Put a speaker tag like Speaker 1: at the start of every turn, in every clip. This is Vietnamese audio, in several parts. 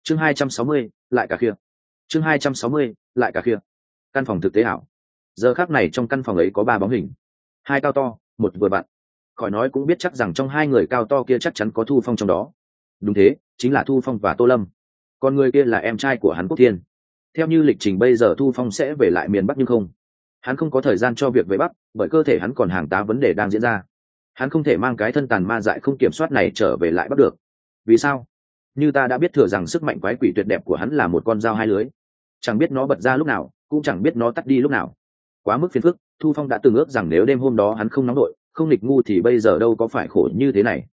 Speaker 1: chương 260, lại cả kia. chương 260, lại cả kia. Căn phòng thực tế ảo. Giờ khác này trong căn phòng ấy có 3 bóng hình, 2 cao to, 1 vừa vặn. Khỏi nói cũng biết chắc rằng trong 2 người cao to kia chắc chắn có Thu Phong trong đó. Đúng thế, chính là Thu Phong và Tô Lâm. Còn người kia là em trai của hắn, Quốc Thiên. Theo như lịch trình bây giờ Thu Phong sẽ về lại miền Bắc, nhưng không, hắn không có thời gian cho việc về Bắc, bởi cơ thể hắn còn hàng tá vấn đề đang diễn ra. Hắn không thể mang cái thân tàn ma dại không kiểm soát này trở về lại Bắc được. Vì sao? Như ta đã biết thừa rằng sức mạnh quái quỷ tuyệt đẹp của hắn là một con dao 2 lưới, chẳng biết nó bật ra lúc nào, cũng chẳng biết nó tắt đi lúc nào. Quá mức phiền phức. Thu Phong đã từng ước rằng nếu đêm hôm đó hắn không nóng đội, không nghịch ngu thì bây giờ đâu có phải khổ như thế này.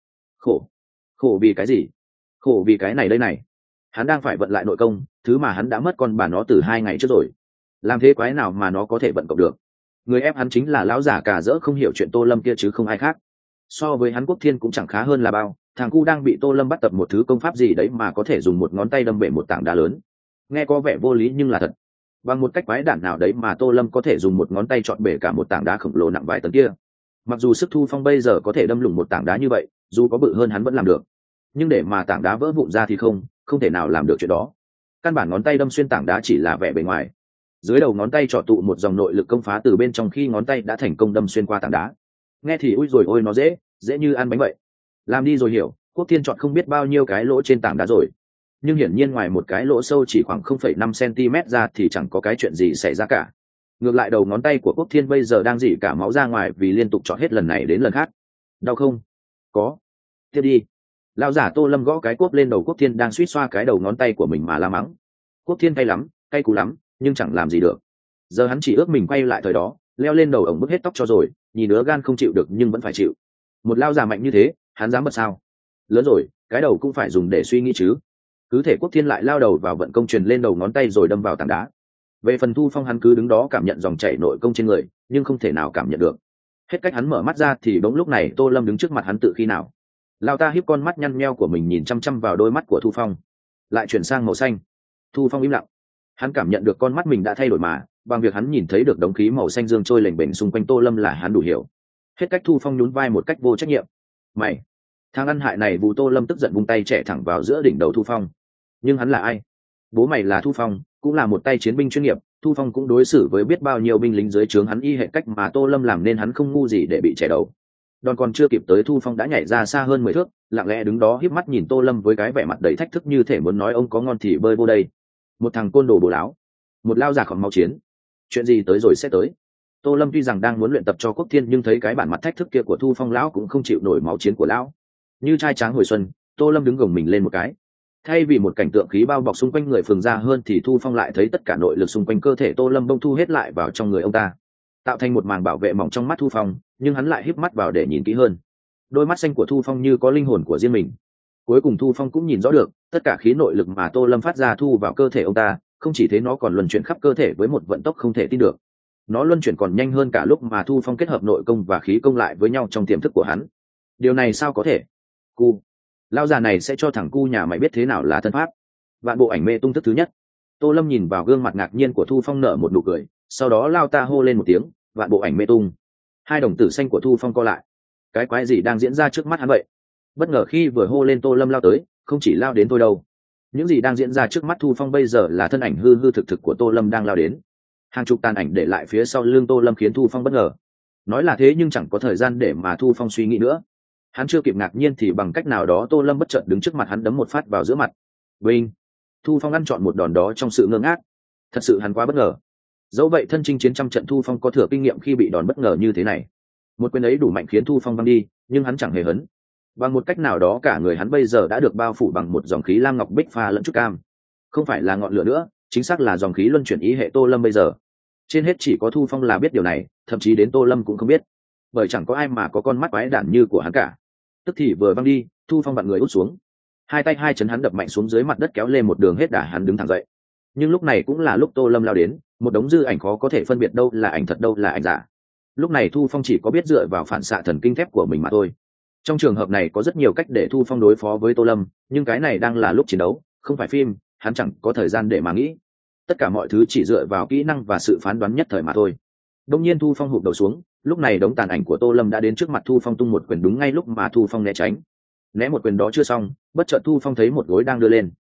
Speaker 1: Khổ vì cái gì? Khổ vì cái này đây này. Hắn đang phải vận lại nội công, thứ mà hắn đã mất con bà nó từ 2 ngày trước rồi. Làm thế quái nào mà nó có thể vận cộng được? Người ép hắn chính là lão giả cà dỡ không hiểu chuyện Tô Lâm kia chứ không ai khác. So với hắn, Quốc Thiên cũng chẳng khá hơn là bao. Thằng cu đang bị Tô Lâm bắt tập một thứ công pháp gì đấy mà có thể dùng một ngón tay đâm bể một tảng đá lớn. Nghe có vẻ vô lý nhưng là thật. Bằng một cách quái đản nào đấy mà Tô Lâm có thể dùng một ngón tay chọn bể cả một tảng đá khổng lồ nặng vài tấn kia. Mặc dù sức Thu Phong bây giờ có thể đâm lủng một tảng đá như vậy, dù có bự hơn hắn vẫn làm được, nhưng để mà tảng đá vỡ vụn ra thì không thể nào làm được chuyện đó. Căn bản ngón tay đâm xuyên tảng đá chỉ là vẻ bề ngoài. Dưới đầu ngón tay trỏ tụ một dòng nội lực công phá từ bên trong khi ngón tay đã thành công đâm xuyên qua tảng đá. Nghe thì ui rồi ôi nó dễ như ăn bánh vậy. Làm đi rồi hiểu, Quốc Thiên chọn không biết bao nhiêu cái lỗ trên tảng đá rồi. Nhưng hiển nhiên ngoài một cái lỗ sâu chỉ khoảng 0,5 cm ra thì chẳng có cái chuyện gì xảy ra cả. Ngược lại đầu ngón tay của Quốc Thiên bây giờ đang rỉ cả máu ra ngoài vì liên tục chọn hết lần này đến lần khác. Đau không? Có. Tiếp đi. Lão giả Tô Lâm gõ cái cuốc lên đầu Quốc Thiên đang suýt xoa cái đầu ngón tay của mình mà la mắng. Quốc Thiên cay lắm, cay cú lắm, nhưng chẳng làm gì được. Giờ hắn chỉ ước mình quay lại thời đó, leo lên đầu ổng bứt hết tóc cho rồi, nhìn đứa gan không chịu được nhưng vẫn phải chịu. Một lao già mạnh như thế, hắn dám bật sao? Lớn rồi, cái đầu cũng phải dùng để suy nghĩ chứ. Cứ thể Quốc Thiên lại lao đầu vào vận công truyền lên đầu ngón tay rồi đâm vào tảng đá. Về phần Thu Phong, hắn cứ đứng đó cảm nhận dòng chảy nội công trên người, nhưng không thể nào cảm nhận được. Hết cách hắn mở mắt ra thì bỗng lúc này Tô Lâm đứng trước mặt hắn tự khi nào. Lao ta híp con mắt nhăn nheo của mình nhìn chăm chăm vào đôi mắt của Thu Phong, lại chuyển sang màu xanh. Thu Phong im lặng. Hắn cảm nhận được con mắt mình đã thay đổi mà, bằng việc hắn nhìn thấy được đống khí màu xanh dương trôi lềnh bềnh xung quanh Tô Lâm là hắn đủ hiểu. Hết cách Thu Phong nhún vai một cách vô trách nhiệm. Mày, thằng ăn hại này! Vụ Tô Lâm tức giận vung tay chẻ thẳng vào giữa đỉnh đầu Thu Phong. Nhưng hắn là ai? Bố mày là Thu Phong, cũng là một tay chiến binh chuyên nghiệp. Thu Phong cũng đối xử với biết bao nhiêu binh lính dưới trướng hắn y hệ cách mà Tô Lâm làm, nên hắn không ngu gì để bị chẻ đầu. Đòn còn chưa kịp tới, Thu Phong đã nhảy ra xa hơn 10 thước, lặng lẽ đứng đó híp mắt nhìn Tô Lâm với cái vẻ mặt đầy thách thức, như thể muốn nói ông có ngon thì bơi vô đây. Một thằng côn đồ bồ láo, một lao già khỏng máu chiến. Chuyện gì tới rồi sẽ tới. Tô Lâm tuy rằng đang muốn luyện tập cho Quốc Thiên, nhưng thấy cái bản mặt thách thức kia của Thu Phong, lão cũng không chịu nổi máu chiến của lão. Như trai tráng hồi xuân, Tô Lâm đứng gồng mình lên một cái. Thay vì một cảnh tượng khí bao bọc xung quanh người phường ra hơn, thì Thu Phong lại thấy tất cả nội lực xung quanh cơ thể Tô Lâm bông thu hết lại vào trong người ông ta, tạo thành một màng bảo vệ mỏng trong mắt Thu Phong. Nhưng hắn lại híp mắt vào để nhìn kỹ hơn. Đôi mắt xanh của Thu Phong như có linh hồn của riêng mình. Cuối cùng Thu Phong cũng nhìn rõ được tất cả khí nội lực mà Tô Lâm phát ra thu vào cơ thể ông ta. Không chỉ thế, nó còn luân chuyển khắp cơ thể với một vận tốc không thể tin được. Nó luân chuyển còn nhanh hơn cả lúc mà Thu Phong kết hợp nội công và khí công lại với nhau trong tiềm thức của hắn. Điều này sao có thể? Cu, lao già này sẽ cho thằng cu nhà mày biết thế nào là thân pháp. Vạn bộ ảnh mê tung thức thứ nhất. Tô Lâm nhìn vào gương mặt ngạc nhiên của Thu Phong, nở một nụ cười, sau đó lao ta hô lên một tiếng, vạn bộ ảnh mê tung. 2 đồng tử xanh của Thu Phong co lại. Cái quái gì đang diễn ra trước mắt hắn vậy? Bất ngờ khi vừa hô lên, Tô Lâm lao tới, không chỉ lao đến thôi đâu. Những gì đang diễn ra trước mắt Thu Phong bây giờ là thân ảnh hư hư thực thực của Tô Lâm đang lao đến. Hàng chục tàn ảnh để lại phía sau lưng Tô Lâm khiến Thu Phong bất ngờ. Nói là thế nhưng chẳng có thời gian để mà Thu Phong suy nghĩ nữa. Hắn chưa kịp ngạc nhiên thì bằng cách nào đó Tô Lâm bất chợt đứng trước mặt hắn, đấm một phát vào giữa mặt. Vinh! Thu Phong ăn chọn một đòn đó trong sự ngơ ngác. Thật sự hắn quá bất ngờ. Dẫu vậy thân chinh chiến trăm trận, Thu Phong có thừa kinh nghiệm khi bị đòn bất ngờ như thế này. Một quyền ấy đủ mạnh khiến Thu Phong văng đi, nhưng hắn chẳng hề hấn. Bằng một cách nào đó cả người hắn bây giờ đã được bao phủ bằng một dòng khí lam ngọc bích pha lẫn chút cam. Không phải là ngọn lửa nữa, chính xác là dòng khí luân chuyển ý hệ Tô Lâm bây giờ. Trên hết chỉ có Thu Phong là biết điều này, thậm chí đến Tô Lâm cũng không biết, bởi chẳng có ai mà có con mắt quái đản như của hắn cả. Tức thì vừa văng đi, Thu Phong vặn người út xuống, 2 tay 2 chấn hắn đập mạnh xuống dưới mặt đất, kéo lên một đường hết đà hắn đứng thẳng dậy. Nhưng lúc này cũng là lúc Tô Lâm lao đến, một đống dư ảnh khó có thể phân biệt đâu là ảnh thật đâu là ảnh giả. Lúc này Thu Phong chỉ có biết dựa vào phản xạ thần kinh thép của mình mà thôi. Trong trường hợp này có rất nhiều cách để Thu Phong đối phó với Tô Lâm, nhưng cái này đang là lúc chiến đấu, không phải phim, hắn chẳng có thời gian để mà nghĩ. Tất cả mọi thứ chỉ dựa vào kỹ năng và sự phán đoán nhất thời mà thôi. Đông nhiên Thu Phong hụt đầu xuống, lúc này đống tàn ảnh của Tô Lâm đã đến trước mặt Thu Phong, tung một quyền đúng ngay lúc mà Thu Phong né tránh. Né một quyền đó chưa xong, bất chợt Thu Phong thấy một gối đang đưa lên.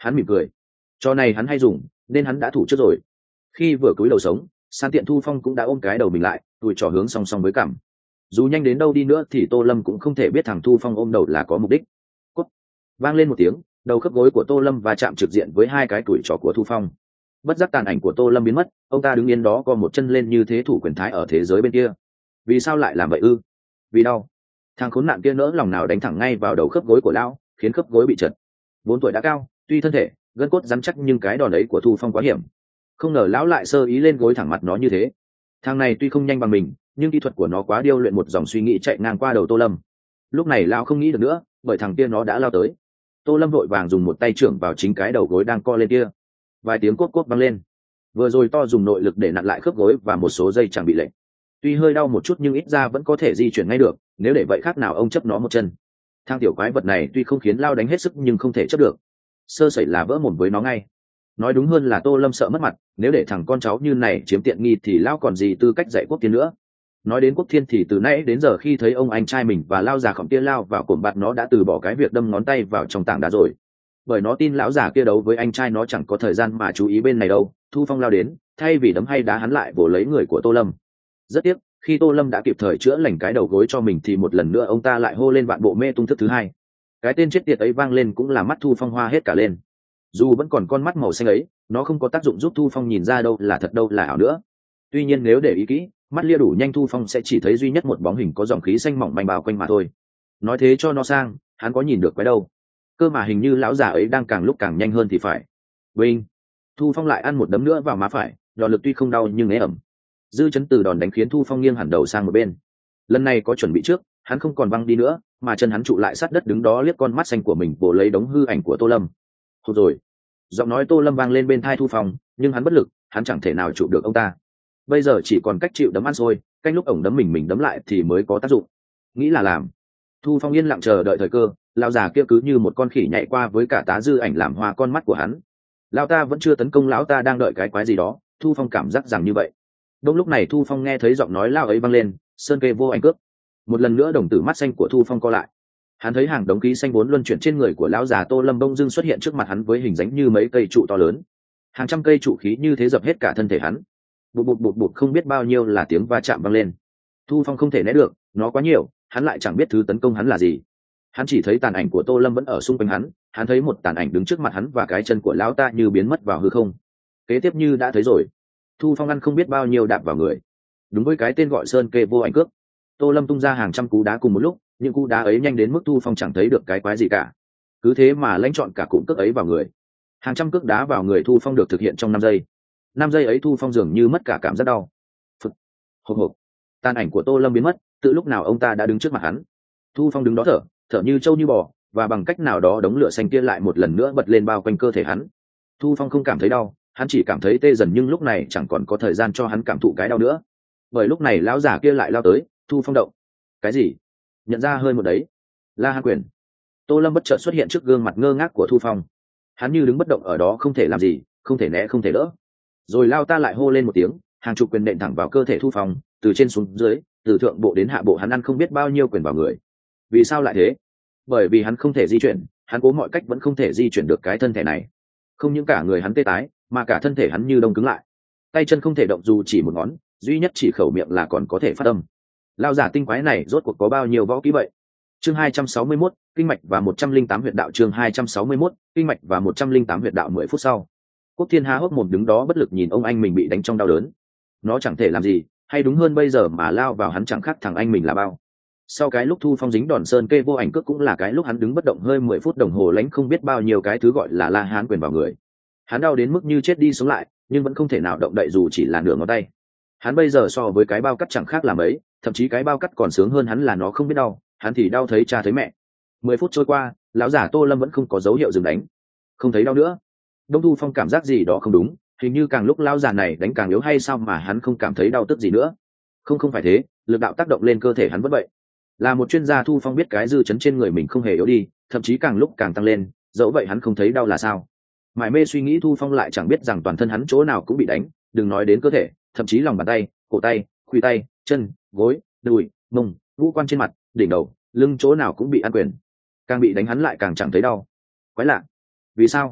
Speaker 1: Hắn mỉm cười, cho này hắn hay dùng nên hắn đã thủ trước rồi. Khi vừa cúi đầu sống, San Tiện Thu Phong cũng đã ôm cái đầu mình lại, đùi trỏ hướng song song với cằm. Dù nhanh đến đâu đi nữa thì Tô Lâm cũng không thể biết thằng Thu Phong ôm đầu là có mục đích. Cút. Vang lên một tiếng, đầu khớp gối của Tô Lâm và chạm trực diện với hai cái tuổi trỏ của Thu Phong. Bất giác tàn ảnh của Tô Lâm biến mất, ông ta đứng yên đó co một chân lên như thế thủ quyền thái ở thế giới bên kia. Vì sao lại làm vậy ư? Vì đau. Thằng khốn nạn kia nỡ lòng nào đánh thẳng ngay vào đầu khớp gối của lão, khiến khớp gối bị trật. 4 tuổi đã cao, tuy thân thể gân cốt rắn chắc nhưng cái đòn ấy của Thu Phong quá hiểm. Không ngờ lão lại sơ ý lên gối thẳng mặt nó như thế. Thằng này tuy không nhanh bằng mình, nhưng kỹ thuật của nó quá điêu luyện, một dòng suy nghĩ chạy ngang qua đầu Tô Lâm. Lúc này lão không nghĩ được nữa, bởi thằng kia nó đã lao tới. Tô Lâm vội vàng dùng một tay trưởng vào chính cái đầu gối đang co lên kia. Vài tiếng cốt cốt vang lên. Vừa rồi to dùng nội lực để nặn lại khớp gối và một số dây chẳng bị lệch. Tuy hơi đau một chút nhưng ít ra vẫn có thể di chuyển ngay được, nếu để vậy khác nào ông chấp nó một chân. Thang tiểu quái vật này tuy không khiến lao đánh hết sức nhưng không thể chấp được. Sơ sẩy là vỡ mồm với nó ngay. Nói đúng hơn là Tô Lâm sợ mất mặt, nếu để thằng con cháu như này chiếm tiện nghi thì lao còn gì tư cách dạy Quốc Thiên nữa. Nói đến Quốc Thiên thì từ nãy đến giờ khi thấy ông anh trai mình và lao già khổng kia lao vào cổm bạt, nó đã từ bỏ cái việc đâm ngón tay vào trong tảng đá rồi. Bởi nó tin lão già kia đấu với anh trai nó chẳng có thời gian mà chú ý bên này đâu. Thu Phong lao đến, thay vì đấm hay đá hắn lại vồ lấy người của Tô Lâm. Rất tiếc, khi Tô Lâm đã kịp thời chữa lành cái đầu gối cho mình thì một lần nữa ông ta lại hô lên vạn bộ mê tung thức thứ hai. Cái tên chết tiệt ấy vang lên cũng là mắt Thu Phong hoa hết cả lên. Dù vẫn còn con mắt màu xanh ấy, nó không có tác dụng giúp Thu Phong nhìn ra đâu là thật đâu là ảo nữa. Tuy nhiên nếu để ý kỹ, mắt lia đủ nhanh, Thu Phong sẽ chỉ thấy duy nhất một bóng hình có dòng khí xanh mỏng manh bao quanh mà thôi. Nói thế cho nó sang, hắn có nhìn được cái đâu. Cơ mà hình như lão già ấy đang càng lúc càng nhanh hơn thì phải. Vinh. Thu Phong lại ăn một đấm nữa vào má phải, đòn lực tuy không đau nhưng ế ẩm. Dư chấn từ đòn đánh khiến Thu Phong nghiêng hẳn đầu sang một bên. Lần này có chuẩn bị trước, hắn không còn văng đi nữa, mà chân hắn trụ lại sát đất, đứng đó liếc con mắt xanh của mình vồ lấy đống hư ảnh của Tô Lâm. Thôi rồi. Giọng nói Tô Lâm vang lên bên tai Thu Phong, nhưng hắn bất lực, hắn chẳng thể nào trụ được ông ta. Bây giờ chỉ còn cách chịu đấm ăn xôi, canh lúc ổng đấm mình đấm lại thì mới có tác dụng. Nghĩ là làm. Thu Phong yên lặng chờ đợi thời cơ, lão già kia cứ như một con khỉ nhảy qua với cả tá dư ảnh làm hoa con mắt của hắn. Lão ta vẫn chưa tấn công, lão ta đang đợi cái quái gì đó, Thu Phong cảm giác rằng như vậy. Đúng lúc này Thu Phong nghe thấy giọng nói lao ấy vang lên, sơn kê vô ảnh cướp. Một lần nữa đồng tử mắt xanh của Thu Phong co lại. Hắn thấy hàng đống khí xanh vốn luân chuyển trên người của lão già Tô Lâm bông dưng xuất hiện trước mặt hắn với hình dáng như mấy cây trụ to lớn. Hàng trăm cây trụ khí như thế dập hết cả thân thể hắn. Bụt bụt bụt bụt, không biết bao nhiêu là tiếng va chạm vang lên. Thu Phong không thể né được, nó quá nhiều, hắn lại chẳng biết thứ tấn công hắn là gì. Hắn chỉ thấy tàn ảnh của Tô Lâm vẫn ở xung quanh hắn thấy một tàn ảnh đứng trước mặt hắn và cái chân của lão ta như biến mất vào hư không. Kế tiếp như đã thấy rồi, Thu Phong ăn không biết bao nhiêu đạp vào người. Đúng với cái tên gọi sơn kê vô ảnh cước, Tô Lâm tung ra hàng trăm cú đá cùng một lúc, những cú đá ấy nhanh đến mức Thu Phong chẳng thấy được cái quái gì cả. Cứ thế mà lãnh chọn cả cụm cước ấy vào người. Hàng trăm cước đá vào người Thu Phong được thực hiện trong 5 giây. 5 giây ấy Thu Phong dường như mất cả cảm giác đau. Phực. Hộc hộc. Tàn ảnh của Tô Lâm biến mất, từ lúc nào ông ta đã đứng trước mặt hắn. Thu Phong đứng đó thở như trâu như bò, và bằng cách nào đó đống lửa xanh kia lại một lần nữa bật lên bao quanh cơ thể hắn. Thu Phong không cảm thấy đau, hắn chỉ cảm thấy tê dần, nhưng lúc này chẳng còn có thời gian cho hắn cảm thụ cái đau nữa. Bởi lúc này lão già kia lại lao tới. Thu Phong động. Cái gì? Nhận ra hơi một đấy. La Hán quyền. Tô Lâm bất chợt xuất hiện trước gương mặt ngơ ngác của Thu Phong. Hắn như đứng bất động ở đó, không thể làm gì, không thể né không thể đỡ. Rồi lao ta lại hô lên một tiếng, hàng chục quyền nện thẳng vào cơ thể Thu Phong, từ trên xuống dưới, từ thượng bộ đến hạ bộ, hắn ăn không biết bao nhiêu quyền vào người. Vì sao lại thế? Bởi vì hắn không thể di chuyển, hắn cố mọi cách vẫn không thể di chuyển được cái thân thể này. Không những cả người hắn tê tái, mà cả thân thể hắn như đông cứng lại. Tay chân không thể động dù chỉ một ngón, duy nhất chỉ khẩu miệng là còn có thể phát âm. Lao giả tinh quái này rốt cuộc có bao nhiêu võ kỹ vậy? Chương 261, kinh mạch và 108 huyệt đạo. Chương 261, kinh mạch và 108 huyệt đạo. 10 phút sau, Quốc Thiên há hốc mồm đứng đó bất lực nhìn ông anh mình bị đánh trong đau đớn. Nó chẳng thể làm gì, hay đúng hơn bây giờ mà lao vào hắn chẳng khác thằng anh mình là bao. Sau cái lúc Thu Phong dính đòn sơn kê vô ảnh cước cũng là cái lúc hắn đứng bất động hơi 10 phút đồng hồ, lãnh không biết bao nhiêu cái thứ gọi là La Hán quyền vào người. Hắn đau đến mức như chết đi sống lại, nhưng vẫn không thể nào động đậy dù chỉ là nửa ngón tay. Hắn bây giờ so với cái bao cắt chẳng khác là mấy, thậm chí cái bao cắt còn sướng hơn hắn là nó không biết đau, hắn thì đau thấy cha thấy mẹ. 10 phút trôi qua, lão giả Tô Lâm vẫn không có dấu hiệu dừng đánh. Không thấy đau nữa. Đông Thu Phong cảm giác gì đó không đúng, hình như càng lúc lão già này đánh càng yếu hay sao mà hắn không cảm thấy đau tức gì nữa. Không phải thế, lực đạo tác động lên cơ thể hắn vẫn vậy. Là một chuyên gia, Thu Phong biết cái dư chấn trên người mình không hề yếu đi, thậm chí càng lúc càng tăng lên, dẫu vậy hắn không thấy đau là sao? Mải mê suy nghĩ, Thu Phong lại chẳng biết rằng toàn thân hắn chỗ nào cũng bị đánh, đừng nói đến cơ thể, thậm chí lòng bàn tay, cổ tay, khuỷu tay, chân, gối, đùi, mông, ngũ quan trên mặt, đỉnh đầu, lưng chỗ nào cũng bị ăn quyền. Càng bị đánh hắn lại càng chẳng thấy đau. Quái lạ. Vì sao?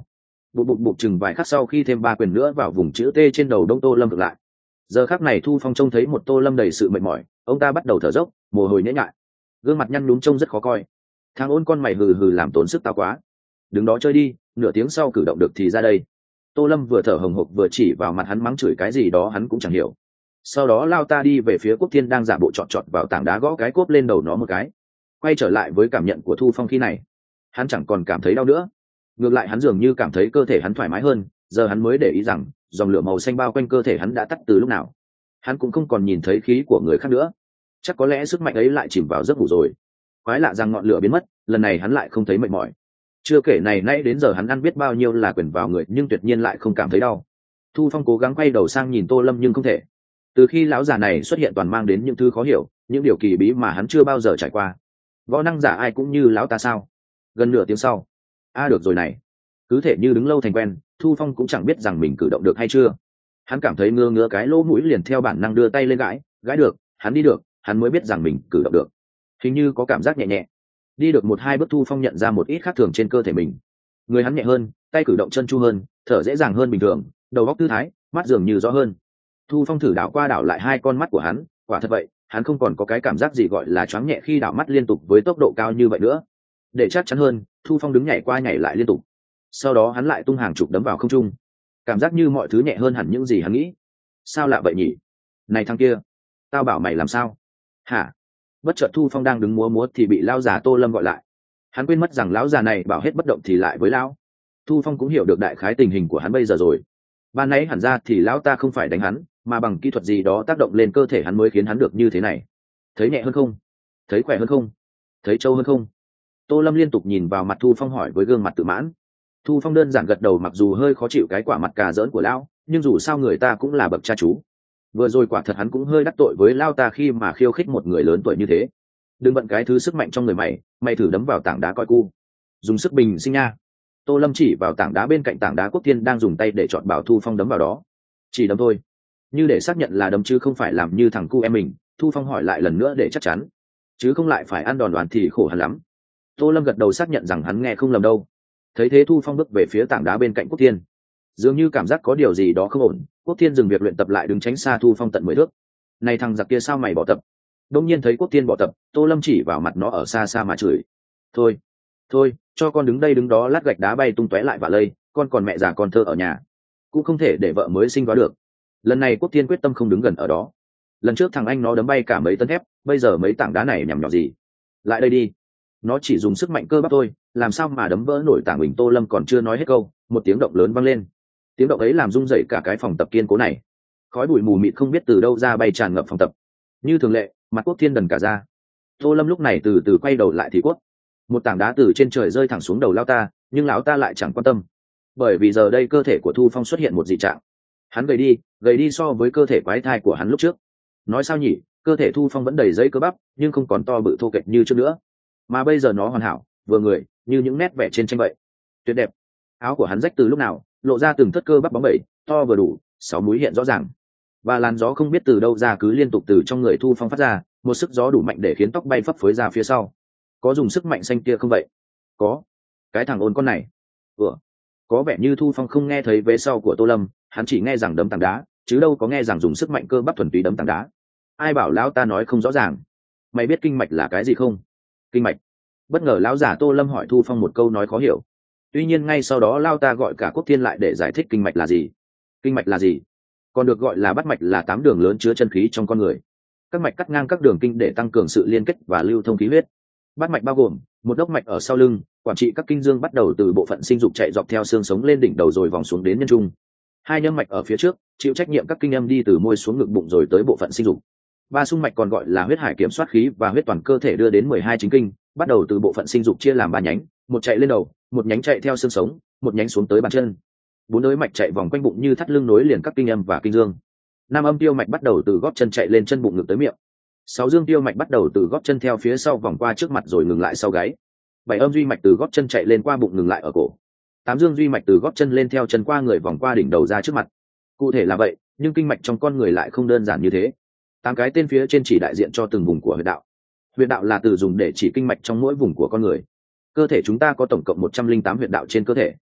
Speaker 1: bụp bụp bụp chừng vài khắc sau khi thêm 3 quyền nữa vào vùng chữ T trên đầu đông Tô Lâm ngược lại. Giờ khắc này Thu Phong trông thấy một Tô Lâm đầy sự mệt mỏi, ông ta bắt đầu thở dốc, mồ hôi nhễ nhại, gương mặt nhăn nhúm trông rất khó coi. Thằng ôn con mày hừ hừ làm tốn sức tao quá, đứng đó chơi đi, nửa tiếng sau cử động được thì ra đây. Tô Lâm vừa thở hồng hộc vừa chỉ vào mặt hắn mắng chửi cái gì đó hắn cũng chẳng hiểu. Sau đó lao ta đi về phía Quốc Thiên đang giả bộ chọt chọt vào tảng đá gõ cái cốp lên đầu nó một cái. Quay trở lại với cảm nhận của Thu Phong khi này, hắn chẳng còn cảm thấy đau nữa, ngược lại hắn dường như cảm thấy cơ thể hắn thoải mái hơn. Giờ hắn mới để ý rằng dòng lửa màu xanh bao quanh cơ thể hắn đã tắt từ lúc nào. Hắn cũng không còn nhìn thấy khí của người khác nữa, chắc có lẽ sức mạnh ấy lại chìm vào giấc ngủ rồi. Quái lạ rằng ngọn lửa biến mất, lần này hắn lại không thấy mệt mỏi. Chưa kể này nãy đến giờ hắn ăn biết bao nhiêu là quyền vào người nhưng tuyệt nhiên lại không cảm thấy đau. Thu Phong cố gắng quay đầu sang nhìn Tô Lâm nhưng không thể. Từ khi lão già này xuất hiện toàn mang đến những thứ khó hiểu, những điều kỳ bí mà hắn chưa bao giờ trải qua. Võ năng giả ai cũng như lão ta sao? Gần nửa tiếng sau, được rồi này. Cứ thể như đứng lâu thành quen, Thu Phong cũng chẳng biết rằng mình cử động được hay chưa. Hắn cảm thấy ngứa ngứa cái lỗ mũi liền theo bản năng đưa tay lên gãi được, hắn đi được, hắn mới biết rằng mình cử động được. Hình như có cảm giác nhẹ nhẹ. Đi được 1-2 bước Thu Phong nhận ra một ít khác thường trên cơ thể mình. Người hắn nhẹ hơn, tay cử động chân chu hơn, thở dễ dàng hơn bình thường, đầu óc tư thái, mắt dường như rõ hơn. Thu Phong thử đảo qua đảo lại hai con mắt của hắn, quả thật vậy, hắn không còn có cái cảm giác gì gọi là choáng nhẹ khi đảo mắt liên tục với tốc độ cao như vậy nữa. Để chắc chắn hơn, Thu Phong đứng nhảy qua nhảy lại liên tục. Sau đó hắn lại tung hàng chục đấm vào không trung. Cảm giác như mọi thứ nhẹ hơn hẳn những gì hắn nghĩ. Sao lạ vậy nhỉ? Này thằng kia, tao bảo mày làm sao? Hả? Bất chợt Thu Phong đang đứng múa múa thì bị lão già Tô Lâm gọi lại. Hắn quên mất rằng lão già này bảo hết bất động thì lại với lão. Thu Phong cũng hiểu được đại khái tình hình của hắn bây giờ rồi. Ban nãy hẳn ra thì lão ta không phải đánh hắn, mà bằng kỹ thuật gì đó tác động lên cơ thể hắn mới khiến hắn được như thế này. Thấy nhẹ hơn không? Thấy khỏe hơn không? Thấy trâu hơn không? Tô Lâm liên tục nhìn vào mặt Thu Phong hỏi với gương mặt tự mãn. Thu Phong đơn giản gật đầu, mặc dù hơi khó chịu cái quả mặt cà giỡn của lão, nhưng dù sao người ta cũng là bậc cha chú. Vừa rồi quả thật hắn cũng hơi đắc tội với lão ta khi mà khiêu khích một người lớn tuổi như thế. Đừng bận cái thứ sức mạnh trong người mày thử đấm vào tảng đá coi cu. Dùng sức bình sinh nha. Tô Lâm chỉ vào tảng đá bên cạnh tảng đá Quốc Thiên đang dùng tay để chọn bảo Thu Phong đấm vào đó. Chỉ đấm thôi, như để xác nhận là đấm chứ không phải làm như thằng cu em mình. Thu Phong hỏi lại lần nữa để chắc chắn, chứ không lại phải ăn đòn đoàn thì khổ hắn lắm. Tô Lâm gật đầu xác nhận rằng hắn nghe không lầm đâu. Thấy thế Thu Phong bước về phía tảng đá bên cạnh Quốc Thiên. Dường như cảm giác có điều gì đó không ổn, Quốc Thiên dừng việc luyện tập lại đứng tránh xa Thu Phong tận 10 thước. Này thằng giặc kia sao mày bỏ tập? Đông nhiên thấy Quốc Thiên bỏ tập, Tô Lâm chỉ vào mặt nó ở xa xa mà chửi. Thôi, cho con đứng đây đứng đó lát gạch đá bay tung tóe lại và lây, con còn mẹ già con thơ ở nhà, cũng không thể để vợ mới sinh vào được. Lần này Quốc Thiên quyết tâm không đứng gần ở đó. Lần trước thằng anh nó đấm bay cả mấy tấn thép, bây giờ mấy tảng đá này nhằm nhỏ gì? Lại đây đi. Nó chỉ dùng sức mạnh cơ bắp thôi, làm sao mà đấm vỡ nổi tảng bình. Tô Lâm còn chưa nói hết câu, một tiếng động lớn vang lên. Tiếng động ấy làm rung rẩy cả cái phòng tập kiên cố này. Khói bụi mù mịt không biết từ đâu ra bay tràn ngập phòng tập. Như thường lệ, mặt Quốc Thiên đần cả ra. Tô Lâm lúc này từ từ quay đầu lại thì quất, một tảng đá từ trên trời rơi thẳng xuống đầu lão ta, nhưng lão ta lại chẳng quan tâm, bởi vì giờ đây cơ thể của Thu Phong xuất hiện một dị trạng. Hắn gầy đi so với cơ thể quái thai của hắn lúc trước. Nói sao nhỉ, cơ thể Thu Phong vẫn đầy dây cơ bắp, nhưng không còn to bự thô kệch như trước nữa, mà bây giờ nó hoàn hảo, vừa người, như những nét vẽ trên tranh vậy. Tuyệt đẹp. Áo của hắn rách từ lúc nào, lộ ra từng thất cơ bắp bóng bẩy, to vừa đủ, 6 múi hiện rõ ràng. Và làn gió không biết từ đâu ra cứ liên tục từ trong người Thu Phong phát ra, một sức gió đủ mạnh để khiến tóc bay phấp phới ra phía sau. Có dùng sức mạnh xanh kia không vậy? Có. Cái thằng ôn con này. Có vẻ như Thu Phong không nghe thấy vế sau của Tô Lâm, hắn chỉ nghe rằng đấm tảng đá, chứ đâu có nghe rằng dùng sức mạnh cơ bắp thuần túy đấm tảng đá. Ai bảo lão ta nói không rõ ràng? Mày biết kinh mạch là cái gì không? Kinh mạch? Bất ngờ lão giả Tô Lâm hỏi Thu Phong một câu nói khó hiểu. Tuy nhiên ngay sau đó lão ta gọi cả Quốc Thiên lại để giải thích kinh mạch là gì. Kinh mạch là gì? Còn được gọi là bát mạch, là 8 đường lớn chứa chân khí trong con người. Các mạch cắt ngang các đường kinh để tăng cường sự liên kết và lưu thông khí huyết. Bát mạch bao gồm một đốc mạch ở sau lưng, quản trị các kinh dương bắt đầu từ bộ phận sinh dục chạy dọc theo xương sống lên đỉnh đầu rồi vòng xuống đến nhân trung. 2 nhâm mạch ở phía trước, chịu trách nhiệm các kinh âm đi từ môi xuống ngực bụng rồi tới bộ phận sinh dục. 3 xung mạch còn gọi là huyết hải kiểm soát khí và huyết toàn cơ thể đưa đến 12 chính kinh, bắt đầu từ bộ phận sinh dục chia làm 3 nhánh, một chạy lên đầu, một nhánh chạy theo xương sống, một nhánh xuống tới bàn chân. 4 đới mạch chạy vòng quanh bụng như thắt lưng nối liền các kinh âm và kinh dương. 5 âm tiêu mạch bắt đầu từ gót chân chạy lên chân bụng ngực tới miệng. 6 dương tiêu mạch bắt đầu từ gót chân theo phía sau vòng qua trước mặt rồi ngừng lại sau gáy. 7 âm duy mạch từ gót chân chạy lên qua bụng ngừng lại ở cổ. 8 dương duy mạch từ gót chân lên theo chân qua người vòng qua đỉnh đầu ra trước mặt. Cụ thể là vậy, nhưng kinh mạch trong con người lại không đơn giản như thế. 8 cái tên phía trên chỉ đại diện cho từng vùng của huyệt đạo. Huyệt đạo là từ dùng để chỉ kinh mạch trong mỗi vùng của con người. Cơ thể chúng ta có tổng cộng 108 huyệt đạo trên cơ thể.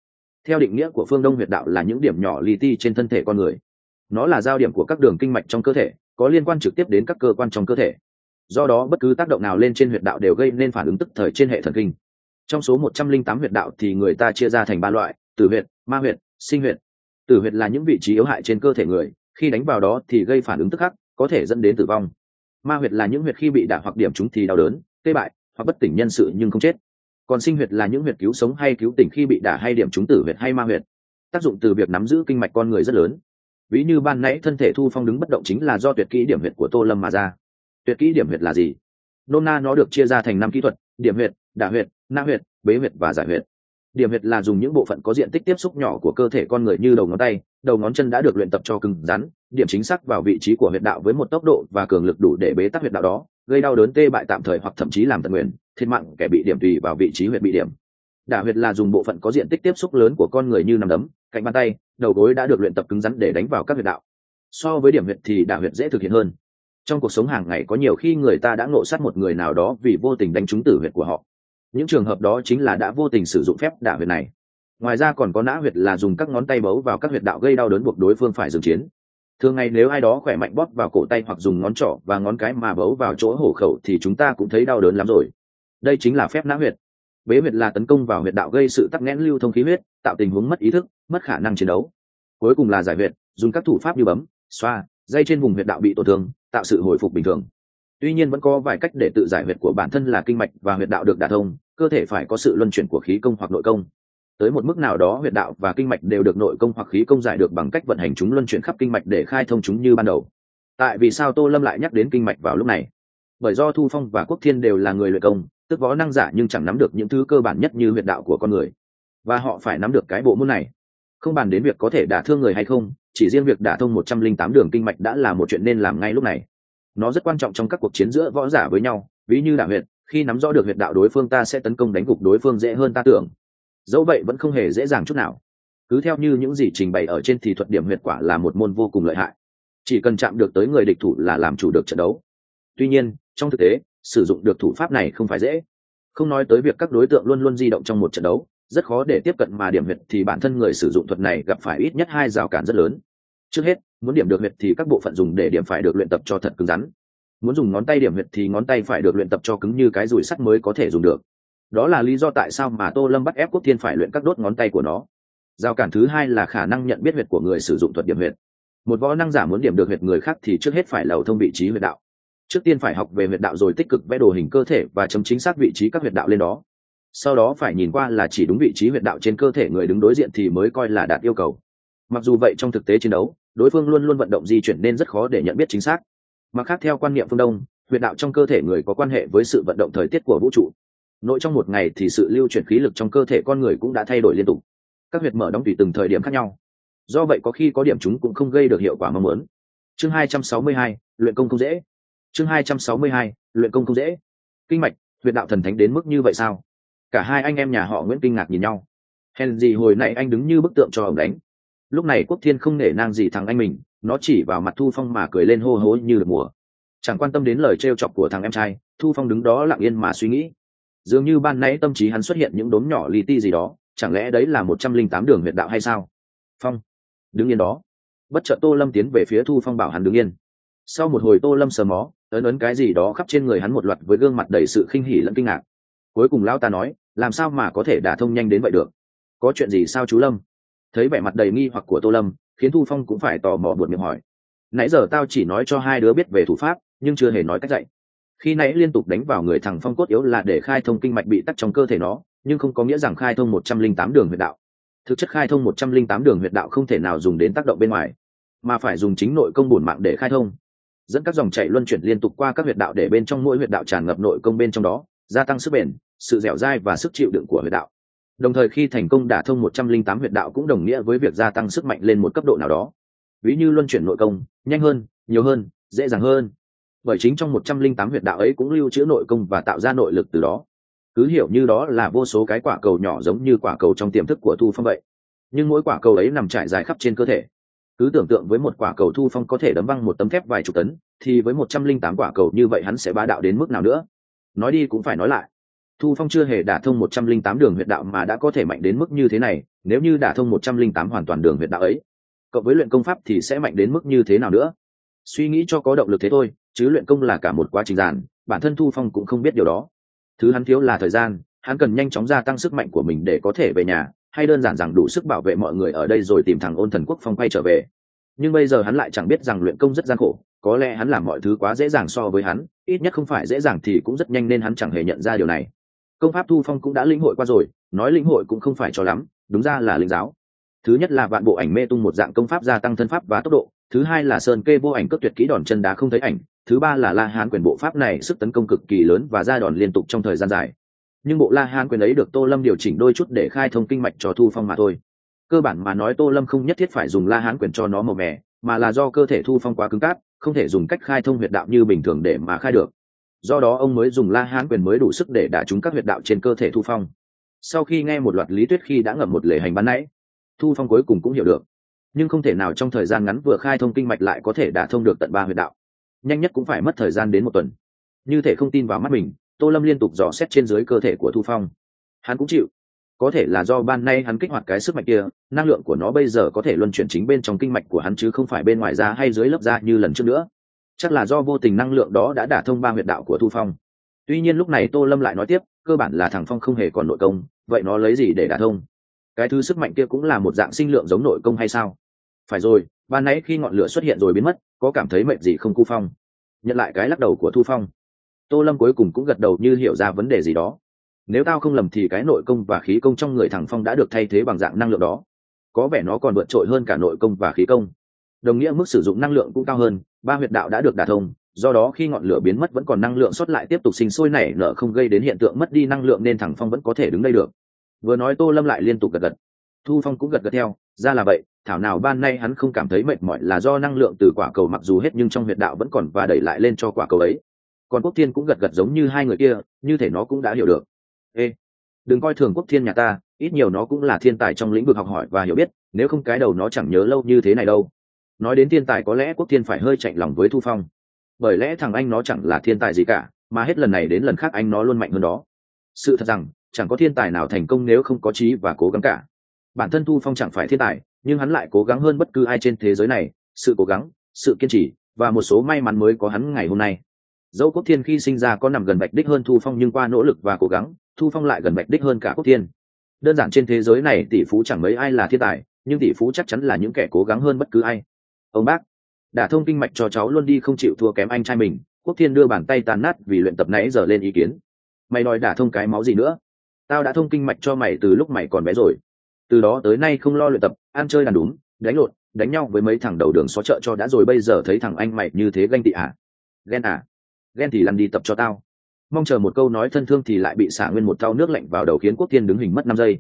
Speaker 1: Theo định nghĩa của phương Đông huyệt đạo là những điểm nhỏ li ti trên thân thể con người. Nó là giao điểm của các đường kinh mạch trong cơ thể, có liên quan trực tiếp đến các cơ quan trong cơ thể. Do đó bất cứ tác động nào lên trên huyệt đạo đều gây nên phản ứng tức thời trên hệ thần kinh. Trong số 108 huyệt đạo thì người ta chia ra thành 3 loại: tử huyệt, ma huyệt, sinh huyệt. Tử huyệt là những vị trí yếu hại trên cơ thể người, khi đánh vào đó thì gây phản ứng tức khắc, có thể dẫn đến tử vong. Ma huyệt là những huyệt khi bị đả hoặc điểm trúng thì đau đớn, tê bại hoặc bất tỉnh nhân sự nhưng không chết. Còn sinh huyệt là những huyệt cứu sống hay cứu tỉnh khi bị đả hay điểm trúng tử huyệt hay ma huyệt. Tác dụng từ việc nắm giữ kinh mạch con người rất lớn. Ví như ban nãy thân thể Thu Phong đứng bất động chính là do tuyệt kỹ điểm huyệt của Tô Lâm mà ra. Tuyệt kỹ điểm huyệt là gì? Nôm na nó được chia ra thành 5 kỹ thuật: điểm huyệt, đả huyệt, na huyệt, bế huyệt và giải huyệt. Điểm huyệt là dùng những bộ phận có diện tích tiếp xúc nhỏ của cơ thể con người như đầu ngón tay, đầu ngón chân đã được luyện tập cho cứng rắn, điểm chính xác vào vị trí của huyệt đạo với một tốc độ và cường lực đủ để bế tắc huyệt đạo đó, gây đau đớn tê bại tạm thời hoặc thậm chí làm tận nguyện, thiệt mạng kẻ bị điểm tùy vào vị trí huyệt bị điểm. Đả huyệt là dùng bộ phận có diện tích tiếp xúc lớn của con người như nắm đấm, cạnh bàn tay, đầu gối đã được luyện tập cứng rắn để đánh vào các huyệt đạo. So với điểm huyệt thì đả huyệt dễ thực hiện hơn. Trong cuộc sống hàng ngày có nhiều khi người ta đã ngộ sát một người nào đó vì vô tình đánh trúng tử huyệt của họ. Những trường hợp đó chính là đã vô tình sử dụng phép đả huyệt này. Ngoài ra còn có nã huyệt là dùng các ngón tay bấu vào các huyệt đạo gây đau đớn buộc đối phương phải dừng chiến. Thường ngày nếu ai đó khỏe mạnh bóp vào cổ tay hoặc dùng ngón trỏ và ngón cái mà bấu vào chỗ hổ khẩu thì chúng ta cũng thấy đau đớn lắm rồi. Đây chính là phép nã huyệt. Bế huyệt là tấn công vào huyệt đạo gây sự tắc nghẽn lưu thông khí huyết, tạo tình huống mất ý thức, mất khả năng chiến đấu. Cuối cùng là giải huyệt, dùng các thủ pháp như bấm, xoa, dây trên vùng huyệt đạo bị tổn thương, tạo sự hồi phục bình thường. Tuy nhiên vẫn có vài cách để tự giải huyệt của bản thân là kinh mạch và huyệt đạo được đả thông, cơ thể phải có sự luân chuyển của khí công hoặc nội công. Tới một mức nào đó huyệt đạo và kinh mạch đều được nội công hoặc khí công giải được bằng cách vận hành chúng luân chuyển khắp kinh mạch để khai thông chúng như ban đầu. Tại vì sao Tô Lâm lại nhắc đến kinh mạch vào lúc này? Bởi do Thu Phong và Quốc Thiên đều là người luyện công, tức võ năng giả nhưng chẳng nắm được những thứ cơ bản nhất như huyệt đạo của con người, và họ phải nắm được cái bộ môn này. Không bàn đến việc có thể đả thương người hay không, chỉ riêng việc đả thông 108 đường kinh mạch đã là một chuyện nên làm ngay lúc này. Nó rất quan trọng trong các cuộc chiến giữa võ giả với nhau, ví như đả huyệt, khi nắm rõ được huyệt đạo đối phương ta sẽ tấn công đánh gục đối phương dễ hơn ta tưởng. Dẫu vậy vẫn không hề dễ dàng chút nào. Cứ theo như những gì trình bày ở trên thì thuật điểm huyệt quả là một môn vô cùng lợi hại. Chỉ cần chạm được tới người địch thủ là làm chủ được trận đấu. Tuy nhiên, trong thực tế, sử dụng được thủ pháp này không phải dễ. Không nói tới việc các đối tượng luôn luôn di động trong một trận đấu, rất khó để tiếp cận mà điểm huyệt thì bản thân người sử dụng thuật này gặp phải ít nhất 2 rào cản rất lớn. Trước hết, muốn điểm được huyệt thì các bộ phận dùng để điểm phải được luyện tập cho thật cứng rắn. Muốn dùng ngón tay điểm huyệt thì ngón tay phải được luyện tập cho cứng như cái dùi sắt mới có thể dùng được. Đó là lý do tại sao mà Tô Lâm bắt ép Quốc Thiên phải luyện các đốt ngón tay của nó. Rào cản thứ hai là khả năng nhận biết huyệt của người sử dụng thuật điểm huyệt. Một võ năng giả muốn điểm được huyệt người khác thì trước hết phải lầu thông vị trí huyệt đạo. Trước tiên phải học về huyệt đạo rồi tích cực vẽ đồ hình cơ thể và chấm chính xác vị trí các huyệt đạo lên đó. Sau đó phải nhìn qua là chỉ đúng vị trí huyệt đạo trên cơ thể người đứng đối diện thì mới coi là đạt yêu cầu. Mặc dù vậy trong thực tế chiến đấu, đối phương luôn luôn vận động di chuyển nên rất khó để nhận biết chính xác. Mặt khác theo quan niệm phương Đông, huyệt đạo trong cơ thể người có quan hệ với sự vận động thời tiết của vũ trụ. Nội trong một ngày thì sự lưu chuyển khí lực trong cơ thể con người cũng đã thay đổi liên tục. Các huyệt mở đóng tùy từng thời điểm khác nhau. Do vậy có khi có điểm chúng cũng không gây được hiệu quả mong muốn. Chương 262, luyện công không dễ. Chương 262, luyện công không dễ. Kinh mạch, huyệt đạo thần thánh đến mức như vậy sao? Cả hai anh em nhà họ Nguyễn kinh ngạc nhìn nhau. Hèn gì hồi nãy anh đứng như bức tượng cho ông đánh. Lúc này Quốc Thiên không nể nang gì thằng anh mình, nó chỉ vào mặt Thu Phong mà cười lên hô hố như được mùa. Chẳng quan tâm đến lời trêu chọc của thằng em trai, Thu Phong đứng đó lặng yên mà suy nghĩ. Dường như ban nãy tâm trí hắn xuất hiện những đốm nhỏ li ti gì đó, chẳng lẽ đấy là 108 đường huyệt đạo hay sao? Phong, đứng yên đó. Bất chợt Tô Lâm tiến về phía Thu Phong bảo hắn đứng yên. Sau một hồi Tô Lâm sờ mó, ấn cái gì đó khắp trên người hắn một loạt với gương mặt đầy sự khinh hỉ lẫn kinh ngạc. Cuối cùng lão ta nói, làm sao mà có thể đả thông nhanh đến vậy được? Có chuyện gì sao chú Lâm? Thấy vẻ mặt đầy nghi hoặc của Tô Lâm, khiến Thu Phong cũng phải tò mò buột miệng hỏi. Nãy giờ tao chỉ nói cho hai đứa biết về thủ pháp, nhưng chưa hề nói cách dạy. Khi nãy liên tục đánh vào người thằng Phong cốt yếu là để khai thông kinh mạch bị tắc trong cơ thể nó, nhưng không có nghĩa rằng khai thông 108 đường huyệt đạo. Thực chất khai thông 108 đường huyệt đạo không thể nào dùng đến tác động bên ngoài, mà phải dùng chính nội công bổn mạng để khai thông. Dẫn các dòng chảy luân chuyển liên tục qua các huyệt đạo để bên trong mỗi huyệt đạo tràn ngập nội công bên trong đó, gia tăng sức bền, sự dẻo dai và sức chịu đựng của huyệt đạo. Đồng thời khi thành công đả thông 108 huyệt đạo cũng đồng nghĩa với việc gia tăng sức mạnh lên một cấp độ nào đó. Ví như luân chuyển nội công, nhanh hơn, nhiều hơn, dễ dàng hơn. Bởi chính trong 108 huyệt đạo ấy cũng lưu trữ nội công và tạo ra nội lực từ đó. Cứ hiểu như đó là vô số cái quả cầu nhỏ giống như quả cầu trong tiềm thức của Thu Phong vậy. Nhưng mỗi quả cầu ấy nằm trải dài khắp trên cơ thể. Cứ tưởng tượng với một quả cầu Thu Phong có thể đấm văng một tấm thép vài chục tấn, thì với 108 quả cầu như vậy hắn sẽ bá đạo đến mức nào nữa. Nói đi cũng phải nói lại. Thu Phong chưa hề đả thông 108 đường huyệt đạo mà đã có thể mạnh đến mức như thế này, nếu như đả thông 108 hoàn toàn đường huyệt đạo ấy, cộng với luyện công pháp thì sẽ mạnh đến mức như thế nào nữa. Suy nghĩ cho có động lực thế thôi, chứ luyện công là cả một quá trình dài, bản thân Thu Phong cũng không biết điều đó. Thứ hắn thiếu là thời gian, hắn cần nhanh chóng gia tăng sức mạnh của mình để có thể về nhà, hay đơn giản rằng đủ sức bảo vệ mọi người ở đây rồi tìm thằng Ôn Thần Quốc Phong quay trở về. Nhưng bây giờ hắn lại chẳng biết rằng luyện công rất gian khổ, có lẽ hắn làm mọi thứ quá dễ dàng so với hắn, ít nhất không phải dễ dàng thì cũng rất nhanh nên hắn chẳng hề nhận ra điều này. Công pháp Thu Phong cũng đã lĩnh hội qua rồi, nói lĩnh hội cũng không phải cho lắm, đúng ra là linh giáo. Thứ nhất là vạn bộ ảnh mê tung, một dạng công pháp gia tăng thân pháp và tốc độ. Thứ hai là sơn kê vô ảnh cước tuyệt kỹ đòn chân đá không thấy ảnh. Thứ ba là La Hán quyền, bộ pháp này sức tấn công cực kỳ lớn và ra đòn liên tục trong thời gian dài. Nhưng bộ La Hán quyền ấy được Tô Lâm điều chỉnh đôi chút để khai thông kinh mạch cho Thu Phong mà thôi. Cơ bản mà nói, Tô Lâm không nhất thiết phải dùng La Hán quyền cho nó màu mè, mà là do cơ thể Thu Phong quá cứng cáp, không thể dùng cách khai thông huyệt đạo như bình thường để mà khai được. Do đó ông mới dùng La Hán quyền mới đủ sức để đả trúng các huyệt đạo trên cơ thể Thu Phong. Sau khi nghe một loạt lý thuyết khi đã ngậm một lề hành ban nãy, Thu Phong cuối cùng cũng hiểu được, nhưng không thể nào trong thời gian ngắn vừa khai thông kinh mạch lại có thể đả thông được tận 3 huyệt đạo, nhanh nhất cũng phải mất thời gian đến 1 tuần. Như thể không tin vào mắt mình, Tô Lâm liên tục dò xét trên dưới cơ thể của Thu Phong. Hắn cũng chịu, có thể là do ban nay hắn kích hoạt cái sức mạnh kia, năng lượng của nó bây giờ có thể luân chuyển chính bên trong kinh mạch của hắn chứ không phải bên ngoài da hay dưới lớp da như lần trước nữa. Chắc là do vô tình năng lượng đó đã đả thông 3 huyệt đạo của Thu Phong. Tuy nhiên lúc này Tô Lâm lại nói tiếp, cơ bản là thằng Phong không hề còn nội công, vậy nó lấy gì để đả thông? Cái thứ sức mạnh kia cũng là một dạng sinh lượng giống nội công hay sao? Phải rồi, ban nãy khi ngọn lửa xuất hiện rồi biến mất, có cảm thấy mệt gì không Thu Phong? Nhận lại cái lắc đầu của Thu Phong, Tô Lâm cuối cùng cũng gật đầu như hiểu ra vấn đề gì đó. Nếu tao không lầm thì cái nội công và khí công trong người thằng Phong đã được thay thế bằng dạng năng lượng đó. Có vẻ nó còn vượt trội hơn cả nội công và khí công. Đồng nghĩa mức sử dụng năng lượng cũng cao hơn, 3 huyệt đạo đã được đả thông, do đó khi ngọn lửa biến mất vẫn còn năng lượng sót lại tiếp tục sinh sôi nảy nở, không gây đến hiện tượng mất đi năng lượng nên thằng Phong vẫn có thể đứng đây được. Vừa nói Tô Lâm lại liên tục gật gật. Thu Phong cũng gật gật theo, ra là vậy, thảo nào ban nay hắn không cảm thấy mệt mỏi là do năng lượng từ quả cầu mặc dù hết nhưng trong huyệt đạo vẫn còn và đẩy lại lên cho quả cầu ấy. Còn Quốc Thiên cũng gật gật giống như hai người kia, như thể nó cũng đã hiểu được. Ê, đừng coi thường Quốc Thiên nhà ta, ít nhiều nó cũng là thiên tài trong lĩnh vực học hỏi và hiểu biết, nếu không cái đầu nó chẳng nhớ lâu như thế này đâu. Nói đến thiên tài có lẽ Quốc Thiên phải hơi chạnh lòng với Thu Phong, bởi lẽ thằng anh nó chẳng là thiên tài gì cả, mà hết lần này đến lần khác anh nó luôn mạnh hơn đó. Sự thật rằng chẳng có thiên tài nào thành công nếu không có chí và cố gắng cả. Bản thân Thu Phong chẳng phải thiên tài, nhưng hắn lại cố gắng hơn bất cứ ai trên thế giới này. Sự cố gắng, sự kiên trì và một số may mắn mới có hắn ngày hôm nay. Dẫu Quốc Thiên khi sinh ra có nằm gần bạch đích hơn Thu Phong, nhưng qua nỗ lực và cố gắng, Thu Phong lại gần bạch đích hơn cả Quốc Thiên. Đơn giản trên thế giới này tỷ phú chẳng mấy ai là thiên tài, nhưng tỷ phú chắc chắn là những kẻ cố gắng hơn bất cứ ai. Ông bác, đả thông kinh mạch cho cháu luôn đi, không chịu thua kém anh trai mình. Quốc Thiên đưa bàn tay tan nát vì luyện tập nãy giờ lên ý kiến. Mày đòi đả thông cái máu gì nữa? Tao đã thông kinh mạch cho mày từ lúc mày còn bé rồi. Từ đó tới nay không lo luyện tập, ăn chơi đàn đúng, đánh lộn, đánh nhau với mấy thằng đầu đường xó chợ cho đã rồi, bây giờ thấy thằng anh mày như thế ganh tị à? Ghen à? Ghen thì lăn đi tập cho tao. Mong chờ một câu nói thân thương thì lại bị xả nguyên một thau nước lạnh vào đầu khiến Quốc Thiên đứng hình mất 5 giây.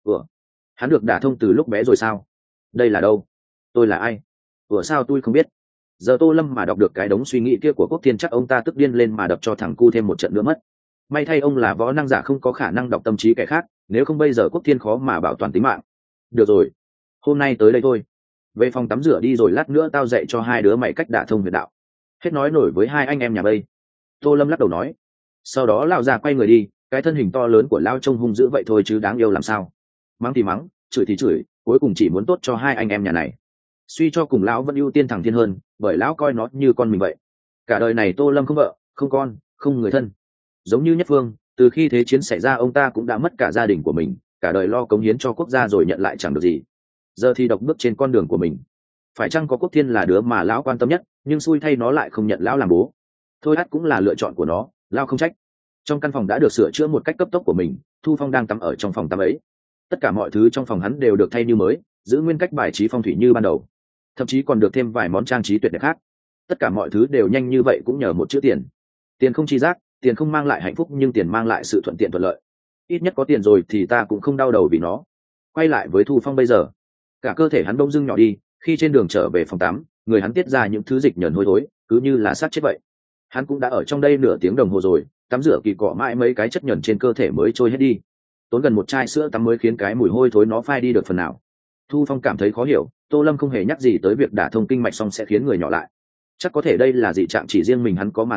Speaker 1: Hắn được đả thông từ lúc bé rồi sao? Đây là đâu? Tôi là ai? Sao tôi không biết? Giờ Tô Lâm mà đọc được cái đống suy nghĩ kia của Quốc Thiên chắc ông ta tức điên lên mà đập cho thằng cu thêm một trận nữa mất. May thay ông là võ năng giả không có khả năng đọc tâm trí kẻ khác, nếu không bây giờ Quốc Thiên khó mà bảo toàn tính mạng. Được rồi, hôm nay tới đây thôi. Về phòng tắm rửa đi rồi lát nữa tao dạy cho hai đứa mày cách đả thông huyệt đạo. Hết nói nổi với hai anh em nhà Bây. Tô Lâm lắc đầu nói. Sau đó lão già quay người đi, cái thân hình to lớn của lão trông hung dữ vậy thôi chứ đáng yêu làm sao. Mắng thì mắng, chửi thì chửi, cuối cùng chỉ muốn tốt cho hai anh em nhà này. Suy cho cùng lão vẫn ưu tiên thằng Thiên hơn, bởi lão coi nó như con mình vậy. Cả đời này Tô Lâm không vợ, không con, không người thân. Giống như Nhất Phương, từ khi thế chiến xảy ra ông ta cũng đã mất cả gia đình của mình, cả đời lo cống hiến cho quốc gia rồi nhận lại chẳng được gì. Giờ thì độc bước trên con đường của mình. Phải chăng có Quốc Thiên là đứa mà lão quan tâm nhất, nhưng xui thay nó lại không nhận lão làm bố. Thôi ắt cũng là lựa chọn của nó, lão không trách. Trong căn phòng đã được sửa chữa một cách cấp tốc của mình, Thu Phong đang tắm ở trong phòng tắm ấy. Tất cả mọi thứ trong phòng hắn đều được thay như mới, giữ nguyên cách bài trí phong thủy như ban đầu, thậm chí còn được thêm vài món trang trí tuyệt đẹp khác. Tất cả mọi thứ đều nhanh như vậy cũng nhờ một chữ tiền. Tiền không chi giác, tiền không mang lại hạnh phúc, nhưng tiền mang lại sự thuận tiện thuận lợi. Ít nhất có tiền rồi thì ta cũng không đau đầu vì nó. Quay lại với Thu Phong bây giờ, cả cơ thể hắn bỗng dưng nhỏ đi, khi trên đường trở về phòng tắm, người hắn tiết ra những thứ dịch nhờn hôi thối, cứ như là xác chết vậy. Hắn cũng đã ở trong đây nửa tiếng đồng hồ rồi, tắm rửa kỳ cọ mãi mấy cái chất nhờn trên cơ thể mới trôi hết đi. Tốn gần một chai sữa tắm mới khiến cái mùi hôi thối nó phai đi được phần nào. Thu Phong cảm thấy khó hiểu, Tô Lâm không hề nhắc gì tới việc đả thông kinh mạch xong sẽ khiến người nhỏ lại. Chắc có thể đây là dị trạng chỉ riêng mình hắn có mà thôi,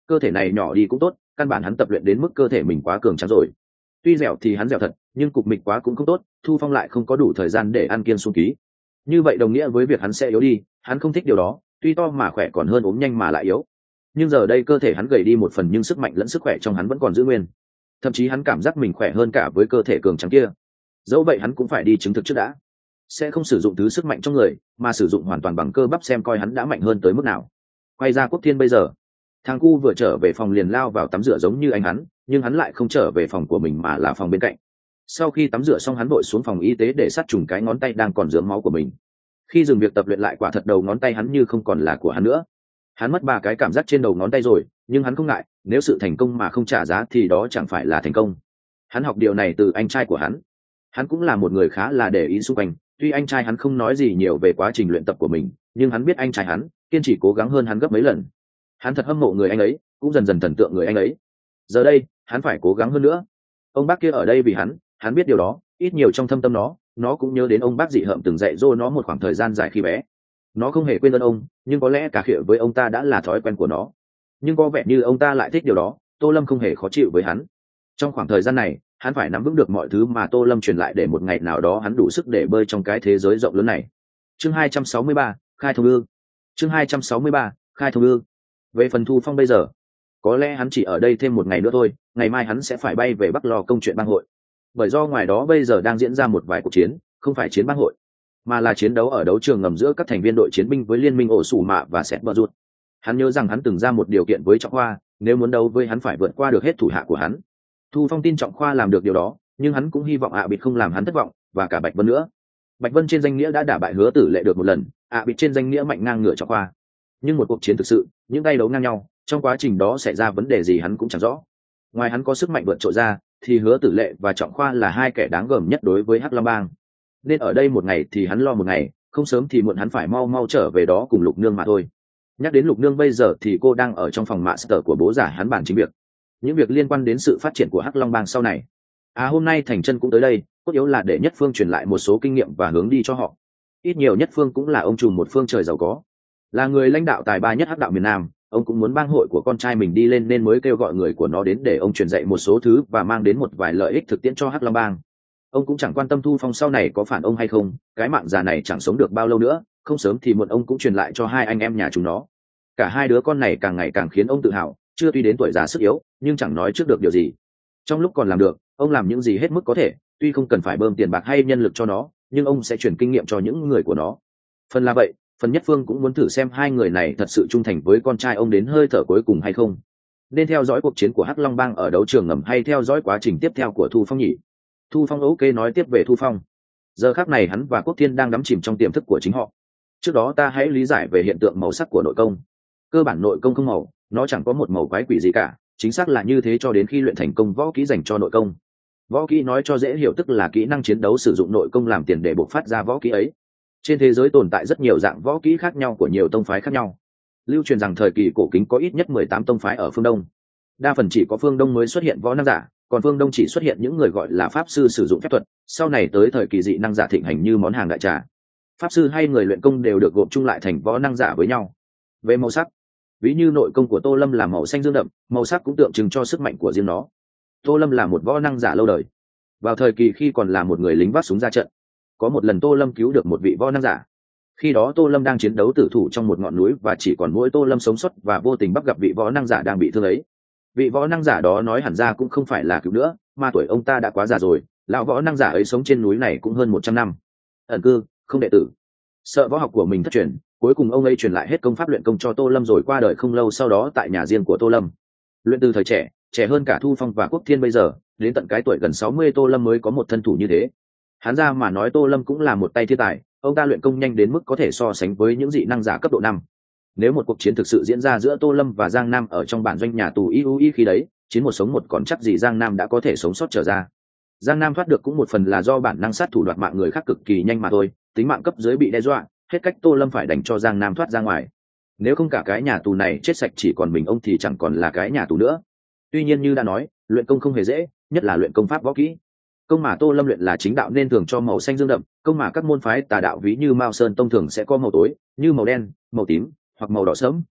Speaker 1: cơ thể này nhỏ đi cũng tốt, căn bản hắn tập luyện đến mức cơ thể mình quá cường tráng rồi. Tuy dẻo thì hắn dẻo thật, nhưng cục mịch quá cũng không tốt, Thu Phong lại không có đủ thời gian để ăn kiêng xuống ký. Như vậy đồng nghĩa với việc hắn sẽ yếu đi, hắn không thích điều đó, tuy to mà khỏe còn hơn ốm nhanh mà lại yếu. Nhưng giờ đây cơ thể hắn gầy đi một phần nhưng sức mạnh lẫn sức khỏe trong hắn vẫn còn giữ nguyên. Thậm chí hắn cảm giác mình khỏe hơn cả với cơ thể cường tráng kia. Dẫu vậy hắn cũng phải đi chứng thực trước đã. Sẽ không sử dụng thứ sức mạnh trong người, mà sử dụng hoàn toàn bằng cơ bắp xem coi hắn đã mạnh hơn tới mức nào. Quay ra Quốc Thiên bây giờ, thằng cu vừa trở về phòng liền lao vào tắm rửa giống như anh hắn, nhưng hắn lại không trở về phòng của mình mà là phòng bên cạnh. Sau khi tắm rửa xong hắn vội xuống phòng y tế để sát trùng cái ngón tay đang còn rớm máu của mình. Khi dừng việc tập luyện lại quả thật đầu ngón tay hắn như không còn là của hắn nữa. Hắn mất 3 cái cảm giác trên đầu ngón tay rồi, nhưng hắn không ngại, nếu sự thành công mà không trả giá thì đó chẳng phải là thành công. Hắn học điều này từ anh trai của hắn. Hắn cũng là một người khá là để ý xung quanh, tuy anh trai hắn không nói gì nhiều về quá trình luyện tập của mình, nhưng hắn biết anh trai hắn kiên trì cố gắng hơn hắn gấp mấy lần. Hắn thật hâm mộ người anh ấy, cũng dần dần thần tượng người anh ấy. Giờ đây hắn phải cố gắng hơn nữa. Ông bác kia ở đây vì hắn biết điều đó, ít nhiều trong thâm tâm nó cũng nhớ đến ông bác dị hợm từng dạy dỗ nó một khoảng thời gian dài khi bé. Nó không hề quên ơn ông, nhưng có lẽ cả khịa với ông ta đã là thói quen của nó. Nhưng có vẻ như ông ta lại thích điều đó, Tô Lâm không hề khó chịu với hắn. Trong khoảng thời gian này hắn phải nắm vững được mọi thứ mà Tô Lâm truyền lại để một ngày nào đó hắn đủ sức để bơi trong cái thế giới rộng lớn này. Chương 263, khai thông ương. Chương 263, khai thông ương. Về phần Thu Phong bây giờ, có lẽ hắn chỉ ở đây thêm một ngày nữa thôi, ngày mai hắn sẽ phải bay về Bắc lo công chuyện bang hội. Bởi do ngoài đó bây giờ đang diễn ra một vài cuộc chiến, không phải chiến bang hội, mà là chiến đấu ở đấu trường ngầm giữa các thành viên đội chiến binh với liên minh ổ sủ mạ và sẹt bờ rụt. Hắn nhớ rằng hắn từng ra một điều kiện với Trọng Khoa, nếu muốn đấu với hắn phải vượt qua được hết thủ hạ của hắn. Thu Phong tin Trọng Khoa làm được điều đó, nhưng hắn cũng hy vọng Bịt không làm hắn thất vọng, và cả Bạch Vân nữa. Bạch Vân trên danh nghĩa đã đả bại Hứa Tử Lệ được một lần, Bịt trên danh nghĩa mạnh ngang ngửa Trọng Khoa. Nhưng một cuộc chiến thực sự, những tay đấu ngang nhau, trong quá trình đó xảy ra vấn đề gì hắn cũng chẳng rõ. Ngoài hắn có sức mạnh vượt trội ra, thì Hứa Tử Lệ và Trọng Khoa là hai kẻ đáng gờm nhất đối với Hắc Long Bang. Nên ở đây một ngày thì hắn lo một ngày, không sớm thì muộn hắn phải mau trở về đó cùng Lục Nương mà thôi. Nhắc đến Lục Nương bây giờ thì cô đang ở trong phòng master của bố giả hắn bàn chính việc. Những việc liên quan đến sự phát triển của Hắc Long Bang sau này. Hôm nay Thành Chân cũng tới đây, cốt yếu là để Nhất Phương truyền lại một số kinh nghiệm và hướng đi cho họ. Ít nhiều Nhất Phương cũng là ông trùm một phương trời giàu có, là người lãnh đạo tài ba nhất Hắc đạo miền Nam. Ông cũng muốn bang hội của con trai mình đi lên nên mới kêu gọi người của nó đến để ông truyền dạy một số thứ và mang đến một vài lợi ích thực tiễn cho Hắc Long Bang. Ông cũng chẳng quan tâm Thu Phong sau này có phản ông hay không, cái mạng già này chẳng sống được bao lâu nữa, không sớm thì muộn ông cũng truyền lại cho hai anh em nhà chúng nó. Cả hai đứa con này càng ngày càng khiến ông tự hào, chưa tuy đến tuổi già sức yếu, nhưng chẳng nói trước được điều gì. Trong lúc còn làm được, ông làm những gì hết mức có thể, tuy không cần phải bơm tiền bạc hay nhân lực cho nó, nhưng ông sẽ truyền kinh nghiệm cho những người của nó. Phần là vậy, phần Nhất Phương cũng muốn thử xem hai người này thật sự trung thành với con trai ông đến hơi thở cuối cùng hay không. Nên theo dõi cuộc chiến của Hắc Long Bang ở đấu trường ngầm hay theo dõi quá trình tiếp theo của Thu Phong nhỉ? Thu Phong ok nói tiếp về Thu Phong. Giờ khắc này hắn và Quốc Thiên đang đắm chìm trong tiềm thức của chính họ. Trước đó ta hãy lý giải về hiện tượng màu sắc của nội công. Cơ bản nội công không màu, nó chẳng có một màu quái quỷ gì cả, chính xác là như thế cho đến khi luyện thành công võ kỹ dành cho nội công. Võ kỹ nói cho dễ hiểu tức là kỹ năng chiến đấu sử dụng nội công làm tiền để bộc phát ra võ kỹ ấy. Trên thế giới tồn tại rất nhiều dạng võ kỹ khác nhau của nhiều tông phái khác nhau. Lưu truyền rằng thời kỳ cổ kính có ít nhất 18 tông phái ở phương Đông. Đa phần chỉ có phương Đông mới xuất hiện võ năng giả, còn phương Đông chỉ xuất hiện những người gọi là pháp sư sử dụng phép thuật. Sau này tới thời kỳ dị năng giả thịnh hành như món hàng đại trà, pháp sư hay người luyện công đều được gộp chung lại thành võ năng giả với nhau. Về màu sắc, ví như nội công của Tô Lâm là màu xanh dương đậm, màu sắc cũng tượng trưng cho sức mạnh của riêng nó. Tô Lâm là một võ năng giả lâu đời. Vào thời kỳ khi còn là một người lính vác súng ra trận, có một lần Tô Lâm cứu được một vị võ năng giả. Khi đó Tô Lâm đang chiến đấu tử thủ trong một ngọn núi và chỉ còn mỗi Tô Lâm sống sót và vô tình bắt gặp vị võ năng giả đang bị thương ấy. Vị võ năng giả đó nói hẳn ra cũng không phải là cứu nữa, mà tuổi ông ta đã quá già rồi. Lão võ năng giả ấy sống trên núi này cũng hơn 100 năm. Ẩn cư, không đệ tử. Sợ võ học của mình thất truyền, cuối cùng ông ấy truyền lại hết công pháp luyện công cho Tô Lâm rồi qua đời không lâu sau đó tại nhà riêng của Tô Lâm. Luyện từ thời trẻ, trẻ hơn cả Thu Phong và Quốc Thiên bây giờ, đến tận cái tuổi gần 60 Tô Lâm mới có một thân thủ như thế. Hắn ra mà nói Tô Lâm cũng là một tay thiên tài, ông ta luyện công nhanh đến mức có thể so sánh với những dị năng giả cấp độ 5. Nếu một cuộc chiến thực sự diễn ra giữa Tô Lâm và Giang Nam ở trong bản doanh nhà tù IUI khi đấy, chiến một sống một còn chắc gì Giang Nam đã có thể sống sót trở ra. Giang Nam thoát được cũng một phần là do bản năng sát thủ đoạt mạng người khác cực kỳ nhanh mà thôi, tính mạng cấp dưới bị đe dọa, hết cách Tô Lâm phải đánh cho Giang Nam thoát ra ngoài. Nếu không cả cái nhà tù này chết sạch chỉ còn mình ông thì chẳng còn là cái nhà tù nữa. Tuy nhiên như đã nói, luyện công không hề dễ, nhất là luyện công pháp võ kỹ. Công mà Tô Lâm luyện là chính đạo nên thường cho màu xanh dương đậm, công mà các môn phái tà đạo ví như Mao Sơn tông thường sẽ có màu tối, như màu đen, màu tím hoặc màu đỏ sẫm.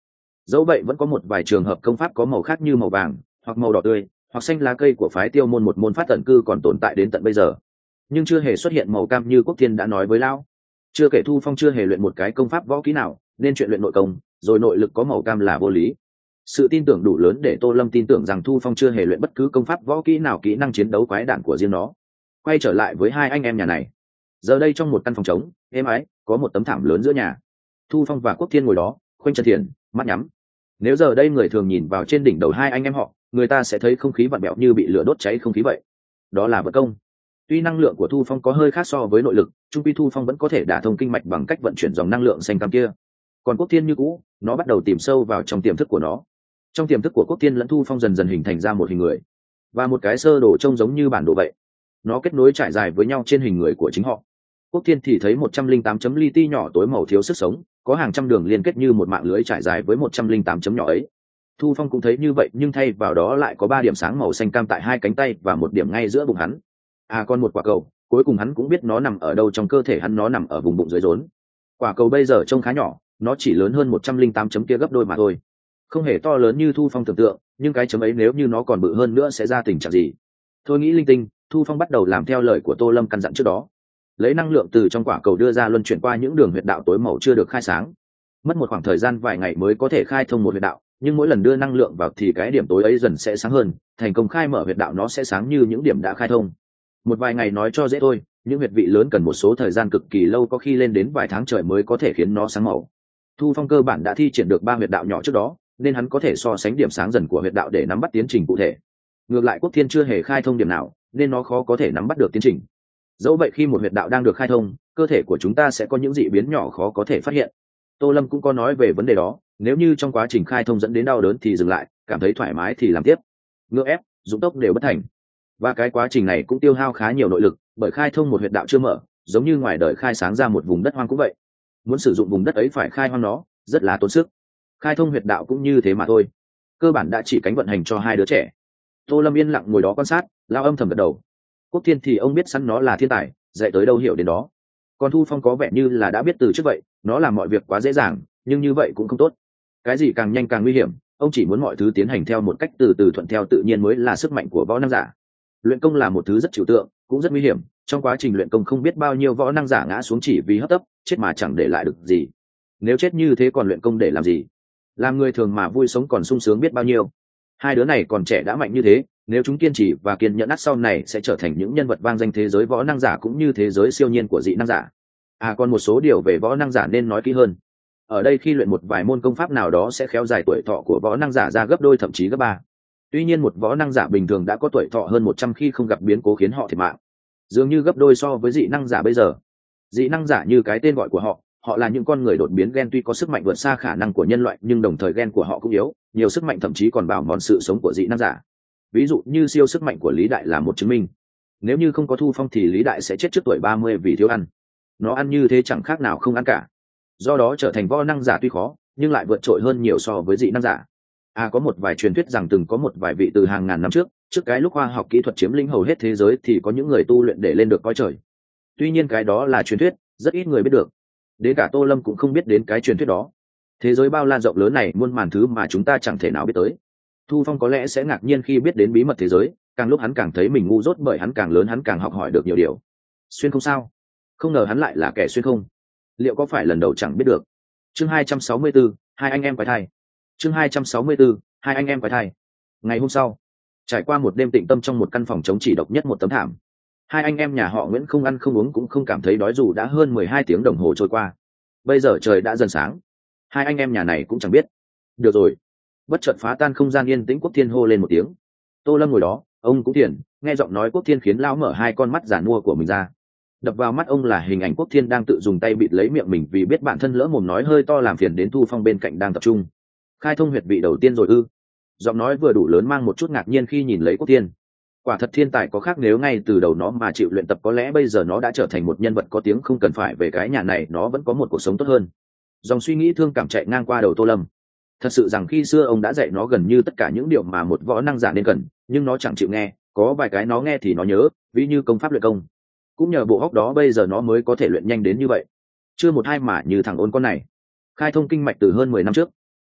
Speaker 1: dẫu vậy vẫn có một vài trường hợp công pháp có màu khác như màu vàng hoặc màu đỏ tươi hoặc xanh lá cây của phái Tiêu Môn, một môn pháp tận cư còn tồn tại đến tận bây giờ, nhưng chưa hề xuất hiện màu cam như Quốc Thiên đã nói với lão. Chưa kể Thu Phong chưa hề luyện một cái công pháp võ kỹ nào, nên chuyện luyện nội công rồi nội lực có màu cam là vô lý. Sự tin tưởng đủ lớn để Tô Lâm tin tưởng rằng Thu Phong chưa hề luyện bất cứ công pháp võ kỹ nào, kỹ năng chiến đấu quái đản của riêng nó. Quay trở lại với hai anh em nhà này, giờ đây trong một căn phòng trống êm ái, có một tấm thảm lớn giữa nhà. Thu Phong và Quốc Thiên ngồi đó khoanh chân thiền, mắt nhắm. Nếu giờ đây người thường nhìn vào trên đỉnh đầu hai anh em họ, người ta sẽ thấy không khí vặn vẹo như bị lửa đốt cháy không khí vậy. Đó là vận công. Tuy năng lượng của Thu Phong có hơi khác so với nội lực, chung quy Thu Phong vẫn có thể đả thông kinh mạch bằng cách vận chuyển dòng năng lượng xanh cam kia. Còn Quốc Thiên như cũ, nó bắt đầu tìm sâu vào trong tiềm thức của nó. Trong tiềm thức của Quốc Thiên lẫn Thu Phong dần dần hình thành ra một hình người và một cái sơ đồ trông giống như bản đồ vậy. Nó kết nối trải dài với nhau trên hình người của chính họ. Quốc Thiên thì thấy 108 chấm li ti nhỏ tối màu thiếu sức sống, có hàng trăm đường liên kết như một mạng lưới trải dài với 108 chấm nhỏ ấy. Thu Phong cũng thấy như vậy, nhưng thay vào đó lại có 3 điểm sáng màu xanh cam tại hai cánh tay và một điểm ngay giữa bụng hắn. Còn một quả cầu, cuối cùng hắn cũng biết nó nằm ở đâu trong cơ thể hắn, nó nằm ở vùng bụng dưới rốn. Quả cầu bây giờ trông khá nhỏ, nó chỉ lớn hơn 108 chấm kia gấp đôi mà thôi. Không hề to lớn như Thu Phong tưởng tượng, nhưng cái chấm ấy nếu như nó còn bự hơn nữa sẽ ra tình trạng gì? Thôi nghĩ linh tinh, Thu Phong bắt đầu làm theo lời của Tô Lâm căn dặn trước đó. Lấy năng lượng từ trong quả cầu đưa ra luân chuyển qua những đường huyệt đạo tối màu chưa được khai sáng. Mất một khoảng thời gian vài ngày mới có thể khai thông một huyệt đạo, nhưng mỗi lần đưa năng lượng vào thì cái điểm tối ấy dần sẽ sáng hơn, thành công khai mở huyệt đạo nó sẽ sáng như những điểm đã khai thông. Một vài ngày nói cho dễ thôi, những huyệt vị lớn cần một số thời gian cực kỳ lâu, có khi lên đến vài tháng trời mới có thể khiến nó sáng màu. Thu Phong cơ bản đã thi triển được 3 huyệt đạo nhỏ trước đó, nên hắn có thể so sánh điểm sáng dần của huyệt đạo để nắm bắt tiến trình cụ thể. Ngược lại Quốc Thiên chưa hề khai thông điểm nào, nên nó khó có thể nắm bắt được tiến trình. Dẫu vậy khi một huyệt đạo đang được khai thông, cơ thể của chúng ta sẽ có những dị biến nhỏ khó có thể phát hiện. Tô Lâm cũng có nói về vấn đề đó, nếu như trong quá trình khai thông dẫn đến đau đớn thì dừng lại, cảm thấy thoải mái thì làm tiếp. Ngựa ép, dụng tốc đều bất thành. Và cái quá trình này cũng tiêu hao khá nhiều nội lực, bởi khai thông một huyệt đạo chưa mở, giống như ngoài đời khai sáng ra một vùng đất hoang cũng vậy. Muốn sử dụng vùng đất ấy phải khai hoang nó, rất là tốn sức. Khai thông huyệt đạo cũng như thế mà thôi. Cơ bản đã chỉ cánh vận hành cho hai đứa trẻ. Tô Lâm yên lặng ngồi đó quan sát, lao âm thầm gật đầu. Quốc Thiên thì ông biết sẵn nó là thiên tài, dạy tới đâu hiểu đến đó. Còn Thu Phong có vẻ như là đã biết từ trước vậy, nó làm mọi việc quá dễ dàng, nhưng như vậy cũng không tốt. Cái gì càng nhanh càng nguy hiểm, ông chỉ muốn mọi thứ tiến hành theo một cách từ từ thuận theo tự nhiên mới là sức mạnh của võ năng giả. Luyện công là một thứ rất trừu tượng, cũng rất nguy hiểm, trong quá trình luyện công không biết bao nhiêu võ năng giả ngã xuống chỉ vì hấp tấp, chết mà chẳng để lại được gì. Nếu chết như thế còn luyện công để làm gì? Làm người thường mà vui sống còn sung sướng biết bao nhiêu. Hai đứa này còn trẻ đã mạnh như thế, nếu chúng kiên trì và kiên nhẫn ắt sau này sẽ trở thành những nhân vật vang danh thế giới võ năng giả cũng như thế giới siêu nhiên của dị năng giả. Còn một số điều về võ năng giả nên nói kỹ hơn. Ở đây khi luyện một vài môn công pháp nào đó sẽ khéo dài tuổi thọ của võ năng giả ra gấp đôi thậm chí gấp 3. Tuy nhiên một võ năng giả bình thường đã có tuổi thọ hơn 100 khi không gặp biến cố khiến họ thiệt mạng, dường như gấp đôi so với dị năng giả bây giờ. Dị năng giả như cái tên gọi của họ, họ là những con người đột biến gen, tuy có sức mạnh vượt xa khả năng của nhân loại nhưng đồng thời gen của họ cũng yếu, nhiều sức mạnh thậm chí còn bào mòn sự sống của dị năng giả. Ví dụ như siêu sức mạnh của Lý Đại là một chứng minh. Nếu như không có Thu Phong thì Lý Đại sẽ chết trước tuổi 30 vì thiếu ăn. Nó ăn như thế chẳng khác nào không ăn cả. Do đó trở thành võ năng giả tuy khó, nhưng lại vượt trội hơn nhiều so với dị năng giả. Có một vài truyền thuyết rằng từng có một vài vị từ hàng ngàn năm trước cái lúc khoa học kỹ thuật chiếm lĩnh hầu hết thế giới thì có những người tu luyện để lên được cõi trời. Tuy nhiên cái đó là truyền thuyết, rất ít người biết được. Đến cả Tô Lâm cũng không biết đến cái truyền thuyết đó. Thế giới bao la rộng lớn này muôn màn thứ mà chúng ta chẳng thể nào biết tới. Thu Phong có lẽ sẽ ngạc nhiên khi biết đến bí mật thế giới, càng lúc hắn càng thấy mình ngu dốt, bởi hắn càng lớn hắn càng học hỏi được nhiều điều. Xuyên không sao? Không ngờ hắn lại là kẻ xuyên không. Liệu có phải lần đầu chẳng biết được. Chương 264, hai anh em quái thai. Chương 264, hai anh em quái thai. Ngày hôm sau, trải qua một đêm tĩnh tâm trong một căn phòng trống chỉ độc nhất một tấm thảm, hai anh em nhà họ Nguyễn không ăn không uống cũng không cảm thấy đói dù đã hơn 12 tiếng đồng hồ trôi qua. Bây giờ trời đã dần sáng, hai anh em nhà này cũng chẳng biết. Được rồi. Bất chợt phá tan không gian yên tĩnh, Quốc Thiên hô lên một tiếng. Tô Lâm ngồi đó, ông cũng thiền, nghe giọng nói Quốc Thiên khiến lão mở hai con mắt giản mua của mình ra. Đập vào mắt ông là hình ảnh Quốc Thiên đang tự dùng tay bịt lấy miệng mình vì biết bản thân lỡ mồm nói hơi to làm phiền đến Thu Phong bên cạnh đang tập trung. Khai thông huyệt vị đầu tiên rồi ư? Giọng nói vừa đủ lớn mang một chút ngạc nhiên khi nhìn lấy Quốc Thiên. Quả thật thiên tài có khác, nếu ngay từ đầu nó mà chịu luyện tập có lẽ bây giờ nó đã trở thành một nhân vật có tiếng, không cần phải về cái nhà này nó vẫn có một cuộc sống tốt hơn. Dòng suy nghĩ thương cảm chạy ngang qua đầu Tô Lâm. Thật sự rằng khi xưa ông đã dạy nó gần như tất cả những điều mà một võ năng giả nên cần, nhưng nó chẳng chịu nghe. Có vài cái nó nghe thì nó nhớ, ví như công pháp luyện công. Cũng nhờ bộ óc đó bây giờ nó mới có thể luyện nhanh đến như vậy. Chưa một hai mà như thằng ôn con này khai thông kinh mạch từ hơn 10 năm trước.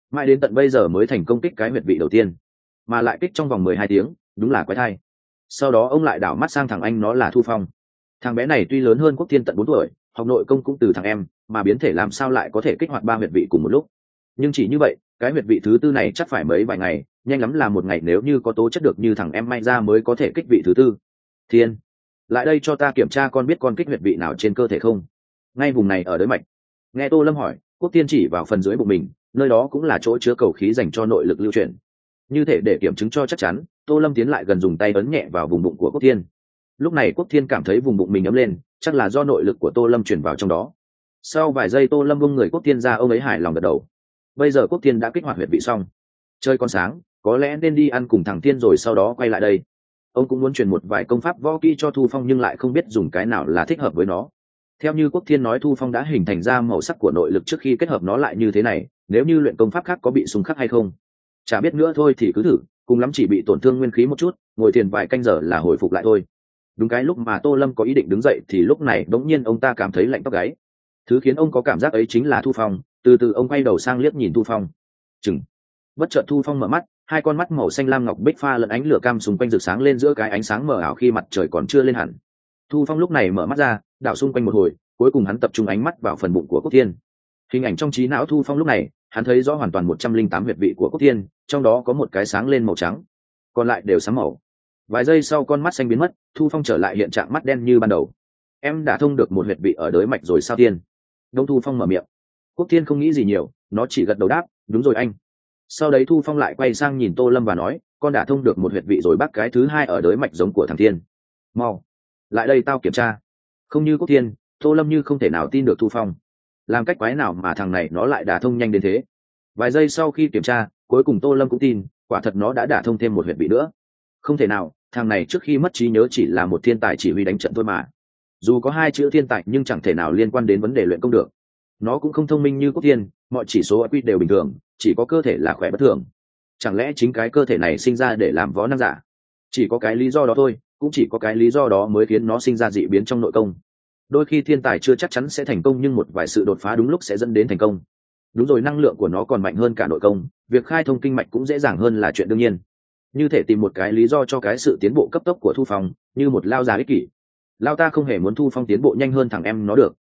Speaker 1: mãi đến tận bây giờ mới thành công kích cái huyệt vị đầu tiên, mà lại kích trong vòng 12 tiếng, đúng là quái thai. Sau đó ông lại đảo mắt sang thằng anh nó là Thu Phong. Thằng bé này tuy lớn hơn Quốc Thiên tận 4 tuổi, học nội công cũng từ thằng em, mà biến thể làm sao lại có thể kích hoạt 3 huyệt vị cùng một lúc. Nhưng chỉ như vậy, cái huyệt vị thứ tư này chắc phải mấy vài ngày, nhanh lắm là một ngày, nếu như có tố chất được như thằng em may ra mới có thể kích vị thứ tư. Thiên, lại đây cho ta kiểm tra con biết con kích huyệt vị nào trên cơ thể không? Ngay vùng này ở đới mạch. Nghe Tô Lâm hỏi, Quốc Thiên chỉ vào phần dưới bụng mình, nơi đó cũng là chỗ chứa cầu khí dành cho nội lực lưu chuyển. Như thể để kiểm chứng cho chắc chắn, Tô Lâm tiến lại gần dùng tay ấn nhẹ vào vùng bụng của Quốc Thiên. Lúc này Quốc Thiên cảm thấy vùng bụng mình ấm lên, chắc là do nội lực của Tô Lâm chuyển vào trong đó. Sau vài giây Tô Lâm vung người Quốc Thiên ra, ông ấy hài lòng gật đầu. Bây giờ Quốc Thiên đã kích hoạt huyệt vị xong, chơi con sáng, có lẽ nên đi ăn cùng thằng Thiên rồi sau đó quay lại đây. Ông cũng muốn truyền một vài công pháp võ kỹ cho Thu Phong, nhưng lại không biết dùng cái nào là thích hợp với nó. Theo như Quốc Thiên nói, Thu Phong đã hình thành ra màu sắc của nội lực trước khi kết hợp nó lại như thế này, nếu như luyện công pháp khác có bị xung khắc hay không chả biết nữa thôi, thì cứ thử, cùng lắm chỉ bị tổn thương nguyên khí một chút, ngồi thiền vài canh giờ là hồi phục lại thôi. Đúng cái lúc mà Tô Lâm có ý định đứng dậy thì lúc này đống nhiên ông ta cảm thấy lạnh tóc gáy. Thứ khiến ông có cảm giác ấy chính là Thu Phong. Từ từ ông quay đầu sang liếc nhìn Thu Phong. Chừng. Bất chợt Thu Phong mở mắt, hai con mắt màu xanh lam ngọc bích pha lẫn ánh lửa cam xung quanh rực sáng lên giữa cái ánh sáng mờ ảo khi mặt trời còn chưa lên hẳn. Thu Phong lúc này mở mắt ra, đảo xung quanh một hồi, cuối cùng hắn tập trung ánh mắt vào phần bụng của Quốc Thiên. Hình ảnh trong trí não Thu Phong lúc này, hắn thấy rõ hoàn toàn 108 huyệt vị của Quốc Thiên, trong đó có một cái sáng lên màu trắng, còn lại đều sáng màu. Vài giây sau con mắt xanh biến mất, Thu Phong trở lại hiện trạng mắt đen như ban đầu. Em đã thông được một huyệt vị ở đới mạch rồi sao Thiên? Đông Thu Phong mở miệng. Quốc Thiên không nghĩ gì nhiều, nó chỉ gật đầu đáp, đúng rồi anh. Sau đấy Thu Phong lại quay sang nhìn Tô Lâm và nói, con đã thông được một huyệt vị rồi bác, cái thứ hai ở đới mạch giống của thằng Thiên. Mau, lại đây tao kiểm tra. Không như Quốc Thiên, Tô Lâm như không thể nào tin được Thu Phong. Làm cách quái nào mà thằng này nó lại đả thông nhanh đến thế? Vài giây sau khi kiểm tra, cuối cùng Tô Lâm cũng tin, quả thật nó đã đả thông thêm một huyệt vị nữa. Không thể nào, thằng này trước khi mất trí nhớ chỉ là một thiên tài chỉ huy đánh trận thôi mà. Dù có hai chữ thiên tài nhưng chẳng thể nào liên quan đến vấn đề luyện công được. Nó cũng không thông minh như Quốc Thiên, mọi chỉ số IQ đều bình thường, chỉ có cơ thể là khỏe bất thường. Chẳng lẽ chính cái cơ thể này sinh ra để làm võ năng giả? Chỉ có cái lý do đó thôi, cũng chỉ có cái lý do đó mới khiến nó sinh ra dị biến trong nội công. Đôi khi thiên tài chưa chắc chắn sẽ thành công, nhưng một vài sự đột phá đúng lúc sẽ dẫn đến thành công. Đúng rồi, năng lượng của nó còn mạnh hơn cả nội công, việc khai thông kinh mạch cũng dễ dàng hơn là chuyện đương nhiên. Như thể tìm một cái lý do cho cái sự tiến bộ cấp tốc của Thu Phong, như một lao già ích kỷ. Lao ta không hề muốn Thu Phong tiến bộ nhanh hơn thằng em nó được.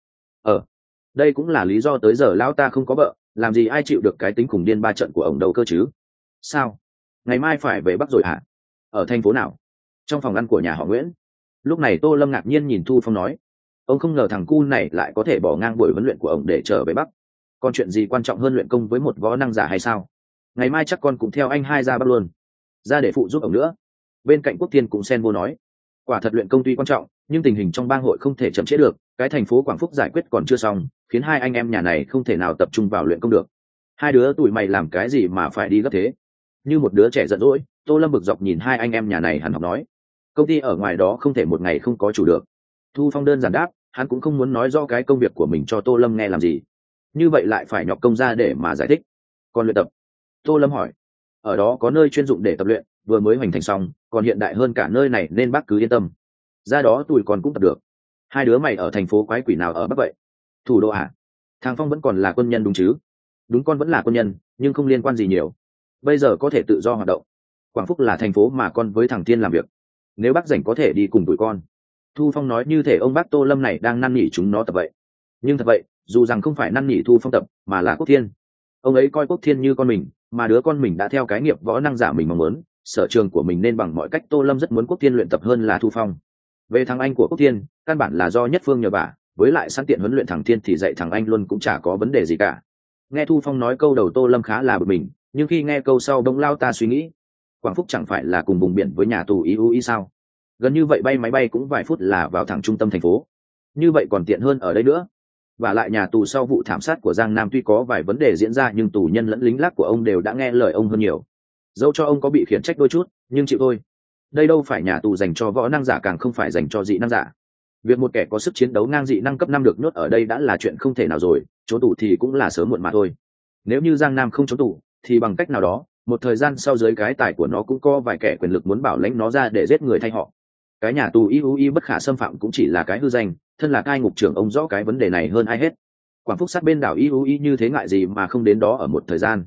Speaker 1: Đây cũng là lý do tới giờ lão ta không có vợ, làm gì ai chịu được cái tính khủng điên ba trận của ổng đâu cơ chứ. Sao, ngày mai phải về Bắc rồi hả? Ở thành phố nào? Trong phòng ăn của nhà họ Nguyễn. Lúc này Tô Lâm ngạc nhiên nhìn Thu Phong nói, ông không ngờ thằng cu này lại có thể bỏ ngang buổi huấn luyện của ông để trở về Bắc. Còn chuyện gì quan trọng hơn luyện công với một võ năng giả hay sao? Ngày mai chắc con cũng theo anh hai ra Bắc luôn, ra để phụ giúp ông nữa. Bên cạnh Quốc Thiên cũng xen vô nói, quả thật luyện công tuy quan trọng, nhưng tình hình trong bang hội không thể chậm trễ được, cái thành phố Quảng Phúc giải quyết còn chưa xong, khiến hai anh em nhà này không thể nào tập trung vào luyện công được. Hai đứa tụi mày làm cái gì mà phải đi gấp thế? Như một đứa trẻ giận dỗi, Tô Lâm bực dọc nhìn hai anh em nhà này hằn học nói, công ty ở ngoài đó không thể một ngày không có chủ được. Thu Phong đơn giản đáp, hắn cũng không muốn nói rõ cái công việc của mình cho Tô Lâm nghe làm gì, như vậy lại phải nhọc công ra để mà giải thích. Còn luyện tập? Tô Lâm hỏi. Ở đó có nơi chuyên dụng để tập luyện, vừa mới hoành thành xong, còn hiện đại hơn cả nơi này nên bác cứ yên tâm. Ra đó tụi con cũng tập được. Hai đứa mày ở thành phố quái quỷ nào ở Bắc vậy? Thủ đô à? Thằng Phong vẫn còn là quân nhân đúng chứ? Đúng, con vẫn là quân nhân, nhưng không liên quan gì nhiều. Bây giờ có thể tự do hoạt động. Quảng Phúc là thành phố mà con với thằng Thiên làm việc. Nếu bác rảnh có thể đi cùng tụi con. Thu Phong nói như thể ông bác Tô Lâm này đang năn nỉ chúng nó tập vậy. Nhưng thật vậy, dù rằng không phải năn nỉ Thu Phong tập, mà là Quốc Thiên. Ông ấy coi Quốc Thiên như con mình, mà đứa con mình đã theo cái nghiệp võ năng giả mình mong muốn, sở trường của mình, nên bằng mọi cách Tô Lâm rất muốn Quốc Thiên luyện tập hơn là Thu Phong. Về thằng anh của Quốc Thiên, căn bản là do Nhất Phương nhờ vả, với lại sẵn tiện huấn luyện thằng Thiên thì dạy thằng anh luôn cũng chả có vấn đề gì cả. Nghe Thu Phong nói câu đầu Tô Lâm khá là bực mình, nhưng khi nghe câu sau đông lao ta suy nghĩ, Quảng Phúc chẳng phải là cùng vùng biển với nhà tù IUI sao? Gần như vậy bay máy bay cũng vài phút là vào thẳng trung tâm thành phố, như vậy còn tiện hơn ở đây nữa. Và lại nhà tù sau vụ thảm sát của Giang Nam tuy có vài vấn đề diễn ra, nhưng tù nhân lẫn lính lác của ông đều đã nghe lời ông hơn nhiều. Dẫu cho ông có bị khiển trách đôi chút, nhưng chịu thôi. Đây đâu phải nhà tù dành cho võ năng giả, càng không phải dành cho dị năng giả. Việc một kẻ có sức chiến đấu ngang dị năng cấp 5 được nhốt ở đây đã là chuyện không thể nào rồi, trốn tù thì cũng là sớm muộn mà thôi. Nếu như Giang Nam không trốn tù, thì bằng cách nào đó, một thời gian sau dưới cái tài của nó cũng có vài kẻ quyền lực muốn bảo lãnh nó ra để giết người thay họ. Cái nhà tù IUI bất khả xâm phạm cũng chỉ là cái hư danh, thân là cai ngục trưởng ông rõ cái vấn đề này hơn ai hết. Quảng Phúc sát bên đảo IUI như thế ngại gì mà không đến đó ở một thời gian.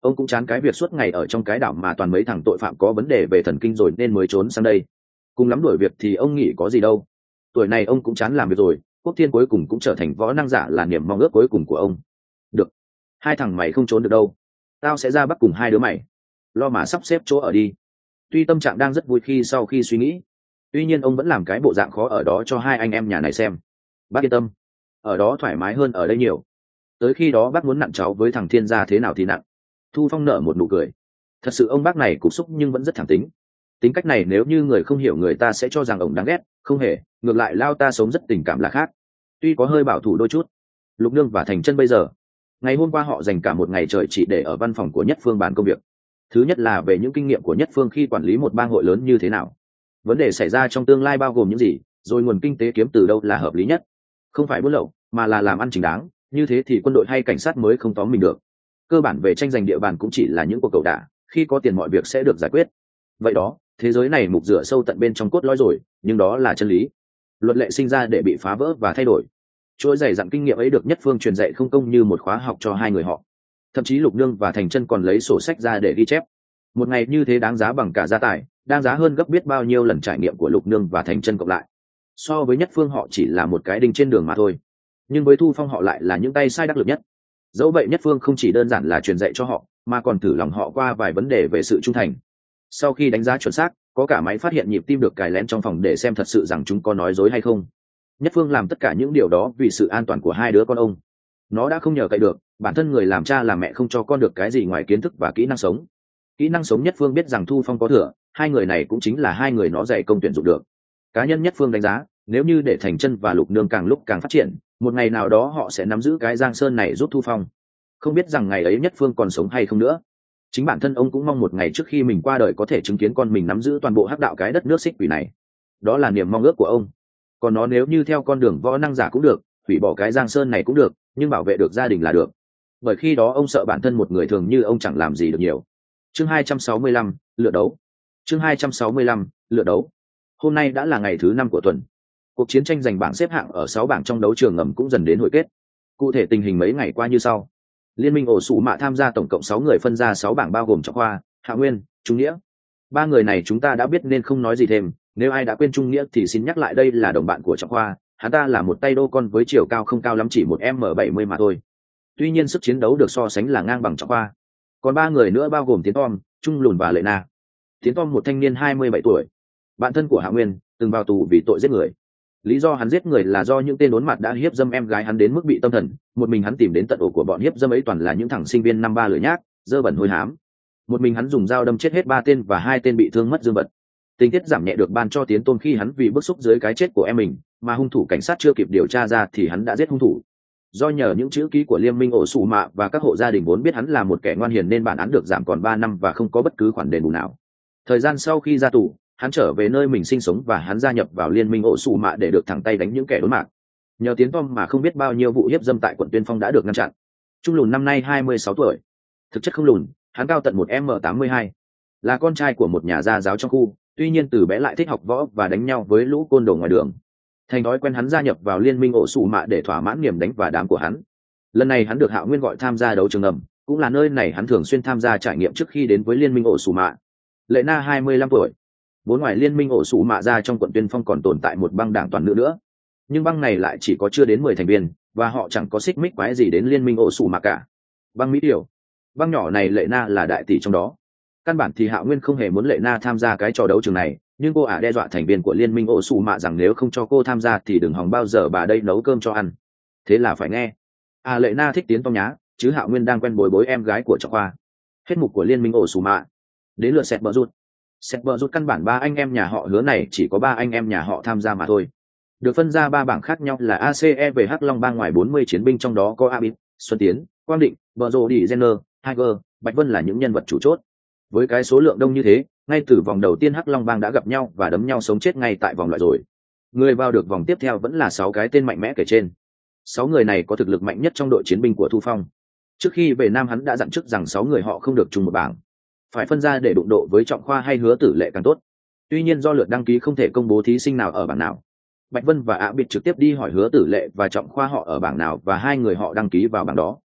Speaker 1: Ông cũng chán cái việc suốt ngày ở trong cái đảo mà toàn mấy thằng tội phạm có vấn đề về thần kinh rồi nên mới trốn sang đây. Cùng lắm đuổi việc thì ông nghĩ có gì đâu. Tuổi này ông cũng chán làm việc rồi, Quốc Thiên cuối cùng cũng trở thành võ năng giả là niềm mong ước cuối cùng của ông. Được, hai thằng mày không trốn được đâu, tao sẽ ra bắt cùng hai đứa mày, lo mà sắp xếp chỗ ở đi. Tuy tâm trạng đang rất vui sau khi suy nghĩ, tuy nhiên ông vẫn làm cái bộ dạng khó ở đó cho hai anh em nhà này xem. Bác yên tâm, ở đó thoải mái hơn ở đây nhiều. Tới khi đó bác muốn nặn cháu với thằng Thiên gia thế nào thì nặn. Thu Phong nở một nụ cười. Thật sự ông bác này cục xúc nhưng vẫn rất thẳng tính. Tính cách này nếu như người không hiểu người ta sẽ cho rằng ông đáng ghét, không hề, ngược lại lao ta sống rất tình cảm là khác. Tuy có hơi bảo thủ đôi chút. Lục Nương và Thành Chân bây giờ, ngày hôm qua họ dành cả một ngày trời chỉ để ở văn phòng của Nhất Phương bàn công việc. Thứ nhất là về những kinh nghiệm của Nhất Phương khi quản lý một bang hội lớn như thế nào, vấn đề xảy ra trong tương lai bao gồm những gì, rồi nguồn kinh tế kiếm từ đâu là hợp lý nhất, không phải buôn lậu mà là làm ăn chính đáng. Như thế thì quân đội hay cảnh sát mới không tóm mình được. Cơ bản về tranh giành địa bàn cũng chỉ là những cuộc cẩu đả, khi có tiền mọi việc sẽ được giải quyết. Vậy đó, thế giới này mục rửa sâu tận bên trong cốt lõi rồi, nhưng đó là chân lý. Luật lệ sinh ra để bị phá vỡ và thay đổi. Chuỗi dày dặn kinh nghiệm ấy được Nhất Phương truyền dạy không công như một khóa học cho hai người họ. Thậm chí Lục Nương và Thành Chân còn lấy sổ sách ra để ghi chép. Một ngày như thế đáng giá bằng cả gia tài, đáng giá hơn gấp biết bao nhiêu lần trải nghiệm của Lục Nương và Thành Chân cộng lại. So với Nhất Phương họ chỉ là một cái đinh trên đường mà thôi, nhưng với Thu Phong họ lại là những tay sai đắc lực nhất. Dẫu vậy Nhất Phương không chỉ đơn giản là truyền dạy cho họ, mà còn thử lòng họ qua vài vấn đề về sự trung thành. Sau khi đánh giá chuẩn xác, có cả máy phát hiện nhịp tim được cài lén trong phòng để xem thật sự rằng chúng có nói dối hay không. Nhất Phương làm tất cả những điều đó vì sự an toàn của hai đứa con ông. Nó đã không nhờ cậy được, bản thân người làm cha làm mẹ không cho con được cái gì ngoài kiến thức và kỹ năng sống. Kỹ năng sống Nhất Phương biết rằng Thu Phong có thừa, hai người này cũng chính là hai người nó dạy công tuyển dụng được. Cá nhân Nhất Phương đánh giá, nếu như để Thành Chân và Lục Nương càng lúc càng phát triển, một ngày nào đó họ sẽ nắm giữ cái Giang Sơn này giúp Thu Phong. Không biết rằng ngày ấy Nhất Phương còn sống hay không nữa. Chính bản thân ông cũng mong một ngày trước khi mình qua đời có thể chứng kiến con mình nắm giữ toàn bộ hắc đạo cái đất nước xích quỷ này. Đó là niềm mong ước của ông. Còn nó nếu như theo con đường võ năng giả cũng được, hủy bỏ cái Giang Sơn này cũng được, nhưng bảo vệ được gia đình là được. Bởi khi đó ông sợ bản thân một người thường như ông chẳng làm gì được nhiều. Chương 265, lựa đấu. Chương 265, lựa đấu. Hôm nay đã là ngày thứ 5 của tuần. Cuộc chiến tranh giành bảng xếp hạng ở 6 bảng trong đấu trường ngầm cũng dần đến hồi kết. Cụ thể tình hình mấy ngày qua như sau. Liên minh ổ sủ mạ tham gia tổng cộng 6 người phân ra 6 bảng bao gồm Trọng Khoa, Hạ Nguyên, Trung Nghĩa. Ba người này chúng ta đã biết nên không nói gì thêm, nếu ai đã quên Trung Nghĩa thì xin nhắc lại đây là đồng bạn của Trọng Khoa, hắn ta là một tay đô con với chiều cao không cao lắm chỉ 1m70 mà thôi. Tuy nhiên sức chiến đấu được so sánh là ngang bằng Trọng Khoa. Còn ba người nữa bao gồm Tiến Tom, Trung Lùn và Lệ Na. Tiến Tom một thanh niên 27 tuổi, bạn thân của Hạ Nguyên, từng vào tù vì tội giết người. Lý do hắn giết người là do những tên đốn mặt đã hiếp dâm em gái hắn đến mức bị tâm thần, một mình hắn tìm đến tận ổ của bọn hiếp dâm ấy toàn là những thằng sinh viên năm ba lười nhác, dơ bẩn hôi hám. Một mình hắn dùng dao đâm chết hết 3 tên và 2 tên bị thương mất dương vật. Tình tiết giảm nhẹ được ban cho Tiến Tôn khi hắn vì bức xúc dưới cái chết của em mình, mà hung thủ cảnh sát chưa kịp điều tra ra thì hắn đã giết hung thủ. Do nhờ những chữ ký của Liên minh ổ sủ mạ và các hộ gia đình vốn biết hắn là một kẻ ngoan hiền nên bản án được giảm còn 3 năm và không có bất cứ khoản đền bù nào. Thời gian sau khi ra tù, hắn trở về nơi mình sinh sống và hắn gia nhập vào Liên minh ổ sủ mạ để được thẳng tay đánh những kẻ đốn mạc. Nhờ Tiến Tom mà không biết bao nhiêu vụ hiếp dâm tại quận Tuyên Phong đã được ngăn chặn. Trung Lùn năm nay 26 tuổi, thực chất không lùn, hắn cao tận 1m82, là con trai của một nhà gia giáo trong khu, tuy nhiên từ bé lại thích học võ và đánh nhau với lũ côn đồ ngoài đường. Thành thói quen hắn gia nhập vào Liên minh ổ sủ mạ để thỏa mãn niềm đánh và đám của hắn. Lần này hắn được Hạ Nguyên gọi tham gia đấu trường ngầm, cũng là nơi này hắn thường xuyên tham gia trải nghiệm trước khi đến với Liên minh ổ sủ mạ. Lệ Na 25 tuổi, vốn ngoài Liên minh ổ sủ mạ ra trong quận Tuyên Phong còn tồn tại một băng đảng toàn nữ nữa, nhưng băng này lại chỉ có chưa đến 10 thành viên và họ chẳng có xích mích quái gì đến Liên minh ổ sủ mạ cả. Băng Mỹ Điều, băng nhỏ này Lệ Na là đại tỷ trong đó. Căn bản thì Hạ Nguyên không hề muốn Lệ Na tham gia cái trò đấu trường này, nhưng cô đe dọa thành viên của Liên minh ổ sủ mạ rằng nếu không cho cô tham gia thì đừng hòng bao giờ bà đây nấu cơm cho ăn. Thế là phải nghe. Lệ Na thích Tiến Tom nhá, chứ Hạ Nguyên đang quen bối bối em gái của Trọng Khoa. Hết mục của Liên minh ổ sủ mạ. Đến lượt Sẹt Bờ Rút. Sẹt Bờ Rút căn bản 3 anh em nhà họ Hứa này chỉ có 3 anh em nhà họ tham gia mà thôi. Được phân ra 3 bảng khác nhau là ACE về Hắc Long bang ngoài 40 chiến binh, trong đó có Abit, Xuân Tiến, Quang Định, Bờ Rồ Đi Jenner, Tiger, Bạch Vân là những nhân vật chủ chốt. Với cái số lượng đông như thế, ngay từ vòng đầu tiên Hắc Long bang đã gặp nhau và đấm nhau sống chết ngay tại vòng loại rồi. Người vào được vòng tiếp theo vẫn là 6 cái tên mạnh mẽ kể trên. 6 người này có thực lực mạnh nhất trong đội chiến binh của Thu Phong. Trước khi về Nam hắn đã dặn trước rằng 6 người họ không được chung một bảng, phải phân ra để đụng độ với Trọng Khoa hay Hứa Tử Lệ càng tốt. Tuy nhiên do lượt đăng ký không thể công bố thí sinh nào ở bảng nào, Bạch Vân và Bịt trực tiếp đi hỏi Hứa Tử Lệ và Trọng Khoa họ ở bảng nào và 2 người họ đăng ký vào bảng đó.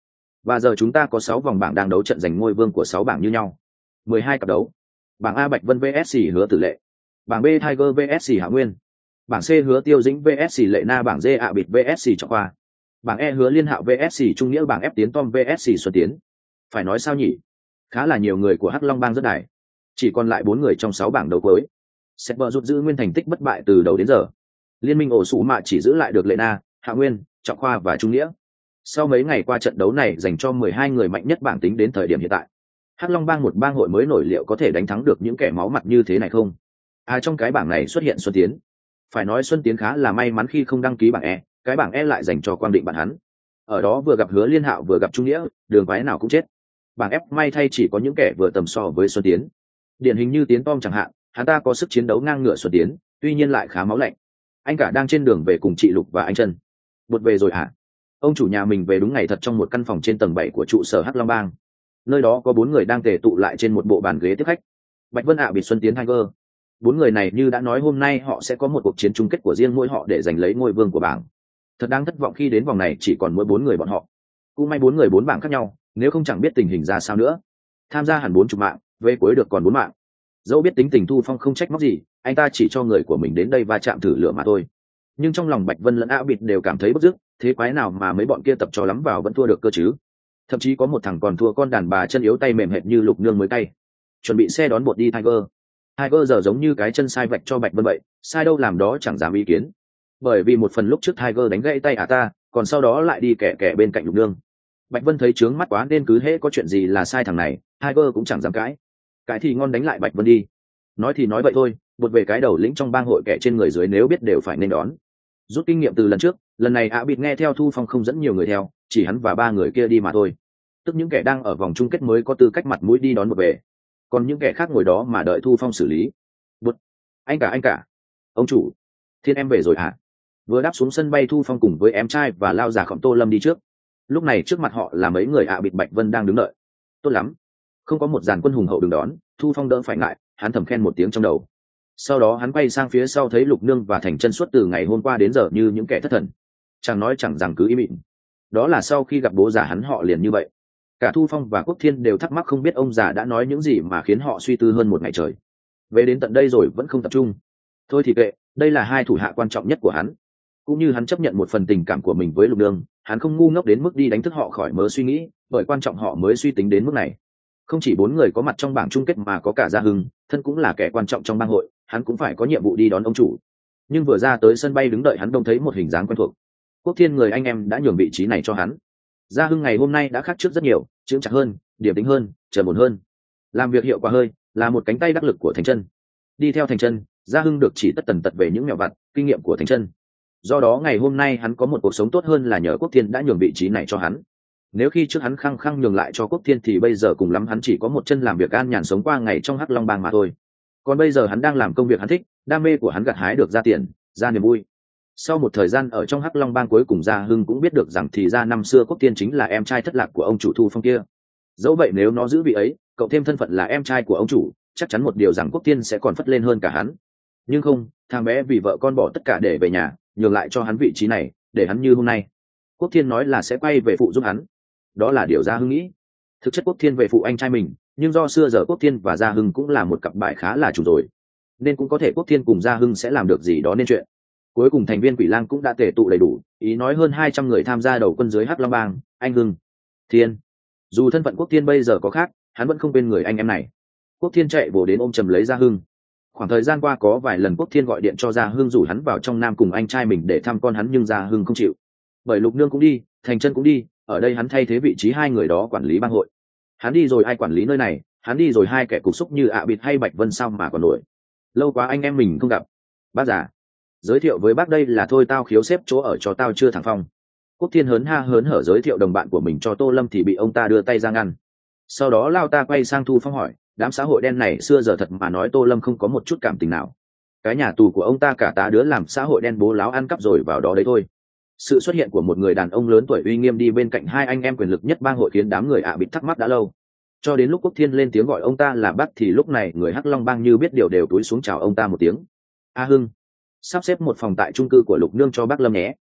Speaker 1: Và giờ chúng ta có 6 vòng bảng đang đấu trận giành ngôi vương của 6 bảng như nhau. 12 cặp đấu. Bảng A Bạch Vân vs Hứa Tử Lệ. Bảng B Tiger vs Hạ Nguyên. Bảng C Hứa Tiêu Dĩnh vs Lệ Na. Bảng D ạ Bịt vs Trọng Khoa. Bảng E Hứa Liên Hạo vs Trung Nghĩa. Bảng F Tiến Tom vs Xuân Tiến. Phải nói sao nhỉ? Khá là nhiều người của Hắc Long Bang rất đài. Chỉ còn lại 4 người trong 6 bảng đấu cuối. Sẽ bờ rút giữ nguyên thành tích bất bại từ đầu đến giờ. Liên minh ổ sủ mạ chỉ giữ lại được Lệ Na, Hạ Nguyên, Trọng Khoa và Trung Nghĩa. Sau mấy ngày qua trận đấu này dành cho 12 người mạnh nhất bảng tính đến thời điểm hiện tại. Hắc Long Bang một bang hội mới nổi liệu có thể đánh thắng được những kẻ máu mặt như thế này không? Trong cái bảng này xuất hiện Xuân Tiến. Phải nói Xuân Tiến khá là may mắn khi không đăng ký bảng E, cái bảng E lại dành cho Quang Định bạn hắn. Ở đó vừa gặp Hứa Liên Hạo vừa gặp Trung Nghĩa, đường quái nào cũng chết. Bảng F may thay chỉ có những kẻ vừa tầm so với Xuân Tiến. Điển hình như Tiến Tom chẳng hạn, hắn ta có sức chiến đấu ngang ngửa Xuân Tiến, tuy nhiên lại khá máu lạnh. Anh cả đang trên đường về cùng chị Lục và anh Trân. Bột về rồi hả? Ông chủ nhà mình về đúng ngày thật trong một căn phòng trên tầng 7 của trụ sở Hắc Long Bang. Nơi đó có 4 người đang tề tụ lại trên một bộ bàn ghế tiếp khách. Bạch Vân ạ Bịt Xuân Tiến Tiger. 4 người này như đã nói hôm nay họ sẽ có một cuộc chiến chung kết của riêng mỗi họ để giành lấy ngôi vương của bảng. Thật đáng thất vọng khi đến vòng này chỉ còn mỗi 4 người bọn họ. Cũng may 4 người 4 bảng khác nhau, nếu không chẳng biết tình hình ra sao nữa. Tham gia hẳn 40 mạng, về cuối được còn 4 mạng. Dẫu biết tính tình Thu Phong không trách móc gì, anh ta chỉ cho người của mình đến đây va chạm thử lửa mà thôi. Nhưng trong lòng Bạch Vân lẫn ạ Bịt đều cảm thấy bức rứt, thế quái nào mà mấy bọn kia tập cho lắm vào vẫn thua được cơ chứ? Thậm chí có một thằng còn thua con đàn bà chân yếu tay mềm hệt như Lục Nương mới cay. Chuẩn bị xe đón bột đi Tiger. Tiger giờ giống như cái chân sai vạch cho Bạch Vân vậy, sai đâu làm đó chẳng dám ý kiến. Bởi vì một phần lúc trước Tiger đánh gãy tay ta, còn sau đó lại đi kẻ bên cạnh Lục Nương. Bạch Vân thấy trướng mắt quá nên cứ hễ có chuyện gì là sai thằng này, Tiger cũng chẳng dám cãi. Cãi thì ngon đánh lại Bạch Vân đi. Nói thì nói vậy thôi, bột về cái đầu lĩnh trong bang hội kẻ trên người dưới nếu biết đều phải nên đón. Rút kinh nghiệm từ lần trước, lần này ạ Bịt nghe theo Thu Phong không dẫn nhiều người theo, chỉ hắn và 3 người kia đi mà thôi. Tức những kẻ đang ở vòng chung kết mới có tư cách mặt mũi đi đón một về, còn những kẻ khác ngồi đó mà đợi Thu Phong xử lý. Bụt, anh cả, ông chủ, Thiên em về rồi hả? Vừa đáp xuống sân bay Thu Phong cùng với em trai và lao già khổng Tô Lâm đi trước. Lúc này trước mặt họ là mấy người ạ Bịt Bạch Vân đang đứng đợi. Tốt lắm, không có một dàn quân hùng hậu đứng đón, Thu Phong đỡ phải ngại, hắn thầm khen một tiếng trong đầu. Sau đó hắn quay sang phía sau thấy Lục Nương và Thành Chân suốt từ ngày hôm qua đến giờ như những kẻ thất thần, chẳng nói chẳng rằng cứ im lìm. Đó là sau khi gặp bố già hắn họ liền như vậy. Cả Thu Phong và Quốc Thiên đều thắc mắc không biết ông già đã nói những gì mà khiến họ suy tư hơn một ngày trời. Về đến tận đây rồi vẫn không tập trung. Thôi thì kệ, đây là 2 thủ hạ quan trọng nhất của hắn. Cũng như hắn chấp nhận một phần tình cảm của mình với Lục Nương, hắn không ngu ngốc đến mức đi đánh thức họ khỏi mớ suy nghĩ, bởi quan trọng họ mới suy tính đến mức này. Không chỉ 4 người có mặt trong bảng chung kết mà có cả Gia Hưng, thân cũng là kẻ quan trọng trong bang hội, hắn cũng phải có nhiệm vụ đi đón ông chủ. Nhưng vừa ra tới sân bay đứng đợi hắn đông thấy một hình dáng quen thuộc. Quốc Thiên người anh em đã nhường vị trí này cho hắn. Gia Hưng ngày hôm nay đã khác trước rất nhiều, chững chạc hơn, điềm tĩnh hơn, trầm ổn hơn, làm việc hiệu quả hơi, là một cánh tay đắc lực của Thành Chân. Đi theo Thành Chân, Gia Hưng được chỉ tất tần tật về những mẹo vặt, kinh nghiệm của Thành Chân. Do đó ngày hôm nay hắn có một cuộc sống tốt hơn là nhờ Quốc Thiên đã nhường vị trí này cho hắn. Nếu khi trước hắn khăng khăng nhường lại cho Quốc Thiên thì bây giờ cùng lắm hắn chỉ có một chân làm việc an nhàn sống qua ngày trong Hắc Long Bang mà thôi. Còn bây giờ hắn đang làm công việc hắn thích, đam mê của hắn gặt hái được ra tiền, ra niềm vui. Sau một thời gian ở trong Hắc Long Bang cuối cùng Gia Hưng cũng biết được rằng thì ra năm xưa Quốc Thiên chính là em trai thất lạc của ông chủ Thu Phong kia. Dẫu vậy nếu nó giữ vị ấy, cộng thêm thân phận là em trai của ông chủ, chắc chắn một điều rằng Quốc Thiên sẽ còn phất lên hơn cả hắn. Nhưng không, thằng bé vì vợ con bỏ tất cả để về nhà, nhường lại cho hắn vị trí này, để hắn như hôm nay. Quốc Thiên nói là sẽ quay về phụ giúp hắn. Đó là điều Gia Hưng nghĩ. Thực chất Quốc Thiên về phụ anh trai mình, nhưng do xưa giờ Quốc Thiên và Gia Hưng cũng là một cặp bài khá là trùng rồi, nên cũng có thể Quốc Thiên cùng Gia Hưng sẽ làm được gì đó nên chuyện. Cuối cùng thành viên Quỷ Lang cũng đã tề tụ đầy đủ, ý nói hơn 200 người tham gia đầu quân dưới Hắc Long Bang, anh Hưng, Thiên. Dù thân phận Quốc Thiên bây giờ có khác, hắn vẫn không quên người anh em này. Quốc Thiên chạy vồ đến ôm chầm lấy Gia Hưng. Khoảng thời gian qua có vài lần Quốc Thiên gọi điện cho Gia Hưng rủ hắn vào trong Nam cùng anh trai mình để thăm con hắn, nhưng Gia Hưng không chịu. Bởi Lục Nương cũng đi, Thành Chân cũng đi, ở đây hắn thay thế vị trí 2 người đó quản lý bang hội. Hắn đi rồi ai quản lý nơi này, hắn đi rồi 2 kẻ cục xúc như ạ Bịt hay Bạch Vân sao mà còn nổi. Lâu quá anh em mình không gặp. Bác già, giới thiệu với bác đây là Thôi Tao Khiếu xếp chỗ ở cho tao chưa thằng Phong. Quốc Thiên hớn hở giới thiệu đồng bạn của mình cho Tô Lâm thì bị ông ta đưa tay ra ngăn. Sau đó lao ta quay sang Thu Phong hỏi, đám xã hội đen này xưa giờ thật mà nói Tô Lâm không có một chút cảm tình nào. Cái nhà tù của ông ta cả tá đứa làm xã hội đen bố láo ăn cắp rồi vào đó đấy thôi. Sự xuất hiện của một người đàn ông lớn tuổi uy nghiêm đi bên cạnh 2 anh em quyền lực nhất bang hội khiến đám người ạ Bịt thắc mắc đã lâu. Cho đến lúc Quốc Thiên lên tiếng gọi ông ta là bác thì lúc này người Hắc Long Bang như biết điều đều túi xuống chào ông ta một tiếng. A Hưng, sắp xếp một phòng tại chung cư của Lục Nương cho bác Lâm nhé.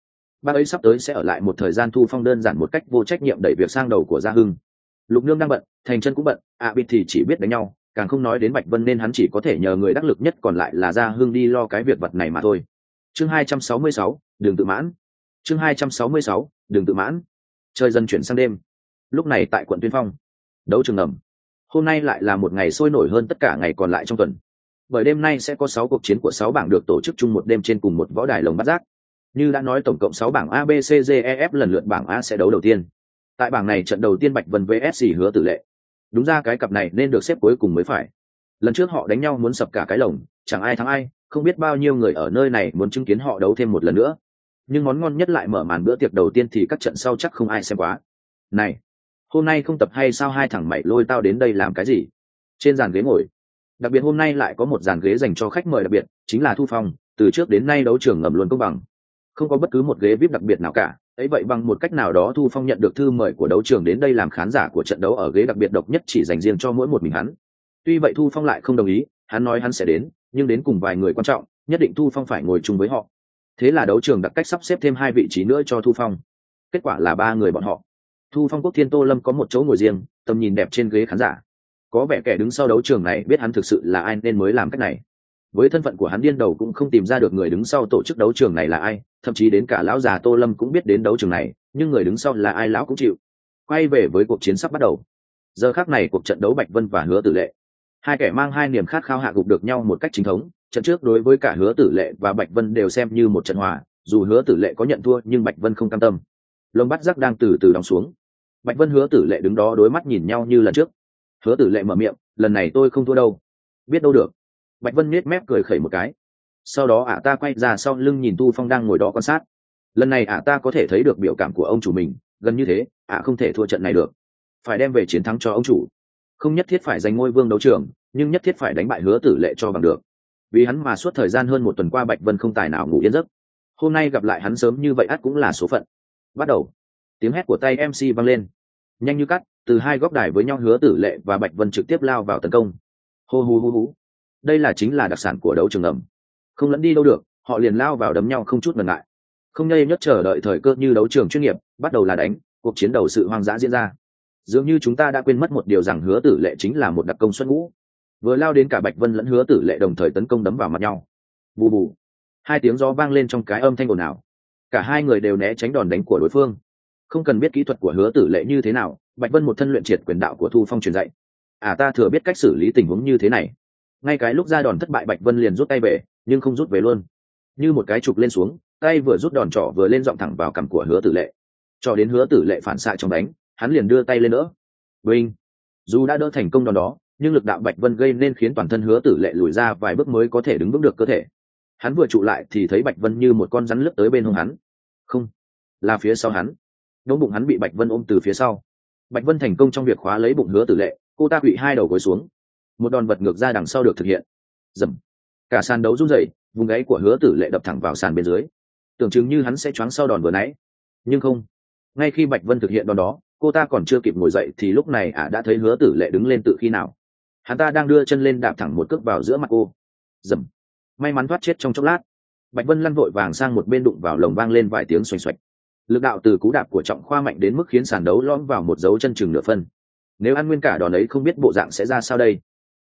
Speaker 1: bác ấy sắp tới sẽ ở lại một thời gian. Thu Phong đơn giản một cách vô trách nhiệm đẩy việc sang đầu của Gia Hưng. Lục Nương đang bận, Thành Chân cũng bận, Bịt thì chỉ biết đánh nhau, càng không nói đến Bạch Vân, nên hắn chỉ có thể nhờ người đắc lực nhất còn lại là Gia Hưng đi lo cái việc vật này mà thôi. Chương 266, đường tự mãn. Chương 266, đường tự mãn. Trời dần chuyển sang đêm. Lúc này tại quận Tuyên Phong, đấu trường ngầm. Hôm nay lại là một ngày sôi nổi hơn tất cả ngày còn lại trong tuần. Bởi đêm nay sẽ có 6 cuộc chiến của 6 bảng được tổ chức chung một đêm trên cùng một võ đài lồng bắt giác. Như đã nói, tổng cộng 6 bảng A, B, C, D, E, F, lần lượt bảng A sẽ đấu đầu tiên. Tại bảng này, trận đầu tiên Bạch Vân vs Hứa Tử Lệ. Đúng ra cái cặp này nên được xếp cuối cùng mới phải. Lần trước họ đánh nhau muốn sập cả cái lồng, chẳng ai thắng ai, không biết bao nhiêu người ở nơi này muốn chứng kiến họ đấu thêm một lần nữa. Nhưng món ngon nhất lại mở màn bữa tiệc đầu tiên thì các trận sau chắc không ai xem quá. Này, hôm nay không tập hay sao hai thằng mày lôi tao đến đây làm cái gì? Trên dàn ghế ngồi, đặc biệt hôm nay lại có một dàn ghế dành cho khách mời đặc biệt, chính là Thu Phong. Từ trước đến nay đấu trường ngầm luôn công bằng, không có bất cứ một ghế VIP đặc biệt nào cả. Ấy vậy bằng một cách nào đó Thu Phong nhận được thư mời của đấu trường đến đây làm khán giả của trận đấu ở ghế đặc biệt độc nhất chỉ dành riêng cho mỗi một mình hắn. Tuy vậy Thu Phong lại không đồng ý, hắn nói hắn sẽ đến, nhưng đến cùng vài người quan trọng, nhất định Thu Phong phải ngồi chung với họ. Thế là đấu trường đặt cách sắp xếp thêm 2 vị trí nữa cho Thu Phong. Kết quả là 3 người bọn họ. Thu Phong, Quốc Thiên, Tô Lâm có một chỗ ngồi riêng, tầm nhìn đẹp trên ghế khán giả. Có vẻ kẻ đứng sau đấu trường này biết hắn thực sự là ai nên mới làm cách này. Với thân phận của hắn điên đầu cũng không tìm ra được người đứng sau tổ chức đấu trường này là ai, thậm chí đến cả lão già Tô Lâm cũng biết đến đấu trường này, nhưng người đứng sau là ai lão cũng chịu. Quay về với cuộc chiến sắp bắt đầu. Giờ khắc này cuộc trận đấu Bạch Vân và Hứa Tử Lệ, hai kẻ mang hai niềm khát khao hạ gục được nhau một cách chính thống. Trận trước đối với cả Hứa Tử Lệ và Bạch Vân đều xem như một trận hòa, dù Hứa Tử Lệ có nhận thua nhưng Bạch Vân không cam tâm. Lồng bắt giác đang từ từ đóng xuống. Bạch Vân, Hứa Tử Lệ đứng đó đối mắt nhìn nhau như lần trước. Hứa Tử Lệ mở miệng, lần này tôi không thua đâu. Biết đâu được. Bạch Vân nhếch mép cười khẩy một cái. Sau đó ta quay ra sau lưng nhìn Thu Phong đang ngồi đó quan sát. Lần này ta có thể thấy được biểu cảm của ông chủ mình, gần như thế, không thể thua trận này được. Phải đem về chiến thắng cho ông chủ. Không nhất thiết phải giành ngôi vương đấu trường, nhưng nhất thiết phải đánh bại Hứa Tử Lệ cho bằng được. Vì hắn mà suốt thời gian hơn một tuần qua Bạch Vân không tài nào ngủ yên giấc. Hôm nay gặp lại hắn sớm như vậy cũng là số phận. Bắt đầu. Tiếng hét của tay MC vang lên. Nhanh như cắt, từ hai góc đài với nhau Hứa Tử Lệ và Bạch Vân trực tiếp lao vào tấn công. Hô hú hú hú. Đây chính là đặc sản của đấu trường ngầm. Không lẫn đi đâu được, họ liền lao vào đấm nhau không chút ngần ngại. Không nhây nhấc chờ đợi thời cơ như đấu trường chuyên nghiệp, bắt đầu là đánh, cuộc chiến đầu sự hoang dã diễn ra. Dường như chúng ta đã quên mất một điều rằng Hứa Tử Lệ chính là một đặc công xuất ngũ. Vừa lao đến cả Bạch Vân lẫn Hứa Tử Lệ đồng thời tấn công đấm vào mặt nhau. Bù bù. Hai tiếng gió vang lên trong cái âm thanh ồn ào. Cả hai người đều né tránh đòn đánh của đối phương. Không cần biết kỹ thuật của Hứa Tử Lệ như thế nào, Bạch Vân một thân luyện triệt quyền đạo của Thu Phong truyền dạy. Ta thừa biết cách xử lý tình huống như thế này. Ngay cái lúc ra đòn thất bại Bạch Vân liền rút tay về, nhưng không rút về luôn. Như một cái trục lên xuống, tay vừa rút đòn trỏ vừa lên giọng thẳng vào cằm của Hứa Tử Lệ. Cho đến Hứa Tử Lệ phản xạ trong đánh, hắn liền đưa tay lên đỡ. Vinh. Dù đã đỡ thành công đòn đó, nhưng lực đạo Bạch Vân gây nên khiến toàn thân Hứa Tử Lệ lùi ra vài bước mới có thể đứng vững được cơ thể. Hắn vừa trụ lại thì thấy Bạch Vân như một con rắn lướt tới bên hông hắn. Không, là phía sau hắn. Đống bụng hắn bị Bạch Vân ôm từ phía sau. Bạch Vân thành công trong việc khóa lấy bụng Hứa Tử Lệ, cô ta quỵ hai đầu gối xuống. Một đòn vật ngược ra đằng sau được thực hiện. Dầm. Cả sàn đấu rung rẩy, vùng gáy của Hứa Tử Lệ đập thẳng vào sàn bên dưới. Tưởng chừng như hắn sẽ choáng sau đòn vừa nãy, nhưng không. Ngay khi Bạch Vân thực hiện đòn đó, cô ta còn chưa kịp ngồi dậy thì lúc này đã thấy Hứa Tử Lệ đứng lên từ khi nào. Hắn ta đang đưa chân lên đạp thẳng một cước vào giữa mặt cô. Dầm. May mắn thoát chết trong chốc lát. Bạch Vân lăn vội vàng sang một bên đụng vào lồng, vang lên vài tiếng xoành xoạch. Lực đạo từ cú đạp của Trọng Khoa mạnh đến mức khiến sàn đấu lõm vào một dấu chân chừng nửa phân. Nếu ăn nguyên cả đòn ấy không biết bộ dạng sẽ ra sao đây.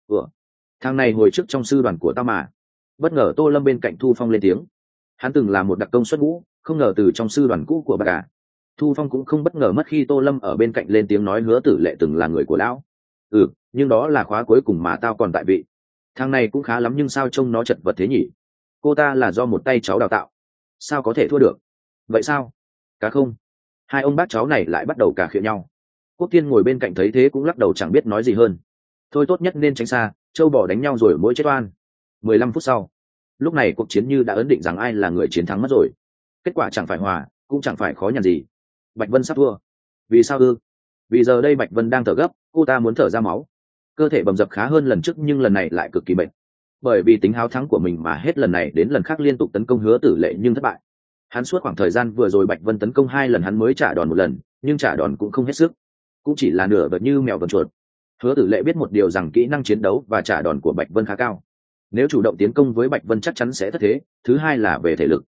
Speaker 1: Thằng này hồi trước trong sư đoàn của tao mà. Bất ngờ Tô Lâm bên cạnh Thu Phong lên tiếng. Hắn từng là một đặc công xuất ngũ, không ngờ từ trong sư đoàn cũ của bà cả. Thu Phong cũng không bất ngờ mất khi Tô Lâm ở bên cạnh lên tiếng nói Hứa Tử Lệ từng là người của lão. Nhưng đó là khóa cuối cùng mà tao còn tại vị. Thằng này cũng khá lắm nhưng sao trông nó chật vật thế nhỉ. Cô ta là do một tay cháu đào tạo, sao có thể thua được. Vậy sao? Cá không. Hai ông bác cháu này lại bắt đầu cà khịa nhau. Quốc Thiên ngồi bên cạnh thấy thế cũng lắc đầu chẳng biết nói gì hơn. Thôi tốt nhất nên tránh xa, trâu bò đánh nhau rồi mỗi chết oan. 15 phút sau, lúc này cuộc chiến như đã ấn định rằng ai là người chiến thắng mất rồi. Kết quả chẳng phải hòa, cũng chẳng phải khó nhằn gì. Bạch Vân sắp thua. Vì sao ư? Vì giờ đây Bạch Vân đang thở gấp, cô ta muốn thở ra máu. Cơ thể bầm dập khá hơn lần trước nhưng lần này lại cực kỳ bệnh. Bởi vì tính háo thắng của mình mà hết lần này đến lần khác liên tục tấn công Hứa Tử Lệ nhưng thất bại. Hắn suốt khoảng thời gian vừa rồi Bạch Vân tấn công 2 lần hắn mới trả đòn một lần, nhưng trả đòn cũng không hết sức, cũng chỉ là nửa vật như mèo vần chuột. Hứa Tử Lệ biết một điều rằng kỹ năng chiến đấu và trả đòn của Bạch Vân khá cao. Nếu chủ động tiến công với Bạch Vân chắc chắn sẽ thất thế. Thứ hai là về thể lực.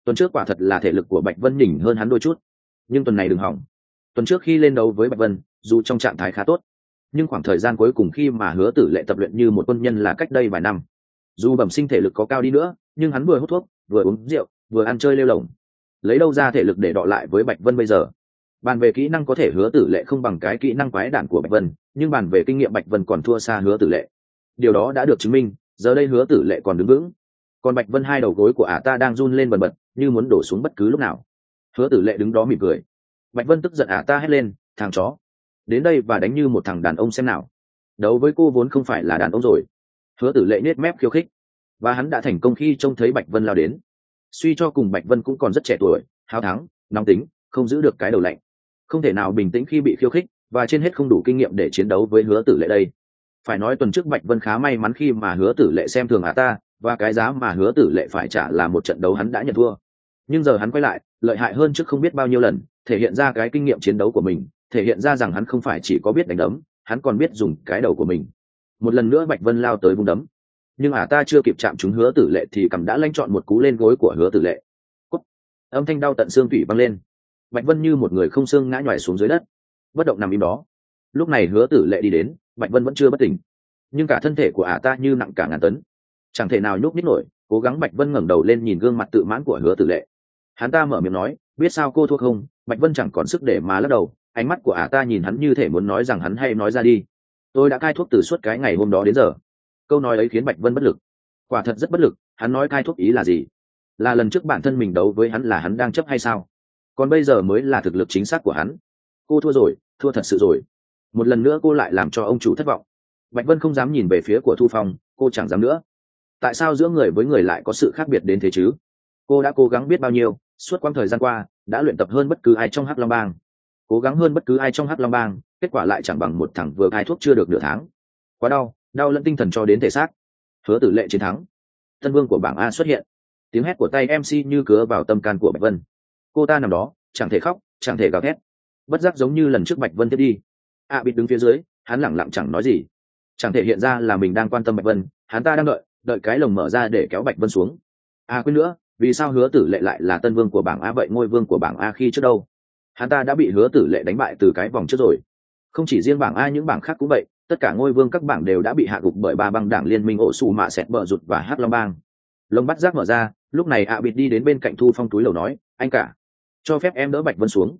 Speaker 1: Tuần trước quả thật là thể lực của Bạch Vân nhỉnh hơn hắn đôi chút, nhưng tuần này đừng hỏng. Tuần trước khi lên đấu với Bạch Vân, dù trong trạng thái khá tốt, nhưng khoảng thời gian cuối cùng khi mà Hứa Tử Lệ tập luyện như một quân nhân là cách đây vài năm, dù bẩm sinh thể lực có cao đi nữa, nhưng hắn vừa hút thuốc, vừa uống rượu, vừa ăn chơi lêu lổng, lấy đâu ra thể lực để đọ lại với Bạch Vân bây giờ. Bàn về kỹ năng có thể Hứa Tử Lệ không bằng cái kỹ năng quái đản của Bạch Vân, nhưng bàn về kinh nghiệm Bạch Vân còn thua xa Hứa Tử Lệ. Điều đó đã được chứng minh, giờ đây Hứa Tử Lệ còn đứng vững, còn Bạch Vân hai đầu gối của ả ta đang run lên bần bật, như muốn đổ xuống bất cứ lúc nào. Hứa Tử Lệ đứng đó mỉm cười. Bạch Vân tức giận ả ta hét lên, thằng chó, đến đây và đánh như một thằng đàn ông xem nào. Đấu với cô vốn không phải là đàn ông rồi. Hứa Tử Lệ nhếch mép khiêu khích, và hắn đã thành công khi trông thấy Bạch Vân lao đến. Suy cho cùng Bạch Vân cũng còn rất trẻ tuổi, háo thắng, nóng tính, không giữ được cái đầu lạnh, không thể nào bình tĩnh khi bị khiêu khích, và trên hết không đủ kinh nghiệm để chiến đấu với Hứa Tử Lệ đây. Phải nói tuần trước Bạch Vân khá may mắn khi mà Hứa Tử Lệ xem thường ả ta, và cái giá mà Hứa Tử Lệ phải trả là một trận đấu hắn đã nhận thua. Nhưng giờ hắn quay lại, lợi hại hơn trước không biết bao nhiêu lần, thể hiện ra cái kinh nghiệm chiến đấu của mình, thể hiện ra rằng hắn không phải chỉ có biết đánh đấm, hắn còn biết dùng cái đầu của mình. Một lần nữa Bạch Vân lao tới vung đấm, nhưng ả ta chưa kịp chạm trúng Hứa Tử Lệ thì cầm đã lanh chọn một cú lên gối của Hứa Tử Lệ. Cút. Âm thanh đau tận xương tủy vang lên. Bạch Vân như một người không xương ngã nhoài xuống dưới đất, bất động nằm im đó. Lúc này Hứa Tử Lệ đi đến, Bạch Vân vẫn chưa bất tỉnh, nhưng cả thân thể của ả ta như nặng cả ngàn tấn, chẳng thể nào nhúc nhích nổi. Cố gắng Bạch Vân ngẩng đầu lên nhìn gương mặt tự mãn của Hứa Tử Lệ. Hắn ta mở miệng nói, biết sao cô thua không? Bạch Vân chẳng còn sức để mà lắc đầu, ánh mắt của ả ta nhìn hắn như thể muốn nói rằng hắn hay nói ra đi. Tôi đã cai thuốc từ suốt cái ngày hôm đó đến giờ. Câu nói ấy khiến Bạch Vân bất lực, quả thật rất bất lực. Hắn nói cai thuốc ý là gì? Là lần trước bản thân mình đấu với hắn là hắn đang chấp hay sao? Còn bây giờ mới là thực lực chính xác của hắn. Cô thua rồi, thua thật sự rồi. Một lần nữa cô lại làm cho ông chủ thất vọng. Bạch Vân không dám nhìn về phía của Thu Phong, cô chẳng dám nữa. Tại sao giữa người với người lại có sự khác biệt đến thế chứ? Cô đã cố gắng biết bao nhiêu, suốt quãng thời gian qua, đã luyện tập hơn bất cứ ai trong Hắc Long Bang, cố gắng hơn bất cứ ai trong Hắc Long Bang, kết quả lại chẳng bằng một thằng vừa cai thuốc chưa được nửa tháng. Quá đau, đau lẫn tinh thần cho đến thể xác. Hứa Tử Lệ chiến thắng. Tân vương của bảng A xuất hiện. Tiếng hét của tay MC như cứa vào tâm can của Bạch Vân. Cô ta nằm đó, chẳng thể khóc, chẳng thể gào thét, bất giác giống như lần trước Bạch Vân tiếp đi. Bịt đứng phía dưới, hắn lẳng lặng chẳng nói gì, chẳng thể hiện ra là mình đang quan tâm Bạch Vân. Hắn ta đang đợi cái lồng mở ra để kéo Bạch Vân xuống. Quên nữa, vì sao Hứa Tử Lệ lại là tân vương của bảng A vậy? Ngôi vương của bảng A khi trước đâu? Hắn ta đã bị Hứa Tử Lệ đánh bại từ cái vòng trước rồi. Không chỉ riêng bảng A, những bảng khác cũng vậy, tất cả ngôi vương các bảng đều đã bị hạ gục bởi ba băng đảng liên minh Ổ Sù Mạ Sẹt Bờ Rụt và Hắc Long Bang. Lồng bắt giác mở ra, lúc này Bịt đi đến bên cạnh Thu Phong túi lầu nói, anh cả, cho phép em đỡ Bạch Vân xuống.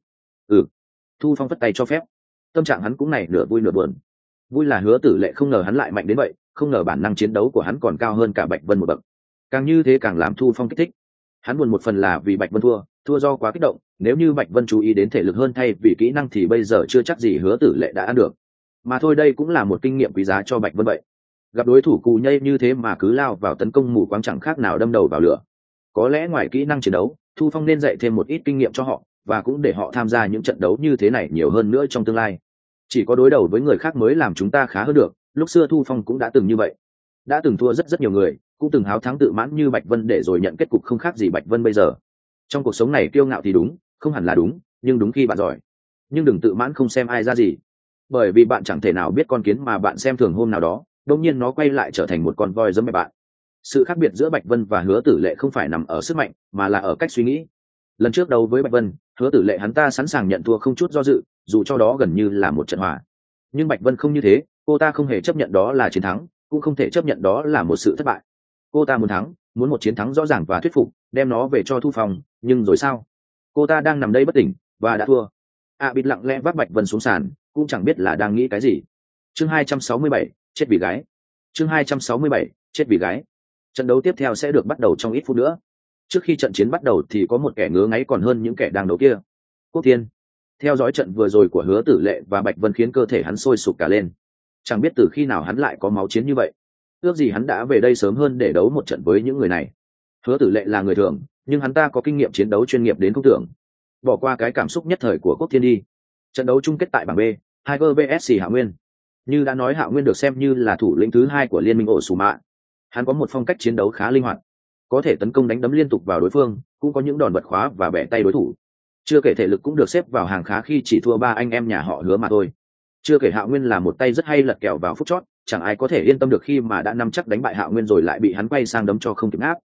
Speaker 1: Thu Phong phất tay cho phép. Tâm trạng hắn cũng này nửa vui nửa buồn. Vui là Hứa Tử Lệ không ngờ hắn lại mạnh đến vậy, không ngờ bản năng chiến đấu của hắn còn cao hơn cả Bạch Vân một bậc. Càng như thế càng làm Thu Phong kích thích. Hắn buồn một phần là vì Bạch Vân thua do quá kích động. Nếu như Bạch Vân chú ý đến thể lực hơn thay vì kỹ năng thì bây giờ chưa chắc gì Hứa Tử Lệ đã ăn được. Mà thôi, đây cũng là một kinh nghiệm quý giá cho Bạch Vân vậy. Gặp đối thủ cù nhây như thế mà cứ lao vào tấn công mù quáng chẳng khác nào đâm đầu vào lửa. Có lẽ ngoài kỹ năng chiến đấu, Thu Phong nên dạy thêm một ít kinh nghiệm cho họ, và cũng để họ tham gia những trận đấu như thế này nhiều hơn nữa trong tương lai. Chỉ có đối đầu với người khác mới làm chúng ta khá hơn được. Lúc xưa Thu Phong cũng đã từng như vậy, đã từng thua rất nhiều người, cũng từng háo thắng tự mãn như Bạch Vân để rồi nhận kết cục không khác gì Bạch Vân bây giờ. Trong cuộc sống này kiêu ngạo thì đúng, không hẳn là đúng, nhưng đúng khi bạn giỏi. Nhưng đừng tự mãn không xem ai ra gì, bởi vì bạn chẳng thể nào biết con kiến mà bạn xem thường hôm nào đó đột nhiên nó quay lại trở thành một con voi giẫm mẹ bạn. Sự khác biệt giữa Bạch Vân và Hứa Tử Lệ không phải nằm ở sức mạnh, mà là ở cách suy nghĩ. Lần trước đấu với Bạch Vân, Hứa Tử Lệ hắn ta sẵn sàng nhận thua không chút do dự, dù cho đó gần như là một trận hòa. Nhưng Bạch Vân không như thế, cô ta không hề chấp nhận đó là chiến thắng, cũng không thể chấp nhận đó là một sự thất bại. Cô ta muốn thắng, muốn một chiến thắng rõ ràng và thuyết phục, đem nó về cho Thu Phong. Nhưng rồi sao? Cô ta đang nằm đây bất tỉnh và đã thua. Bịt lặng lẽ vác Bạch Vân xuống sàn, cũng chẳng biết là đang nghĩ cái gì. Chương 267, chết vì gái. Chương 267, chết vì gái. Trận đấu tiếp theo sẽ được bắt đầu trong ít phút nữa. Trước khi trận chiến bắt đầu thì có một kẻ ngứa ngáy còn hơn những kẻ đang đấu kia. Quốc Thiên. Theo dõi trận vừa rồi của Hứa Tử Lệ và Bạch Vân khiến cơ thể hắn sôi sục cả lên. Chẳng biết từ khi nào hắn lại có máu chiến như vậy. Ước gì hắn đã về đây sớm hơn để đấu một trận với những người này. Hứa Tử Lệ là người thường, nhưng hắn ta có kinh nghiệm chiến đấu chuyên nghiệp đến không tưởng. Bỏ qua cái cảm xúc nhất thời của Quốc Thiên đi. Trận đấu chung kết tại bảng B, Tiger vs Hạo Nguyên. Như đã nói, Hạo Nguyên được xem như là thủ lĩnh thứ hai của liên minh Ổ Sù Mạ. Hắn có một phong cách chiến đấu khá linh hoạt, có thể tấn công đánh đấm liên tục vào đối phương, cũng có những đòn bật khóa và bẻ tay đối thủ. Chưa kể thể lực cũng được xếp vào hàng khá khi chỉ thua ba anh em nhà họ Hứa mà thôi. Chưa kể Hạo Nguyên là một tay rất hay lật kèo vào phút chót, chẳng ai có thể yên tâm được khi mà đã nắm chắc đánh bại Hạo Nguyên rồi lại bị hắn quay sang đấm cho không kịp áp.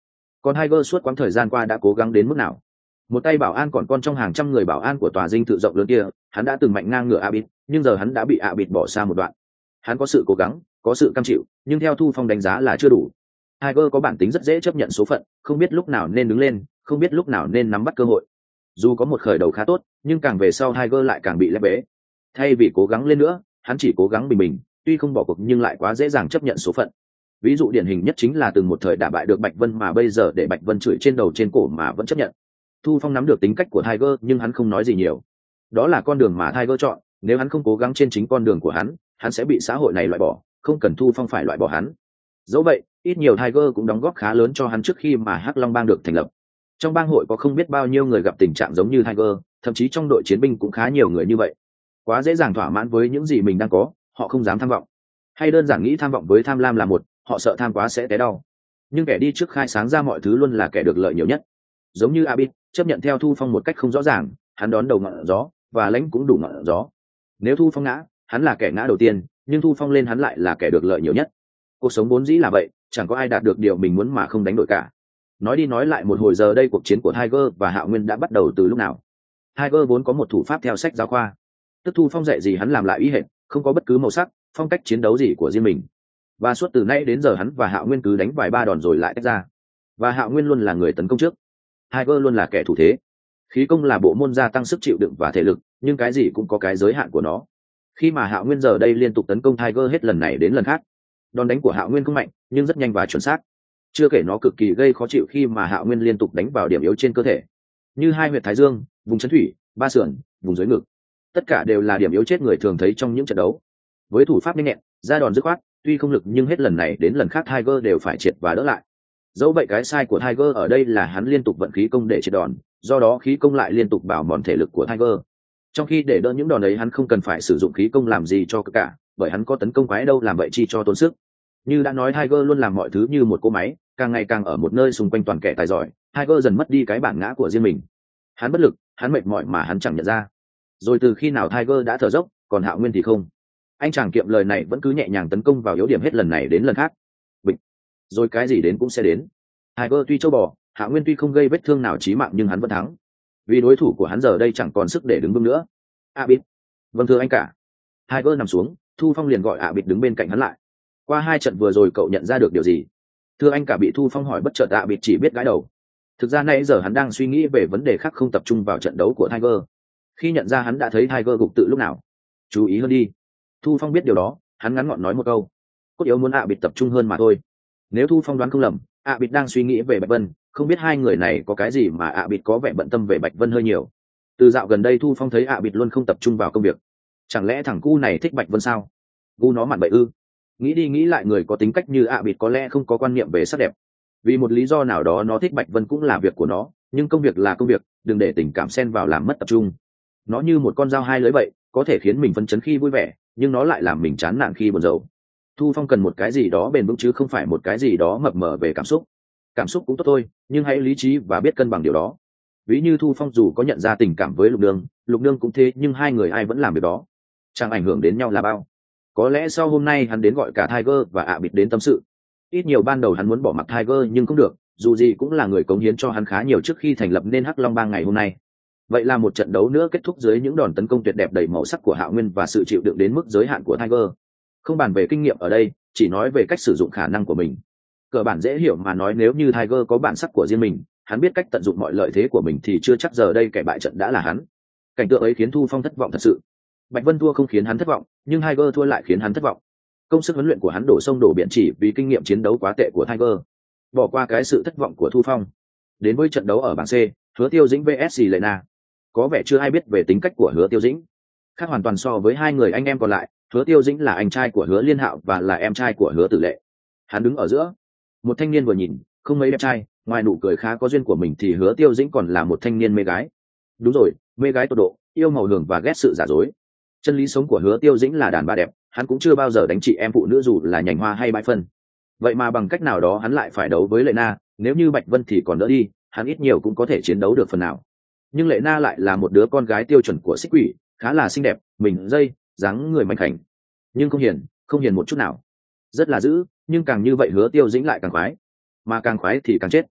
Speaker 1: Còn Tiger suốt quãng thời gian qua đã cố gắng đến mức nào? Một tay bảo an còn con trong hàng trăm người bảo an của tòa dinh thự rộng lớn kia, hắn đã từng mạnh ngang ngửa Abid, nhưng giờ hắn đã bị Abid bỏ xa một đoạn. Hắn có sự cố gắng, có sự cam chịu, nhưng theo Thu Phong đánh giá là chưa đủ. Tiger có bản tính rất dễ chấp nhận số phận, không biết lúc nào nên đứng lên, không biết lúc nào nên nắm bắt cơ hội. Dù có một khởi đầu khá tốt, nhưng càng về sau Tiger lại càng bị lép bế. Thay vì cố gắng lên nữa, hắn chỉ cố gắng bình bình, tuy không bỏ cuộc nhưng lại quá dễ dàng chấp nhận số phận. Ví dụ điển hình nhất chính là từng một thời đả bại được Bạch Vân mà bây giờ để Bạch Vân chửi trên đầu trên cổ mà vẫn chấp nhận. Thu Phong nắm được tính cách của Tiger nhưng hắn không nói gì nhiều. Đó là con đường mà Tiger chọn, nếu hắn không cố gắng trên chính con đường của hắn sẽ bị xã hội này loại bỏ, không cần Thu Phong phải loại bỏ hắn. Dẫu vậy, ít nhiều Tiger cũng đóng góp khá lớn cho hắn trước khi mà Hắc Long Bang được thành lập. Trong bang hội có không biết bao nhiêu người gặp tình trạng giống như Tiger, thậm chí trong đội chiến binh cũng khá nhiều người như vậy. Quá dễ dàng thỏa mãn với những gì mình đang có, họ không dám tham vọng. Hay đơn giản nghĩ tham vọng với tham lam là một, họ sợ tham quá sẽ té đau. Nhưng kẻ đi trước khai sáng ra mọi thứ luôn là kẻ được lợi nhiều nhất. Giống như Abid, chấp nhận theo Thu Phong một cách không rõ ràng, hắn đón đầu ngọn gió và lãnh cũng đủ ngọn gió. Nếu Thu Phong ngã, hắn là kẻ ngã đầu tiên, nhưng Thu Phong lên hắn lại là kẻ được lợi nhiều nhất. Cuộc sống vốn dĩ là vậy, chẳng có ai đạt được điều mình muốn mà không đánh đổi cả. Nói đi nói lại một hồi giờ đây cuộc chiến của Tiger và Hạo Nguyên đã bắt đầu từ lúc nào. Tiger vốn có một thủ pháp theo sách giáo khoa, tức Thu Phong dạy gì hắn làm lại y hệt, không có bất cứ màu sắc, phong cách chiến đấu gì của riêng mình. Và suốt từ nay đến giờ hắn và Hạo Nguyên cứ đánh vài ba đòn rồi lại tách ra. Và Hạo Nguyên luôn là người tấn công trước, Tiger luôn là kẻ thủ thế. Khí công là bộ môn gia tăng sức chịu đựng và thể lực, nhưng cái gì cũng có cái giới hạn của nó. Khi mà Hạo Nguyên giờ đây liên tục tấn công Tiger hết lần này đến lần khác, đòn đánh của Hạo Nguyên không mạnh, nhưng rất nhanh và chuẩn xác. Chưa kể nó cực kỳ gây khó chịu khi mà Hạo Nguyên liên tục đánh vào điểm yếu trên cơ thể, như hai huyệt thái dương, vùng chân thủy, ba sườn, vùng dưới ngực. Tất cả đều là điểm yếu chết người thường thấy trong những trận đấu. Với thủ pháp nhanh nhẹn, ra đòn dứt khoát, tuy không lực nhưng hết lần này đến lần khác Tiger đều phải triệt và đỡ lại. Dẫu vậy cái sai của Tiger ở đây là hắn liên tục vận khí công để triệt đòn, do đó khí công lại liên tục bào mòn thể lực của Tiger. Trong khi để đỡ những đòn ấy hắn không cần phải sử dụng khí công làm gì cho cả, bởi hắn có tấn công quái đâu làm vậy chi cho tốn sức. Như đã nói, Tiger luôn làm mọi thứ như một cỗ máy, càng ngày càng ở một nơi xung quanh toàn kẻ tài giỏi, Tiger dần mất đi cái bản ngã của riêng mình. Hắn bất lực, hắn mệt mỏi mà hắn chẳng nhận ra. Rồi từ khi nào Tiger đã thở dốc, còn Hạo Nguyên thì không. Anh chàng kiệm lời này vẫn cứ nhẹ nhàng tấn công vào yếu điểm hết lần này đến lần khác. Bịch. Rồi cái gì đến cũng sẽ đến. Tiger tuy châu bò, Hạo Nguyên tuy không gây vết thương nào chí mạng nhưng hắn vẫn thắng. Vì đối thủ của hắn giờ đây chẳng còn sức để đứng vững nữa. Abid. Vâng thưa anh cả. Tiger nằm xuống, Thu Phong liền gọi Abid đứng bên cạnh hắn lại. Qua hai trận vừa rồi cậu nhận ra được điều gì? Thưa anh cả, bị Thu Phong hỏi bất chợt, Abid chỉ biết gãi đầu. Thực ra nãy giờ hắn đang suy nghĩ về vấn đề khác, không tập trung vào trận đấu của Tiger. Khi nhận ra hắn đã thấy Tiger gục tự lúc nào. Chú ý hơn đi. Thu Phong biết điều đó, hắn ngắn gọn nói một câu. Cốt yếu muốn Abid tập trung hơn mà thôi. Nếu Thu Phong đoán không lầm, Abid đang suy nghĩ về Bạch Vân, không biết hai người này có cái gì mà Abid có vẻ bận tâm về Bạch Vân hơi nhiều. Từ dạo gần đây Thu Phong thấy Abid luôn không tập trung vào công việc. Chẳng lẽ thằng cu này thích Bạch Vân sao? Gu nó mặn bậy ư? Nghĩ đi nghĩ lại, người có tính cách như Abid có lẽ không có quan niệm về sắc đẹp. Vì một lý do nào đó nó thích Bạch Vân cũng là việc của nó, nhưng công việc là công việc, đừng để tình cảm xen vào làm mất tập trung. Nó như một con dao hai lưỡi vậy, có thể khiến mình phấn chấn khi vui vẻ, nhưng nó lại làm mình chán nản khi buồn rầu. Thu Phong cần một cái gì đó bền vững chứ không phải một cái gì đó mập mờ về cảm xúc. Cảm xúc cũng tốt thôi, nhưng hãy lý trí và biết cân bằng điều đó. Ví như Thu Phong dù có nhận ra tình cảm với Lục Nương cũng thế, nhưng hai người ai vẫn làm việc đó, chẳng ảnh hưởng đến nhau là bao. Có lẽ sau hôm nay hắn đến gọi cả Tiger và Abid đến tâm sự. Ít nhiều ban đầu hắn muốn bỏ mặc Tiger nhưng không được, dù gì cũng là người cống hiến cho hắn khá nhiều trước khi thành lập nên Hắc Long Bang ngày hôm nay. Vậy là một trận đấu nữa kết thúc dưới những đòn tấn công tuyệt đẹp đầy màu sắc của Hạo Nguyên và sự chịu đựng đến mức giới hạn của Tiger. Không bàn về kinh nghiệm ở đây, chỉ nói về cách sử dụng khả năng của mình. Cơ bản dễ hiểu mà nói, nếu như Tiger có bản sắc của riêng mình, hắn biết cách tận dụng mọi lợi thế của mình thì chưa chắc giờ đây kẻ bại trận đã là hắn. Cảnh tượng ấy khiến Thu Phong thất vọng thật sự. Bạch Vân thua không khiến hắn thất vọng, nhưng Tiger thua lại khiến hắn thất vọng. Công sức huấn luyện của hắn đổ sông đổ biển chỉ vì kinh nghiệm chiến đấu quá tệ của Tiger. Bỏ qua cái sự thất vọng của Thu Phong. Đến với trận đấu ở bảng C, Hứa Tiêu Dĩnh vs Lena. Có vẻ chưa ai biết về tính cách của Hứa Tiêu Dĩnh. Khác hoàn toàn so với hai người anh em còn lại, Hứa Tiêu Dĩnh là anh trai của Hứa Liên Hạo và là em trai của Hứa Tử Lệ. Hắn đứng ở giữa, một thanh niên vừa nhìn không mấy đẹp trai, ngoài nụ cười khá có duyên của mình thì Hứa Tiêu Dĩnh còn là một thanh niên mê gái. Đúng rồi, mê gái tột độ, yêu màu hường và ghét sự giả dối. Chân lý sống của Hứa Tiêu Dĩnh là đàn bà đẹp, hắn cũng chưa bao giờ đánh chị em phụ nữ dù là nhành hoa hay bãi phân. Vậy mà bằng cách nào đó hắn lại phải đấu với Lena, nếu như Bạch Vân thì còn đỡ đi, hắn ít nhiều cũng có thể chiến đấu được phần nào. Nhưng Lena lại là một đứa con gái tiêu chuẩn của Xích Quỷ, khá là xinh đẹp, mình dây, dáng người mảnh khảnh, nhưng không hiền một chút nào. Rất là dữ, nhưng càng như vậy Hứa Tiêu Dĩnh lại càng khoái, mà càng khoái thì càng chết.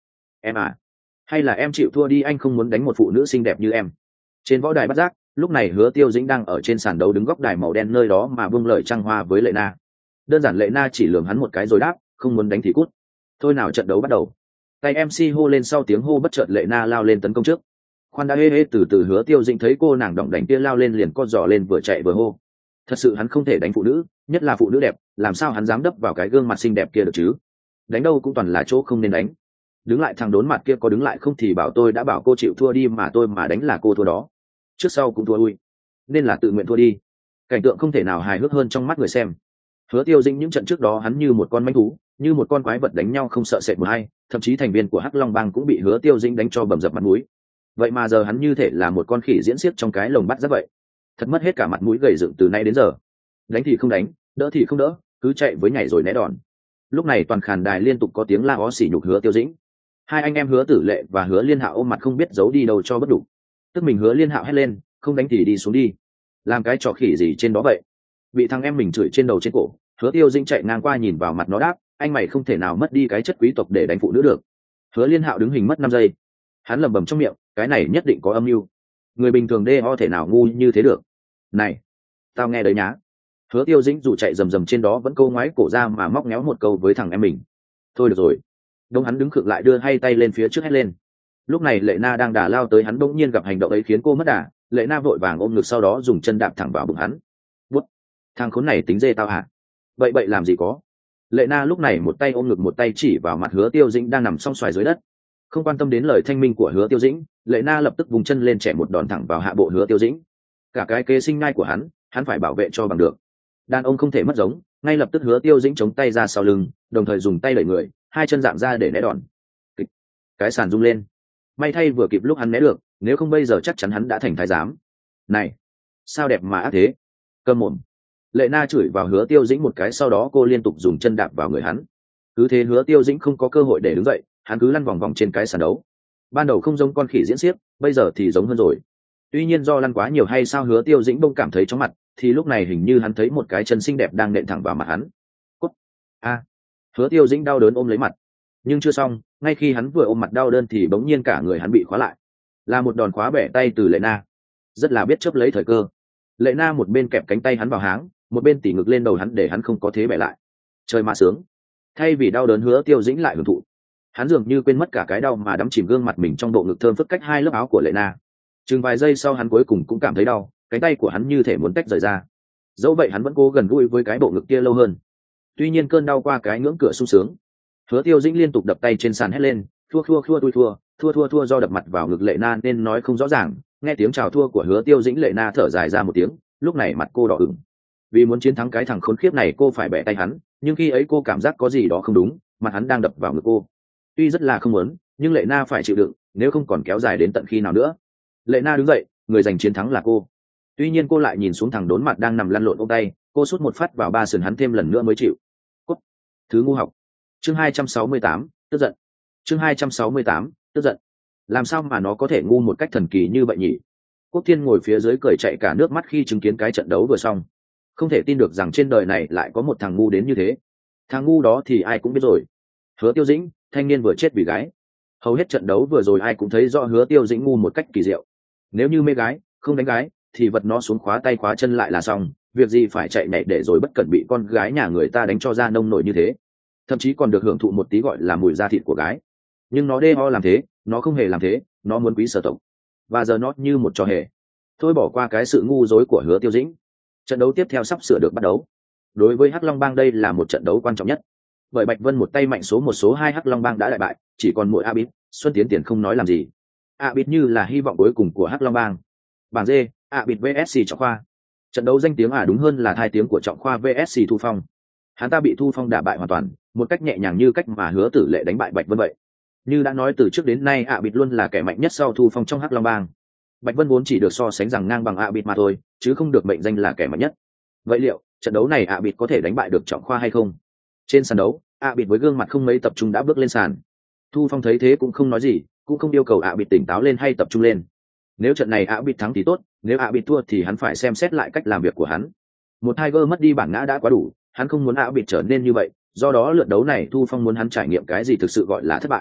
Speaker 1: Em à, hay là em chịu thua đi, anh không muốn đánh một phụ nữ xinh đẹp như em. Trên võ đài bắt giác, lúc này Hứa Tiêu Dĩnh đang ở trên sàn đấu đứng góc đài màu đen nơi đó mà buông lời trăng hoa với Lệ Na. Đơn giản Lệ Na chỉ lườm hắn một cái rồi đáp, không muốn đánh thì cút. Thôi nào, trận đấu bắt đầu. Tay MC hô lên, sau tiếng hô bất chợt Lệ Na lao lên tấn công trước. Khoan đã, hê từ từ. Hứa Tiêu Dĩnh thấy cô nàng đỏng đảnh kia lao lên liền co giò lên, vừa chạy vừa hô. Thật sự hắn không thể đánh phụ nữ, nhất là phụ nữ đẹp, làm sao hắn dám đấp vào cái gương mặt xinh đẹp kia được chứ? Đánh đâu cũng toàn là chỗ không nên đánh. Đứng lại, thằng đốn mặt kia có đứng lại không thì bảo tôi đã bảo cô chịu thua đi, mà tôi mà đánh là cô thua đó. Trước sau cũng thua ui, nên là tự nguyện thua đi. Cảnh tượng không thể nào hài hước hơn trong mắt người xem. Hứa Tiêu Dĩnh những trận trước đó hắn như một con manh thú, như một con quái vật đánh nhau không sợ sệt một hay, thậm chí thành viên của Hắc Long Bang cũng bị Hứa Tiêu Dĩnh đánh cho bầm dập mặt mũi. Vậy mà giờ hắn như thể là một con khỉ diễn xiếc trong cái lồng bắt rất vậy, thật mất hết cả mặt mũi gầy dựng từ nay đến giờ. Đánh thì không đánh, đỡ thì không đỡ, cứ chạy với nhảy rồi né đòn. Lúc này toàn khán đài liên tục có tiếng la ó sỉ nhục Hứa Tiêu Dĩnh. Hai anh em Hứa Tử Lệ và Hứa Liên Hạo ôm mặt không biết giấu đi đâu cho bất đủ. Tức mình Hứa Liên Hạo hét lên, không đánh thì đi xuống đi, làm cái trò khỉ gì trên đó vậy. Bị thằng em mình chửi trên đầu trên cổ, Hứa Tiêu Dĩnh chạy ngang qua nhìn vào mặt nó đáp, anh mày không thể nào mất đi cái chất quý tộc để đánh phụ nữ được. Hứa Liên Hạo đứng hình mất 5 giây, hắn lẩm bẩm trong miệng, cái này nhất định có âm mưu, người bình thường đê ho thể nào ngu như thế được. Này, tao nghe đấy nhá. Hứa Tiêu Dĩnh dù chạy rầm rầm trên đó vẫn câu ngoái cổ ra mà móc méo một câu với thằng em mình. Thôi được rồi. Đông hắn đứng khựng lại, đưa hai tay lên phía trước hét lên. Lúc này Lệ Na đang đà lao tới hắn, bỗng nhiên gặp hành động ấy khiến cô mất đà. Lệ Na vội vàng ôm ngực, sau đó dùng chân đạp thẳng vào bụng hắn. Bút, thằng khốn này tính dê tao hả? Vậy bậy làm gì có. Lệ Na lúc này một tay ôm ngực, một tay chỉ vào mặt Hứa Tiêu Dĩnh đang nằm song xoài dưới đất. Không quan tâm đến lời thanh minh của Hứa Tiêu Dĩnh, Lệ Na lập tức vùng chân lên trẻ một đòn thẳng vào hạ bộ Hứa Tiêu Dĩnh. Cả cái kế sinh nhai của hắn phải bảo vệ cho bằng được. Đàn ông không thể mất giống, ngay lập tức Hứa Tiêu Dĩnh chống tay ra sau lưng, đồng thời dùng tay đẩy người, hai chân dạng ra để né đòn. Kịch. Cái sàn rung lên. May thay vừa kịp lúc hắn né được, nếu không bây giờ chắc chắn hắn đã thành thái giám. Này, sao đẹp mà ác thế. Câm mồm. Lệ Na chửi vào Hứa Tiêu Dĩnh một cái, sau đó cô liên tục dùng chân đạp vào người hắn. Cứ thế Hứa Tiêu Dĩnh không có cơ hội để đứng dậy, hắn cứ lăn vòng vòng trên cái sàn đấu. Ban đầu không giống con khỉ diễn xiếc, bây giờ thì giống hơn rồi. Tuy nhiên do lăn quá nhiều hay sao Hứa Tiêu Dĩnh bỗng cảm thấy chóng mặt, thì lúc này hình như hắn thấy một cái chân xinh đẹp đang nện thẳng vào mặt hắn. Cút. A. Hứa Tiêu Dĩnh đau đớn ôm lấy mặt. Nhưng chưa xong, ngay khi hắn vừa ôm mặt đau đớn thì bỗng nhiên cả người hắn bị khóa lại. Là một đòn khóa bẻ tay từ Lệ Na. Rất là biết chớp lấy thời cơ. Lệ Na một bên kẹp cánh tay hắn vào háng, một bên tỉ ngực lên đầu hắn để hắn không có thế bẻ lại. Trời mà sướng. Thay vì đau đớn Hứa Tiêu Dĩnh lại hưởng thụ. Hắn dường như quên mất cả cái đau mà đắm chìm gương mặt mình trong bộ ngực thơm phức cách hai lớp áo của Lệ Na. Chừng vài giây sau hắn cuối cùng cũng cảm thấy đau, cánh tay của hắn như thể muốn tách rời ra. Dẫu vậy hắn vẫn cố gần gũi với cái bộ ngực kia lâu hơn. Tuy nhiên cơn đau qua cái ngưỡng cửa sung sướng. Hứa Tiêu Dĩnh liên tục đập tay trên sàn hét lên, thua. Do đập mặt vào ngực Lệ Na nên nói không rõ ràng. Nghe tiếng chào thua của Hứa Tiêu Dĩnh, Lệ Na thở dài ra một tiếng, lúc này mặt cô đỏ ửng. Vì muốn chiến thắng cái thằng khốn khiếp này cô phải bẻ tay hắn, nhưng khi ấy cô cảm giác có gì đó không đúng, mặt hắn đang đập vào ngực cô. Tuy rất là không muốn, nhưng Lệ Na phải chịu đựng, nếu không còn kéo dài đến tận khi nào nữa. Lệ Na đứng dậy, người giành chiến thắng là cô. Tuy nhiên cô lại nhìn xuống thằng đốn mặt đang nằm lăn lộn ôm tay, cô sút một phát vào ba sườn hắn thêm lần nữa mới chịu. Cút, thứ ngu học. Chương 268, tức giận. Chương 268, tức giận. Làm sao mà nó có thể ngu một cách thần kỳ như vậy nhỉ? Quốc Thiên ngồi phía dưới cười chạy cả nước mắt khi chứng kiến cái trận đấu vừa xong. Không thể tin được rằng trên đời này lại có một thằng ngu đến như thế. Thằng ngu đó thì ai cũng biết rồi. Hứa Tiêu Dĩnh, thanh niên vừa chết vì gái. Hầu hết trận đấu vừa rồi ai cũng thấy rõ Hứa Tiêu Dĩnh ngu một cách kỳ diệu. Nếu như mê gái, không đánh gái, thì vật nó xuống khóa tay khóa chân lại là xong, việc gì phải chạy nhảy để rồi bất cẩn bị con gái nhà người ta đánh cho ra nông nổi như thế. Thậm chí còn được hưởng thụ một tí gọi là mùi da thịt của gái. Nhưng nó đê ho làm thế, nó không hề làm thế, nó muốn quý sở tộc. Và giờ nó như một trò hề. Thôi bỏ qua cái sự ngu dối của Hứa Tiêu Dĩnh. Trận đấu tiếp theo sắp sửa được bắt đầu. Đối với Hắc Long Bang đây là một trận đấu quan trọng nhất. Bởi Bạch Vân một tay mạnh số một số hai Hắc Long Bang đã đại bại, chỉ còn mỗi Abit, Xuân Tiến Tiền không nói làm gì. Abit như là hy vọng cuối cùng của Hắc Long Bang. Bảng D, Abit vs Trọng Khoa. Trận đấu danh tiếng đúng hơn là hai tiếng của Trọng Khoa vs Thu Phong. Hắn ta bị Thu Phong đả bại hoàn toàn, một cách nhẹ nhàng như cách mà Hứa Tử Lệ đánh bại Bạch Vân vậy. Như đã nói từ trước đến nay, Abit luôn là kẻ mạnh nhất sau Thu Phong trong Hắc Long Bang. Bạch Vân vốn chỉ được so sánh rằng ngang bằng Abit mà thôi, chứ không được mệnh danh là kẻ mạnh nhất. Vậy liệu trận đấu này Abit có thể đánh bại được Trọng Khoa hay không? Trên sàn đấu, Abit với gương mặt không mấy tập trung đã bước lên sàn. Thu Phong thấy thế cũng không nói gì, cũng không yêu cầu Abit tỉnh táo lên hay tập trung lên. Nếu trận này Abit thắng thì tốt, nếu Abit thua thì hắn phải xem xét lại cách làm việc của hắn. Một Tiger mất đi bản ngã đã quá đủ, hắn không muốn Abit trở nên như vậy, do đó lượt đấu này Thu Phong muốn hắn trải nghiệm cái gì thực sự gọi là thất bại.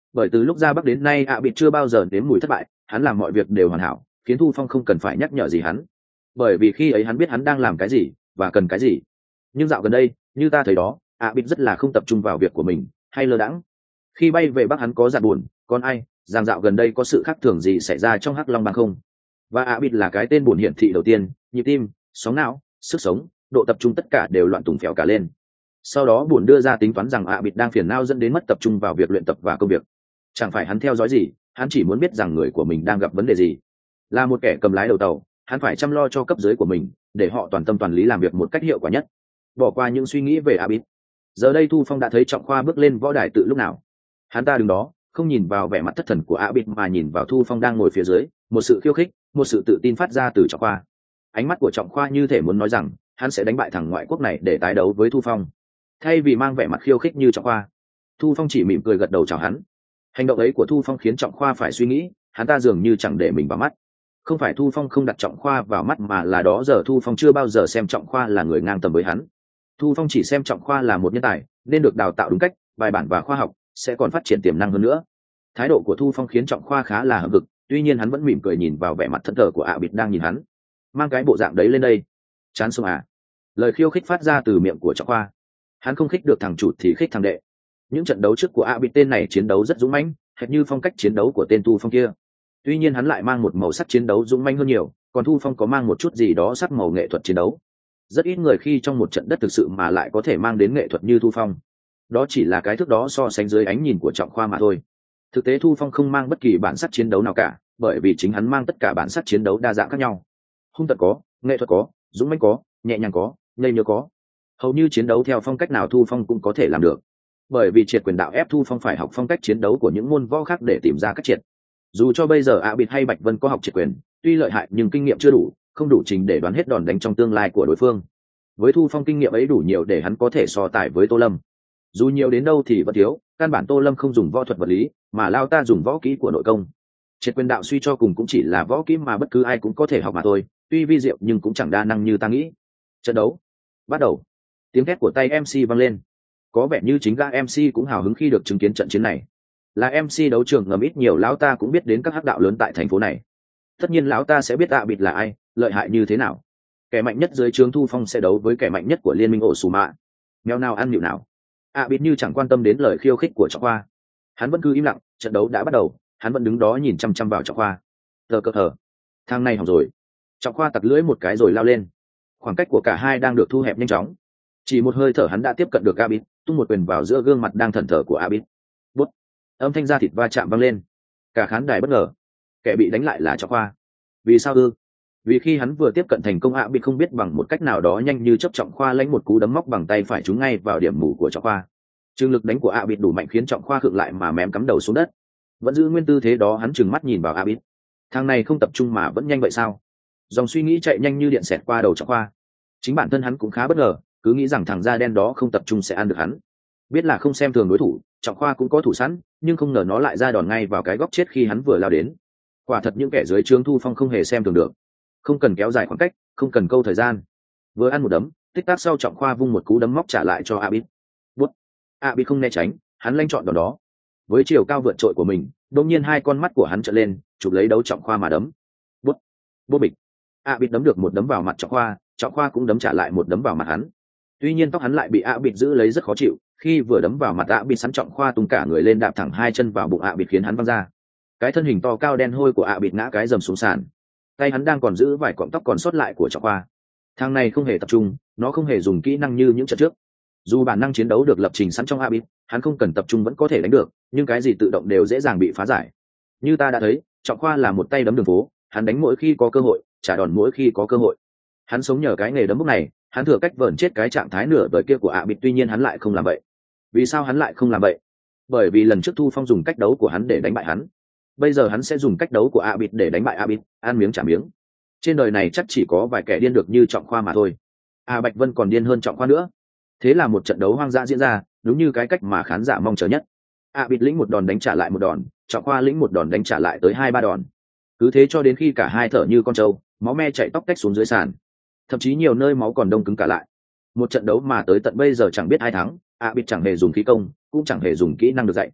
Speaker 1: bởi từ lúc ra Bắc đến nay ạ bịt chưa bao giờ nếm mùi thất bại, hắn làm mọi việc đều hoàn hảo, khiến Thu Phong không cần phải nhắc nhở gì hắn, bởi vì khi ấy hắn biết hắn đang làm cái gì và cần cái gì. Nhưng dạo gần đây, như ta thấy đó, ạ bịt rất là không tập trung vào việc của mình, hay lơ đãng. Khi bay về Bắc hắn có dặn buồn, còn ai rằng dạo gần đây có sự khác thường gì xảy ra trong Hắc Long bang không? Và ạ bịt là cái tên buồn hiển thị đầu tiên, nhịp tim, sóng não, sức sống, độ tập trung tất cả đều loạn tùng phèo cả lên. Sau đó buồn đưa ra tính toán rằng ạ bịt đang phiền não dẫn đến mất tập trung vào việc luyện tập và công việc. Chẳng phải hắn theo dõi gì, hắn chỉ muốn biết rằng người của mình đang gặp vấn đề gì. Là một kẻ cầm lái đầu tàu, hắn phải chăm lo cho cấp dưới của mình, để họ toàn tâm toàn lý làm việc một cách hiệu quả nhất. Bỏ qua những suy nghĩ về ạ bịt, giờ đây Thu Phong đã thấy Trọng Khoa bước lên võ đài từ lúc nào. Hắn ta đứng đó, không nhìn vào vẻ mặt thất thần của ạ bịt mà nhìn vào Thu Phong đang ngồi phía dưới, một sự khiêu khích, một sự tự tin phát ra từ Trọng Khoa. Ánh mắt của Trọng Khoa như thể muốn nói rằng hắn sẽ đánh bại thằng ngoại quốc này để tái đấu với Thu Phong. Thay vì mang vẻ mặt khiêu khích như Trọng Khoa, Thu Phong chỉ mỉm cười gật đầu chào hắn. Hành động ấy của Thu Phong khiến Trọng Khoa phải suy nghĩ, hắn ta dường như chẳng để mình vào mắt. Không phải Thu Phong không đặt Trọng Khoa vào mắt, mà là đó giờ Thu Phong chưa bao giờ xem Trọng Khoa là người ngang tầm với hắn. Thu Phong chỉ xem Trọng Khoa là một nhân tài, nên được đào tạo đúng cách, bài bản và khoa học, sẽ còn phát triển tiềm năng hơn nữa. Thái độ của Thu Phong khiến Trọng Khoa khá là hậm hực, tuy nhiên hắn vẫn mỉm cười nhìn vào vẻ mặt thẫn thờ của ạ bịt đang nhìn hắn. Mang cái bộ dạng đấy lên đây, chán sống à? Lời khiêu khích phát ra từ miệng của Trọng Khoa. Hắn không khích được thằng chủ thì khích thằng đệ. Những trận đấu trước của ạ bịt tên này chiến đấu rất dũng mãnh, hệt như phong cách chiến đấu của tên Thu Phong kia. Tuy nhiên hắn lại mang một màu sắc chiến đấu dũng mãnh hơn nhiều, còn Thu Phong có mang một chút gì đó sắc màu nghệ thuật chiến đấu. Rất ít người khi trong một trận đất thực sự mà lại có thể mang đến nghệ thuật như Thu Phong. Đó chỉ là cái thước đó so sánh dưới ánh nhìn của Trọng Khoa mà thôi. Thực tế Thu Phong không mang bất kỳ bản sắc chiến đấu nào cả, bởi vì chính hắn mang tất cả bản sắc chiến đấu đa dạng khác nhau. Hung tợn có, nghệ thuật có, dũng mãnh có, nhẹ nhàng có, nhây nhớ có. Hầu như chiến đấu theo phong cách nào Thu Phong cũng có thể làm được. Bởi vì triệt quyền đạo ép Thu Phong phải học phong cách chiến đấu của những môn võ khác để tìm ra cách triệt. Dù cho bây giờ ạ bịt hay Bạch Vân có học triệt quyền, tuy lợi hại nhưng kinh nghiệm chưa đủ, không đủ trình để đoán hết đòn đánh trong tương lai của đối phương. Với Thu Phong kinh nghiệm ấy đủ nhiều để hắn có thể so tài với Tô Lâm. Dù nhiều đến đâu thì vẫn thiếu, căn bản Tô Lâm không dùng võ thuật vật lý, mà lao ta dùng võ kỹ của nội công. Triệt quyền đạo suy cho cùng cũng chỉ là võ kỹ mà bất cứ ai cũng có thể học mà thôi, tuy vi diệu nhưng cũng chẳng đa năng như ta nghĩ. Trận đấu bắt đầu. Tiếng thét của tay MC vang lên. Có vẻ như chính gã MC cũng hào hứng khi được chứng kiến trận chiến này. Là MC đấu trường ngầm ít nhiều lão ta cũng biết đến các hắc đạo lớn tại thành phố này. Tất nhiên lão ta sẽ biết ạ bịt là ai, lợi hại như thế nào. Kẻ mạnh nhất dưới trướng Thu Phong sẽ đấu với kẻ mạnh nhất của liên minh ổ xù mạ. Mèo nào ăn nhịu nào. ạ bịt như chẳng quan tâm đến lời khiêu khích của Trọng Khoa. Hắn vẫn cứ im lặng, trận đấu đã bắt đầu, hắn vẫn đứng đó nhìn chăm chăm vào Trọng Khoa. Thờ cơ thờ. Thang này hỏng rồi. Trọng Khoa tặc lưỡi một cái rồi lao lên. Khoảng cách của cả hai đang được thu hẹp nhanh chóng. Chỉ một hơi thở hắn đã tiếp cận được Abit, tung một quyền vào giữa gương mặt đang thẫn thờ của Abit. Bút. Âm thanh da thịt va chạm vang lên. Cả khán đài bất ngờ. Kẻ bị đánh lại là Trọng Khoa. Vì sao ư? Vì khi hắn vừa tiếp cận thành công, Abit không biết bằng một cách nào đó nhanh như chớp Trọng Khoa lãnh một cú đấm móc bằng tay phải trúng ngay vào điểm mù của Trọng Khoa. Trừng lực đánh của Abit đủ mạnh khiến Trọng Khoa khựng lại mà mém cắm đầu xuống đất. Vẫn giữ nguyên tư thế đó, hắn trừng mắt nhìn vào Abit. Thằng này không tập trung mà vẫn nhanh vậy sao? Dòng suy nghĩ chạy nhanh như điện xẹt qua đầu Trọng Khoa. Chính bản thân hắn cũng khá bất ngờ, cứ nghĩ rằng thằng da đen đó không tập trung sẽ ăn được hắn. Biết là không xem thường đối thủ, Trọng Khoa cũng có thủ sẵn, nhưng không ngờ nó lại ra đòn ngay vào cái góc chết khi hắn vừa lao đến. Quả thật những kẻ dưới trướng Thu Phong không hề xem thường được. Không cần kéo dài khoảng cách, không cần câu thời gian. Vừa ăn một đấm, tích tắc sau Trọng Khoa vung một cú đấm móc trả lại cho Abit. Bút. Abit không né tránh, hắn lanh chọn đòn đó. Với chiều cao vượt trội của mình, đột nhiên hai con mắt của hắn trợn lên, chụp lấy đấu Trọng Khoa mà đấm. Bút. Bô bịch. Abit đấm được một đấm vào mặt Trọng Khoa, Trọng Khoa cũng đấm trả lại một đấm vào mặt hắn. Tuy nhiên tóc hắn lại bị Abit giữ lấy rất khó chịu, khi vừa đấm vào mặt Abit sắn Trọng Khoa tung cả người lên đạp thẳng hai chân vào bụng Abit khiến hắn văng ra. Cái thân hình to cao đen hôi của Abit ngã cái rầm xuống sàn. Tay hắn đang còn giữ vài cọng tóc còn sót lại của Trọng Khoa. Thằng này không hề tập trung, nó không hề dùng kỹ năng như những trận trước. Dù bản năng chiến đấu được lập trình sẵn trong Abit, hắn không cần tập trung vẫn có thể đánh được, nhưng cái gì tự động đều dễ dàng bị phá giải. Như ta đã thấy, Trọng Khoa là một tay đấm đường phố, hắn đánh mỗi khi có cơ hội, trả đòn mỗi khi có cơ hội. Hắn sống nhờ cái nghề đấm bốc này, hắn thừa cách vờn chết cái trạng thái nửa vời kia của Abit, tuy nhiên hắn lại không làm vậy. Vì sao hắn lại không làm vậy? Bởi vì lần trước Thu Phong dùng cách đấu của hắn để đánh bại hắn, bây giờ hắn sẽ dùng cách đấu của Abit để đánh bại Abit, ăn miếng trả miếng. Trên đời này chắc chỉ có vài kẻ điên được như Trọng Khoa mà thôi. Bạch Vân còn điên hơn Trọng Khoa nữa. Thế là một trận đấu hoang dã diễn ra, đúng như cái cách mà khán giả mong chờ nhất. Abit lĩnh một đòn đánh trả lại một đòn, Trọng Khoa lĩnh một đòn đánh trả lại tới 2-3 đòn. Cứ thế cho đến khi cả hai thở như con trâu, máu me chảy tóc tách xuống dưới sàn. Thậm chí nhiều nơi máu còn đông cứng cả lại. Một trận đấu mà tới tận bây giờ chẳng biết ai thắng, Abit chẳng hề dùng khí công, cũng chẳng hề dùng kỹ năng được dạy.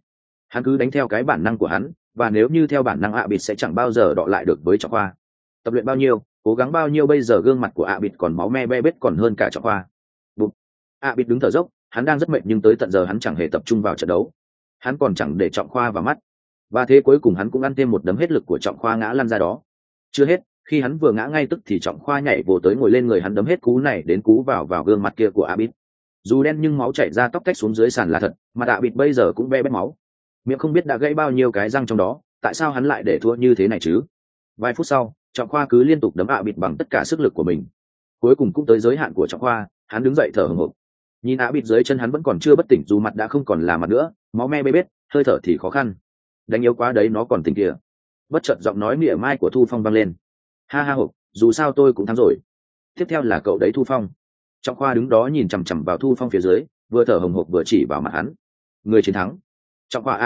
Speaker 1: Hắn cứ đánh theo cái bản năng của hắn, và nếu như theo bản năng ạ bịt sẽ chẳng bao giờ đọ lại được với Trọng Khoa. Tập luyện bao nhiêu, cố gắng bao nhiêu, bây giờ gương mặt của ạ bịt còn máu me be bết còn hơn cả Trọng Khoa. Bụp. ạ bịt đứng thở dốc, hắn đang rất mệt nhưng tới tận giờ hắn chẳng hề tập trung vào trận đấu. Hắn còn chẳng để Trọng Khoa vào mắt, và thế cuối cùng hắn cũng ăn thêm một đấm hết lực của Trọng Khoa ngã lăn ra đó. Chưa hết, khi hắn vừa ngã ngay tức thì Trọng Khoa nhảy vồ tới ngồi lên người hắn đấm hết cú này đến cú vào gương mặt kia của ạ bịt. Dù đen nhưng máu chảy ra tóc tách xuống dưới sàn là thật, mà ạ bịt bây giờ cũng be bét máu, miệng không biết đã gãy bao nhiêu cái răng trong đó. Tại sao hắn lại để thua như thế này chứ? Vài phút sau, Trọng Khoa cứ liên tục đấm ạ bịt bằng tất cả sức lực của mình. Cuối cùng cũng tới giới hạn của Trọng Khoa, hắn đứng dậy thở hổn hộc. Nhìn ạ bịt dưới chân hắn vẫn còn chưa bất tỉnh, dù mặt đã không còn là mặt nữa, máu me bê bết, hơi thở thì khó khăn. Đánh yếu quá đấy, nó còn tỉnh kìa. Bất chợt giọng nói mỉa mai của Thu Phong vang lên. Ha ha hộc, dù sao tôi cũng thắng rồi. Tiếp theo là cậu đấy Thu Phong. Trọng Khoa đứng đó nhìn chằm chằm vào Thu Phong phía dưới, vừa thở hổn hộc vừa chỉ vào mặt hắn. Người chiến thắng. Trọng Khoa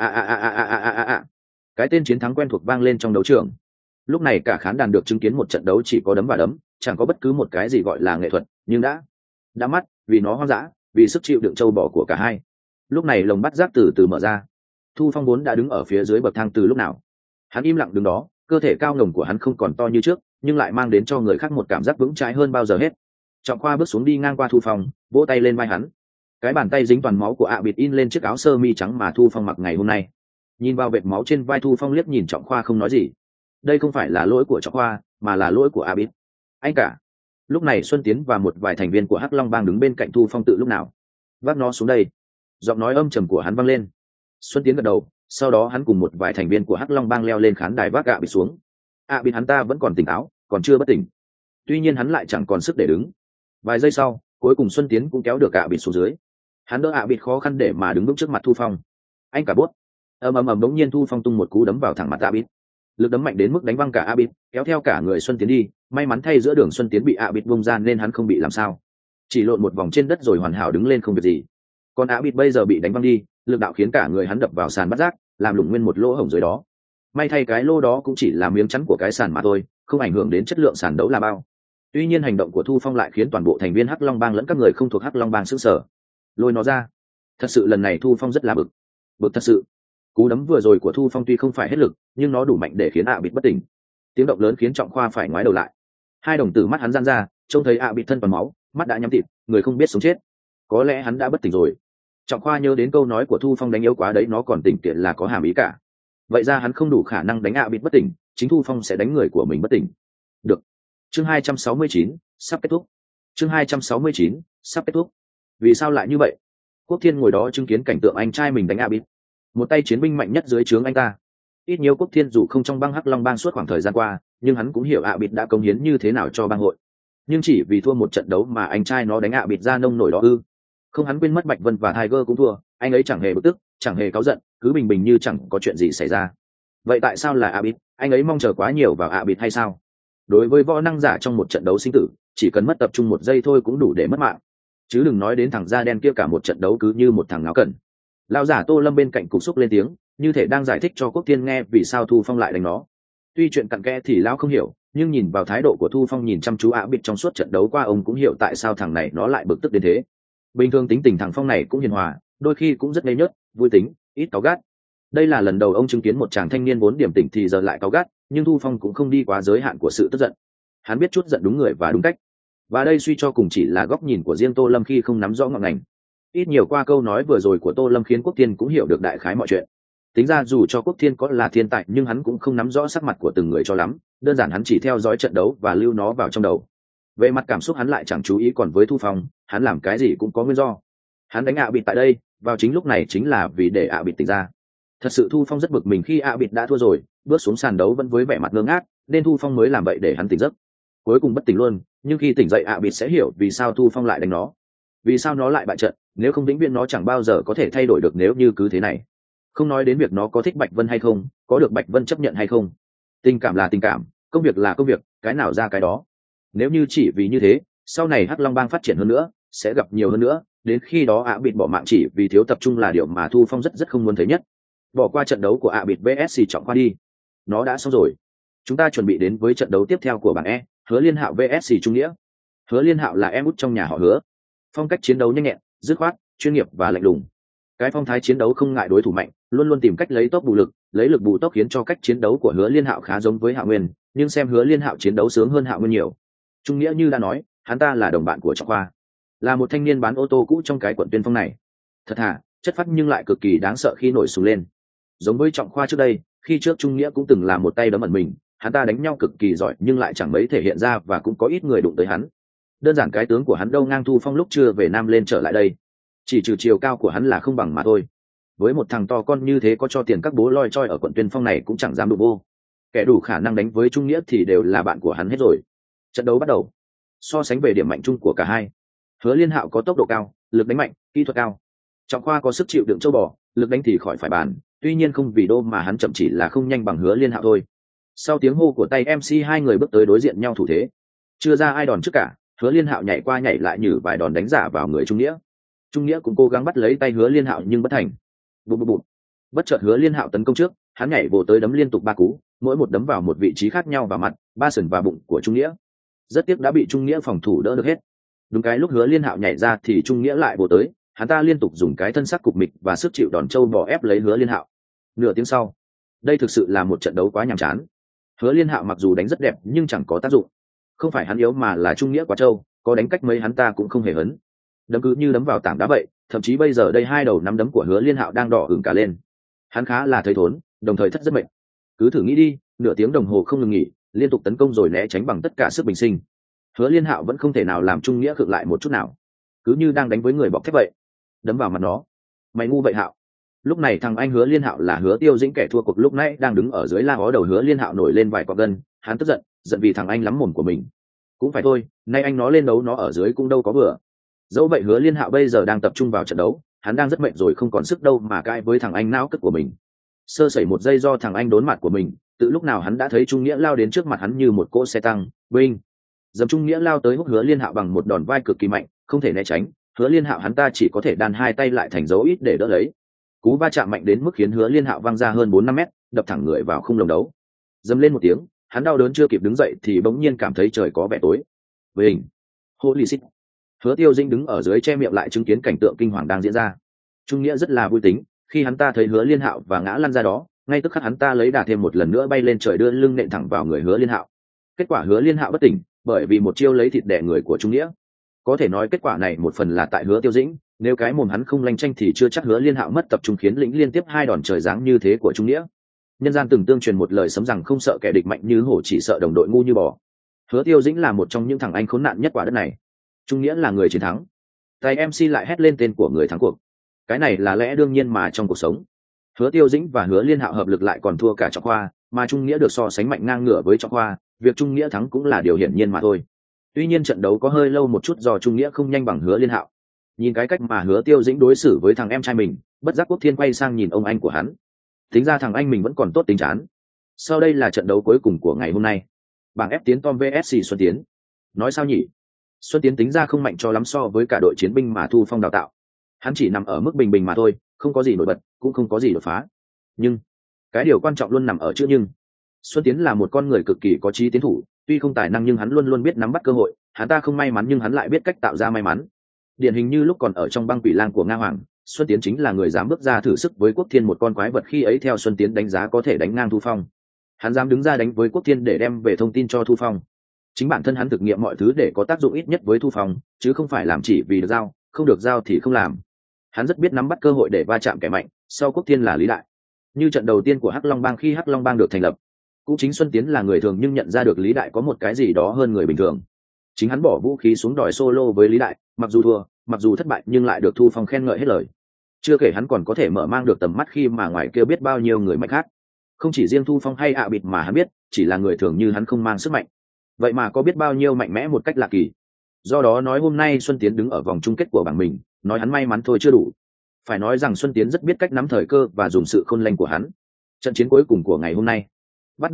Speaker 1: cái tên chiến thắng quen thuộc vang lên trong đấu trường. Lúc này cả khán đàn được chứng kiến một trận đấu chỉ có đấm và đấm, chẳng có bất cứ một cái gì gọi là nghệ thuật, nhưng đã mắt vì nó hoang dã, vì sức chịu đựng trâu bò của cả hai. Lúc này lồng bắt giác từ từ mở ra. Thu Phong vốn đã đứng ở phía dưới bậc thang từ lúc nào. Hắn im lặng đứng đó, cơ thể cao ngồng của hắn không còn to như trước, nhưng lại mang đến cho người khác một cảm giác vững chãi hơn bao giờ hết. Trọng Khoa bước xuống đi ngang qua Thu Phong, vỗ tay lên vai hắn. Cái bàn tay dính toàn máu của ạ bịt in lên chiếc áo sơ mi trắng mà Thu Phong mặc ngày hôm nay. Nhìn vào vệt máu trên vai Thu Phong liếc nhìn Trọng Khoa không nói gì. Đây không phải là lỗi của Trọng Khoa, mà là lỗi của ạ bịt. Anh cả. Lúc này Xuân Tiến và một vài thành viên của Hắc Long Bang đứng bên cạnh Thu Phong từ lúc nào. Vác nó xuống đây. Giọng nói âm trầm của hắn vang lên. Xuân Tiến gật đầu, sau đó hắn cùng một vài thành viên của Hắc Long Bang leo lên khán đài vác ạ bịt xuống. ạ bịt hắn ta vẫn còn tỉnh táo, còn chưa bất tỉnh. Tuy nhiên hắn lại chẳng còn sức để đứng. Vài giây sau, cuối cùng Xuân Tiến cũng kéo được ạ bịt xuống dưới. Hắn đỡ ạ bịt khó khăn để mà đứng vững trước mặt Thu Phong. Anh cả bốt. Ầm đống nhiên Thu Phong tung một cú đấm vào thẳng mặt ạ bịt. Lực đấm mạnh đến mức đánh văng cả ạ bịt, kéo theo cả người Xuân Tiến đi. May mắn thay giữa đường Xuân Tiến bị ạ bịt vung ra nên hắn không bị làm sao, chỉ lộn một vòng trên đất rồi hoàn hảo đứng lên không việc gì. Còn ạ bịt bây giờ bị đánh văng đi, lực đạo khiến cả người hắn đập vào sàn bắt giác, làm lủng nguyên một lỗ hổng dưới đó. May thay cái lỗ đó cũng chỉ là miếng chắn của cái sàn mà thôi, không ảnh hưởng đến chất lượng sàn đấu là bao. Tuy nhiên hành động của Thu Phong lại khiến toàn bộ thành viên Hắc Long Bang lẫn các người không thuộc Hắc Long Bang sững sờ. Lôi nó ra. Thật sự lần này Thu Phong rất là bực thật sự. Cú đấm vừa rồi của Thu Phong tuy không phải hết lực, nhưng nó đủ mạnh để khiến ạ bịt bất tỉnh. Tiếng động lớn khiến Trọng Khoa phải ngoái đầu lại. Hai đồng tử mắt hắn giãn ra, trông thấy ạ bịt thân toàn máu, mắt đã nhắm tịt, người không biết sống chết. Có lẽ hắn đã bất tỉnh rồi. Trọng Khoa nhớ đến câu nói của Thu Phong đánh yếu quá đấy, nó còn tỉnh tiện là có hàm ý cả. Vậy ra hắn không đủ khả năng đánh ạ bịt bất tỉnh, chính Thu Phong sẽ đánh người của mình bất tỉnh. Được. Chương 269, sắp kết thúc. Chương 269, sắp kết thúc. Vì sao lại như vậy? Quốc Thiên ngồi đó chứng kiến cảnh tượng anh trai mình đánh ạ bịt. Một tay chiến binh mạnh nhất dưới trướng anh ta. Ít nhiều Quốc Thiên dù không trong băng Hắc Long Bang suốt khoảng thời gian qua, nhưng hắn cũng hiểu ạ bịt đã cống hiến như thế nào cho bang hội. Nhưng chỉ vì thua một trận đấu mà anh trai nó đánh ạ bịt ra nông nổi đó ư? Không, hắn quên mất Bạch Vân và Tiger cũng thua, anh ấy chẳng hề bực tức, chẳng hề cáu giận, cứ bình bình như chẳng có chuyện gì xảy ra. Vậy tại sao là ạ bịt? Anh ấy mong chờ quá nhiều vào ạ bịt hay sao? Đối với võ năng giả trong một trận đấu sinh tử, chỉ cần mất tập trung một giây thôi cũng đủ để mất mạng, chứ đừng nói đến thằng da đen kia cả một trận đấu cứ như một thằng ngáo cẩn. Lão giả Tô Lâm bên cạnh cục xúc lên tiếng, như thể đang giải thích cho Quốc Thiên nghe vì sao Thu Phong lại đánh nó. Tuy chuyện cặn kẽ thì lão không hiểu, nhưng nhìn vào thái độ của Thu Phong nhìn chăm chú ạ bịt trong suốt trận đấu qua, ông cũng hiểu tại sao thằng này nó lại bực tức đến thế. Bình thường tính tình thằng Phong này cũng hiền hòa, đôi khi cũng rất ngây nhớt, vui tính, ít cáu gắt. Đây là lần đầu ông chứng kiến một chàng thanh niên vốn điềm tĩnh thì giờ lại cáu gắt, nhưng Thu Phong cũng không đi quá giới hạn của sự tức giận. Hắn biết chút giận đúng người và đúng cách. Và đây suy cho cùng chỉ là góc nhìn của riêng Tô Lâm khi không nắm rõ ngọn ngành. Ít nhiều qua câu nói vừa rồi của Tô Lâm khiến Quốc Thiên cũng hiểu được đại khái mọi chuyện. Tính ra dù cho Quốc Thiên có là thiên tài nhưng hắn cũng không nắm rõ sắc mặt của từng người cho lắm, đơn giản hắn chỉ theo dõi trận đấu và lưu nó vào trong đầu. Về mặt cảm xúc hắn lại chẳng chú ý, còn với Thu Phong, hắn làm cái gì cũng có nguyên do. Hắn đánh ạ bịt tại đây, vào chính lúc này chính là vì để ạ bịt tỉnh ra. Thật sự Thu Phong rất bực mình khi ạ bịt đã thua rồi, bước xuống sàn đấu vẫn với vẻ mặt ngơ ngác, nên Thu Phong mới làm vậy để hắn tỉnh giấc. Cuối cùng bất tỉnh luôn, nhưng khi tỉnh dậy ạ bịt sẽ hiểu vì sao Thu Phong lại đánh nó, vì sao nó lại bại trận. Nếu không vĩnh viễn nó chẳng bao giờ có thể thay đổi được nếu như cứ thế này. Không nói đến việc nó có thích Bạch Vân hay không, có được Bạch Vân chấp nhận hay không. Tình cảm là tình cảm, công việc là công việc, cái nào ra cái đó. Nếu như chỉ vì như thế, sau này Hắc Long Bang phát triển hơn nữa, sẽ gặp nhiều hơn nữa, đến khi đó ạ bịt bỏ mạng chỉ vì thiếu tập trung là điều mà Thu Phong rất không muốn thấy nhất. Bỏ qua trận đấu của ạ bịt vs Trọng Khoa đi, nó đã xong rồi. Chúng ta chuẩn bị đến với trận đấu tiếp theo của bảng E, Hứa Liên Hạo vs Trung Nghĩa. Hứa Liên Hạo là em út trong nhà họ Hứa, phong cách chiến đấu nhanh nhẹn, dứt khoát, chuyên nghiệp và lạnh lùng. Cái phong thái chiến đấu không ngại đối thủ mạnh, luôn luôn tìm cách lấy tốc bù lực, lấy lực bù tốc, khiến cho cách chiến đấu của Hứa Liên Hạo khá giống với Hạo Nguyên, nhưng xem Hứa Liên Hạo chiến đấu sướng hơn Hạo Nguyên nhiều. Trung nghĩa như đã nói, hắn ta là đồng bạn của Trọng Khoa, là một thanh niên bán ô tô cũ trong cái quận Tuyên Phong này. Thật thà, chất phác nhưng lại cực kỳ đáng sợ khi nổi sùng lên. Giống với Trọng Khoa trước đây, khi trước Trung nghĩa cũng từng là một tay đấm ẩn mình, hắn ta đánh nhau cực kỳ giỏi nhưng lại chẳng mấy thể hiện ra, và cũng có ít người đụng tới hắn. Đơn giản cái tướng của hắn đâu ngang Thu Phong lúc chưa về Nam lên trở lại đây, chỉ trừ chiều cao của hắn là không bằng mà thôi. Với một thằng to con như thế, có cho tiền các bố loi choi ở quận Tuyên Phong này cũng chẳng dám đụng vô. Kẻ đủ khả năng đánh với Trung nghĩa thì đều là bạn của hắn hết rồi. Trận đấu bắt đầu. So sánh về điểm mạnh chung của cả hai, Hứa Liên Hạo có tốc độ cao, lực đánh mạnh, kỹ thuật cao. Trọng Khoa có sức chịu đựng châu bò, lực đánh thì khỏi phải bàn, tuy nhiên không vì đô mà hắn chậm, chỉ là không nhanh bằng Hứa Liên Hạo thôi. Sau tiếng hô của tay MC, hai người bước tới đối diện nhau thủ thế. Chưa ra ai đòn trước cả, Hứa Liên Hạo nhảy qua nhảy lại nhử vài đòn đánh giả vào người Trung nghĩa. Trung nghĩa cũng cố gắng bắt lấy tay Hứa Liên Hạo nhưng bất thành. Bụp bụp bụp. Bất chợt Hứa Liên Hạo tấn công trước, hắn nhảy vồ tới đấm liên tục 3 cú, mỗi một đấm vào một vị trí khác nhau, vào mặt, ba sườn và bụng của Trung nghĩa. Rất tiếc đã bị Trung nghĩa phòng thủ đỡ được hết. Đúng cái lúc Hứa Liên Hạo nhảy ra thì Trung nghĩa lại vồ tới, hắn ta liên tục dùng cái thân sắc cục mịch và sức chịu đòn trâu bò ép lấy Hứa Liên Hạo. Nửa tiếng sau, đây thực sự là một trận đấu quá nhàm chán. Hứa Liên Hạo mặc dù đánh rất đẹp nhưng chẳng có tác dụng. Không phải hắn yếu mà là Trung nghĩa quá trâu, có đánh cách mấy hắn ta cũng không hề hấn. Đấm cứ như đấm vào tảng đá vậy, thậm chí bây giờ đây hai đầu nắm đấm của Hứa Liên Hạo đang đỏ ửng cả lên. Hắn khá là thấy thốn, đồng thời thất rất mệt. Cứ thử nghĩ đi, nửa tiếng đồng hồ không ngừng nghỉ, liên tục tấn công rồi né tránh bằng tất cả sức bình sinh, Hứa Liên Hạo vẫn không thể nào làm Trung nghĩa khựng lại một chút nào, cứ như đang đánh với người bọc thép vậy. Đấm vào mặt nó. Mày ngu vậy Hạo. Lúc này thằng anh Hứa Liên Hạo là Hứa Tiêu Dĩnh, kẻ thua cuộc lúc nãy, đang đứng ở dưới la ó đầu Hứa Liên Hạo nổi lên vài cọng gân. Hắn tức giận vì thằng anh lắm mồm của mình. Cũng phải thôi, nay anh nó lên đấu, nó ở dưới cũng đâu có bừa. Dẫu vậy Hứa Liên Hạo bây giờ đang tập trung vào trận đấu, hắn đang rất mệt rồi, không còn sức đâu mà cãi với thằng anh não cất của mình. Sơ sẩy một giây do thằng anh đốn mặt của mình, từ lúc nào hắn đã thấy Trung nghĩa lao đến trước mặt hắn như một cỗ xe tăng binh. Dầm Trung nghĩa lao tới húc Hứa Liên Hạo bằng một đòn vai cực kỳ mạnh, không thể né tránh. Hứa Liên Hạo hắn ta chỉ có thể đan hai tay lại thành dấu ít để đỡ lấy. Cú va chạm mạnh đến mức khiến Hứa Liên Hạo văng ra hơn 4-5 mét, đập thẳng người vào khung lồng đấu. Dầm lên một tiếng, hắn đau đớn chưa kịp đứng dậy thì bỗng nhiên cảm thấy trời có vẻ tối. Với hình, holy shit. Hứa Tiêu Dĩnh đứng ở dưới che miệng lại chứng kiến cảnh tượng kinh hoàng đang diễn ra. Trung nghĩa rất là vui tính, khi hắn ta thấy Hứa Liên Hạo và ngã lăn ra đó, ngay tức khắc hắn ta lấy đà thêm một lần nữa bay lên trời, đưa lưng nện thẳng vào người Hứa Liên Hạo. Kết quả Hứa Liên Hạo bất tỉnh, bởi vì một chiêu lấy thịt đẻ người của Trung nghĩa. Có thể nói kết quả này một phần là tại Hứa Tiêu Dĩnh, nếu cái mồm hắn không lanh chanh thì chưa chắc Hứa Liên Hạo mất tập trung khiến lĩnh liên tiếp hai đòn trời giáng như thế của Trung nghĩa. Nhân gian từng tương truyền một lời sấm rằng không sợ kẻ địch mạnh như hổ, chỉ sợ đồng đội ngu như bò. Hứa Tiêu Dĩnh là một trong những thằng anh khốn nạn nhất quả đất này. Trung nghĩa là người chiến thắng. Tay MC lại hét lên tên của người thắng cuộc. Cái này là lẽ đương nhiên mà trong cuộc sống. Hứa Tiêu Dĩnh và Hứa Liên Hạo hợp lực lại còn thua cả Trọng Khoa, mà Trung nghĩa được so sánh mạnh ngang ngửa với Trọng Khoa, việc Trung nghĩa thắng cũng là điều hiển nhiên mà thôi. Tuy nhiên trận đấu có hơi lâu một chút do Trung nghĩa không nhanh bằng Hứa Liên Hạo. Nhìn cái cách mà Hứa Tiêu Dĩnh đối xử với thằng em trai mình, bất giác Quốc Thiên quay sang nhìn ông anh của hắn. Tính ra thằng anh mình vẫn còn tốt tính chán. Sau đây là trận đấu cuối cùng của ngày hôm nay. Bảng F Tiến Tom vs Xuân Tiến. Nói sao nhỉ? Xuân Tiến tính ra không mạnh cho lắm so với cả đội chiến binh mà Thu Phong đào tạo. Hắn chỉ nằm ở mức bình bình mà thôi, không có gì nổi bật, cũng không có gì đột phá. Nhưng cái điều quan trọng luôn nằm ở chữ nhưng. Xuân Tiến là một con người cực kỳ có chí tiến thủ, tuy không tài năng nhưng hắn luôn luôn biết nắm bắt cơ hội. Hắn ta không may mắn nhưng hắn lại biết cách tạo ra may mắn. Điển hình như lúc còn ở trong băng quỷ lang của Nga Hoàng, Xuân Tiến chính là người dám bước ra thử sức với Quốc Thiên, một con quái vật khi ấy theo Xuân Tiến đánh giá có thể đánh ngang Thu Phong. Hắn dám đứng ra đánh với Quốc Thiên để đem về thông tin cho Thu Phong. Chính bản thân hắn thực nghiệm mọi thứ để có tác dụng ít nhất với Thu Phong, chứ không phải làm chỉ vì được giao, không được giao thì không làm. Hắn rất biết nắm bắt cơ hội để va chạm kẻ mạnh, sau Quốc Thiên là Lý Đại. Như trận đầu tiên của Hắc Long Bang khi Hắc Long Bang được thành lập, cũng chính Xuân Tiến là người thường nhưng nhận ra được Lý Đại có một cái gì đó hơn người bình thường. Chính hắn bỏ vũ khí xuống đòi solo với Lý Đại, mặc dù thua, mặc dù thất bại nhưng lại được Thu Phong khen ngợi hết lời. Chưa kể hắn còn có thể mở mang được tầm mắt khi mà ngoài kia biết bao nhiêu người mạnh khác. Không chỉ riêng Thu Phong hay ạ bịt mà hắn biết, chỉ là người thường như hắn không mang sức mạnh. Vậy mà có biết bao nhiêu mạnh mẽ một cách lạ kỳ. Do đó nói hôm nay Xuân Tiến đứng ở vòng chung kết của bảng mình, nói hắn may mắn thôi chưa đủ. Phải nói rằng Xuân Tiến rất biết cách nắm thời cơ và dùng sự khôn lanh của hắn. Trận chiến cuối cùng của ngày hôm nay, bắt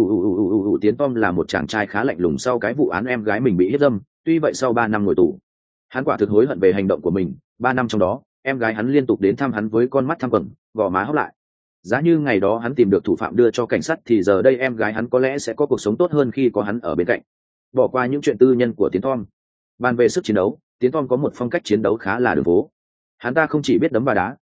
Speaker 1: đủ Tiến Tom là một chàng trai khá lạnh lùng sau cái vụ án em gái mình bị hiếp dâm. Tuy vậy sau 3 năm ngồi tù, hắn quả thực hối hận về hành động của mình. 3 năm trong đó, em gái hắn liên tục đến thăm hắn với con mắt thăm quầng, gò má hốc lại. Giá như ngày đó hắn tìm được thủ phạm đưa cho cảnh sát thì giờ đây em gái hắn có lẽ sẽ có cuộc sống tốt hơn khi có hắn ở bên cạnh. Bỏ qua những chuyện tư nhân của Tiến Tom, bàn về sức chiến đấu, Tiến Tom có một phong cách chiến đấu khá là đường phố. Hắn ta không chỉ biết đấm và đá,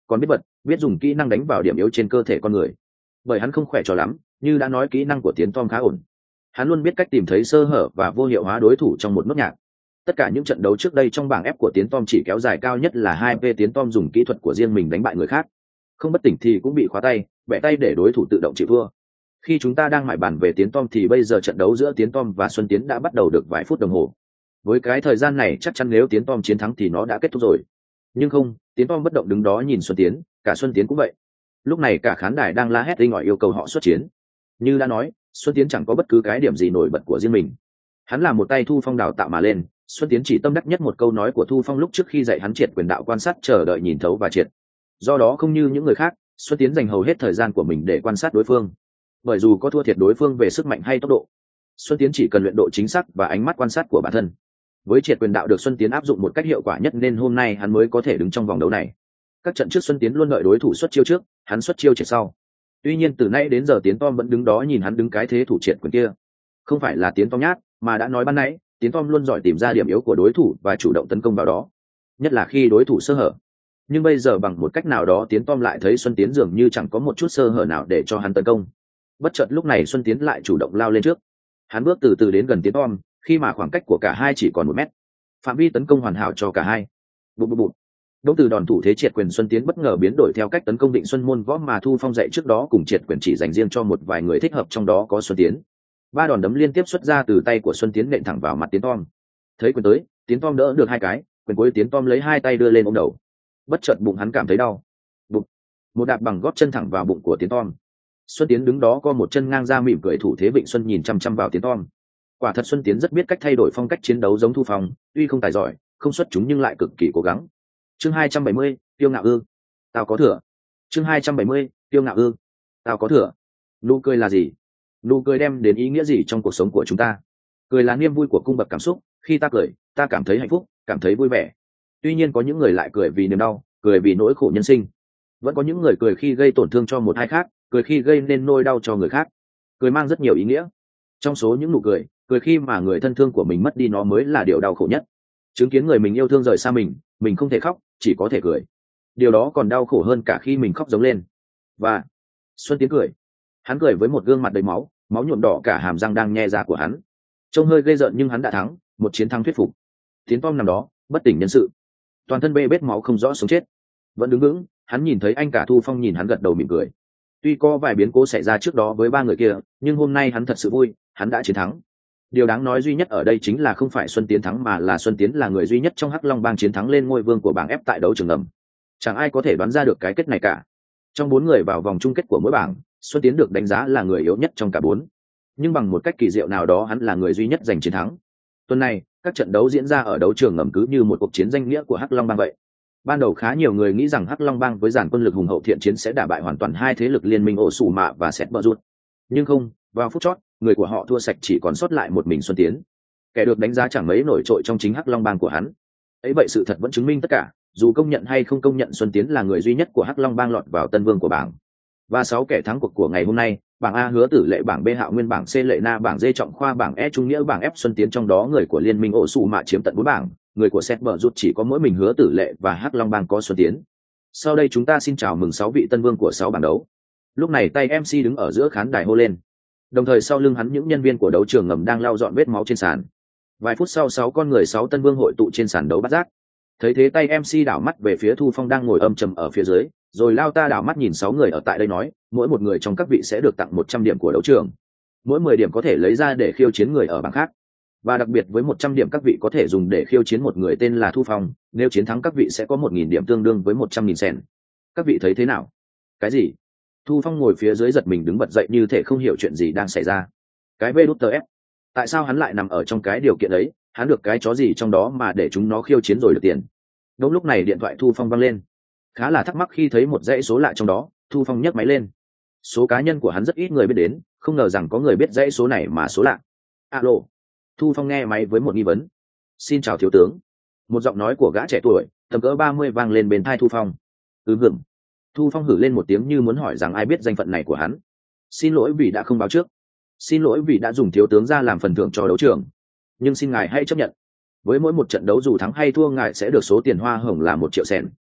Speaker 1: còn biết bật, biết dùng kỹ năng đánh vào điểm yếu trên cơ thể con người. Bởi hắn không khỏe cho lắm, như đã nói kỹ năng của Tiến Tom khá ổn. Hắn luôn biết cách tìm thấy sơ hở và vô hiệu hóa đối thủ trong một nốt nhạc. Tất cả những trận đấu trước đây trong bảng F của Tiến Tom chỉ kéo dài cao nhất là 2v. Tiến Tom dùng kỹ thuật của riêng mình đánh bại người khác, không bất tỉnh thì cũng bị khóa tay, bẻ tay để đối thủ tự động chịu thua. Khi chúng ta đang mải bàn về Tiến Tom thì bây giờ trận đấu giữa Tiến Tom và Xuân Tiến đã bắt đầu được vài phút đồng hồ. Với cái thời gian này chắc chắn nếu Tiến Tom chiến thắng thì nó đã kết thúc rồi. Nhưng không, Tiến Tom bất động đứng đó nhìn Xuân Tiến, cả Xuân Tiến cũng vậy. Lúc này cả khán đài đang la hét inh ỏi yêu cầu họ xuất chiến. Như đã nói, Xuân Tiến chẳng có bất cứ cái điểm gì nổi bật của riêng mình. Hắn là một tay Thu Phong đào tạo mà lên. Xuân Tiến chỉ tâm đắc nhất một câu nói của Thu Phong lúc trước khi dạy hắn triệt quyền đạo, quan sát, chờ đợi, nhìn thấu và triệt. Do đó không như những người khác, Xuân Tiến dành hầu hết thời gian của mình để quan sát đối phương. Bởi dù có thua thiệt đối phương về sức mạnh hay tốc độ, Xuân Tiến chỉ cần luyện độ chính xác và ánh mắt quan sát của bản thân. Với triệt quyền đạo được Xuân Tiến áp dụng một cách hiệu quả nhất nên hôm nay hắn mới có thể đứng trong vòng đấu này. Các trận trước Xuân Tiến luôn đợi đối thủ xuất chiêu trước, hắn xuất chiêu triệt sau. Tuy nhiên từ nay đến giờ Tiến Tom vẫn đứng đó nhìn hắn đứng cái thế thủ triệt quyền kia. Không phải là Tiến Tom nhát, mà đã nói ban nãy, Tiến Tom luôn giỏi tìm ra điểm yếu của đối thủ và chủ động tấn công vào đó, nhất là khi đối thủ sơ hở. Nhưng bây giờ bằng một cách nào đó Tiến Tom lại thấy Xuân Tiến dường như chẳng có một chút sơ hở nào để cho hắn tấn công. Bất chợt lúc này Xuân Tiến lại chủ động lao lên trước. Hắn bước từ từ đến gần Tiến Tom, khi mà khoảng cách của cả hai chỉ còn 1 mét. Phạm vi tấn công hoàn hảo cho cả hai. Bụp bụp bụp. Đống từ đòn thủ thế triệt quyền Xuân Tiến bất ngờ biến đổi theo cách tấn công Định Xuân môn võ mà Thu Phong dạy trước đó, cùng triệt quyền chỉ dành riêng cho một vài người thích hợp, trong đó có Xuân Tiến. 3 đòn đấm liên tiếp xuất ra từ tay của Xuân Tiến nện thẳng vào mặt Tiến Tom. Thấy quyền tới, Tiến Tom đỡ được 2 cái, quyền cuối Tiến Tom lấy 2 tay đưa lên ôm đầu. Bất chợt bụng hắn cảm thấy đau. Bụp. Một đạp bằng gót chân thẳng vào bụng của Tiến Tom. Xuân Tiến đứng đó co một chân ngang ra mỉm cười thủ thế Vịnh Xuân, nhìn chăm chăm vào Tiến Tom. Quả thật Xuân Tiến rất biết cách thay đổi phong cách chiến đấu giống Thu Phong, tuy không tài giỏi, không xuất chúng nhưng lại cực kỳ cố gắng. Chương 270, Tiêu Ngạo Ư, tao có thừa. Chương 270, Tiêu Ngạo Ư, tao có thừa. Nụ cười là gì? Nụ cười đem đến ý nghĩa gì trong cuộc sống của chúng ta? Cười là niềm vui của cung bậc cảm xúc, khi ta cười, ta cảm thấy hạnh phúc, cảm thấy vui vẻ. Tuy nhiên có những người lại cười vì niềm đau, cười vì nỗi khổ nhân sinh. Vẫn có những người cười khi gây tổn thương cho một ai khác, cười khi gây nên nỗi đau cho người khác. Cười mang rất nhiều ý nghĩa. Trong số những nụ cười, cười khi mà người thân thương của mình mất đi nó mới là điều đau khổ nhất. Chứng kiến người mình yêu thương rời xa mình không thể khóc, chỉ có thể cười. Điều đó còn đau khổ hơn cả khi mình khóc giống lên. Và Xuân Tiến cười. Hắn cười với một gương mặt đầy máu, máu nhuộm đỏ cả hàm răng đang nhe ra của hắn. Trông hơi ghê rợn nhưng hắn đã thắng, một chiến thắng thuyết phục. Tiến Tom nằm đó, bất tỉnh nhân sự, toàn thân bê bết máu không rõ sống chết. Vẫn đứng vững, hắn nhìn thấy anh cả Thu Phong nhìn hắn gật đầu mỉm cười. Tuy có vài biến cố xảy ra trước đó với 3 người kia, nhưng hôm nay hắn thật sự vui, hắn đã chiến thắng. Điều đáng nói duy nhất ở đây chính là không phải Xuân Tiến thắng mà là Xuân Tiến là người duy nhất trong Hắc Long Bang chiến thắng lên ngôi vương của bảng F tại đấu trường ngầm. Chẳng ai có thể đoán ra được cái kết này cả. Trong 4 người vào vòng chung kết của mỗi bảng, Xuân Tiến được đánh giá là người yếu nhất trong cả 4. Nhưng bằng một cách kỳ diệu nào đó hắn là người duy nhất giành chiến thắng. Tuần này, các trận đấu diễn ra ở đấu trường ngầm cứ như một cuộc chiến danh nghĩa của Hắc Long Bang vậy. Ban đầu khá nhiều người nghĩ rằng Hắc Long Bang với dàn quân lực hùng hậu thiện chiến sẽ đả bại hoàn toàn hai thế lực liên minh ổ sủ mạ và sét bờ rút. Nhưng không, vào phút chót, người của họ thua sạch, chỉ còn sót lại một mình Xuân Tiến. Kẻ được đánh giá chẳng mấy nổi trội trong chính Hắc Long Bang của hắn. Ấy vậy sự thật vẫn chứng minh tất cả, dù công nhận hay không công nhận Xuân Tiến là người duy nhất của Hắc Long Bang lọt vào Tân Vương của bảng. Và 6 kẻ thắng cuộc của ngày hôm nay, bảng A Hứa Tử Lệ, bảng B Hạo Nguyên, bảng C Lệ Na, bảng D Trọng Khoa, bảng E Trung Nghĩa, bảng F Xuân Tiến, trong đó người của liên minh ổ sủ mạ chiếm tận 4 bảng, người của Sét Bờ rút chỉ có mỗi mình Hứa Tử Lệ và Hắc Long Bang có Xuân Tiến. Sau đây chúng ta xin chào mừng 6 vị tân vương của 6 bảng đấu. Lúc này tay MC đứng ở giữa khán đài hô lên. Đồng thời sau lưng hắn những nhân viên của đấu trường ngầm đang lau dọn vết máu trên sàn. Vài phút sau 6 con người 6 tân vương hội tụ trên sàn đấu bát giác. Thấy thế tay MC đảo mắt về phía Thu Phong đang ngồi âm trầm ở phía dưới, rồi lao ta đảo mắt nhìn 6 người ở tại đây nói, mỗi một người trong các vị sẽ được tặng 100 điểm của đấu trường. Mỗi 10 điểm có thể lấy ra để khiêu chiến người ở bảng khác. Và đặc biệt với 100 điểm các vị có thể dùng để khiêu chiến một người tên là Thu Phong, nếu chiến thắng các vị sẽ có 1.000 điểm tương đương với 100.000 sen. Các vị thấy thế nào? Cái gì? Thu Phong ngồi phía dưới giật mình đứng bật dậy như thể không hiểu chuyện gì đang xảy ra. Cái VWF, tại sao hắn lại nằm ở trong cái điều kiện ấy, hắn được cái chó gì trong đó mà để chúng nó khiêu chiến rồi được tiền? Đúng lúc này điện thoại Thu Phong vang lên. Khá là thắc mắc khi thấy một dãy số lạ trong đó, Thu Phong nhấc máy lên. Số cá nhân của hắn rất ít người biết đến, không ngờ rằng có người biết dãy số này mà số lạ. Alo. Thu Phong nghe máy với một nghi vấn. Xin chào thiếu tướng. Một giọng nói của gã trẻ tuổi, tầm cỡ 30 vang lên bên tai Thu Phong. Hửng. Thu Phong hử lên một tiếng như muốn hỏi rằng ai biết danh phận này của hắn. Xin lỗi vì đã không báo trước. Xin lỗi vì đã dùng thiếu tướng ra làm phần thưởng cho đấu trường. Nhưng xin ngài hãy chấp nhận. Với mỗi một trận đấu dù thắng hay thua ngài sẽ được số tiền hoa hồng là 1 triệu sen.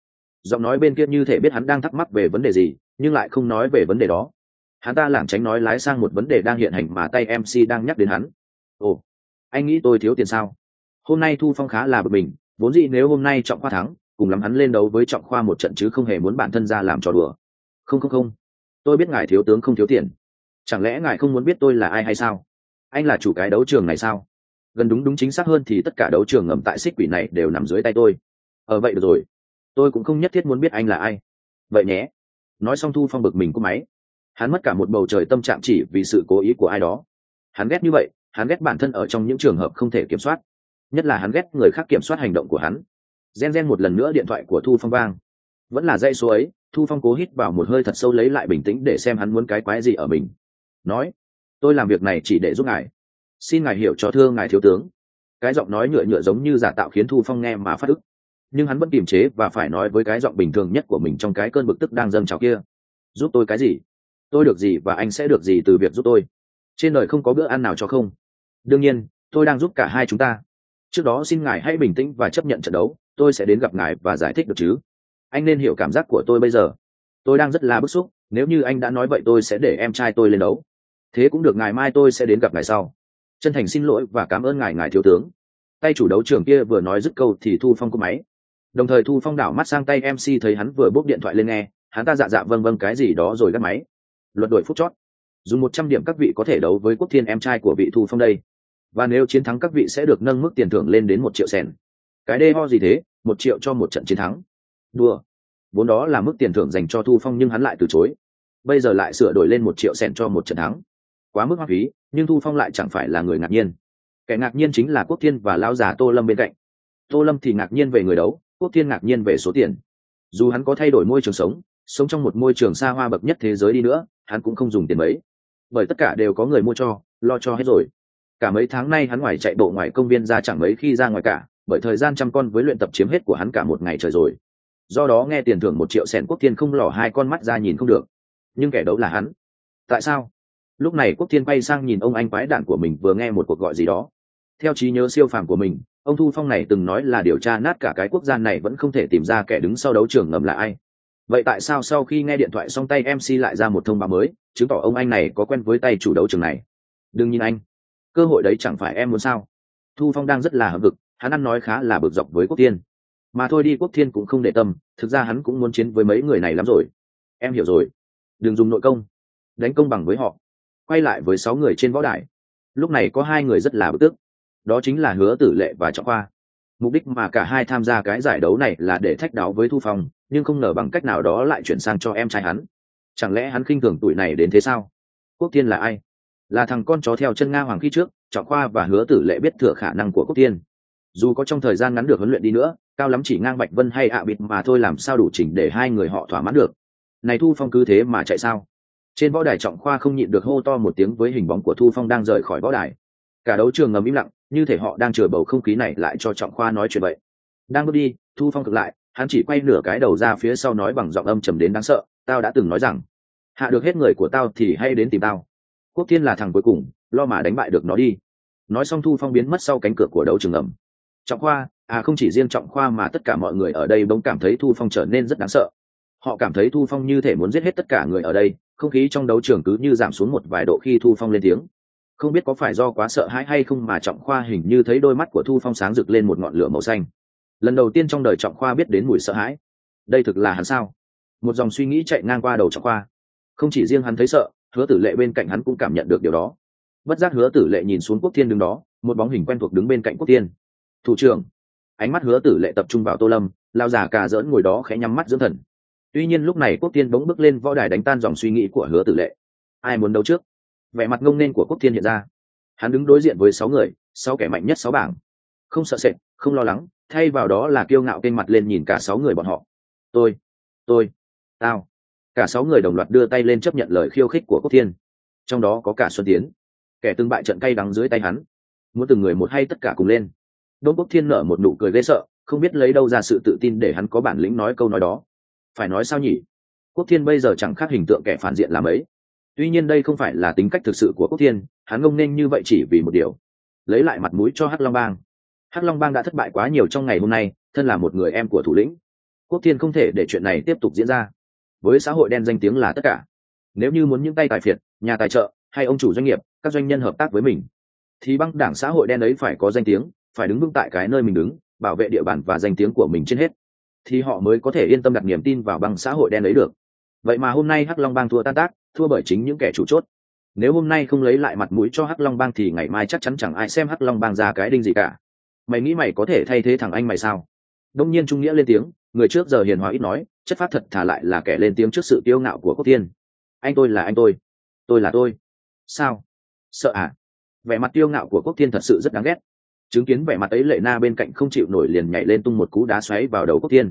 Speaker 1: Giọng nói bên kia như thể biết hắn đang thắc mắc về vấn đề gì nhưng lại không nói về vấn đề đó. Hắn ta lảng tránh nói lái sang một vấn đề đang hiện hành mà tay MC đang nhắc đến hắn. Ồ, anh nghĩ tôi thiếu tiền sao? Hôm nay Thu Phong khá là bực mình, vốn dĩ nếu hôm nay Trọng Khoa thắng cùng lắm hắn lên đấu với Trọng Khoa một trận chứ không hề muốn bản thân ra làm trò đùa. Không, tôi biết ngài thiếu tướng không thiếu tiền. Chẳng lẽ ngài không muốn biết tôi là ai hay sao? Anh là chủ cái đấu trường này sao? Gần đúng chính xác hơn thì tất cả đấu trường ngầm tại Xích Quỷ này đều nằm dưới tay tôi. Vậy được rồi, tôi cũng không nhất thiết muốn biết anh là ai. Vậy nhé. Nói xong Thu Phong bực mình cúp máy. Hắn mất cả một bầu trời tâm trạng chỉ vì sự cố ý của ai đó. Hắn ghét như vậy, hắn ghét bản thân ở trong những trường hợp không thể kiểm soát, nhất là hắn ghét người khác kiểm soát hành động của hắn. Gen một lần nữa điện thoại của Thu Phong vang. Vẫn là dãy số ấy. Thu Phong cố hít vào một hơi thật sâu lấy lại bình tĩnh để xem hắn muốn cái quái gì ở mình. Nói, tôi làm việc này chỉ để giúp ngài, xin ngài hiểu cho thưa ngài thiếu tướng. Cái giọng nói nhựa giống như giả tạo khiến Thu Phong nghe mà phát ức, nhưng hắn vẫn kiềm chế và phải nói với cái giọng bình thường nhất của mình trong cái cơn bực tức đang dâng trào kia. Giúp tôi cái gì? Tôi được gì và anh sẽ được gì từ việc giúp tôi? Trên đời không có bữa ăn nào cho không. Đương nhiên tôi đang giúp cả hai chúng ta. Trước đó xin ngài hãy bình tĩnh và chấp nhận trận đấu, tôi sẽ đến gặp ngài và giải thích được chứ. Anh nên hiểu cảm giác của tôi bây giờ. Tôi đang rất là bức xúc, nếu như anh đã nói vậy tôi sẽ để em trai tôi lên đấu. Thế cũng được, ngày mai tôi sẽ đến gặp ngài sau. Chân thành xin lỗi và cảm ơn ngài thiếu tướng. Tay chủ đấu trường kia vừa nói dứt câu thì Thu Phong cúp máy. Đồng thời Thu Phong đảo mắt sang tay MC thấy hắn vừa bốc điện thoại lên nghe, hắn ta dạ vâng cái gì đó rồi gắt máy. Luật đổi phút chót. Dùng 100 điểm các vị có thể đấu với Quốc Thiên em trai của vị Thu Phong đây. Và nếu chiến thắng các vị sẽ được nâng mức tiền thưởng lên đến 1 triệu sèn. Cái đê ho gì thế, 1 triệu cho một trận chiến thắng. Đùa. Vốn đó là mức tiền thưởng dành cho Thu Phong nhưng hắn lại từ chối. Bây giờ lại sửa đổi lên 1 triệu sèn cho một trận thắng. Quá mức hoang phí, nhưng Thu Phong lại chẳng phải là người ngạc nhiên. Kẻ ngạc nhiên chính là Quốc Thiên và lão già Tô Lâm bên cạnh. Tô Lâm thì ngạc nhiên về người đấu, Quốc Thiên ngạc nhiên về số tiền. Dù hắn có thay đổi môi trường sống trong một môi trường xa hoa bậc nhất thế giới đi nữa, hắn cũng không dùng tiền mấy, bởi tất cả đều có người mua cho, lo cho hết rồi. Cả mấy tháng nay hắn ngoài chạy bộ ngoài công viên ra chẳng mấy khi ra ngoài cả, bởi thời gian chăm con với luyện tập chiếm hết của hắn cả một ngày trời rồi. Do đó nghe tiền thưởng 1 triệu sèn, Quốc Thiên không lỏ hai con mắt ra nhìn không được. Nhưng kẻ đấu là hắn. Tại sao? Lúc này Quốc Thiên quay sang nhìn ông anh quái đản của mình vừa nghe một cuộc gọi gì đó. Theo trí nhớ siêu phàm của mình, ông Thu Phong này từng nói là điều tra nát cả cái quốc gia này vẫn không thể tìm ra kẻ đứng sau đấu trường ngầm là ai. Vậy tại sao sau khi nghe điện thoại xong tay MC lại ra một thông báo mới, chứng tỏ ông anh này có quen với tay chủ đấu trường này? Đừng nhìn anh, cơ hội đấy chẳng phải em muốn sao? Thu Phong đang rất là hậm hực, hắn ăn nói khá là bực dọc với Quốc Thiên. Mà thôi đi, Quốc Thiên cũng không để tâm, thực ra hắn cũng muốn chiến với mấy người này lắm rồi. Em hiểu rồi, đừng dùng nội công, đánh công bằng với họ. Quay lại với 6 người trên võ đài. Lúc này có 2 người rất là bực tức, đó chính là Hứa Tử Lệ và Trọng Khoa. Mục đích mà cả hai tham gia cái giải đấu này là để thách đáo với Thu Phong, nhưng không ngờ bằng cách nào đó lại chuyển sang cho em trai hắn. Chẳng lẽ hắn khinh thường tuổi này đến thế sao? Quốc Thiên là ai? Là thằng con chó theo chân Nga Hoàng khi trước. Trọng Khoa và Hứa Tử Lệ biết thừa khả năng của Quốc Thiên. Dù có trong thời gian ngắn được huấn luyện đi nữa, cao lắm chỉ ngang Bạch Vân hay ạ bịt mà thôi, làm sao đủ chỉnh để hai người họ thỏa mãn được. Này Thu Phong cứ thế mà chạy sao? Trên võ đài Trọng Khoa không nhịn được hô to một tiếng với hình bóng của Thu Phong đang rời khỏi võ đài. Cả đấu trường ngầm im lặng, như thể họ đang chờ bầu không khí này lại cho Trọng Khoa nói chuyện vậy. Đang bước đi, Thu Phong cực lại, hắn chỉ quay nửa cái đầu ra phía sau nói bằng giọng âm trầm đến đáng sợ, tao đã từng nói rằng hạ được hết người của tao thì hay đến tìm tao. Quốc Thiên là thằng cuối cùng, lo mà đánh bại được nó đi. Nói xong Thu Phong biến mất sau cánh cửa của đấu trường ngầm. Trọng Khoa, không chỉ riêng Trọng Khoa mà tất cả mọi người ở đây bỗng cảm thấy Thu Phong trở nên rất đáng sợ. Họ cảm thấy Thu Phong như thể muốn giết hết tất cả người ở đây, không khí trong đấu trường cứ như giảm xuống một vài độ khi Thu Phong lên tiếng. Không biết có phải do quá sợ hãi hay không mà Trọng Khoa hình như thấy đôi mắt của Thu Phong sáng rực lên một ngọn lửa màu xanh. Lần đầu tiên trong đời Trọng Khoa biết đến mùi sợ hãi. Đây thực là hắn sao? Một dòng suy nghĩ chạy ngang qua đầu Trọng Khoa. Không chỉ riêng hắn thấy sợ, Hứa Tử Lệ bên cạnh hắn cũng cảm nhận được điều đó. Bất giác Hứa Tử Lệ nhìn xuống Quốc Thiên đứng đó, một bóng hình quen thuộc đứng bên cạnh Quốc Thiên. Thủ trưởng. Ánh mắt Hứa Tử Lệ tập trung vào Tô Lâm, lao già cà giỡn ngồi đó khẽ nhắm mắt dưỡng thần. Tuy nhiên lúc này Quốc Thiên bỗng bước lên võ đài đánh tan dòng suy nghĩ của Hứa Tử Lệ. Ai muốn đấu trước? Vẻ mặt ngông nên của Quốc Thiên hiện ra. Hắn đứng đối diện với 6 người, 6 kẻ mạnh nhất 6 bảng. Không sợ sệt, không lo lắng, thay vào đó là kiêu ngạo kênh mặt lên nhìn cả 6 người bọn họ. Tôi, tao. Cả 6 người đồng loạt đưa tay lên chấp nhận lời khiêu khích của Quốc Thiên. Trong đó có cả Xuân Tiến, kẻ từng bại trận cay đắng dưới tay hắn. Muốn từng người một hay tất cả cùng lên? Đôn Quốc Thiên nở một nụ cười ghê sợ, không biết lấy đâu ra sự tự tin để hắn có bản lĩnh nói câu nói đó. Phải nói sao nhỉ? Quốc Thiên bây giờ chẳng khác hình tượng kẻ phản diện là mấy. Tuy nhiên đây không phải là tính cách thực sự của Quốc Thiên, hắn ngông nên như vậy chỉ vì một điều: lấy lại mặt mũi cho Hắc Long Bang. Hắc Long Bang đã thất bại quá nhiều trong ngày hôm nay, thân là một người em của thủ lĩnh, Quốc Thiên không thể để chuyện này tiếp tục diễn ra. Với xã hội đen danh tiếng là tất cả. Nếu như muốn những tay tài phiệt, nhà tài trợ hay ông chủ doanh nghiệp, các doanh nhân hợp tác với mình, thì băng đảng xã hội đen ấy phải có danh tiếng, phải đứng vững tại cái nơi mình đứng, bảo vệ địa bàn và danh tiếng của mình trên hết, thì họ mới có thể yên tâm đặt niềm tin vào băng xã hội đen ấy được. Vậy mà hôm nay Hắc Long Bang thua tan tác, thua bởi chính những kẻ chủ chốt. Nếu hôm nay không lấy lại mặt mũi cho Hắc Long Bang thì ngày mai chắc chắn chẳng ai xem Hắc Long Bang ra cái đinh gì cả. Mày nghĩ mày có thể thay thế thằng anh mày sao? Đông nhiên Trung Nghĩa lên tiếng, người trước giờ hiền hòa ít nói, chất phác thật thà lại là kẻ lên tiếng trước sự kiêu ngạo của Quốc Thiên. Anh tôi là anh tôi là tôi. Sao? Sợ à? Vẻ mặt kiêu ngạo của Quốc Thiên thật sự rất đáng ghét. Chứng kiến vẻ mặt ấy, Lệ Na bên cạnh không chịu nổi liền nhảy lên tung một cú đá xoáy vào đầu Quốc Thiên.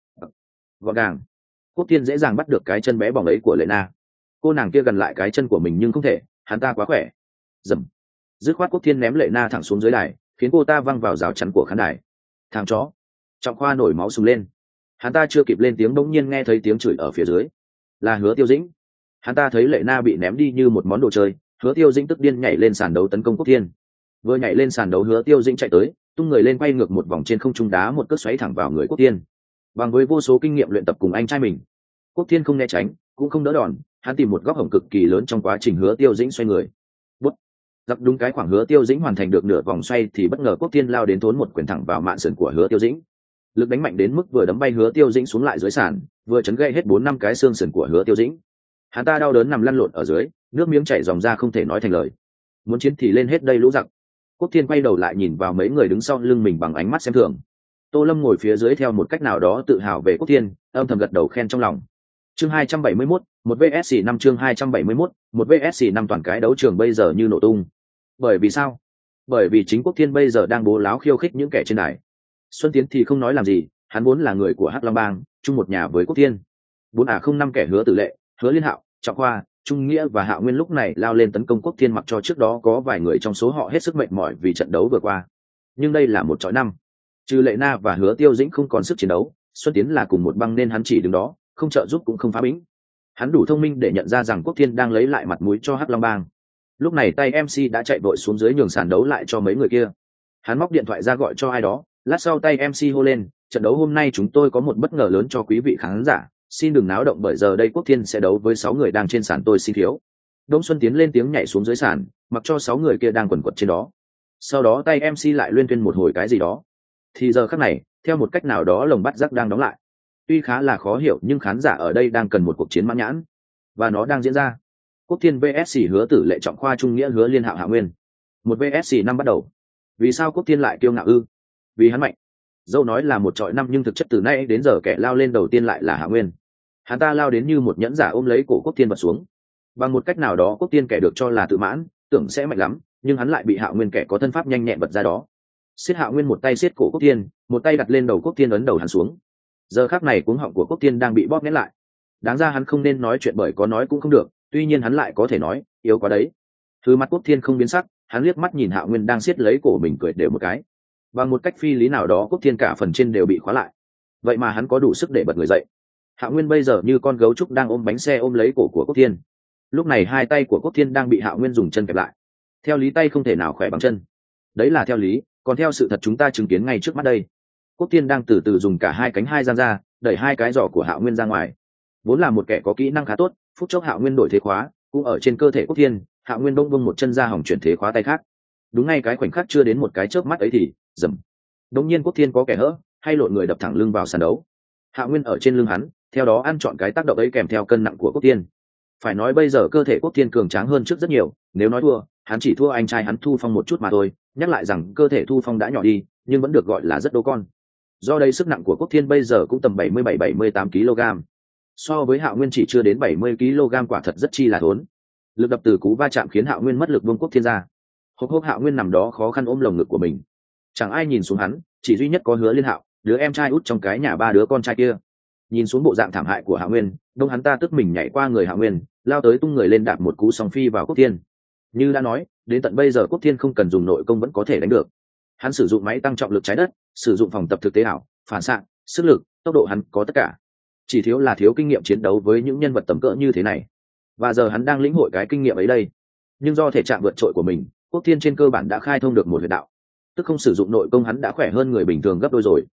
Speaker 1: Gọn gàng. Quốc Thiên dễ dàng bắt được cái chân bé bỏng ấy của Lệ Na. Cô nàng kia gần lại cái chân của mình nhưng không thể, hắn ta quá khỏe. Dầm. Dứt khoát Quốc Thiên ném Lệ Na thẳng xuống dưới đài, khiến cô ta văng vào rào chắn của khán đài. Thằng chó. Trọng Khoa nổi máu sùng lên. Hắn ta chưa kịp lên tiếng bỗng nhiên nghe thấy tiếng chửi ở phía dưới. Là Hứa Tiêu Dĩnh. Hắn ta thấy Lệ Na bị ném đi như một món đồ chơi, Hứa Tiêu Dĩnh tức điên nhảy lên sàn đấu tấn công Quốc Thiên. Vừa nhảy lên sàn đấu, Hứa Tiêu Dĩnh chạy tới, tung người lên quay ngược một vòng trên không trung đá một cước xoáy thẳng vào người Quốc Thiên. Bằng với vô số kinh nghiệm luyện tập cùng anh trai mình, Quốc Thiên không né tránh, cũng không đỡ đòn, hắn tìm một góc hổng cực kỳ lớn trong quá trình Hứa Tiêu Dĩnh xoay người. Bút. Giặc đúng cái khoảng Hứa Tiêu Dĩnh hoàn thành được nửa vòng xoay thì bất ngờ Quốc Thiên lao đến thốn một quyền thẳng vào mạn sườn của Hứa Tiêu Dĩnh. Lực đánh mạnh đến mức vừa đấm bay Hứa Tiêu Dĩnh xuống lại dưới sàn, vừa chấn gãy hết 4-5 cái xương sườn của Hứa Tiêu Dĩnh. Hắn ta đau đớn nằm lăn lộn ở dưới, nước miếng chảy ròng ra không thể nói thành lời. Muốn chiến thì lên hết đây lũ giặc. Quốc Thiên quay đầu lại nhìn vào mấy người đứng sau lưng mình bằng ánh mắt xem thường. Tô Lâm ngồi phía dưới theo một cách nào đó tự hào về Quốc Thiên, âm thầm gật đầu khen trong lòng. Chương 271, một VS 5 chương 271, một VS 5 toàn cái đấu trường bây giờ như nổ tung. Bởi vì sao? Bởi vì chính Quốc Thiên bây giờ đang bố láo khiêu khích những kẻ trên đài. Xuân Tiến thì không nói làm gì, hắn vốn là người của Hắc Long Bang, chung một nhà với Quốc Thiên. 4 kẻ Hứa Tử Lệ, Hứa Liên Hạo, Trọng Khoa, Trung Nghĩa và Hạo Nguyên lúc này lao lên tấn công Quốc Thiên, mặc cho trước đó có vài người trong số họ hết sức mệt mỏi vì trận đấu vừa qua. Nhưng đây là một chọi năm. Trừ Lệ Na và Hứa Tiêu Dĩnh không còn sức chiến đấu, Xuân Tiến là cùng một băng nên hắn chỉ đứng đó, không trợ giúp cũng không phá bĩnh. Hắn đủ thông minh để nhận ra rằng Quốc Thiên đang lấy lại mặt mũi cho Hắc Long Bang. Lúc này tay MC đã chạy vội xuống dưới nhường sàn đấu lại cho mấy người kia. Hắn móc điện thoại ra gọi cho ai đó, lát sau tay MC hô lên, trận đấu hôm nay chúng tôi có một bất ngờ lớn cho quý vị khán giả, xin đừng náo động bởi giờ đây Quốc Thiên sẽ đấu với 6 người đang trên sàn, tôi xin thiếu. Đông Xuân Tiến lên tiếng nhảy xuống dưới sàn, mặc cho 6 người kia đang quần quật trên đó. Sau đó tay MC lại luyên thuyên một hồi cái gì đó. Thì giờ khắc này, theo một cách nào đó lồng bắt giác đang đóng lại. Tuy khá là khó hiểu nhưng khán giả ở đây đang cần một cuộc chiến mãn nhãn. Và nó đang diễn ra. Quốc Thiên vs Hứa Tử Lệ, Trọng Khoa, Trung Nghĩa, Hứa Liên Hạo, Hạ Nguyên. Một vs 5 bắt đầu. Vì sao Quốc Thiên lại kiêu ngạo ư? Vì hắn mạnh. Dẫu nói là một chọi năm nhưng thực chất từ nay đến giờ kẻ lao lên đầu tiên lại là Hạ Nguyên. Hắn ta lao đến như một nhẫn giả ôm lấy cổ Quốc Thiên bật xuống. Bằng một cách nào đó Quốc Thiên kẻ được cho là tự mãn, tưởng sẽ mạnh lắm, nhưng hắn lại bị Hạ Nguyên kẻ có thân pháp nhanh nhẹn bật ra đó. Siết Hạ Nguyên một tay siết cổ Quốc Thiên, một tay đặt lên đầu Quốc Thiên ấn đầu hắn xuống. Giờ khắc này cuống họng của Quốc Thiên đang bị bóp nghẽn lại. Đáng ra hắn không nên nói chuyện bởi có nói cũng không được, tuy nhiên hắn lại có thể nói, yếu quá đấy. Thứ mắt Quốc Thiên không biến sắc, hắn liếc mắt nhìn Hạ Nguyên đang siết lấy cổ mình cười đều một cái. Bằng một cách phi lý nào đó Quốc Thiên cả phần trên đều bị khóa lại. Vậy mà hắn có đủ sức để bật người dậy. Hạ Nguyên bây giờ như con gấu trúc đang ôm bánh xe ôm lấy cổ của Quốc Thiên. Lúc này hai tay của Quốc Thiên đang bị Hạ Nguyên dùng chân kẹp lại. Theo lý tay không thể nào khỏe bằng chân. Đấy là theo lý, còn theo sự thật chúng ta chứng kiến ngay trước mắt đây. Quốc Thiên đang từ từ dùng cả hai cánh hai giang ra, đẩy hai cái giỏ của Hạ Nguyên ra ngoài. Vốn là một kẻ có kỹ năng khá tốt, phút chốc Hạ Nguyên đổi thế khóa, cũng ở trên cơ thể Quốc Thiên, Hạ Nguyên bông một chân ra hỏng chuyển thế khóa tay khác. Đúng ngay cái khoảnh khắc chưa đến một cái chớp mắt ấy thì, dầm. Đống nhiên Quốc Thiên có kẻ hỡ, hay lộn người đập thẳng lưng vào sàn đấu. Hạ Nguyên ở trên lưng hắn, theo đó ăn trọn cái tác động ấy kèm theo cân nặng của Quốc Thiên. Phải nói bây giờ cơ thể Quốc Thiên cường tráng hơn trước rất nhiều, nếu nói thua, hắn chỉ thua anh trai hắn Thu Phong một chút mà thôi. Nhắc lại rằng cơ thể Thu Phong đã nhỏ đi, nhưng vẫn được gọi là rất đô con. Do đây sức nặng của Quốc Thiên bây giờ cũng tầm 77-78 kg. So với Hạ Nguyên chỉ chưa đến 70 kg quả thật rất chi là thốn. Lực đập từ cú va chạm khiến Hạ Nguyên mất lực buông Quốc Thiên ra. Hốc hốc Hạ Nguyên nằm đó khó khăn ôm lồng ngực của mình. Chẳng ai nhìn xuống hắn, chỉ duy nhất có Hứa Liên Hạo, đứa em trai út trong cái nhà ba đứa con trai kia. Nhìn xuống bộ dạng thảm hại của Hạ Nguyên, đông hắn ta tức mình nhảy qua người Hạ Nguyên, lao tới tung người lên đạp một cú song phi vào Quốc Thiên. Như đã nói, đến tận bây giờ Quốc Thiên không cần dùng nội công vẫn có thể đánh được. Hắn sử dụng máy tăng trọng lực trái đất, sử dụng phòng tập thực tế ảo, phản xạ, sức lực, tốc độ hắn có tất cả. Chỉ thiếu là thiếu kinh nghiệm chiến đấu với những nhân vật tầm cỡ như thế này. Và giờ hắn đang lĩnh hội cái kinh nghiệm ấy đây. Nhưng do thể trạng vượt trội của mình, Quốc Thiên trên cơ bản đã khai thông được một huyệt đạo. Tức không sử dụng nội công hắn đã khỏe hơn người bình thường gấp đôi rồi.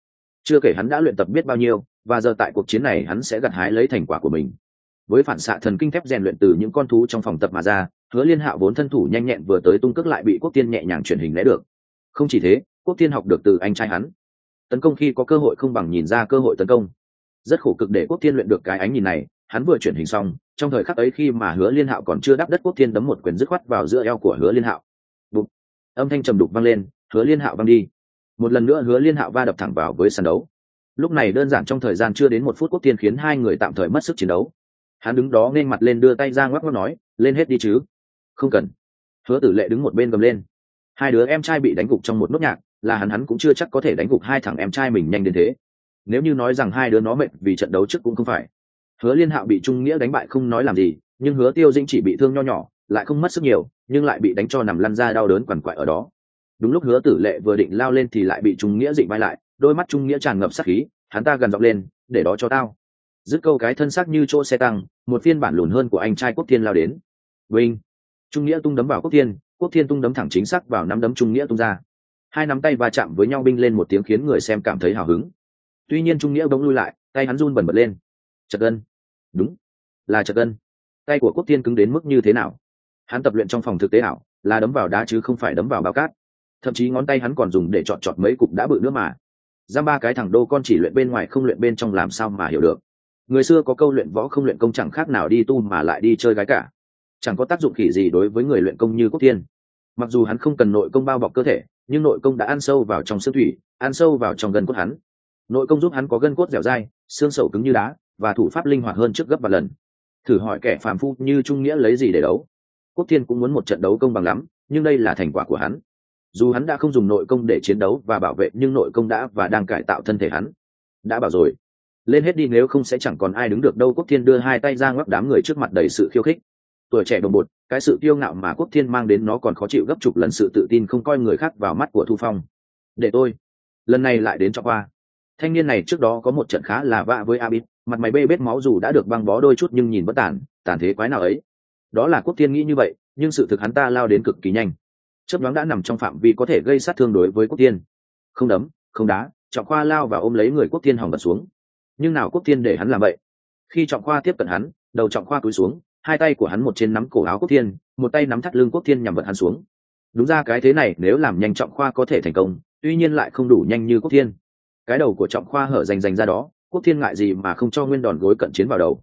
Speaker 1: chưa kể hắn đã luyện tập biết bao nhiêu, và giờ tại cuộc chiến này hắn sẽ gặt hái lấy thành quả của mình. Với phản xạ thần kinh thép rèn luyện từ những con thú trong phòng tập mà ra, Hứa Liên Hạo vốn thân thủ nhanh nhẹn vừa tới tung cước lại bị Quốc Tiên nhẹ nhàng chuyển hình né được. Không chỉ thế, Quốc Tiên học được từ anh trai hắn, tấn công khi có cơ hội không bằng nhìn ra cơ hội tấn công. Rất khổ cực để Quốc Tiên luyện được cái ánh nhìn này, hắn vừa chuyển hình xong, trong thời khắc ấy khi mà Hứa Liên Hạo còn chưa đáp đất, Quốc Tiên đấm một quyền dứt khoát vào giữa eo của Hứa Liên Hạo. Bụp. Âm thanh trầm đục vang lên, Hứa Liên Hạo văng đi. Một lần nữa Hứa Liên Hạo va đập thẳng vào với sàn đấu. Lúc này đơn giản trong thời gian chưa đến 1 phút, Quốc Tiên khiến hai người tạm thời mất sức chiến đấu. Hắn đứng đó nên mặt lên đưa tay ra ngoắc ngoắc nói, lên hết đi chứ. Không cần. Hứa Tử Lệ đứng một bên gầm lên. Hai đứa em trai bị đánh gục trong một nốt nhạc, là hắn cũng chưa chắc có thể đánh gục hai thằng em trai mình nhanh đến thế. Nếu như nói rằng hai đứa nó mệt vì trận đấu trước cũng không phải. Hứa Liên Hạo bị Trung Nghĩa đánh bại không nói làm gì, nhưng Hứa Tiêu Dĩnh chỉ bị thương nho nhỏ, lại không mất sức nhiều, nhưng lại bị đánh cho nằm lăn ra đau đớn quằn quại ở đó. Đúng lúc Hứa Tử Lệ vừa định lao lên thì lại bị Trung Nghĩa dịnh vai lại, đôi mắt Trung Nghĩa tràn ngập sát khí, hắn ta gần giọng lên, để đó cho tao. Dứt câu cái thân xác như chỗ xe tăng, một phiên bản lùn hơn của anh trai Quốc Thiên lao đến. Vinh. Trung Nghĩa tung đấm vào Quốc Thiên, Quốc Thiên tung đấm thẳng chính xác vào nắm đấm Trung Nghĩa tung ra. Hai nắm tay va chạm với nhau binh lên một tiếng khiến người xem cảm thấy hào hứng. Tuy nhiên Trung Nghĩa bỗng lui lại, tay hắn run bần bật lên. Chật gân. Đúng, là chật gân. Tay của Quốc Thiên cứng đến mức như thế nào? Hắn tập luyện trong phòng thực tế ảo, là đấm vào đá chứ không phải đấm vào bao cát. Thậm chí ngón tay hắn còn dùng để chọt mấy cục đã bự nữa mà. Giam ba cái thằng đô con chỉ luyện bên ngoài không luyện bên trong làm sao mà hiểu được. Người xưa có câu luyện võ không luyện công chẳng khác nào đi tu mà lại đi chơi gái cả. Chẳng có tác dụng khỉ gì đối với người luyện công như Quốc Thiên. Mặc dù hắn không cần nội công bao bọc cơ thể, nhưng nội công đã ăn sâu vào trong xương thủy, ăn sâu vào trong gân cốt hắn. Nội công giúp hắn có gân cốt dẻo dai, xương sẩu cứng như đá, và thủ pháp linh hoạt hơn trước gấp vài lần. Thử hỏi kẻ phàm phu như Trung Nghĩa lấy gì để đấu? Quốc Thiên cũng muốn một trận đấu công bằng lắm, nhưng đây là thành quả của hắn. Dù hắn đã không dùng nội công để chiến đấu và bảo vệ, nhưng nội công đã và đang cải tạo thân thể hắn. Đã bảo rồi, lên hết đi nếu không sẽ chẳng còn ai đứng được đâu. Quốc Thiên đưa hai tay ra ngoắc đám người trước mặt đầy sự khiêu khích. Tuổi trẻ đồng bột, cái sự kiêu ngạo mà Quốc Thiên mang đến nó còn khó chịu gấp chục lần sự tự tin không coi người khác vào mắt của Thu Phong. Để tôi, lần này lại đến cho qua. Thanh niên này trước đó có một trận khá là vạ với Abid, mặt mày bê bết máu dù đã được băng bó đôi chút nhưng nhìn bất tàn thế quái nào ấy. Đó là Quốc Thiên nghĩ như vậy, nhưng sự thực hắn ta lao đến cực kỳ nhanh. Chớp nhoáng đã nằm trong phạm vi có thể gây sát thương đối với Quốc Thiên. Không đấm, không đá, Trọng Khoa lao và ôm lấy người Quốc Thiên hòng bật xuống. Nhưng nào Quốc Thiên để hắn làm vậy. Khi Trọng Khoa tiếp cận hắn, đầu Trọng Khoa cúi xuống, hai tay của hắn một trên nắm cổ áo Quốc Thiên, một tay nắm thắt lưng Quốc Thiên nhằm vật hắn xuống. Đúng ra cái thế này nếu làm nhanh Trọng Khoa có thể thành công, tuy nhiên lại không đủ nhanh như Quốc Thiên. Cái đầu của Trọng Khoa hở rành ra đó, Quốc Thiên ngại gì mà không cho nguyên đòn gối cận chiến vào đầu.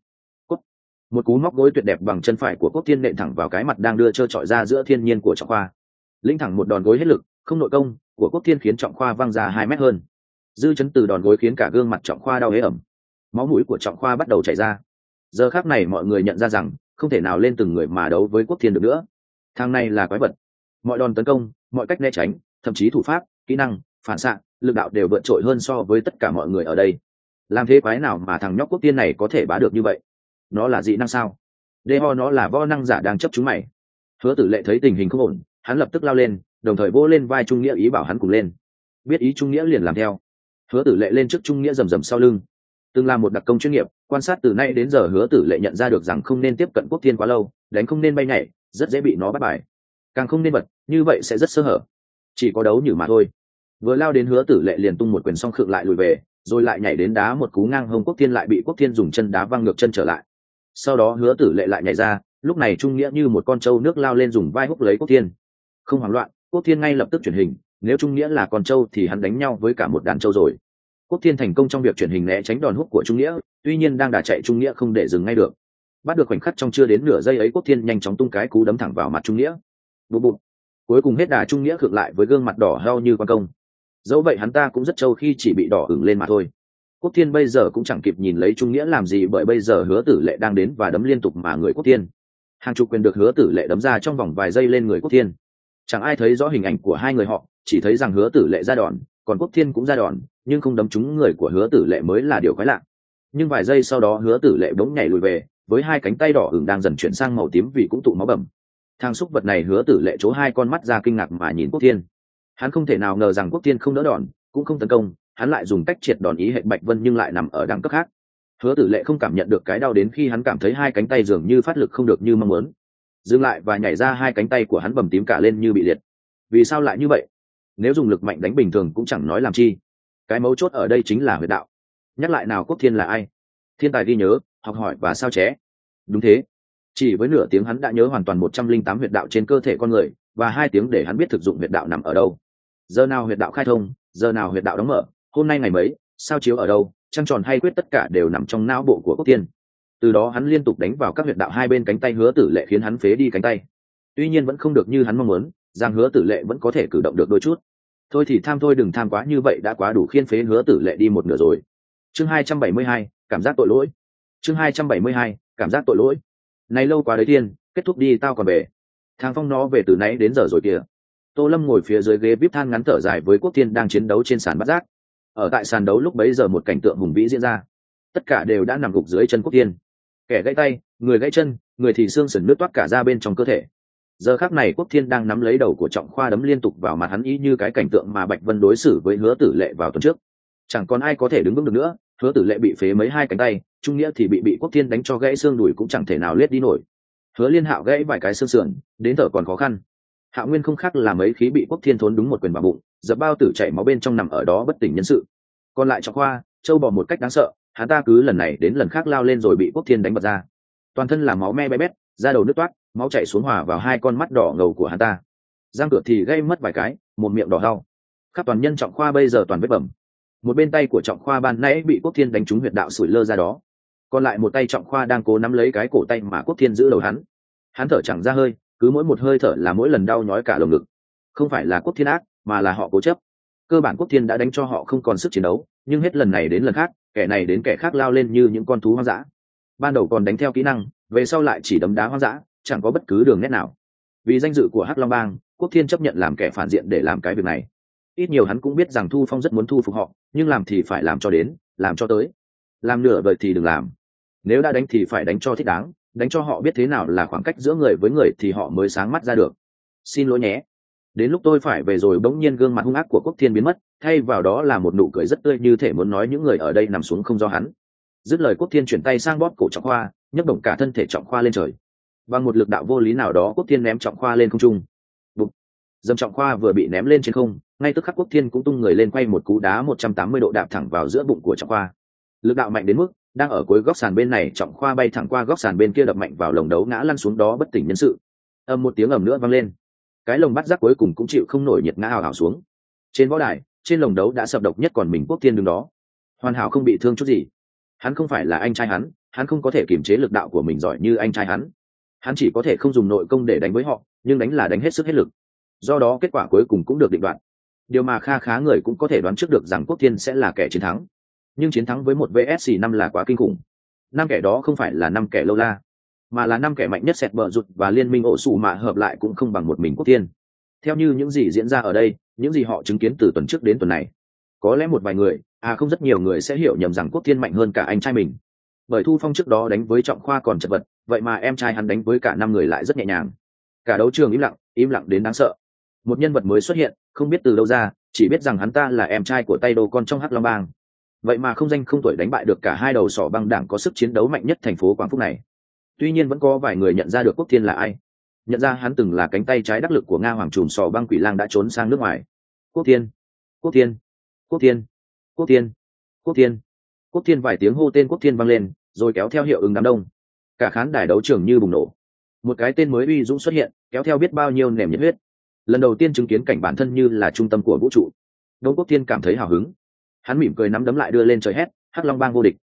Speaker 1: Một cú móc gối tuyệt đẹp bằng chân phải của Quốc Thiên nện thẳng vào cái mặt đang đưa trơ trọi ra giữa thiên nhiên của Trọng Khoa. Lĩnh thẳng một đòn gối hết lực, không nội công của Quốc Thiên khiến Trọng Khoa văng ra 2 mét hơn. Dư chấn từ đòn gối khiến cả gương mặt Trọng Khoa đau hế ẩm. Máu mũi của Trọng Khoa bắt đầu chảy ra. Giờ khắc này mọi người nhận ra rằng không thể nào lên từng người mà đấu với Quốc Thiên được nữa. Thằng này là quái vật. Mọi đòn tấn công, mọi cách né tránh, thậm chí thủ pháp, kỹ năng, phản xạ, lực đạo đều vượt trội hơn so với tất cả mọi người ở đây. Làm thế quái nào mà thằng nhóc Quốc Thiên này có thể bá được như vậy? Nó là dị năng sao? Đê ho nó là võ năng giả đang chấp chúng mày. Hứa Tử Lệ thấy tình hình không ổn, hắn lập tức lao lên, đồng thời vỗ lên vai Trung Nghĩa ý bảo hắn cùng lên. Biết ý Trung Nghĩa liền làm theo. Hứa Tử Lệ lên trước Trung Nghĩa rầm rầm sau lưng. Từng là một đặc công chuyên nghiệp, quan sát từ nay đến giờ Hứa Tử Lệ nhận ra được rằng không nên tiếp cận Quốc Thiên quá lâu, đánh không nên bay nhảy, rất dễ bị nó bắt bài. Càng không nên bật, như vậy sẽ rất sơ hở. Chỉ có đấu nhử mà thôi. Vừa lao đến Hứa Tử Lệ liền tung một quyền xong khựng lại lùi về, rồi lại nhảy đến đá một cú ngang hông Quốc Thiên lại bị Quốc Thiên dùng chân đá văng ngược chân trở lại. Sau đó Hứa Tử Lệ lại nhảy ra, lúc này Trung Nghĩa như một con trâu nước lao lên dùng vai húc lấy Quốc Thiên. Không hoảng loạn, Quốc Thiên ngay lập tức chuyển hình, nếu Trung Nghĩa là con trâu thì hắn đánh nhau với cả một đàn trâu rồi. Quốc Thiên thành công trong việc chuyển hình né tránh đòn húc của Trung Nghĩa, tuy nhiên đang đà chạy Trung Nghĩa không để dừng ngay được. Bắt được khoảnh khắc trong chưa đến nửa giây ấy, Quốc Thiên nhanh chóng tung cái cú đấm thẳng vào mặt Trung Nghĩa. Bụp bụp. Cuối cùng hết đà, Trung Nghĩa khựng lại với gương mặt đỏ hao như quan công. Dẫu vậy hắn ta cũng rất trâu khi chỉ bị đỏ ửng lên mà thôi. Quốc Thiên bây giờ cũng chẳng kịp nhìn lấy Trung Nghĩa làm gì, bởi bây giờ Hứa Tử Lệ đang đến và đấm liên tục mà người Quốc Thiên. Hàng chục quyền được Hứa Tử Lệ đấm ra trong vòng vài giây lên người Quốc Thiên. Chẳng ai thấy rõ hình ảnh của hai người họ, chỉ thấy rằng Hứa Tử Lệ ra đòn, còn Quốc Thiên cũng ra đòn, nhưng không đấm trúng người của Hứa Tử Lệ mới là điều quái lạ. Nhưng vài giây sau đó Hứa Tử Lệ bỗng nhảy lùi về, với hai cánh tay đỏ ửng đang dần chuyển sang màu tím vì cũng tụ máu bầm. Thằng xúc vật này Hứa Tử Lệ trố hai con mắt ra kinh ngạc mà nhìn Quốc Thiên. Hắn không thể nào ngờ rằng Quốc Thiên không đỡ đòn, cũng không tấn công, hắn lại dùng cách triệt đòn ý hệ Bạch Vân nhưng lại nằm ở đẳng cấp khác. Hứa Tử Lệ không cảm nhận được cái đau đến khi hắn cảm thấy hai cánh tay dường như phát lực không được như mong muốn. Dừng lại và nhảy ra, hai cánh tay của hắn bầm tím cả lên như bị liệt. Vì sao lại như vậy? Nếu dùng lực mạnh đánh bình thường cũng chẳng nói làm chi. cái mấu chốt ở đây chính là huyệt đạo. Nhắc lại nào, Quốc Thiên là ai? Thiên tài ghi nhớ, học hỏi và sao chép. Đúng thế, chỉ với nửa tiếng hắn đã nhớ hoàn toàn 108 huyệt đạo trên cơ thể con người, và 2 tiếng để hắn biết thực dụng huyệt đạo nằm ở đâu. Giờ nào huyệt đạo khai thông, giờ nào huyệt đạo đóng mở, hôm nay ngày mấy, sao chiếu ở đâu, trăng tròn hay quyết, tất cả đều nằm trong não bộ của Quốc Thiên. Từ đó hắn liên tục đánh vào các huyệt đạo hai bên cánh tay Hứa Tử Lệ, khiến hắn phế đi cánh tay. Tuy nhiên vẫn không được như hắn mong muốn, rằng Hứa Tử Lệ vẫn có thể cử động được đôi chút. Thôi thì tham thôi, đừng tham quá như vậy, đã quá đủ khiên phế Hứa Tử Lệ đi một nửa rồi. Chương 272, cảm giác tội lỗi. Chương 272, cảm giác tội lỗi. Này lâu quá đấy Thiên, kết thúc đi, tao còn về. Thang Phong nó về từ nãy đến giờ rồi kìa. Tô Lâm ngồi phía dưới ghế vip than ngắn thở dài với Quốc Thiên đang chiến đấu trên sàn bát giác. Ở tại sàn đấu lúc bấy giờ một cảnh tượng hùng vĩ diễn ra. Tất cả đều đã nằm gục dưới chân Quốc Thiên. Kẻ gãy tay, người gãy chân, người thì xương sườn nước toát cả ra bên trong cơ thể. Giờ khắc này Quốc Thiên đang nắm lấy đầu của Trọng Khoa đấm liên tục vào mặt hắn, ý như cái cảnh tượng mà Bạch Vân đối xử với Hứa Tử Lệ vào tuần trước. Chẳng còn ai có thể đứng vững được nữa. Hứa Tử Lệ bị phế mấy hai cánh tay, Trung Nghĩa thì bị Quốc Thiên đánh cho gãy xương đùi cũng chẳng thể nào lết đi nổi. Hứa Liên Hạo gãy vài cái xương sườn, đến thở còn khó khăn. Hạo Nguyên không khác là mấy khí bị Quốc Thiên thốn đúng một quyền vào bụng, dập bao tử chảy máu bên trong nằm ở đó bất tỉnh nhân sự. Còn lại Trọng Khoa, Châu Bò một cách đáng sợ, hắn ta cứ lần này đến lần khác lao lên rồi bị Quốc Thiên đánh bật ra. Toàn thân là máu me be bét, da đầu nứt toát, máu chảy xuống hòa vào hai con mắt đỏ ngầu của hắn ta. Răng cửa thì gây mất vài cái, một miệng đỏ đau. Khắp toàn nhân Trọng Khoa bây giờ toàn vết bầm. Một bên tay của Trọng Khoa ban nãy bị Quốc Thiên đánh trúng huyệt đạo sủi lơ ra đó. Còn lại một tay Trọng Khoa đang cố nắm lấy cái cổ tay mà Quốc Thiên giữ đầu hắn. Hắn thở chẳng ra hơi, cứ mỗi một hơi thở là mỗi lần đau nhói cả lồng ngực. Không phải là Quốc Thiên ác, mà là họ cố chấp. Cơ bản Quốc Thiên đã đánh cho họ không còn sức chiến đấu, nhưng hết lần này đến lần khác, kẻ này đến kẻ khác lao lên như những con thú hoang dã. Ban đầu còn đánh theo kỹ năng, về sau lại chỉ đấm đá hoang dã, chẳng có bất cứ đường nét nào. Vì danh dự của Hắc Long Bang, Quốc Thiên chấp nhận làm kẻ phản diện để làm cái việc này. Ít nhiều hắn cũng biết rằng Thu Phong rất muốn thu phục họ, nhưng làm thì phải làm cho đến, làm cho tới. Làm nửa vời thì đừng làm. Nếu đã đánh thì phải đánh cho thích đáng, đánh cho họ biết thế nào là khoảng cách giữa người với người thì họ mới sáng mắt ra được. Xin lỗi nhé, đến lúc tôi phải về rồi. Bỗng nhiên gương mặt hung ác của Quốc Thiên biến mất, thay vào đó là một nụ cười rất tươi, như thể muốn nói những người ở đây nằm xuống không do hắn. Dứt lời Quốc Thiên chuyển tay sang bóp cổ Trọng Khoa, nhấc động cả thân thể Trọng Khoa lên trời. Bằng một lực đạo vô lý nào đó, Quốc Thiên ném Trọng Khoa lên không trung. Bụp. Dầm Trọng Khoa vừa bị ném lên trên không, ngay tức khắc Quốc Thiên cũng tung người lên quay một cú đá 180 độ đạp thẳng vào giữa bụng của Trọng Khoa. Lực đạo mạnh đến mức đang ở cuối góc sàn bên này, Trọng Khoa bay thẳng qua góc sàn bên kia, đập mạnh vào lồng đấu, ngã lăn xuống đó bất tỉnh nhân sự. Âm một tiếng ầm nữa vang lên, cái lồng bắt giác cuối cùng cũng chịu không nổi nhiệt, ngã ào ào xuống. Trên võ đài, trên lồng đấu đã sập độc nhất, còn mình Quốc Thiên đứng đó hoàn hảo không bị thương chút gì. Hắn không phải là anh trai hắn không có thể kiềm chế lực đạo của mình giỏi như anh trai hắn chỉ có thể không dùng nội công để đánh với họ, nhưng đánh là đánh hết sức hết lực. Do đó kết quả cuối cùng cũng được định đoạt. Điều mà kha khá người cũng có thể đoán trước được rằng Quốc Thiên sẽ là kẻ chiến thắng, nhưng chiến thắng với một vs 5 là quá kinh khủng. 5 kẻ đó không phải là 5 kẻ lâu la, mà là 5 kẻ mạnh nhất Sẹt Bờ Rụt và Liên minh ổ sủ mà hợp lại cũng không bằng một mình Quốc Thiên. Theo như những gì diễn ra ở đây, những gì họ chứng kiến từ tuần trước đến tuần này, có lẽ một vài người, không rất nhiều người sẽ hiểu nhầm rằng Quốc Thiên mạnh hơn cả anh trai mình. Bởi Thu Phong trước đó đánh với Trọng Khoa còn chật vật, vậy mà em trai hắn đánh với cả 5 người lại rất nhẹ nhàng. Cả đấu trường im lặng đến đáng sợ. Một nhân vật mới xuất hiện, không biết từ đâu ra, chỉ biết rằng hắn ta là em trai của tay đồ con trong Hắc Long Bang. Vậy mà không danh không tuổi đánh bại được cả hai đầu sỏ băng đảng có sức chiến đấu mạnh nhất thành phố Quảng Phúc này. Tuy nhiên vẫn có vài người nhận ra được Quốc Thiên là ai, nhận ra hắn từng là cánh tay trái đắc lực của Nga Hoàng trùm sò băng Quỷ Lang đã trốn sang nước ngoài. Quốc Thiên, Quốc Thiên, Quốc Thiên, Quốc Thiên, Quốc Thiên, Quốc Thiên, vài tiếng hô tên Quốc Thiên vang lên, rồi kéo theo hiệu ứng đám đông. Cả khán đài đấu trường như bùng nổ. Một cái tên mới uy dũng xuất hiện, kéo theo biết bao nhiêu nềm nhiệt huyết. Lần đầu tiên chứng kiến cảnh bản thân như là trung tâm của vũ trụ, Đông Quốc Thiên cảm thấy hào hứng. Hắn mỉm cười nắm đấm lại đưa lên trời hét, Hắc Long Bang vô địch.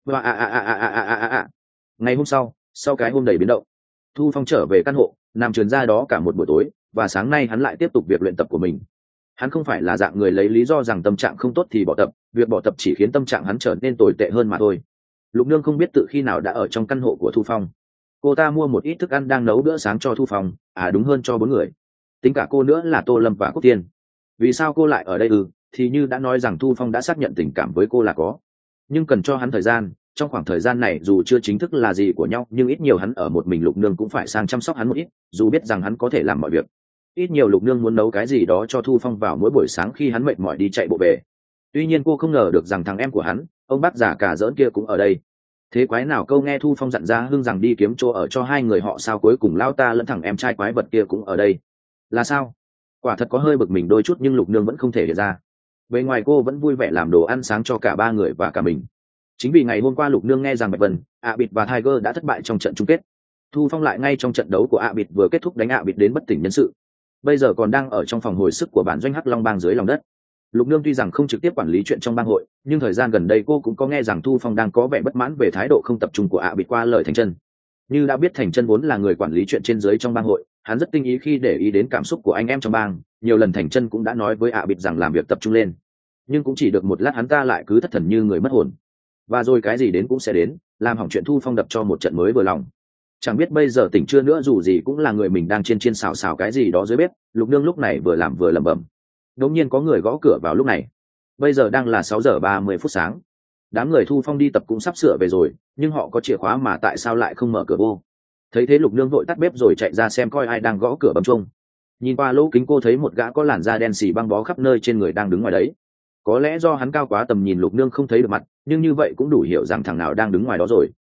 Speaker 1: Ngày hôm sau cái hôm đầy biến động, Thu Phong trở về căn hộ, nằm trườn ra đó cả một buổi tối, và sáng nay hắn lại tiếp tục việc luyện tập của mình. Hắn không phải là dạng người lấy lý do rằng tâm trạng không tốt thì bỏ tập, việc bỏ tập chỉ khiến tâm trạng hắn trở nên tồi tệ hơn mà thôi. Lục Nương không biết tự khi nào đã ở trong căn hộ của Thu Phong. Cô ta mua một ít thức ăn đang nấu bữa sáng cho Thu Phong, đúng hơn cho 4 người. Tính cả cô nữa là Tô Lâm và Quốc Thiên. Vì sao cô lại ở đây thì như đã nói rằng Thu Phong đã xác nhận tình cảm với cô là có, nhưng cần cho hắn thời gian. Trong khoảng thời gian này dù chưa chính thức là gì của nhau, nhưng ít nhiều hắn ở một mình, Lục Nương cũng phải sang chăm sóc hắn một ít, dù biết rằng hắn có thể làm mọi việc. Ít nhiều Lục Nương muốn nấu cái gì đó cho Thu Phong vào mỗi buổi sáng khi hắn mệt mỏi đi chạy bộ về. Tuy nhiên cô không ngờ được rằng thằng em của hắn, ông bác già cả giỡn kia cũng ở đây. Thế quái nào câu nghe Thu Phong dặn ra Hưng rằng đi kiếm chỗ ở cho hai người họ, sao cuối cùng lao ta lẫn thằng em trai quái vật kia cũng ở đây? Là sao? Quả thật có hơi bực mình đôi chút, nhưng Lục Nương vẫn không thể hiện ra. Bên ngoài cô vẫn vui vẻ làm đồ ăn sáng cho cả ba người và cả mình. Chính vì ngày hôm qua Lục Nương nghe rằng Bạch Vân, Bịt và Tiger đã thất bại trong trận chung kết. Thu Phong lại ngay trong trận đấu của Bịt vừa kết thúc đánh Bịt đến bất tỉnh nhân sự. Bây giờ còn đang ở trong phòng hồi sức của bản doanh Hắc Long Bang dưới lòng đất. Lục Nương tuy rằng không trực tiếp quản lý chuyện trong bang hội, nhưng thời gian gần đây cô cũng có nghe rằng Thu Phong đang có vẻ bất mãn về thái độ không tập trung của Bịt qua lời Thành Chân. Như đã biết Thành Chân vốn là người quản lý chuyện trên dưới trong bang hội, hắn rất tinh ý khi để ý đến cảm xúc của anh em trong bang. Nhiều lần Thành Chân cũng đã nói với Bịt rằng làm việc tập trung lên, nhưng cũng chỉ được một lát hắn ta lại cứ thất thần như người mất hồn. Và rồi cái gì đến cũng sẽ đến, làm hỏng chuyện Thu Phong đập cho một trận mới vừa lòng. Chẳng biết bây giờ tỉnh chưa nữa, dù gì cũng là người mình đang chiên xào cái gì đó dưới bếp. Lục Nương lúc này vừa làm vừa lẩm bẩm. Đột nhiên có người gõ cửa vào lúc này. Bây giờ đang là 6:30 sáng. Đám người Thu Phong đi tập cũng sắp sửa về rồi, nhưng họ có chìa khóa mà tại sao lại không mở cửa vô? Thấy thế Lục Nương vội tắt bếp rồi chạy ra xem coi ai đang gõ cửa bấm chuông. Nhìn qua lỗ kính cô thấy một gã có làn da đen xì băng bó khắp nơi trên người đang đứng ngoài đấy. Có lẽ do hắn cao quá tầm nhìn Lục Nương không thấy được mặt, nhưng như vậy cũng đủ hiểu rằng thằng nào đang đứng ngoài đó rồi.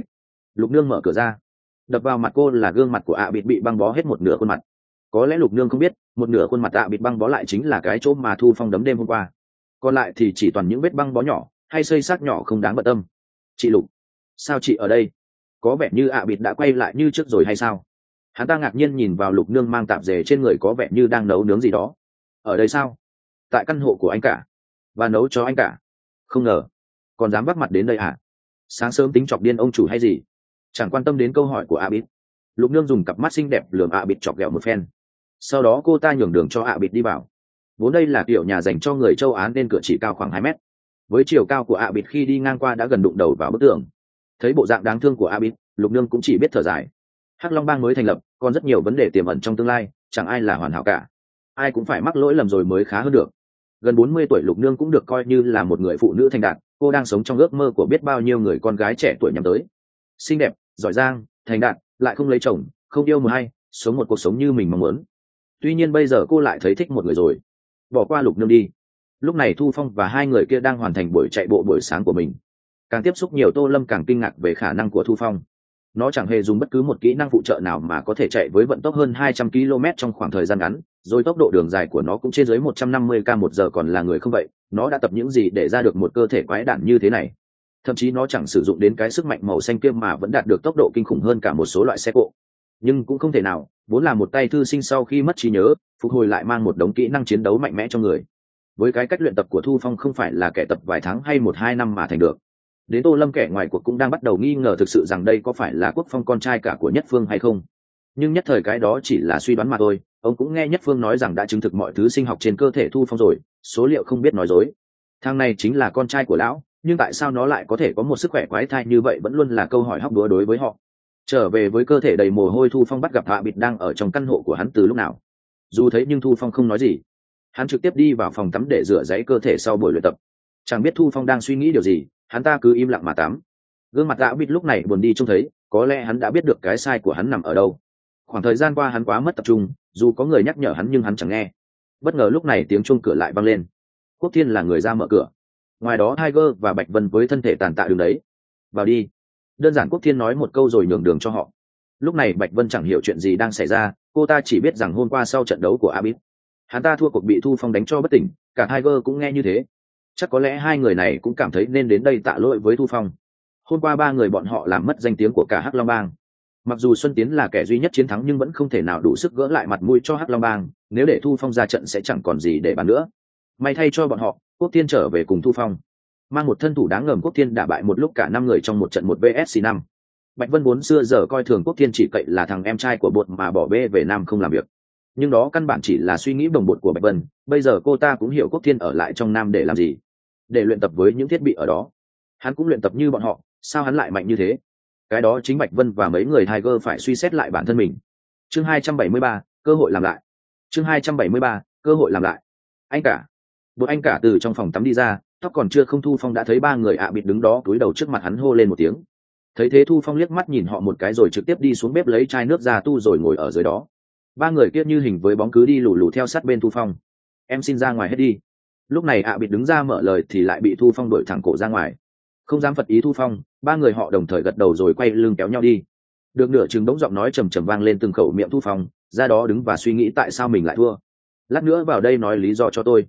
Speaker 1: Lục Nương mở cửa ra. Đập vào mặt cô là gương mặt của Bịt bị băng bó hết một nửa khuôn mặt. Có lẽ Lục Nương không biết, một nửa khuôn mặt Bịt băng bó lại chính là cái chỗ mà Thu Phong đấm đêm hôm qua. Còn lại thì chỉ toàn những vết băng bó nhỏ hay xây xác nhỏ không đáng bận tâm. Chị Lục, sao chị ở đây? Có vẻ như Bịt đã quay lại như trước rồi hay sao? Hắn ta ngạc nhiên nhìn vào Lục Nương mang tạp dề trên người, có vẻ như đang nấu nướng gì đó. Ở đây sao? Tại căn hộ của anh cả. Và nấu cho anh cả? Không ngờ còn dám vác mặt đến đây à? Sáng sớm tính chọc điên ông chủ hay gì? Chẳng quan tâm đến câu hỏi của Bịt. Lục Nương dùng cặp mắt xinh đẹp lườm Bịt chọc ghẹo một phen. Sau đó cô ta nhường đường cho Bịt đi vào. Vốn đây là kiểu nhà dành cho người châu Á nên cửa chỉ cao khoảng 2 mét. Với chiều cao của Bịt khi đi ngang qua đã gần đụng đầu vào bức tường. Thấy bộ dạng đáng thương của Bịt, Lục Nương cũng chỉ biết thở dài. Hắc Long Bang mới thành lập, còn rất nhiều vấn đề tiềm ẩn trong tương lai, chẳng ai là hoàn hảo cả. Ai cũng phải mắc lỗi lầm rồi mới khá hơn được. Gần 40 tuổi Lục Nương cũng được coi như là một người phụ nữ thành đạt, cô đang sống trong ước mơ của biết bao nhiêu người con gái trẻ tuổi nhắm tới. Xinh đẹp, giỏi giang, thành đạt, lại không lấy chồng, không yêu một ai, sống một cuộc sống như mình mong muốn. Tuy nhiên bây giờ cô lại thấy thích một người rồi. Bỏ qua Lục Nương đi. Lúc này Thu Phong và hai người kia đang hoàn thành buổi chạy bộ buổi sáng của mình. Càng tiếp xúc nhiều, Tô Lâm càng kinh ngạc về khả năng của Thu Phong. Nó chẳng hề dùng bất cứ một kỹ năng phụ trợ nào mà có thể chạy với vận tốc hơn 200 km trong khoảng thời gian ngắn, rồi tốc độ đường dài của nó cũng trên dưới 150 km/h. Còn là người không vậy, nó đã tập những gì để ra được một cơ thể quái đản như thế này? Thậm chí nó chẳng sử dụng đến cái sức mạnh màu xanh kia mà vẫn đạt được tốc độ kinh khủng hơn cả một số loại xe cộ. Nhưng cũng không thể nào, vốn là một tay thư sinh sau khi mất trí nhớ, phục hồi lại mang một đống kỹ năng chiến đấu mạnh mẽ trong người. Với cái cách luyện tập của Thu Phong không phải là kẻ tập vài tháng hay 1-2 năm mà thành được. Đến Tô Lâm kẻ ngoài cuộc cũng đang bắt đầu nghi ngờ thực sự rằng đây có phải là Quốc Phong con trai cả của Nhất Phương hay không. Nhưng nhất thời cái đó chỉ là suy đoán mà thôi. Ông cũng nghe Nhất Phương nói rằng đã chứng thực mọi thứ sinh học trên cơ thể Thu Phong rồi, số liệu không biết nói dối. Thằng này chính là con trai của lão, nhưng tại sao nó lại có thể có một sức khỏe quái thai như vậy vẫn luôn là câu hỏi hóc búa đối với họ. Trở về với cơ thể đầy mồ hôi, Thu Phong bắt gặp Bịt đang ở trong căn hộ của hắn từ lúc nào. Dù thấy nhưng Thu Phong không nói gì. Hắn trực tiếp đi vào phòng tắm để rửa ráy cơ thể sau buổi luyện tập. Chẳng biết Thu Phong đang suy nghĩ điều gì, hắn ta cứ im lặng mà tắm. Gương mặt Bịt lúc này buồn đi trông thấy, có lẽ hắn đã biết được cái sai của hắn nằm ở đâu. Khoảng thời gian qua hắn quá mất tập trung, dù có người nhắc nhở hắn nhưng hắn chẳng nghe. Bất ngờ lúc này tiếng chuông cửa lại vang lên. Quốc Thiên là người ra mở cửa. Ngoài đó Tiger và Bạch Vân với thân thể tàn tạ đứng đấy. Vào đi. Đơn giản Quốc Thiên nói một câu rồi nhường đường cho họ. Lúc này Bạch Vân chẳng hiểu chuyện gì đang xảy ra, cô ta chỉ biết rằng hôm qua sau trận đấu của Bịt, hắn ta thua cuộc bị Thu Phong đánh cho bất tỉnh, cả Tiger cũng nghe như thế. Chắc có lẽ hai người này cũng cảm thấy nên đến đây tạ lỗi với Thu Phong. Hôm qua ba người bọn họ làm mất danh tiếng của cả Hắc Long Bang. Mặc dù Xuân Tiến là kẻ duy nhất chiến thắng nhưng vẫn không thể nào đủ sức gỡ lại mặt mũi cho Hắc Long Bang, nếu để Thu Phong ra trận sẽ chẳng còn gì để bàn nữa. May thay cho bọn họ, Quốc Thiên trở về cùng Thu Phong. Mang một thân thủ đáng ngờ, Quốc Thiên đả bại một lúc cả 5 người trong một trận 1 vs 5. Bạch Vân vốn xưa giờ coi thường Quốc Thiên chỉ cậy là thằng em trai của bột mà bỏ bê về Nam không làm việc. Nhưng đó căn bản chỉ là suy nghĩ bồng bột của Bạch Vân, bây giờ cô ta cũng hiểu Quốc Thiên ở lại trong Nam để làm gì. Để luyện tập với những thiết bị ở đó. Hắn cũng luyện tập như bọn họ, sao hắn lại mạnh như thế? Cái đó chính Bạch Vân và mấy người Tiger phải suy xét lại bản thân mình. Chương 273, cơ hội làm lại. Chương 273, cơ hội làm lại. Anh cả. Bột anh cả từ trong phòng tắm đi ra, tóc còn chưa không Thu Phong đã thấy ba người Bịt đứng đó cúi đầu trước mặt hắn hô lên một tiếng. Thấy thế Thu Phong liếc mắt nhìn họ một cái rồi trực tiếp đi xuống bếp lấy chai nước ra tu rồi ngồi ở dưới đó. Ba người kia như hình với bóng cứ đi lù lù theo sát bên Thu Phong. Em xin ra ngoài hết đi. Lúc này Bịt đứng ra mở lời thì lại bị Thu Phong đuổi thẳng cổ ra ngoài. Không dám phật ý Thu Phong, ba người họ đồng thời gật đầu rồi quay lưng kéo nhau đi. Được nửa chừng đống giọng nói trầm trầm vang lên từng khẩu miệng Thu Phong, ra đó đứng và suy nghĩ tại sao mình lại thua. Lát nữa vào đây nói lý do cho tôi.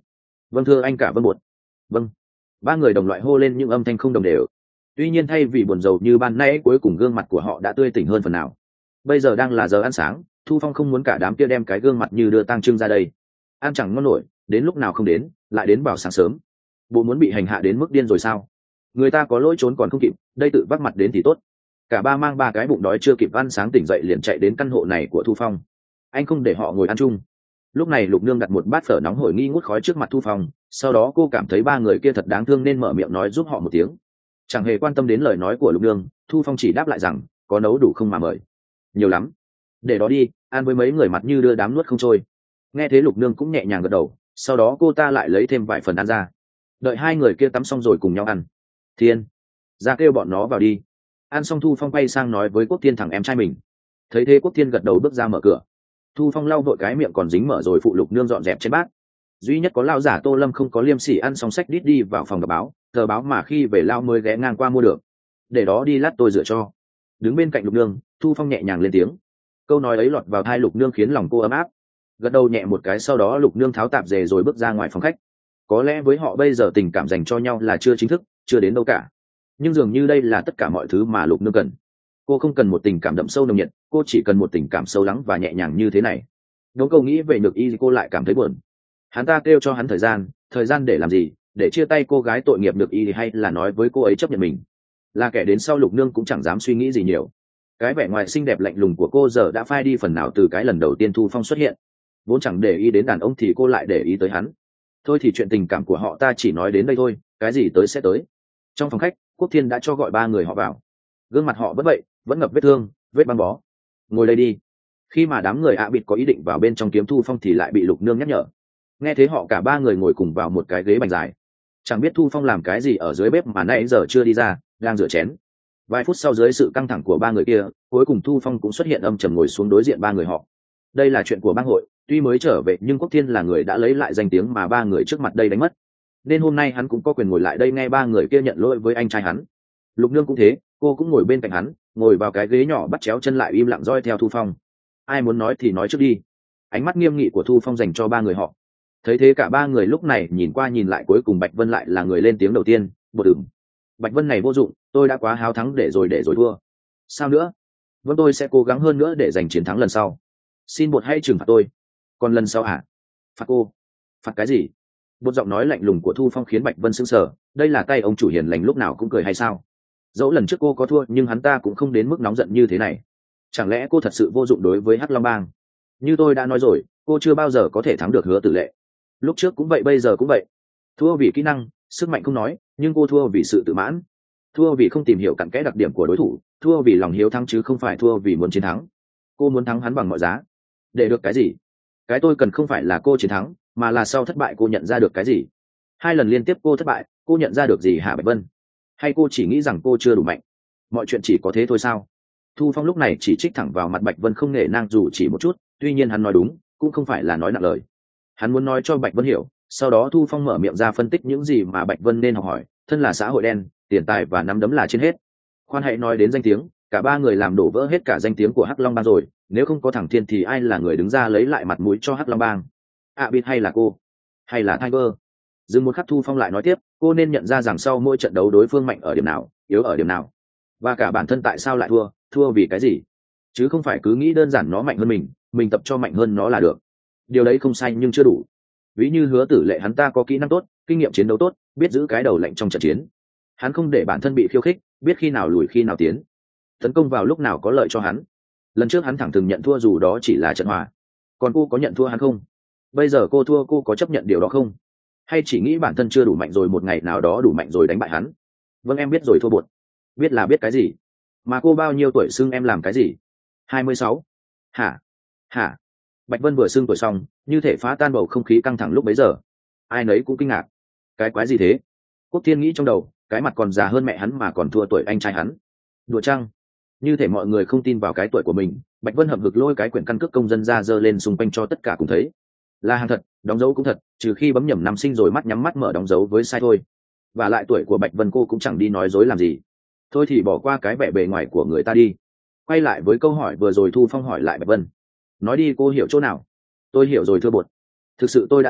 Speaker 1: Vâng thưa anh cả Vân Bột. Vâng. Ba người đồng loại hô lên những âm thanh không đồng đều. Tuy nhiên thay vì buồn rầu như ban nãy, cuối cùng gương mặt của họ đã tươi tỉnh hơn phần nào. Bây giờ đang là giờ ăn sáng, Thu Phong không muốn cả đám kia đem cái gương mặt như đưa tang trưng ra đây. Ăn chẳng ngon nổi, đến lúc nào không đến, lại đến vào sáng sớm. Bộ muốn bị hành hạ đến mức điên rồi sao? Người ta có lỗi trốn còn không kịp, đây tự vác mặt đến thì tốt. Cả ba mang ba cái bụng đói chưa kịp ăn sáng tỉnh dậy liền chạy đến căn hộ này của Thu Phong. Anh không để họ ngồi ăn chung. Lúc này Lục Nương đặt một bát phở nóng hổi nghi ngút khói trước mặt Thu Phong, sau đó cô cảm thấy ba người kia thật đáng thương nên mở miệng nói giúp họ một tiếng. Chẳng hề quan tâm đến lời nói của Lục Nương, Thu Phong chỉ đáp lại rằng có nấu đủ không mà mời. Nhiều lắm, để đó đi, ăn với mấy người mặt như đưa đám nuốt không trôi. Nghe thế Lục Nương cũng nhẹ nhàng gật đầu, sau đó cô ta lại lấy thêm vài phần ăn ra. Đợi hai người kia tắm xong rồi cùng nhau ăn. Thiên, ra kêu bọn nó vào đi. Ăn xong Thu Phong quay sang nói với Quốc Thiên thằng em trai mình. Thấy thế Quốc Thiên gật đầu bước ra mở cửa. Thu Phong lau vội cái miệng còn dính mỡ rồi phụ Lục Nương dọn dẹp trên bát. Duy nhất có lao giả Tô Lâm không có liêm sỉ ăn xong sách đít đi vào phòng đọc báo, tờ báo mà khi về lao mới ghé ngang qua mua được. Để đó đi lát tôi rửa cho. Đứng bên cạnh Lục Nương, Thu Phong nhẹ nhàng lên tiếng. Câu nói ấy lọt vào tai Lục Nương khiến lòng cô ấm áp. Gật đầu nhẹ một cái, sau đó Lục Nương tháo tạp dề rồi bước ra ngoài phòng khách. Có lẽ với họ bây giờ tình cảm dành cho nhau là chưa chính thức, chưa đến đâu cả, nhưng dường như đây là tất cả mọi thứ mà Lục Nương cần. Cô không cần một tình cảm đậm sâu nồng nhiệt, cô chỉ cần một tình cảm sâu lắng và nhẹ nhàng như thế này. Đống câu nghĩ về Nhược Y cô lại cảm thấy buồn. Hắn ta kêu cho hắn thời gian để làm gì? Để chia tay cô gái tội nghiệp Nhược Y hay là nói với cô ấy chấp nhận mình? Là kẻ đến sau Lục Nương cũng chẳng dám suy nghĩ gì nhiều. Cái vẻ ngoài xinh đẹp lạnh lùng của cô giờ đã phai đi phần nào từ cái lần đầu tiên Thu Phong xuất hiện. Vốn chẳng để ý đến đàn ông thì cô lại để ý tới hắn. Thôi thì chuyện tình cảm của họ ta chỉ nói đến đây thôi, cái gì tới sẽ tới. Trong phòng khách, Quốc Thiên đã cho gọi ba người họ vào. Gương mặt họ bất vậy, vẫn ngập vết thương, vết băng bó. Ngồi đây đi. Khi mà đám người bịt có ý định vào bên trong kiếm Thu Phong thì lại bị Lục Nương nhắc nhở. Nghe thế họ cả ba người ngồi cùng vào một cái ghế bành dài. Chẳng biết Thu Phong làm cái gì ở dưới bếp mà nãy giờ chưa đi ra, đang rửa chén. Vài phút sau, dưới sự căng thẳng của ba người kia, cuối cùng Thu Phong cũng xuất hiện âm trầm ngồi xuống đối diện ba người họ. Đây là chuyện của bang hội, tuy mới trở về nhưng Quốc Thiên là người đã lấy lại danh tiếng mà ba người trước mặt đây đánh mất, nên hôm nay hắn cũng có quyền ngồi lại đây nghe ba người kia nhận lỗi với anh trai hắn. Lục Nương cũng thế, cô cũng ngồi bên cạnh hắn, ngồi vào cái ghế nhỏ bắt chéo chân lại im lặng dõi theo Thu Phong. Ai muốn nói thì nói trước đi. Ánh mắt nghiêm nghị của Thu Phong dành cho ba người họ. Thấy thế cả ba người lúc này nhìn qua nhìn lại, cuối cùng Bạch Vân lại là người lên tiếng đầu tiên. Bột ửng. Bạch Vân này vô dụng, tôi đã quá háo thắng để rồi thua. Sao nữa? Vâng, tôi sẽ cố gắng hơn nữa để giành chiến thắng lần sau. Xin bột hãy trừng phạt tôi. Còn lần sau hả? Phạt cô? Phạt cái gì? Một giọng nói lạnh lùng của Thu Phong khiến Bạch Vân sững sờ. Đây là tay ông chủ hiền lành lúc nào cũng cười hay sao? Dẫu lần trước cô có thua nhưng hắn ta cũng không đến mức nóng giận như thế này. Chẳng lẽ cô thật sự vô dụng đối với Hắc Long Bang? Như tôi đã nói rồi, cô chưa bao giờ có thể thắng được Hứa Tử Lệ. Lúc trước cũng vậy, bây giờ cũng vậy. Thua vì kỹ năng, sức mạnh không nói, nhưng cô thua vì sự tự mãn. Thua vì không tìm hiểu cặn kẽ đặc điểm của đối thủ, thua vì lòng hiếu thắng chứ không phải thua vì muốn chiến thắng. Cô muốn thắng hắn bằng mọi giá. Để được cái gì? Cái tôi cần không phải là cô chiến thắng, mà là sau thất bại cô nhận ra được cái gì. 2 lần liên tiếp cô thất bại, cô nhận ra được gì hả Bạch Vân? Hay cô chỉ nghĩ rằng cô chưa đủ mạnh? Mọi chuyện chỉ có thế thôi sao? Thu Phong lúc này chỉ trích thẳng vào mặt Bạch Vân không nể nang dù chỉ một chút. Tuy nhiên hắn nói đúng, cũng không phải là nói nặng lời. Hắn muốn nói cho Bạch Vân hiểu. Sau đó Thu Phong mở miệng ra phân tích những gì mà Bạch Vân nên học hỏi. Thân là xã hội đen, tiền tài và nắm đấm là trên hết. Khoan hãy nói đến danh tiếng, cả ba người làm đổ vỡ hết cả danh tiếng của Hắc Long Bang rồi. Nếu không có thằng Thiên thì ai là người đứng ra lấy lại mặt mũi cho Hắc Long Bang? Bịt hay là cô? Hay là Tiger? Dừng một khắc Thu Phong lại nói tiếp, cô nên nhận ra rằng sau mỗi trận đấu đối phương mạnh ở điểm nào, yếu ở điểm nào, và cả bản thân tại sao lại thua vì cái gì, chứ không phải cứ nghĩ đơn giản nó mạnh hơn mình tập cho mạnh hơn nó là được. Điều đấy không sai nhưng chưa đủ. Ví như Hứa Tử Lệ, hắn ta có kỹ năng tốt, kinh nghiệm chiến đấu tốt, biết giữ cái đầu lạnh trong trận chiến. Hắn không để bản thân bị khiêu khích, biết khi nào lùi khi nào tiến, tấn công vào lúc nào có lợi cho hắn. Lần trước hắn thẳng thừng nhận thua dù đó chỉ là trận hòa. Còn cô có nhận thua hắn không? Bây giờ cô thua, cô có chấp nhận điều đó không? Hay chỉ nghĩ bản thân chưa đủ mạnh rồi một ngày nào đó đủ mạnh rồi đánh bại hắn? Vâng, em biết rồi thua bột. Biết là biết cái gì? Mà cô bao nhiêu tuổi xưng em làm cái gì? 26. Hả? Bạch Vân vừa xưng tuổi xong, như thể phá tan bầu không khí căng thẳng lúc bấy giờ. Ai nấy cũng kinh ngạc. Cái quái gì thế? Quốc Thiên nghĩ trong đầu, cái mặt còn già hơn mẹ hắn mà còn thua tuổi anh trai hắn. Đùa chăng? Như thể mọi người không tin vào cái tuổi của mình, Bạch Vân hậm hực lôi cái quyển căn cước công dân ra giơ lên xung quanh cho tất cả cùng thấy. Là hàng thật, đóng dấu cũng thật, trừ khi bấm nhầm năm sinh rồi mắt nhắm mắt mở đóng dấu với sai thôi. Và lại tuổi của Bạch Vân cô cũng chẳng đi nói dối làm gì. Thôi thì bỏ qua cái vẻ bề ngoài của người ta đi. Quay lại với câu hỏi vừa rồi Thu Phong hỏi lại Bạch Vân. Nói đi, cô hiểu chỗ nào? Tôi hiểu rồi thưa bột. Thực sự tôi đã thua,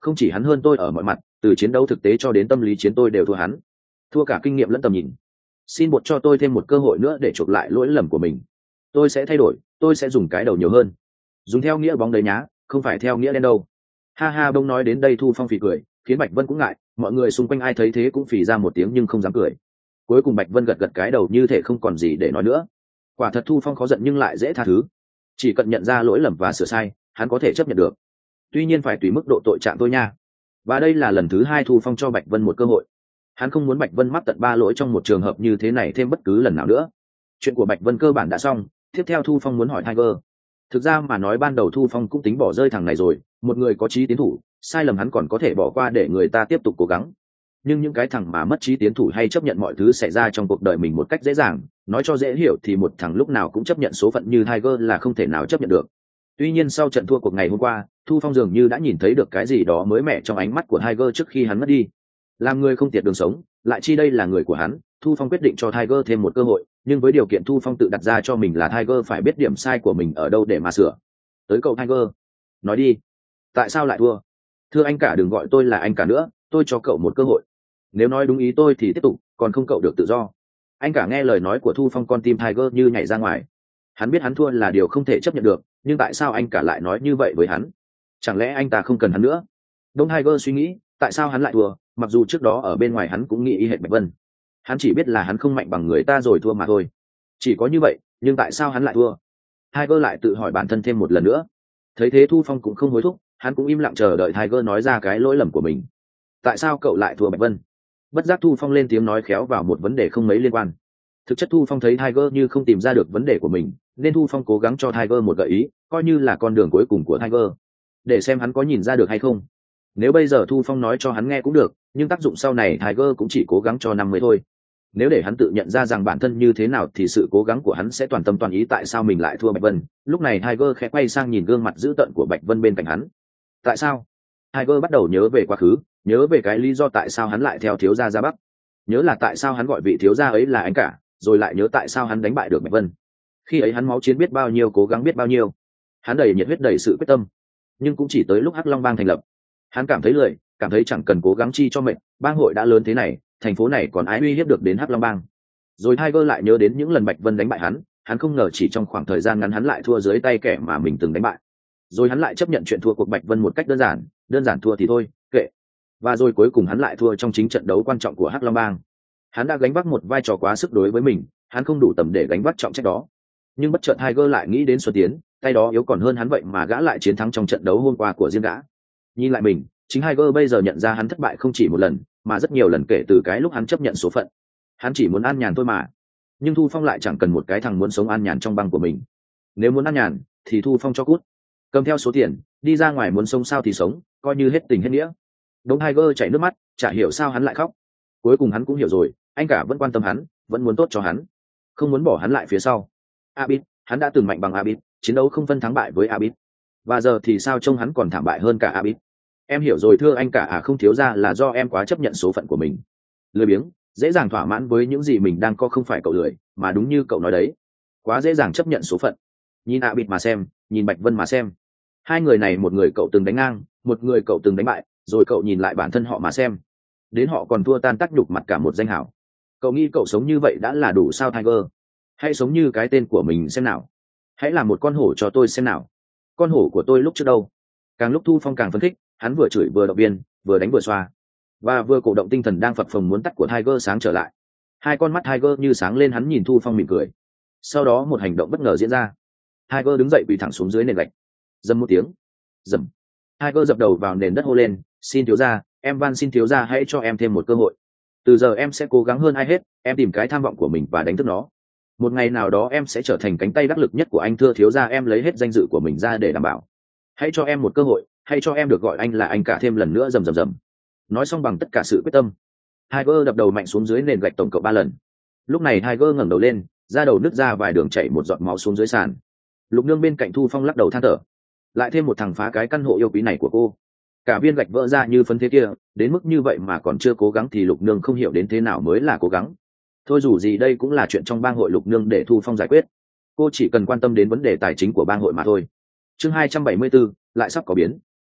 Speaker 1: không chỉ hắn hơn tôi ở mọi mặt, từ chiến đấu thực tế cho đến tâm lý chiến tôi đều thua hắn, thua cả kinh nghiệm lẫn tầm nhìn. Xin bột cho tôi thêm một cơ hội nữa để chuộc lại lỗi lầm của mình. Tôi sẽ thay đổi, tôi sẽ dùng cái đầu nhiều hơn, dùng theo nghĩa bóng đấy nhá, không phải theo nghĩa đen đâu. Ha ha. Bông nói đến đây Thu Phong phì cười, khiến Bạch Vân cũng ngại, mọi người xung quanh ai thấy thế cũng phì ra một tiếng nhưng không dám cười. Cuối cùng Bạch Vân gật gật cái đầu như thể không còn gì để nói nữa. Quả thật Thu Phong khó giận nhưng lại dễ tha thứ, chỉ cần nhận ra lỗi lầm và sửa sai hắn có thể chấp nhận được, tuy nhiên phải tùy mức độ tội trạng thôi nha. Và đây là lần thứ 2 Thu Phong cho Bạch Vân một cơ hội. Hắn không muốn Bạch Vân mắc tận 3 lỗi trong một trường hợp như thế này thêm bất cứ lần nào nữa. Chuyện của Bạch Vân cơ bản đã xong, tiếp theo Thu Phong muốn hỏi Tiger. Thực ra mà nói ban đầu Thu Phong cũng tính bỏ rơi thằng này rồi, một người có chí tiến thủ, sai lầm hắn còn có thể bỏ qua để người ta tiếp tục cố gắng. Nhưng những cái thằng mà mất chí tiến thủ hay chấp nhận mọi thứ xảy ra trong cuộc đời mình một cách dễ dàng, nói cho dễ hiểu thì một thằng lúc nào cũng chấp nhận số phận như Tiger là không thể nào chấp nhận được. Tuy nhiên sau trận thua cuộc ngày hôm qua, Thu Phong dường như đã nhìn thấy được cái gì đó mới mẻ trong ánh mắt của Tiger trước khi hắn mất đi. Làm người không tiệt đường sống, lại chi đây là người của hắn, Thu Phong quyết định cho Tiger thêm một cơ hội, nhưng với điều kiện Thu Phong tự đặt ra cho mình là Tiger phải biết điểm sai của mình ở đâu để mà sửa. Tới cậu Tiger, nói đi, tại sao lại thua? Thưa anh cả đừng gọi tôi là anh cả nữa, tôi cho cậu một cơ hội. Nếu nói đúng ý tôi thì tiếp tục, còn không cậu được tự do. Anh cả nghe lời nói của Thu Phong, con tim Tiger như nhảy ra ngoài. Hắn biết hắn thua là điều không thể chấp nhận được, nhưng tại sao anh cả lại nói như vậy với hắn? Chẳng lẽ anh ta không cần hắn nữa? Đông Tiger suy nghĩ, tại sao hắn lại thua, mặc dù trước đó ở bên ngoài hắn cũng nghĩ y hệt Bạch Vân. Hắn chỉ biết là hắn không mạnh bằng người ta rồi thua mà thôi. Chỉ có như vậy, nhưng tại sao hắn lại thua? Tiger lại tự hỏi bản thân thêm một lần nữa. Thấy thế Thu Phong cũng không hối thúc, hắn cũng im lặng chờ đợi Tiger nói ra cái lỗi lầm của mình. Tại sao cậu lại thua Bạch Vân? Bất giác Thu Phong lên tiếng nói khéo vào một vấn đề không mấy liên quan. Thực chất Thu Phong thấy Tiger như không tìm ra được vấn đề của mình, nên Thu Phong cố gắng cho Tiger một gợi ý, coi như là con đường cuối cùng của Tiger, để xem hắn có nhìn ra được hay không. Nếu bây giờ Thu Phong nói cho hắn nghe cũng được, nhưng tác dụng sau này Tiger cũng chỉ cố gắng cho 50 thôi. Nếu để hắn tự nhận ra rằng bản thân như thế nào thì sự cố gắng của hắn sẽ toàn tâm toàn ý tại sao mình lại thua Bạch Vân. Lúc này Tiger khẽ quay sang nhìn gương mặt dữ tợn của Bạch Vân bên cạnh hắn. Tại sao? Tiger bắt đầu nhớ về quá khứ, nhớ về cái lý do tại sao hắn lại theo thiếu gia ra Bắc, nhớ là tại sao hắn gọi vị thiếu gia ấy là anh cả, rồi lại nhớ tại sao hắn đánh bại được Bạch Vân. Khi ấy hắn máu chiến biết bao nhiêu, cố gắng biết bao nhiêu, hắn đầy nhiệt huyết đầy sự quyết tâm, nhưng cũng chỉ tới lúc Hắc Long Bang thành lập, hắn cảm thấy lười, cảm thấy chẳng cần cố gắng chi cho mệt. Bang hội đã lớn thế này, thành phố này còn ai uy hiếp được đến Hắc Long Bang? Rồi Tiger lại nhớ đến những lần Bạch Vân đánh bại hắn không ngờ chỉ trong khoảng thời gian ngắn hắn lại thua dưới tay kẻ mà mình từng đánh bại. Rồi hắn lại chấp nhận chuyện thua cuộc Bạch Vân một cách đơn giản thua thì thôi, kệ. Và rồi cuối cùng hắn lại thua trong chính trận đấu quan trọng của Hắc Long Bang. Hắn đã gánh vác một vai trò quá sức đối với mình, hắn không đủ tầm để gánh vác trọng trách đó. Nhưng bất chợt Tiger lại nghĩ đến Xuân Tiến, tay đó yếu còn hơn hắn, vậy mà gã lại chiến thắng trong trận đấu hôm qua của riêng gã. Nhìn lại mình, chính Tiger bây giờ nhận ra hắn thất bại không chỉ một lần, mà rất nhiều lần kể từ cái lúc hắn chấp nhận số phận. Hắn chỉ muốn an nhàn thôi mà. Nhưng Thu Phong lại chẳng cần một cái thằng muốn sống an nhàn trong băng của mình. Nếu muốn an nhàn thì Thu Phong cho cút, cầm theo số tiền, đi ra ngoài, muốn sống sao thì sống, coi như hết tình hết nghĩa. Đông Tiger chảy nước mắt, chả hiểu sao hắn lại khóc. Cuối cùng hắn cũng hiểu rồi, anh cả vẫn quan tâm hắn, vẫn muốn tốt cho hắn, không muốn bỏ hắn lại phía sau. Abid, hắn đã từng mạnh bằng Abid, chiến đấu không phân thắng bại với Abid, và giờ thì sao trông hắn còn thảm bại hơn cả Abid. Em hiểu rồi thưa anh cả, không thiếu ra là do em quá chấp nhận số phận của mình, lười biếng, dễ dàng thỏa mãn với những gì mình đang có. Không phải cậu lười, mà đúng như cậu nói đấy, quá dễ dàng chấp nhận số phận. Nhìn Abid mà xem, nhìn Bạch Vân mà xem, hai người này một người cậu từng đánh ngang, một người cậu từng đánh bại, rồi cậu nhìn lại bản thân họ mà xem, đến họ còn thua tan tác nhục mặt cả một danh hảo. Cậu nghĩ cậu sống như vậy đã là đủ sao Tiger? Hãy sống như cái tên của mình xem nào, hãy là một con hổ cho tôi xem nào. Con hổ của tôi lúc trước đâu? Càng lúc Thu Phong càng phấn khích, hắn vừa chửi vừa động viên, vừa đánh vừa xoa, và vừa cổ động tinh thần đang phập phồng muốn tắt của Tiger sáng trở lại. Hai con mắt Tiger như sáng lên, hắn nhìn Thu Phong mỉm cười. Sau đó một hành động bất ngờ diễn ra. Tiger đứng dậy quỳ thẳng xuống dưới nền gạch. Dầm một tiếng, dầm. Tiger dập đầu vào nền đất hô lên, xin thiếu gia, em van xin thiếu gia hãy cho em thêm một cơ hội. Từ giờ em sẽ cố gắng hơn ai hết, em tìm cái tham vọng của mình và đánh thức nó. Một ngày nào đó em sẽ trở thành cánh tay đắc lực nhất của anh, thưa thiếu gia, em lấy hết danh dự của mình ra để đảm bảo. Hãy cho em một cơ hội, hãy cho em được gọi anh là anh cả thêm lần nữa. Rầm rầm rầm. Nói xong bằng tất cả sự quyết tâm, Tiger đập đầu mạnh xuống dưới nền gạch tổng cộng 3 lần. Lúc này Tiger ngẩng đầu lên, da đầu nứt ra vài đường, chảy một giọt máu xuống dưới sàn. Lục Nương bên cạnh Thu Phong lắc đầu than thở, lại thêm một thằng phá cái căn hộ yêu quý này của cô. Cả viên gạch vỡ ra như phấn thế kia, đến mức như vậy mà còn chưa cố gắng thì Lục Nương không hiểu đến thế nào mới là cố gắng. Thôi dù gì đây cũng là chuyện trong bang hội Lục Nương để Thu Phong giải quyết, cô chỉ cần quan tâm đến vấn đề tài chính của bang hội mà thôi. Chương 274, lại sắp có biến.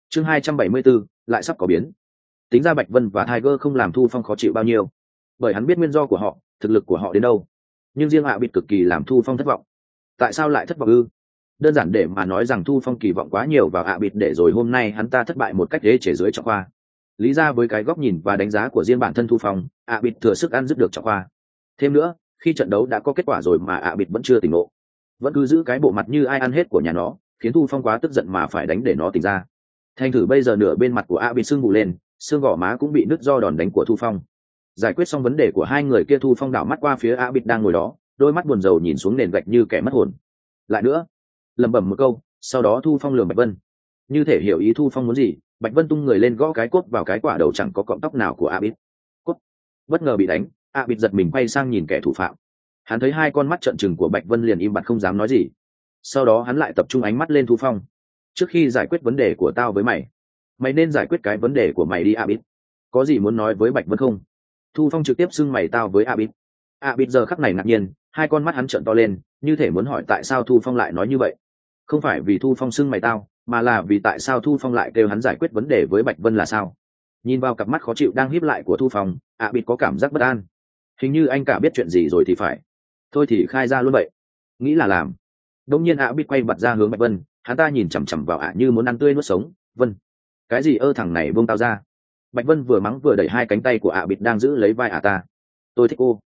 Speaker 1: Chương 274, lại sắp có biến. Tính ra Bạch Vân và Tiger không làm Thu Phong khó chịu bao nhiêu, bởi hắn biết nguyên do của họ, thực lực của họ đến đâu. Nhưng riêng Bịt cực kỳ làm Thu Phong thất vọng. Tại sao lại thất vọng ư? Đơn giản để mà nói rằng Thu Phong kỳ vọng quá nhiều vào Bịt để rồi hôm nay hắn ta thất bại một cách ế chế dưới trọng khoa. Lý ra với cái góc nhìn và đánh giá của riêng bản thân Thu Phong, Bịt thừa sức ăn dứt được trọng khoa. Thêm nữa, khi trận đấu đã có kết quả rồi mà Bịt vẫn chưa tỉnh ngộ, vẫn cứ giữ cái bộ mặt như ai ăn hết của nhà nó, khiến Thu Phong quá tức giận mà phải đánh để nó tỉnh ra. Thành thử bây giờ nửa bên mặt của Bịt sưng vù lên, xương gò má cũng bị nứt do đòn đánh của Thu Phong. Giải quyết xong vấn đề của hai người kia, Thu Phong đảo mắt qua phía Bịt đang ngồi đó, đôi mắt buồn rầu nhìn xuống nền gạch như kẻ mất hồn. Lại nữa, lẩm bẩm một câu, sau đó Thu Phong lườm Bạch Vân. Như thể hiểu ý Thu Phong muốn gì, Bạch Vân tung người lên gõ cái cốt vào cái quả đầu chẳng có cọng tóc nào của Bịt. Cốt. Bất ngờ bị đánh, Bịt giật mình quay sang nhìn kẻ thủ phạm. Hắn thấy hai con mắt trợn trừng của Bạch Vân liền im bặt không dám nói gì. Sau đó hắn lại tập trung ánh mắt lên Thu Phong. Trước khi giải quyết vấn đề của tao với mày, mày nên giải quyết cái vấn đề của mày đi Bịt. Có gì muốn nói với Bạch Vân không? Thu Phong trực tiếp xưng mày tao với Bịt. Bịt giờ khắc này ngạc nhiên, hai con mắt hắn trợn to lên, như thể muốn hỏi tại sao Thu Phong lại nói như vậy. Không phải vì Thu Phong xưng mày tao, mà là vì tại sao Thu Phong lại kêu hắn giải quyết vấn đề với Bạch Vân là sao? Nhìn vào cặp mắt khó chịu đang híp lại của Thu Phong, Bịt có cảm giác bất an. Hình như anh cả biết chuyện gì rồi thì phải. Thôi thì khai ra luôn vậy. Nghĩ là làm. Đống nhiên Bịt quay bật ra hướng Bạch Vân, hắn ta nhìn chằm chằm vào như muốn ăn tươi nuốt sống. Vân, cái gì ơ, thằng này buông tao ra. Bạch Vân vừa mắng vừa đẩy hai cánh tay của Bịt đang giữ lấy vai ta. Tôi thích cô.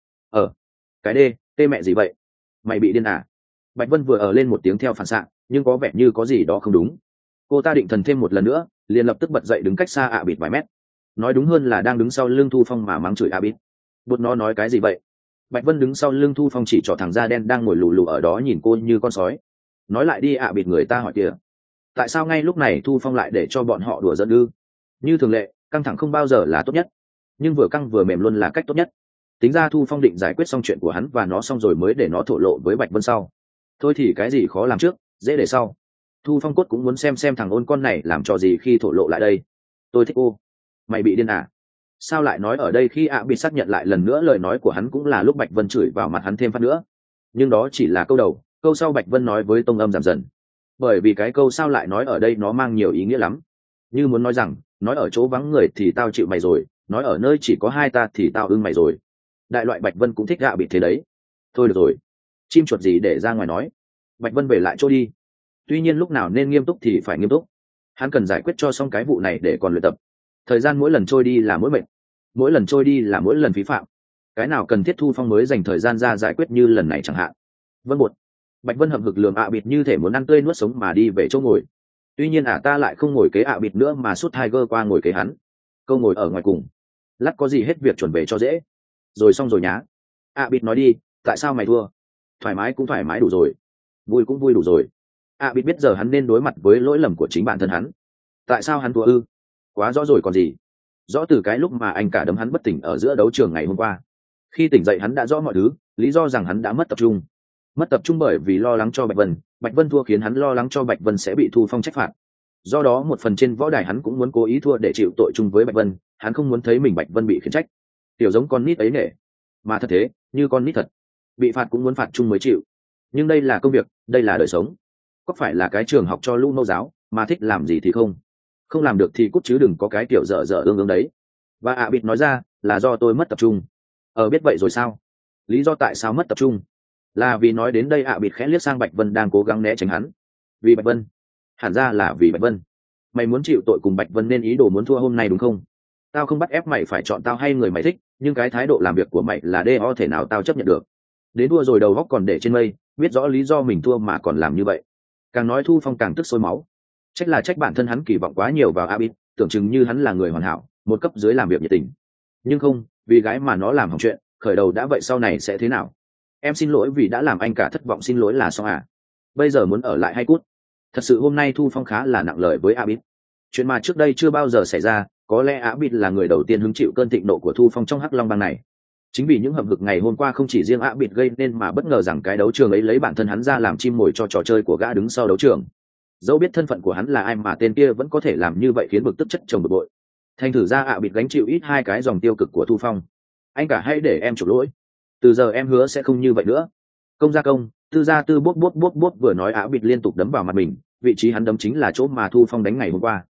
Speaker 1: Cái đê, tê mẹ gì vậy? Mày bị điên à? Bạch Vân vừa lên một tiếng theo phản xạ, nhưng có vẻ như có gì đó không đúng. Cô ta định thần thêm một lần nữa, liền lập tức bật dậy đứng cách xa Bịt vài mét. Nói đúng hơn là đang đứng sau lưng Thu Phong mà mắng chửi Bịt. Bụt, nó nói cái gì vậy? Bạch Vân đứng sau lưng Thu Phong chỉ trỏ thằng da đen đang ngồi lù lù ở đó nhìn cô như con sói. Nói lại đi Bịt, người ta hỏi kìa. Tại sao ngay lúc này Thu Phong lại để cho bọn họ đùa giỡn ư? Như thường lệ, căng thẳng không bao giờ là tốt nhất, nhưng vừa căng vừa mềm luôn là cách tốt nhất. Tính ra Thu Phong định giải quyết xong chuyện của hắn và nó xong rồi mới để nó thổ lộ với Bạch Vân sau. Thôi thì cái gì khó làm trước, dễ để sau. Thu Phong cốt cũng muốn xem thằng ôn con này làm trò gì khi thổ lộ lại đây. Tôi thích cô. Mày bị điên à? Sao lại nói ở đây khi Bịt xác nhận lại lần nữa lời nói của hắn cũng là lúc Bạch Vân chửi vào mặt hắn thêm phát nữa. Nhưng đó chỉ là câu đầu, câu sau Bạch Vân nói với tông âm giảm dần. Bởi vì cái câu sao lại nói ở đây nó mang nhiều ý nghĩa lắm. Như muốn nói rằng, nói ở chỗ vắng người thì tao chịu mày rồi, nói ở nơi chỉ có hai ta thì tao ưng mày rồi. Đại loại Bạch Vân cũng thích Bịt thế đấy. Thôi được rồi, chim chuột gì để ra ngoài nói. Bạch Vân về lại chỗ đi. Tuy nhiên lúc nào nên nghiêm túc thì phải nghiêm túc. Hắn cần giải quyết cho xong cái vụ này để còn luyện tập. Thời gian mỗi lần trôi đi là mỗi mệt, mỗi lần trôi đi là mỗi lần phí phạm. Cái nào cần thiết Thu Phong mới dành thời gian ra giải quyết như lần này chẳng hạn. Vân một. Bạch Vân hậm hực lườm Bịt như thể muốn ăn tươi nuốt sống mà đi về chỗ ngồi. Tuy nhiên ta lại không ngồi kế Bịt nữa mà sút Tiger qua ngồi kế hắn. Câu ngồi ở ngoài cùng. Lát có gì hết việc chuẩn về cho dễ. Rồi xong rồi nhá. Bịt nói đi, tại sao mày thua? Thoải mái cũng thoải mái đủ rồi, vui cũng vui đủ rồi. Bịt biết giờ hắn nên đối mặt với lỗi lầm của chính bản thân hắn. Tại sao hắn thua ư? Quá rõ rồi còn gì. Rõ từ cái lúc mà anh cả đấm hắn bất tỉnh ở giữa đấu trường ngày hôm qua. Khi tỉnh dậy hắn đã rõ mọi thứ, lý do rằng hắn đã mất tập trung. Mất tập trung bởi vì lo lắng cho Bạch Vân thua khiến hắn lo lắng cho Bạch Vân sẽ bị Thu Phong trách phạt. Do đó một phần trên võ đài hắn cũng muốn cố ý thua để chịu tội chung với Bạch Vân, hắn không muốn thấy mình Bạch Vân bị khiển trách. Tiểu giống con nít ấy nể. Mà thật thế, như con nít thật. Bị phạt cũng muốn phạt chung mới chịu. Nhưng đây là công việc, đây là đời sống. Có phải là cái trường học cho lũ mẫu giáo, mà thích làm gì thì không làm được thì cút chứ đừng có cái kiểu dở dở ương ương đấy. Và Bịt nói ra là do tôi mất tập trung. Biết vậy rồi sao? Lý do tại sao mất tập trung là vì nói đến đây Bịt khẽ liếc sang Bạch Vân đang cố gắng né tránh hắn. Vì Bạch Vân? Hẳn ra là vì Bạch Vân. Mày muốn chịu tội cùng Bạch Vân nên ý đồ muốn thua hôm nay đúng không? Tao không bắt ép mày phải chọn tao hay người mày thích, nhưng cái thái độ làm việc của mày là đê thể nào tao chấp nhận được. Đến thua rồi đầu góc còn để trên mây, biết rõ lý do mình thua mà còn làm như vậy. Càng nói Thu Phong càng tức sôi máu. Trách là trách bản thân hắn kỳ vọng quá nhiều vào Bịt, tưởng chừng như hắn là người hoàn hảo, một cấp dưới làm việc nhiệt tình. Nhưng không, vì gái mà nó làm hỏng chuyện, khởi đầu đã vậy sau này sẽ thế nào? Em xin lỗi vì đã làm anh cả thất vọng, xin lỗi là xong à? Bây giờ muốn ở lại hay cút? Thật sự hôm nay Thu Phong khá là nặng lời với Bịt. Chuyện mà trước đây chưa bao giờ xảy ra, có lẽ Bịt là người đầu tiên hứng chịu cơn thịnh nộ của Thu Phong trong Hắc Long bang này. Chính vì những hậm hực ngày hôm qua không chỉ riêng Bịt gây nên mà bất ngờ rằng cái đấu trường ấy lấy bản thân hắn ra làm chim mồi cho trò chơi của gã đứng sau đấu trường. Dẫu biết thân phận của hắn là ai mà tên kia vẫn có thể làm như vậy khiến bực tức chất chồng bực bội. Thành thử ra Bịt gánh chịu ít hai cái dòng tiêu cực của Thu Phong. Anh cả hãy để em chuộc lỗi. Từ giờ em hứa sẽ không như vậy nữa. Công ra công, tư ra tư, bốt vừa nói Bịt liên tục đấm vào mặt mình. Vị trí hắn đấm chính là chỗ mà Thu Phong đánh ngày hôm qua.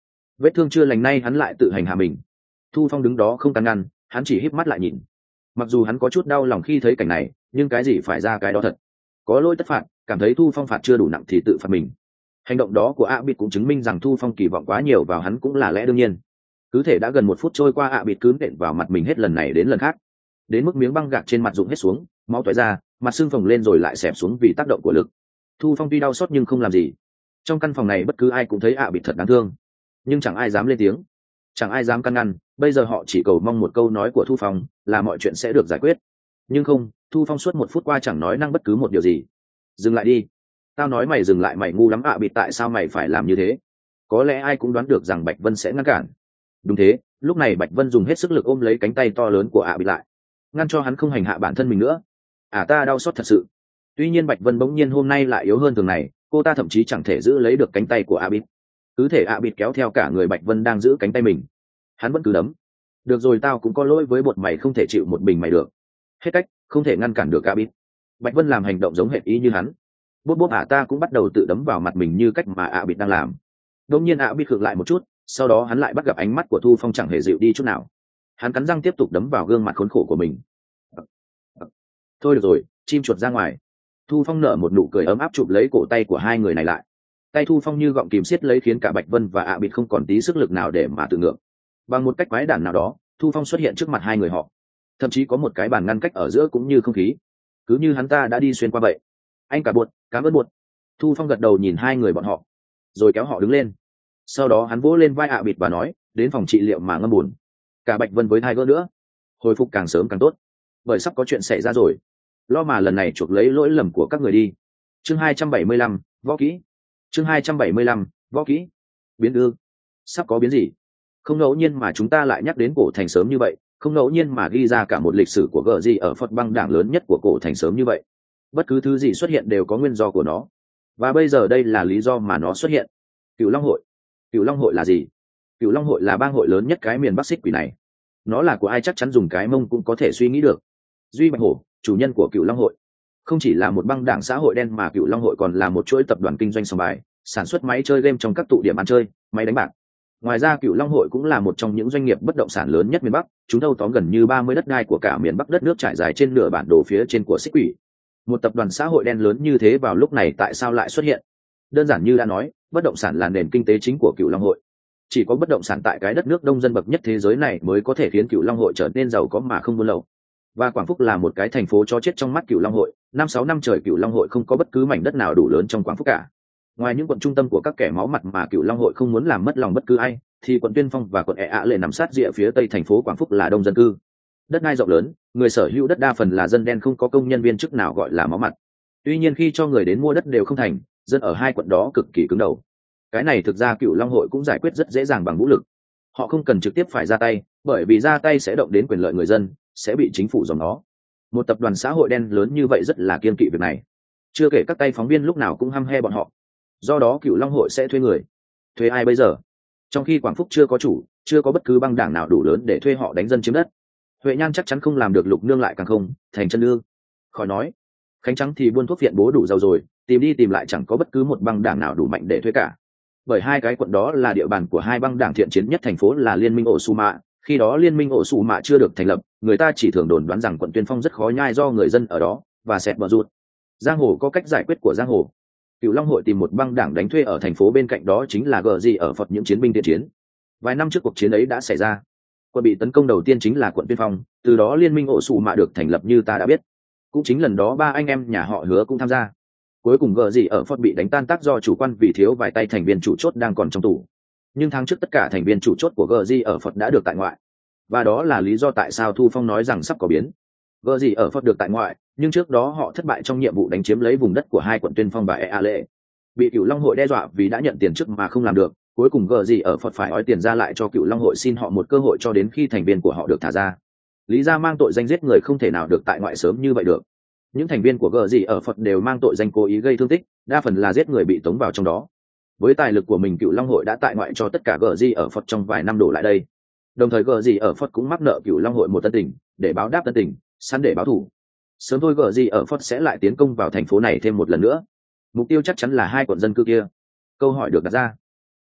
Speaker 1: Vết thương chưa lành nay hắn lại tự hành hạ mình. Thu Phong đứng đó không can ngăn, hắn chỉ híp mắt lại nhìn. Mặc dù hắn có chút đau lòng khi thấy cảnh này, nhưng cái gì phải ra cái đó thật. Có lỗi tất phạt, cảm thấy Thu Phong phạt chưa đủ nặng thì tự phạt mình. Hành động đó của ạ bịt cũng chứng minh rằng Thu Phong kỳ vọng quá nhiều vào hắn cũng là lẽ đương nhiên. Cứ thể đã gần 1 phút trôi qua, ạ bịt cứ nện vào mặt mình hết lần này đến lần khác, đến mức miếng băng gạc trên mặt rụng hết xuống, máu tóe ra, mặt sưng phồng lên rồi lại xẹp xuống vì tác động của lực. Thu Phong tuy đau xót nhưng không làm gì. Trong căn phòng này bất cứ ai cũng thấy ạ bịt thật đáng thương, nhưng chẳng ai dám lên tiếng, chẳng ai dám can ngăn. Bây giờ họ chỉ cầu mong một câu nói của Thu Phong là mọi chuyện sẽ được giải quyết. Nhưng không, Thu Phong suốt 1 phút qua chẳng nói năng bất cứ một điều gì. Dừng lại đi, tao nói mày dừng lại, mày ngu lắm ạ bịt, tại sao mày phải làm như thế? Có lẽ ai cũng đoán được rằng Bạch Vân sẽ ngăn cản. Đúng thế, lúc này Bạch Vân dùng hết sức lực ôm lấy cánh tay to lớn của ạ bịt lại, ngăn cho hắn không hành hạ bản thân mình nữa. Ta đau xót thật sự. Tuy nhiên Bạch Vân bỗng nhiên hôm nay lại yếu hơn thường này, cô ta thậm chí chẳng thể giữ lấy được cánh tay của ạ bịt. Cứ thể ạ bịt kéo theo cả người Bạch Vân đang giữ cánh tay mình. Hắn vẫn cứ đấm. Được rồi, tao cũng có lỗi với bột mày, không thể chịu một mình mày được. Hết cách, không thể ngăn cản được ạ bịt. Bạch Vân làm hành động giống hệt ý như hắn. Bốp bốp, ta cũng bắt đầu tự đấm vào mặt mình như cách mà ạ bịt đang làm. Đột nhiên ạ bịt khựng lại một chút, sau đó hắn lại bắt gặp ánh mắt của Thu Phong chẳng hề dịu đi chút nào. Hắn cắn răng tiếp tục đấm vào gương mặt khốn khổ của mình. Thôi được rồi, chim chuột ra ngoài. Thu Phong nở một nụ cười ấm áp chụp lấy cổ tay của hai người này lại. Tay Thu Phong như gọng kìm siết lấy khiến cả Bạch Vân và ạ bịt không còn tí sức lực nào để mà tự ngược. Bằng một cách quái đản nào đó, Thu Phong xuất hiện trước mặt hai người họ. Thậm chí có một cái bàn ngăn cách ở giữa cũng như không khí, cứ như hắn ta đã đi xuyên qua vậy. Anh cả Buột, cảm ơn Buột. Thu Phong gật đầu nhìn hai người bọn họ, rồi kéo họ đứng lên. Sau đó hắn vỗ lên vai ạ bịt và nói, đến phòng trị liệu mà ngâm buồn. Cả Bạch Vân với hai gỡ nữa, hồi phục càng sớm càng tốt, bởi sắp có chuyện xảy ra rồi. Lo mà lần này chuộc lấy lỗi lầm của các người đi. Chương 275, võ kỹ. Chương 275, võ kỹ. Biến ư? Sắp có biến gì? Không ngẫu nhiên mà chúng ta lại nhắc đến cổ thành sớm như vậy, không ngẫu nhiên mà ghi ra cả một lịch sử của gờ gì ở Phật băng đảng lớn nhất của cổ thành sớm như vậy. Bất cứ thứ gì xuất hiện đều có nguyên do của nó, và bây giờ đây là lý do mà nó xuất hiện. Cửu Long hội. Cửu Long hội là gì? Cửu Long hội là bang hội lớn nhất cái miền Bắc Xích Quỷ này. Nó là của ai chắc chắn dùng cái mông cũng có thể suy nghĩ được. Duy Bạch Hổ, chủ nhân của Cửu Long hội, không chỉ là một băng đảng xã hội đen mà Cửu Long hội còn là một chuỗi tập đoàn kinh doanh sòng bài, sản xuất máy chơi game trong các tụ điểm ăn chơi, máy đánh bạc. Ngoài ra Cửu Long hội cũng là một trong những doanh nghiệp bất động sản lớn nhất miền Bắc, chúng thâu tóm gần như 30 đất đai của cả miền Bắc, đất nước trải dài trên nửa bản đồ phía trên của Xích Quỷ. Một tập đoàn xã hội đen lớn như thế vào lúc này tại sao lại xuất hiện? Đơn giản như đã nói, bất động sản là nền kinh tế chính của Cửu Long hội. Chỉ có bất động sản tại cái đất nước đông dân bậc nhất thế giới này mới có thể khiến Cửu Long hội trở nên giàu có mà không buôn lậu. Và Quảng Phúc là một cái thành phố cho chết trong mắt Cửu Long hội. 5-6 năm trời Cửu Long hội không có bất cứ mảnh đất nào đủ lớn trong Quảng Phúc cả. Ngoài những quận trung tâm của các kẻ máu mặt mà Cửu Long hội không muốn làm mất lòng bất cứ ai, thì quận Tuyên Phong và quận Ea Lệ nằm sát rìa phía tây thành phố Quảng Phúc là đông dân cư. Đất đai rộng lớn, người sở hữu đất đa phần là dân đen, không có công nhân viên chức nào gọi là máu mặt. Tuy nhiên khi cho người đến mua đất đều không thành, dân ở hai quận đó cực kỳ cứng đầu. Cái này thực ra Cửu Long hội cũng giải quyết rất dễ dàng bằng vũ lực. Họ không cần trực tiếp phải ra tay, bởi vì ra tay sẽ động đến quyền lợi người dân, sẽ bị chính phủ dòm nó. Một tập đoàn xã hội đen lớn như vậy rất là kiêng kỵ việc này. Chưa kể các tay phóng viên lúc nào cũng hăm he bọn họ. Do đó Cửu Long hội sẽ thuê người. Thuê ai bây giờ? Trong khi Quảng Phúc chưa có chủ, chưa có bất cứ băng đảng nào đủ lớn để thuê họ đánh dân chiếm đất. Huệ Nhan chắc chắn không làm được, Lục Nương lại càng không, Thành Chân Nương khỏi nói. Khánh Trắng thì buôn thuốc viện bố đủ giàu rồi, tìm đi tìm lại chẳng có bất cứ một băng đảng nào đủ mạnh để thuê cả. Bởi hai cái quận đó là địa bàn của hai băng đảng thiện chiến nhất thành phố là Liên minh Ổ Su Mạ. Khi đó Liên minh Ổ Su Mạ chưa được thành lập, người ta chỉ thường đồn đoán rằng quận Tuyên Phong rất khó nhai do người dân ở đó và xẹt bờ rụt. Giang hồ có cách giải quyết của giang hồ. Cửu Long hội tìm một băng đảng đánh thuê ở thành phố bên cạnh đó chính là gờ gì ở Phật, những chiến binh thiện chiến. Vài năm trước cuộc chiến ấy đã xảy ra. Quận bị tấn công đầu tiên chính là quận Tuyên Phong, từ đó Liên minh Ổ Su Mạ được thành lập như ta đã biết. Cũng chính lần đó ba anh em nhà họ Hứa cũng tham gia. Cuối cùng gờ gì ở Phật bị đánh tan tác do chủ quan vì thiếu vài tay thành viên chủ chốt đang còn trong tù. Nhưng tháng trước tất cả thành viên chủ chốt của gờ gì ở Phật đã được tại ngoại, và đó là lý do tại sao Thu Phong nói rằng sắp có biến. Gờ gì ở Phật được tại ngoại, nhưng trước đó họ thất bại trong nhiệm vụ đánh chiếm lấy vùng đất của hai quận Tuyên Phong và Ea Lệ, bị Cửu Long hội đe dọa vì đã nhận tiền trước mà không làm được. Cuối cùng gờ gì ở Phật phải ói tiền ra lại cho Cửu Long hội, xin họ một cơ hội cho đến khi thành viên của họ được thả ra. Lý ra mang tội danh giết người không thể nào được tại ngoại sớm như vậy được. Những thành viên của gờ gì ở Phật đều mang tội danh cố ý gây thương tích, đa phần là giết người bị tống vào trong đó. Với tài lực của mình, Cửu Long hội đã tại ngoại cho tất cả gờ gì ở Phật trong vài năm đổ lại đây. Đồng thời gờ gì ở Phật cũng mắc nợ Cửu Long hội một tân tình, để báo đáp tân tình, săn để báo thù. Sớm thôi gờ gì ở Phật sẽ lại tiến công vào thành phố này thêm một lần nữa. Mục tiêu chắc chắn là hai quận dân cư kia. Câu hỏi được đặt ra,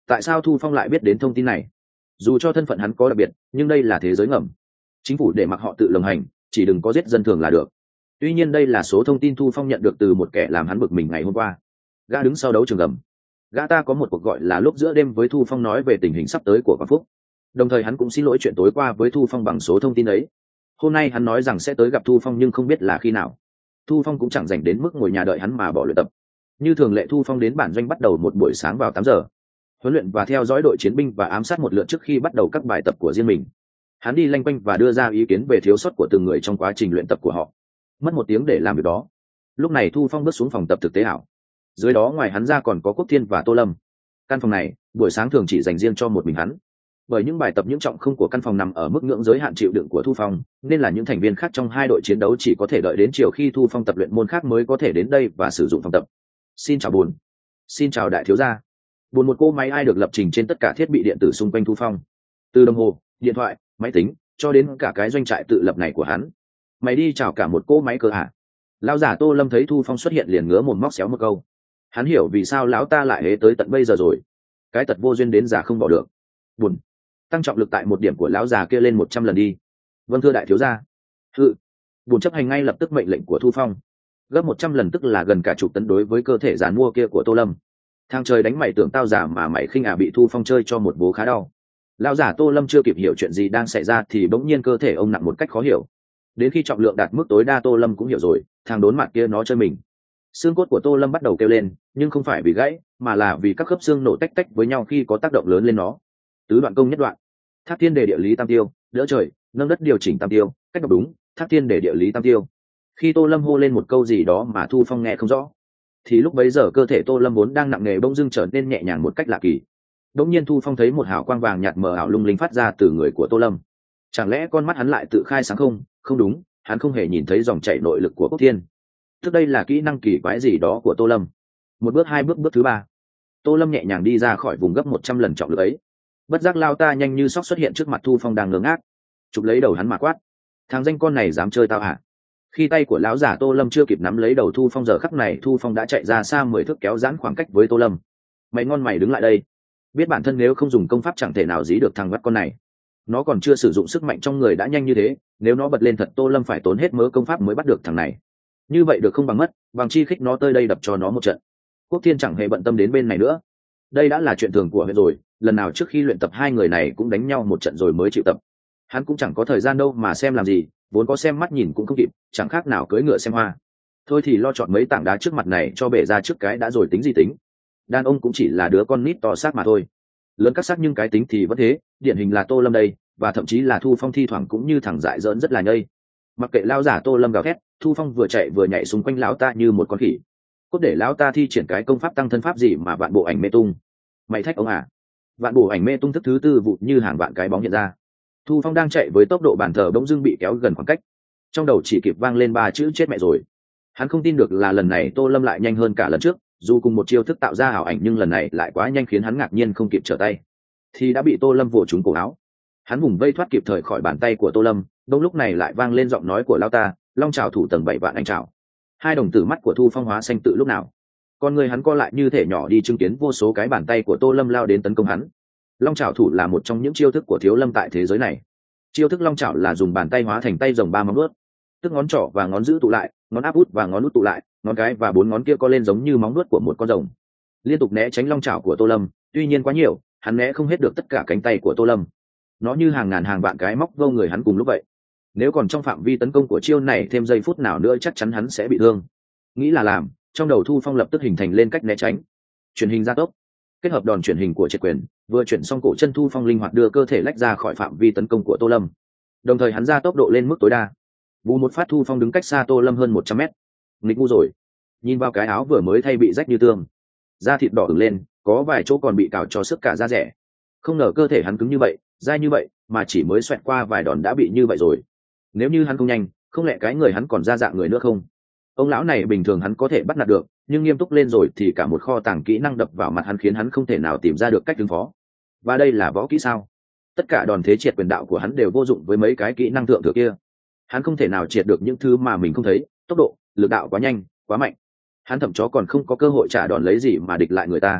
Speaker 1: Tại sao Thu Phong lại biết đến thông tin này? Dù cho thân phận hắn có đặc biệt, nhưng đây là thế giới ngầm, chính phủ để mặc họ tự lồng hành, chỉ đừng có giết dân thường là được. Tuy nhiên đây là số thông tin Thu Phong nhận được từ một kẻ làm hắn bực mình ngày hôm qua. Gã đứng sau đấu trường gầm, gã ta có một cuộc gọi là lúc giữa đêm với Thu Phong nói về tình hình sắp tới của Quảng Phúc, đồng thời hắn cũng xin lỗi chuyện tối qua với Thu Phong bằng số thông tin ấy. Hôm nay hắn nói rằng sẽ tới gặp Thu Phong nhưng không biết là khi nào. Thu Phong cũng chẳng dành đến mức ngồi nhà đợi hắn mà bỏ luyện tập. Như thường lệ, Thu Phong đến bản doanh bắt đầu một buổi sáng vào 8 giờ, huấn luyện và theo dõi đội chiến binh và ám sát một lượt trước khi bắt đầu các bài tập của riêng mình. Hắn đi lanh quanh và đưa ra ý kiến về thiếu sót của từng người trong quá trình luyện tập của họ. Mất 1 tiếng để làm việc đó. Lúc này Thu Phong bước xuống phòng tập thực tế ảo. Dưới đó ngoài hắn ra còn có Quốc Thiên và Tô Lâm. Căn phòng này buổi sáng thường chỉ dành riêng cho một mình hắn, bởi những bài tập những trọng không của căn phòng nằm ở mức ngưỡng giới hạn chịu đựng của Thu Phong, nên là những thành viên khác trong hai đội chiến đấu chỉ có thể đợi đến chiều khi Thu Phong tập luyện môn khác mới có thể đến đây và sử dụng phòng tập. Xin chào Bùn. Xin chào đại thiếu gia. Bùn, một cô máy ai được lập trình trên tất cả thiết bị điện tử xung quanh Thu Phong, từ đồng hồ, điện thoại, máy tính cho đến cả cái doanh trại tự lập này của hắn. Mày đi chào cả một cô máy cơ hả? Lão giả Tô Lâm thấy Thu Phong xuất hiện liền ngứa mồm móc xéo một câu. Hắn hiểu vì sao lão ta lại hế tới tận bây giờ rồi. Cái tật vô duyên đến già không bỏ được. Buồn. Tăng trọng lực tại một điểm của lão già kia lên 100 lần đi. Vâng thưa đại thiếu gia. Buồn chấp hành ngay lập tức mệnh lệnh của Thu Phong. Gấp 100 lần tức là gần cả chục tấn đối với cơ thể giàn mua kia của Tô Lâm. Thang trời đánh mày tưởng tao giả mà mày khinh bị Thu Phong chơi cho một bố khá đau. Lão giả Tô Lâm chưa kịp hiểu chuyện gì đang xảy ra thì bỗng nhiên cơ thể ông nặng một cách khó hiểu. Đến khi trọng lượng đạt mức tối đa Tô Lâm cũng hiểu rồi, thằng đốn mặt kia nó chơi mình. Xương cốt của Tô Lâm bắt đầu kêu lên, nhưng không phải vì gãy mà là vì các khớp xương nổ tách tách với nhau khi có tác động lớn lên nó. Tứ đoạn công nhất đoạn, thác thiên đề địa lý tam tiêu, đỡ trời nâng đất điều chỉnh tam tiêu, cách đọc đúng, thác thiên đề địa lý tam tiêu. Khi Tô Lâm hô lên một câu gì đó mà Thu Phong nghe không rõ, thì lúc bấy giờ cơ thể Tô Lâm vốn đang nặng nề bỗng dưng trở nên nhẹ nhàng một cách lạ kỳ. Đống nhiên Thu Phong thấy một hào quang vàng nhạt mờ ảo lung linh phát ra từ người của Tô Lâm. Chẳng lẽ con mắt hắn lại tự khai sáng không? Không đúng, hắn không hề nhìn thấy dòng chảy nội lực của Quốc Thiên. Tức đây là kỹ năng kỳ quái gì đó của Tô Lâm. Một bước, hai bước, bước thứ ba, Tô Lâm nhẹ nhàng đi ra khỏi vùng gấp 100 lần trọng lực ấy. Bất giác lao ta nhanh như sóc xuất hiện trước mặt Thu Phong đang ngớ ngác, chụp lấy đầu hắn mà quát: thằng danh con này dám chơi tao hả? Khi tay của lão giả Tô Lâm chưa kịp nắm lấy đầu Thu Phong, giờ khắc này Thu Phong đã chạy ra xa 10 thước kéo giãn khoảng cách với Tô Lâm. Mày ngon mày đứng lại đây. Biết bản thân nếu không dùng công pháp chẳng thể nào dí được thằng vắt con này. Nó còn chưa sử dụng sức mạnh trong người đã nhanh như thế, nếu nó bật lên thật Tô Lâm phải tốn hết mớ công pháp mới bắt được thằng này. Như vậy được không bằng mất, bằng chi khích nó tới đây đập cho nó một trận. Quốc Thiên chẳng hề bận tâm đến bên này nữa. Đây đã là chuyện thường của huyện rồi, lần nào trước khi luyện tập hai người này cũng đánh nhau một trận rồi mới chịu tập. Hắn cũng chẳng có thời gian đâu mà xem làm gì, vốn có xem mắt nhìn cũng không kịp, chẳng khác nào cưỡi ngựa xem hoa. Thôi thì lo chọn mấy tảng đá trước mặt này cho bể ra trước cái đã rồi tính gì tính. Đàn ông cũng chỉ là đứa con nít to xác mà thôi, lớn các xác nhưng cái tính thì vẫn thế. Điển hình là Tô Lâm đây, và thậm chí là Thu Phong thi thoảng cũng như thằng dại dỡn rất là nhây. Mặc kệ lao giả Tô Lâm gào thét, Thu Phong vừa chạy vừa nhảy xung quanh lão ta như một con khỉ. Cốt để lão ta thi triển cái công pháp tăng thân pháp gì mà vạn bộ ảnh mê tung. Mày thách ông à? Vạn bộ ảnh mê tung thức thứ tư vụt như hàng vạn cái bóng hiện ra. Thu Phong đang chạy với tốc độ bàn thờ bỗng dưng bị kéo gần khoảng cách, trong đầu chỉ kịp vang lên 3 chữ chết mẹ rồi. Hắn không tin được là lần này Tô Lâm lại nhanh hơn cả lần trước, dù cùng một chiêu thức tạo ra ảo ảnh nhưng lần này lại quá nhanh khiến hắn ngạc nhiên không kịp trở tay, thì đã bị Tô Lâm vồ trúng cổ áo. Hắn vùng vây thoát kịp thời khỏi bàn tay của Tô Lâm, đông lúc này lại vang lên giọng nói của lao ta: long trào thủ tầng 7 vạn anh trào. Hai đồng tử mắt của Thu Phong hóa xanh tự lúc nào, con người hắn co lại như thể nhỏ đi chứng kiến vô số cái bàn tay của Tô Lâm lao đến tấn công hắn. Long trào thủ là một trong những chiêu thức của Thiếu Lâm tại thế giới này. Chiêu thức long trào là dùng bàn tay hóa thành tay rồng 3 móng vuốt, tức ngón trỏ và ngón giữ tụ lại, ngón áp út và ngón út tụ lại, ngón cái và 4 ngón kia co lên giống như móng vuốt của một con rồng, liên tục né tránh long trào của Tô Lâm. Tuy nhiên quá nhiều, hắn né không hết được tất cả cánh tay của Tô Lâm. Nó như hàng ngàn hàng vạn cái móc vô người hắn cùng lúc vậy. Nếu còn trong phạm vi tấn công của chiêu này thêm giây phút nào nữa chắc chắn hắn sẽ bị thương. Nghĩ là làm, trong đầu Thu Phong lập tức hình thành lên cách né tránh. Truyền hình gia tốc, kết hợp đòn truyền hình của triệt quyền, vừa chuyển xong cổ chân Thu Phong linh hoạt đưa cơ thể lách ra khỏi phạm vi tấn công của Tô Lâm. Đồng thời hắn gia tốc độ lên mức tối đa. Bù một phát Thu Phong đứng cách xa Tô Lâm hơn 100 mét. Nghịch ngu rồi. Nhìn vào cái áo vừa mới thay bị rách như tương, da thịt đỏ ửng lên, có vài chỗ còn bị cào cho sức cả da rẻ. Không ngờ cơ thể hắn cứng như vậy, dai như vậy, mà chỉ mới xoẹt qua vài đòn đã bị như vậy rồi. Nếu như hắn không nhanh, không lẽ cái người hắn còn ra dạng người nữa không? Ông lão này bình thường hắn có thể bắt nạt được, nhưng nghiêm túc lên rồi thì cả một kho tàng kỹ năng đập vào mặt hắn khiến hắn không thể nào tìm ra được cách ứng phó. Và đây là võ kỹ sao? Tất cả đòn thế triệt quyền đạo của hắn đều vô dụng với mấy cái kỹ năng thượng thừa kia. Hắn không thể nào triệt được những thứ mà mình không thấy, tốc độ, lực đạo quá nhanh, quá mạnh. Hắn thậm chí còn không có cơ hội trả đòn lấy gì mà địch lại người ta.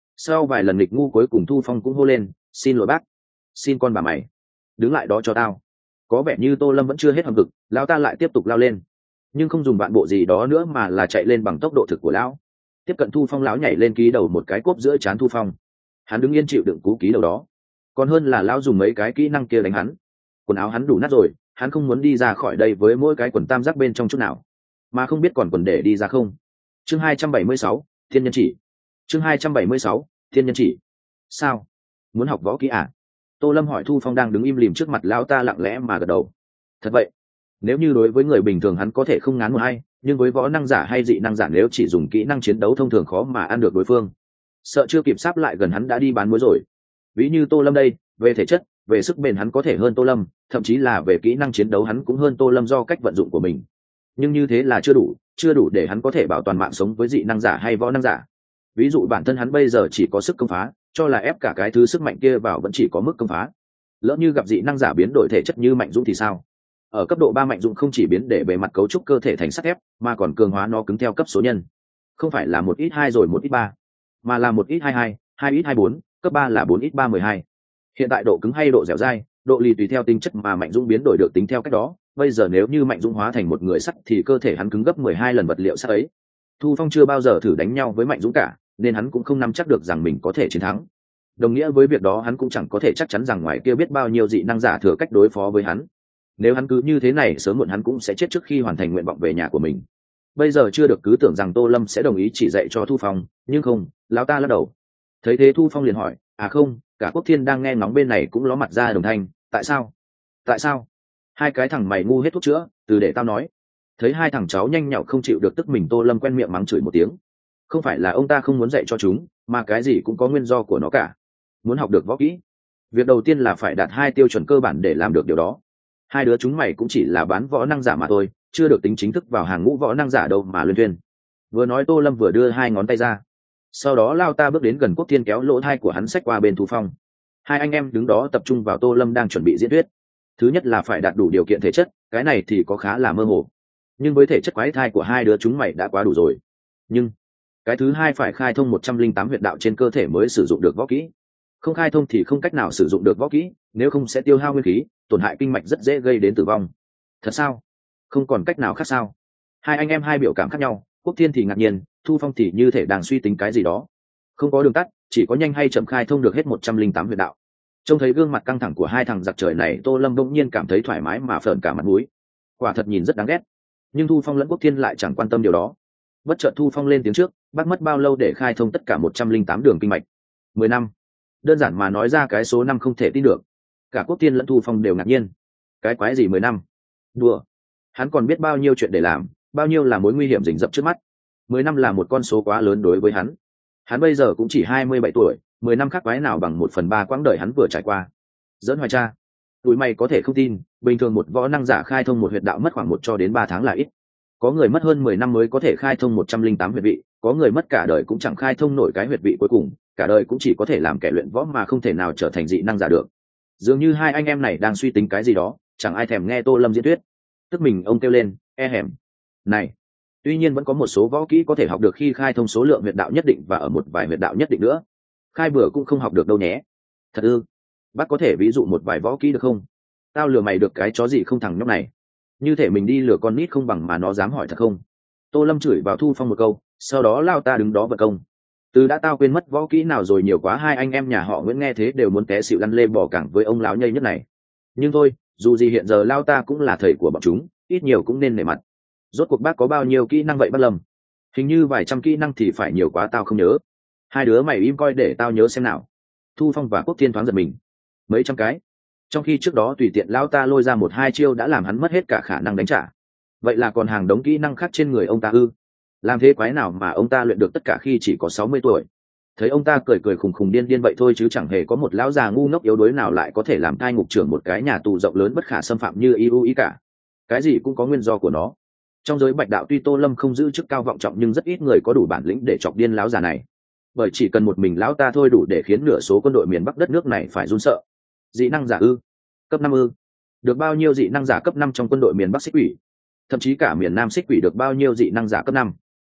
Speaker 1: Sau vài lần nghịch ngu cuối cùng Thu Phong cũng hô lên, xin lỗi bác, xin con bà mày đứng lại đó cho tao. Có vẻ như Tô Lâm vẫn chưa hết hầm vực, lão ta lại tiếp tục lao lên, nhưng không dùng vạn bộ gì đó nữa mà là chạy lên bằng tốc độ thực của lão. Tiếp cận Thu Phong, lão nhảy lên ký đầu một cái cốp giữa trán Thu Phong. Hắn đứng yên chịu đựng cú ký đầu đó, còn hơn là lão dùng mấy cái kỹ năng kia đánh hắn. Quần áo hắn đủ nát rồi, hắn không muốn đi ra khỏi đây với mỗi cái quần tam giác bên trong chút nào, mà không biết còn quần để đi ra không. Chương 276, Thiên Nhân Chỉ. Chương 276, Thiên Nhân Chỉ. Sao? Muốn học võ kỹ à? Tô Lâm hỏi. Thu Phong đang đứng im lìm trước mặt lão ta lặng lẽ mà gật đầu. Thật vậy. Nếu như đối với người bình thường hắn có thể không ngán một hay, nhưng với võ năng giả hay dị năng giả nếu chỉ dùng kỹ năng chiến đấu thông thường khó mà ăn được đối phương. Sợ chưa kịp sáp lại gần hắn đã đi bán muối rồi. Ví như Tô Lâm đây, về thể chất, về sức bền hắn có thể hơn Tô Lâm, thậm chí là về kỹ năng chiến đấu hắn cũng hơn Tô Lâm do cách vận dụng của mình. Nhưng như thế là chưa đủ để hắn có thể bảo toàn mạng sống với dị năng giả hay võ năng giả. Ví dụ bản thân hắn bây giờ chỉ có sức công phá, cho là ép cả cái thứ sức mạnh kia vào vẫn chỉ có mức công phá. Lỡ như gặp dị năng giả biến đổi thể chất như Mạnh Dũng thì sao? Ở cấp độ 3 Mạnh Dũng không chỉ biến để bề mặt cấu trúc cơ thể thành sắt thép, mà còn cường hóa nó cứng theo cấp số nhân. Không phải là 1x2 rồi 1x3, mà là 1x22, 2x24, cấp 3 là 4x312. Hiện tại độ cứng hay độ dẻo dai, độ lì tùy theo tính chất mà Mạnh Dũng biến đổi được tính theo cách đó. Bây giờ nếu như Mạnh Dũng hóa thành một người sắt thì cơ thể hắn cứng gấp 12 lần vật liệu sắt ấy. Thu Phong chưa bao giờ thử đánh nhau với Mạnh Dũng cả, nên hắn cũng không nắm chắc được rằng mình có thể chiến thắng. Đồng nghĩa với việc đó hắn cũng chẳng có thể chắc chắn rằng ngoài kia biết bao nhiêu dị năng giả thừa cách đối phó với hắn. Nếu hắn cứ như thế này sớm muộn hắn cũng sẽ chết trước khi hoàn thành nguyện vọng về nhà của mình. Bây giờ chưa được cứ tưởng rằng Tô Lâm sẽ đồng ý chỉ dạy cho Thu Phong, nhưng không, lão ta lắc đầu. Thấy thế Thu Phong liền hỏi, à không, cả Quốc Thiên đang nghe ngóng bên này cũng ló mặt ra đồng thanh, tại sao? Tại sao? Hai cái thằng mày ngu hết thuốc chữa, từ để tao nói. Thấy hai thằng cháu nhanh nhảu không chịu được tức mình, Tô Lâm quen miệng mắng chửi một tiếng. Không phải là ông ta không muốn dạy cho chúng, mà cái gì cũng có nguyên do của nó cả. Muốn học được võ kỹ, việc đầu tiên là phải đạt 2 tiêu chuẩn cơ bản để làm được điều đó. Hai đứa chúng mày cũng chỉ là bán võ năng giả mà thôi, chưa được tính chính thức vào hàng ngũ võ năng giả đâu mà luyên thuyên. Vừa nói Tô Lâm vừa đưa 2 ngón tay ra. Sau đó lao ta bước đến gần Quốc Thiên, kéo lỗ tai của hắn xách qua bên Thu Phong. Hai anh em đứng đó tập trung vào Tô Lâm đang chuẩn bị diễn thuyết. Thứ nhất là phải đạt đủ điều kiện thể chất, cái này thì có khá là mơ hồ. Nhưng với thể chất quái thai của hai đứa chúng mày đã quá đủ rồi. Nhưng cái thứ hai phải khai thông 108 huyệt đạo trên cơ thể mới sử dụng được võ kỹ. Không khai thông thì không cách nào sử dụng được võ kỹ, nếu không sẽ tiêu hao nguyên khí, tổn hại kinh mạch, rất dễ gây đến tử vong. Thật sao? Không còn cách nào khác sao? Hai anh em hai biểu cảm khác nhau, Quốc Thiên thì ngạc nhiên, Thu Phong thì như thể đang suy tính cái gì đó. Không có đường tắt, chỉ có nhanh hay chậm khai thông được hết 108 huyệt đạo. Trông thấy gương mặt căng thẳng của hai thằng giặc trời này, Tô Lâm bỗng nhiên cảm thấy thoải mái mà phởn cả mặt mũi. Quả thật nhìn rất đáng ghét. Nhưng Thu Phong lẫn Quốc Thiên lại chẳng quan tâm điều đó. Bất chợt Thu Phong lên tiếng trước, bác mất bao lâu để khai thông tất cả 108 đường kinh mạch? 10 năm. Đơn giản mà nói ra cái số năm không thể tin được. Cả Quốc Thiên lẫn Thu Phong đều ngạc nhiên. Cái quái gì 10 năm? Đùa. Hắn còn biết bao nhiêu chuyện để làm, bao nhiêu là mối nguy hiểm rình rập trước mắt. 10 năm là một con số quá lớn đối với hắn. Hắn bây giờ cũng chỉ 27 tuổi, 10 năm khác quái nào bằng 1/3 quãng đời hắn vừa trải qua. Giỡn hoài cha. Tụi mày có thể không tin, bình thường một võ năng giả khai thông một huyệt đạo mất khoảng 1 cho đến 3 tháng là ít. Có người mất hơn 10 năm mới có thể khai thông 108 huyệt vị, có người mất cả đời cũng chẳng khai thông nổi cái huyệt vị cuối cùng, cả đời cũng chỉ có thể làm kẻ luyện võ mà không thể nào trở thành dị năng giả được. Dường như hai anh em này đang suy tính cái gì đó, chẳng ai thèm nghe Tô Lâm diễn thuyết. Tức mình ông kêu lên, e hẻm. Này, tuy nhiên vẫn có một số võ kỹ có thể học được khi khai thông số lượng huyệt đạo nhất định và ở một vài huyệt đạo nhất định nữa. Khai bừa cũng không học được đâu nhé. Thật ư? Bác có thể ví dụ một vài võ kỹ được không? Tao lừa mày được cái chó gì không thằng nhóc này. Như thể mình đi lừa con nít không bằng mà nó dám hỏi thật không? Tô Lâm chửi vào Thu Phong một câu, sau đó lao ta đứng đó vật công. Từ đã tao quên mất võ kỹ nào rồi, nhiều quá hai anh em nhà họ Nguyễn nghe thế đều muốn té xịu lăn lê bỏ cẳng với ông láo nhây nhất này. Nhưng thôi, dù gì hiện giờ lao ta cũng là thầy của bọn chúng, ít nhiều cũng nên nể mặt. Rốt cuộc bác có bao nhiêu kỹ năng vậy bác Lâm? Hình như vài trăm kỹ năng thì phải nhiều quá tao không nhớ. Hai đứa mày im coi để tao nhớ xem nào. Thu Phong và Quốc Thiên thoáng giật mình. Mấy trăm cái? Trong khi trước đó tùy tiện lao ta lôi ra 1-2 chiêu đã làm hắn mất hết cả khả năng đánh trả. Vậy là còn hàng đống kỹ năng khác trên người ông ta ư? Làm thế quái nào mà ông ta luyện được tất cả khi chỉ có 60 tuổi? Thấy ông ta cười cười khùng khùng điên điên vậy thôi chứ chẳng hề có một lão già ngu ngốc yếu đuối nào lại có thể làm cai ngục trưởng một cái nhà tù rộng lớn bất khả xâm phạm như IU ý cả. Cái gì cũng có nguyên do của nó. Trong giới bạch đạo tuy Tô Lâm không giữ chức cao vọng trọng nhưng rất ít người có đủ bản lĩnh để chọc điên lão già này. Bởi chỉ cần một mình lão ta thôi đủ để khiến nửa số quân đội miền Bắc đất nước này phải run sợ. Dị năng giả ư? Cấp 5 ư? Được bao nhiêu dị năng giả cấp 5 trong quân đội miền Bắc Xích Quỷ? Thậm chí cả miền Nam Xích Quỷ được bao nhiêu dị năng giả cấp 5?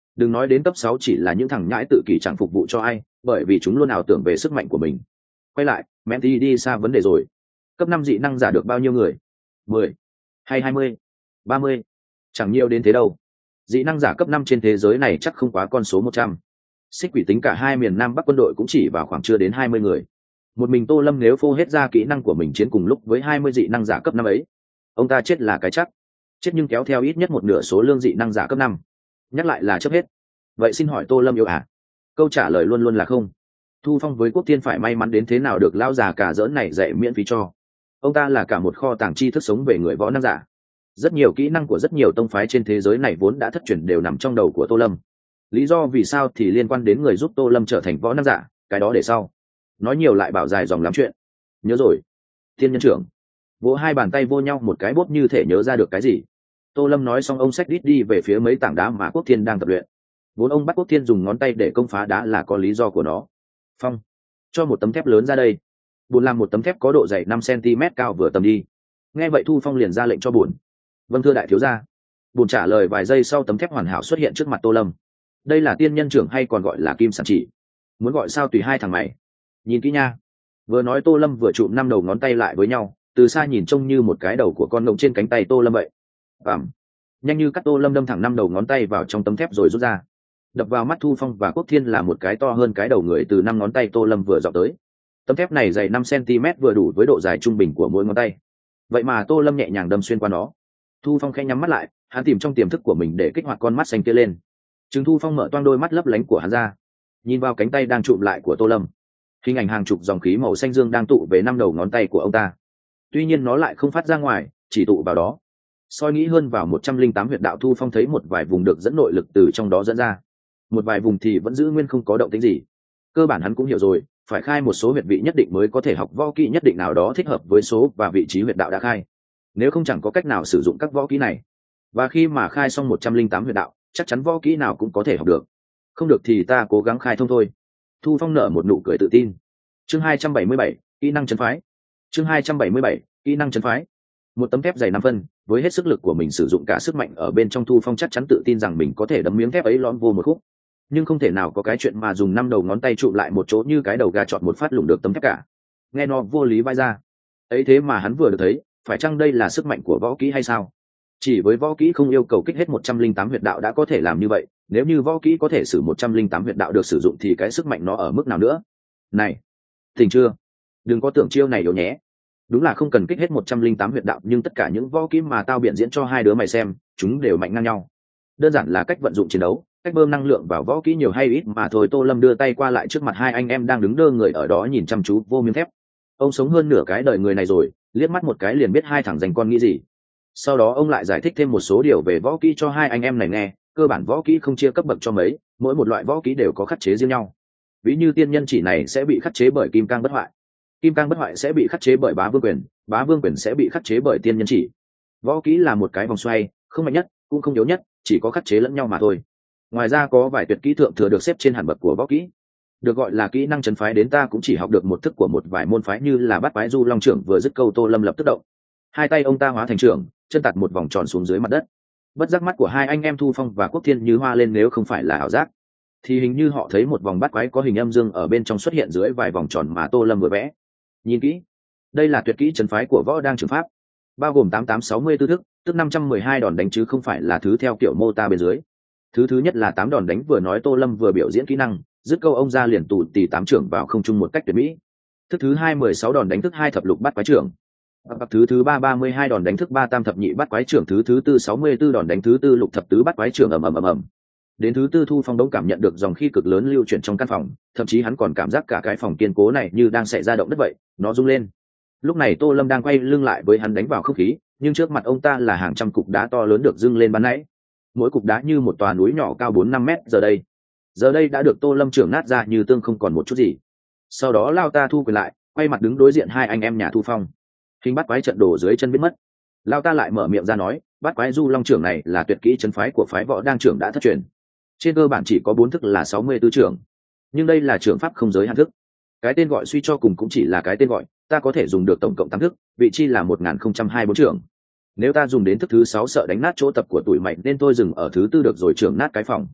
Speaker 1: Đừng nói đến cấp 6 chỉ là những thằng nhãi tự kỷ chẳng phục vụ cho ai, bởi vì chúng luôn ảo tưởng về sức mạnh của mình. Quay lại, Menti đi xa vấn đề rồi. Cấp 5 dị năng giả được bao nhiêu người? 10 hay 20, 30? Chẳng nhiều đến thế đâu. Dị năng giả cấp 5 trên thế giới này chắc không quá con số 100. Xích Quỷ tính cả hai miền Nam Bắc quân đội cũng chỉ vào khoảng chưa đến 20 người. Một mình Tô Lâm nếu phô hết ra kỹ năng của mình chiến cùng lúc với 20 dị năng giả cấp 5 ấy, ông ta chết là cái chắc. Chết nhưng kéo theo ít nhất một nửa số lương dị năng giả cấp 5. Nhắc lại là chấp hết. Vậy xin hỏi Tô Lâm yêu à? Câu trả lời luôn luôn là không. Thu Phong với Quốc Thiên phải may mắn đến thế nào được lão già cả giỡn này dạy miễn phí cho. Ông ta là cả một kho tàng tri thức sống về người võ năng giả. Rất nhiều kỹ năng của rất nhiều tông phái trên thế giới này vốn đã thất truyền đều nằm trong đầu của Tô Lâm. Lý do vì sao thì liên quan đến người giúp Tô Lâm trở thành võ năng giả, cái đó để sau. Nói nhiều lại bảo dài dòng lắm chuyện. Nhớ rồi. Thiên nhân trưởng. Vỗ hai bàn tay vô nhau một cái bốp như thể nhớ ra được cái gì. Tô Lâm nói xong ông xách đít đi về phía mấy tảng đá mà Quốc Thiên đang tập luyện. Vốn ông bắt Quốc Thiên dùng ngón tay để công phá đá là có lý do của nó. Phong, cho một tấm thép lớn ra đây. Bùn làm một tấm thép có độ dày 5 cm cao vừa tầm đi. Nghe vậy Thu Phong liền ra lệnh cho Bùn. Vâng thưa đại thiếu gia. Bùn trả lời vài giây sau tấm thép hoàn hảo xuất hiện trước mặt Tô Lâm. Đây là tiên nhân trưởng hay còn gọi là kim sản chỉ. Muốn gọi sao tùy hai thằng mày. Nhìn kỹ nha. Vừa nói Tô Lâm vừa chụm 5 đầu ngón tay lại với nhau, từ xa nhìn trông như một cái đầu của con ngỗng trên cánh tay Tô Lâm vậy. Nhanh như cắt Tô Lâm đâm thẳng 5 đầu ngón tay vào trong tấm thép rồi rút ra. Đập vào mắt Thu Phong và Quốc Thiên là một cái to hơn cái đầu người từ 5 ngón tay Tô Lâm vừa dọc tới. Tấm thép này dày 5 cm vừa đủ với độ dài trung bình của mỗi ngón tay. Vậy mà Tô Lâm nhẹ nhàng đâm xuyên qua nó. Thu Phong khẽ nhắm mắt lại, hắn tìm trong tiềm thức của mình để kích hoạt con mắt xanh kia lên. Trừng Thu Phong mở toang đôi mắt lấp lánh của hắn ra, nhìn vào cánh tay đang chụm lại của Tô Lâm. Hình ảnh hàng chục dòng khí màu xanh dương đang tụ về 5 đầu ngón tay của ông ta. Tuy nhiên nó lại không phát ra ngoài, chỉ tụ vào đó. Soi nghĩ hơn vào 108 huyệt đạo, Thu Phong thấy một vài vùng được dẫn nội lực từ trong đó dẫn ra. Một vài vùng thì vẫn giữ nguyên không có động tĩnh gì. Cơ bản hắn cũng hiểu rồi, phải khai một số huyệt vị nhất định mới có thể học võ kỹ nhất định nào đó thích hợp với số và vị trí huyệt đạo đã khai. Nếu không chẳng có cách nào sử dụng các võ kỹ này. Và khi mà khai xong 108 huyệt đạo, chắc chắn võ kỹ nào cũng có thể học được. Không được thì ta cố gắng khai thông thôi. Thu Phong nở một nụ cười tự tin. Chương 277, kỹ năng trấn phái. Chương 277, kỹ năng trấn phái. Một tấm thép dày 5 phân, với hết sức lực của mình sử dụng cả sức mạnh ở bên trong, Thu Phong chắc chắn tự tin rằng mình có thể đấm miếng thép ấy lõm vô một khúc. Nhưng không thể nào có cái chuyện mà dùng 5 đầu ngón tay trụ lại một chỗ như cái đầu gà chọn một phát lủng được tấm thép cả. Nghe nó vô lý vai ra. Ấy thế mà hắn vừa được thấy, phải chăng đây là sức mạnh của võ kỹ hay sao? Chỉ với võ kỹ không yêu cầu kích hết 108 huyệt đạo đã có thể làm như vậy, nếu như võ kỹ có thể sử 108 huyệt đạo được sử dụng thì cái sức mạnh nó ở mức nào nữa? Này, tỉnh chưa? Đừng có tưởng chiêu này yếu nhé. Đúng là không cần kích hết 108 huyệt đạo, nhưng tất cả những võ kỹ mà tao biện diễn cho hai đứa mày xem, chúng đều mạnh ngang nhau. Đơn giản là cách vận dụng chiến đấu, cách bơm năng lượng vào võ kỹ nhiều hay ít mà thôi. Tô Lâm đưa tay qua lại trước mặt hai anh em đang đứng đơ người ở đó nhìn chăm chú vô miếng thép. Ông sống hơn nửa cái đời người này rồi, liếc mắt một cái liền biết hai thằng dành con nghĩ gì. Sau đó ông lại giải thích thêm một số điều về võ kỹ cho hai anh em này nghe. Cơ bản võ kỹ không chia cấp bậc cho mấy, mỗi một loại võ kỹ đều có khắc chế riêng nhau. Ví như tiên nhân chỉ này sẽ bị khắc chế bởi kim cang bất hoại, kim cang bất hoại sẽ bị khắc chế bởi bá vương quyền sẽ bị khắc chế bởi tiên nhân chỉ. Võ kỹ là một cái vòng xoay, không mạnh nhất cũng không yếu nhất, chỉ có khắc chế lẫn nhau mà thôi. Ngoài ra có vài tuyệt kỹ thượng thừa được xếp trên hẳn bậc của võ kỹ, được gọi là kỹ năng trấn phái. Đến ta cũng chỉ học được một thức của một vài môn phái như là bát quái du long trưởng. Vừa dứt câu Tô Lâm lập tức động, hai tay ông ta hóa thành trưởng, chân tạt một vòng tròn xuống dưới mặt đất. Bất giác mắt của hai anh em Thu Phong và Quốc Thiên như hoa lên, nếu không phải là ảo giác thì hình như họ thấy một vòng bát quái có hình âm dương ở bên trong xuất hiện dưới vài vòng tròn mà Tô Lâm vừa vẽ. Nhìn kỹ, đây là tuyệt kỹ trấn phái của võ đang trường pháp, bao gồm 8864 thức, tức 512 đòn đánh chứ không phải là thứ theo kiểu mô tả bên dưới. Thứ thứ nhất là 8 đòn đánh. Vừa nói Tô Lâm vừa biểu diễn kỹ năng, dứt câu ông ra liền tụ tì 8 trưởng vào không trung một cách tuyệt mỹ. Thức thứ 2 16 đòn đánh, thức 2 thập lục bát quái trưởng. Thứ thứ 3 32 đòn đánh, thức 3 tam thập nhị bát quái trưởng. Thứ thứ tư 64 đòn đánh, thứ tư lục thập tứ bát quái trưởng. ầm. Đến thứ tư, Thu Phong đống cảm nhận được dòng khí cực lớn lưu chuyển trong căn phòng, thậm chí hắn còn cảm giác cả cái phòng kiên cố này như đang xảy ra động đất vậy, nó rung lên. Lúc này Tô Lâm đang quay lưng lại với hắn đánh vào không khí, nhưng trước mặt ông ta là hàng trăm cục đá to lớn được dưng lên ban nãy. Mỗi cục đá như một tòa núi nhỏ cao 4-5 mét, giờ đây đã được Tô Lâm trưởng nát ra như tương không còn một chút gì. Sau đó lao ta thu quyền lại, quay mặt đứng đối diện hai anh em nhà Thu Phong. Hình bắt quái trận đổ dưới chân biết mất. Lao ta lại mở miệng ra nói, bắt quái du long trưởng này là tuyệt kỹ trấn phái của phái võ đang trưởng đã thất truyền. Trên cơ bản chỉ có 4 thức là 64 trưởng, nhưng đây là trưởng pháp không giới hạn thức. Cái tên gọi suy cho cùng cũng chỉ là cái tên gọi, ta có thể dùng được tổng cộng 8 thức, vị chi là 1024 trưởng. Nếu ta dùng đến thức thứ 6 sợ đánh nát chỗ tập của tụi mày nên tôi dừng ở thứ tư được rồi, trưởng nát cái phòng.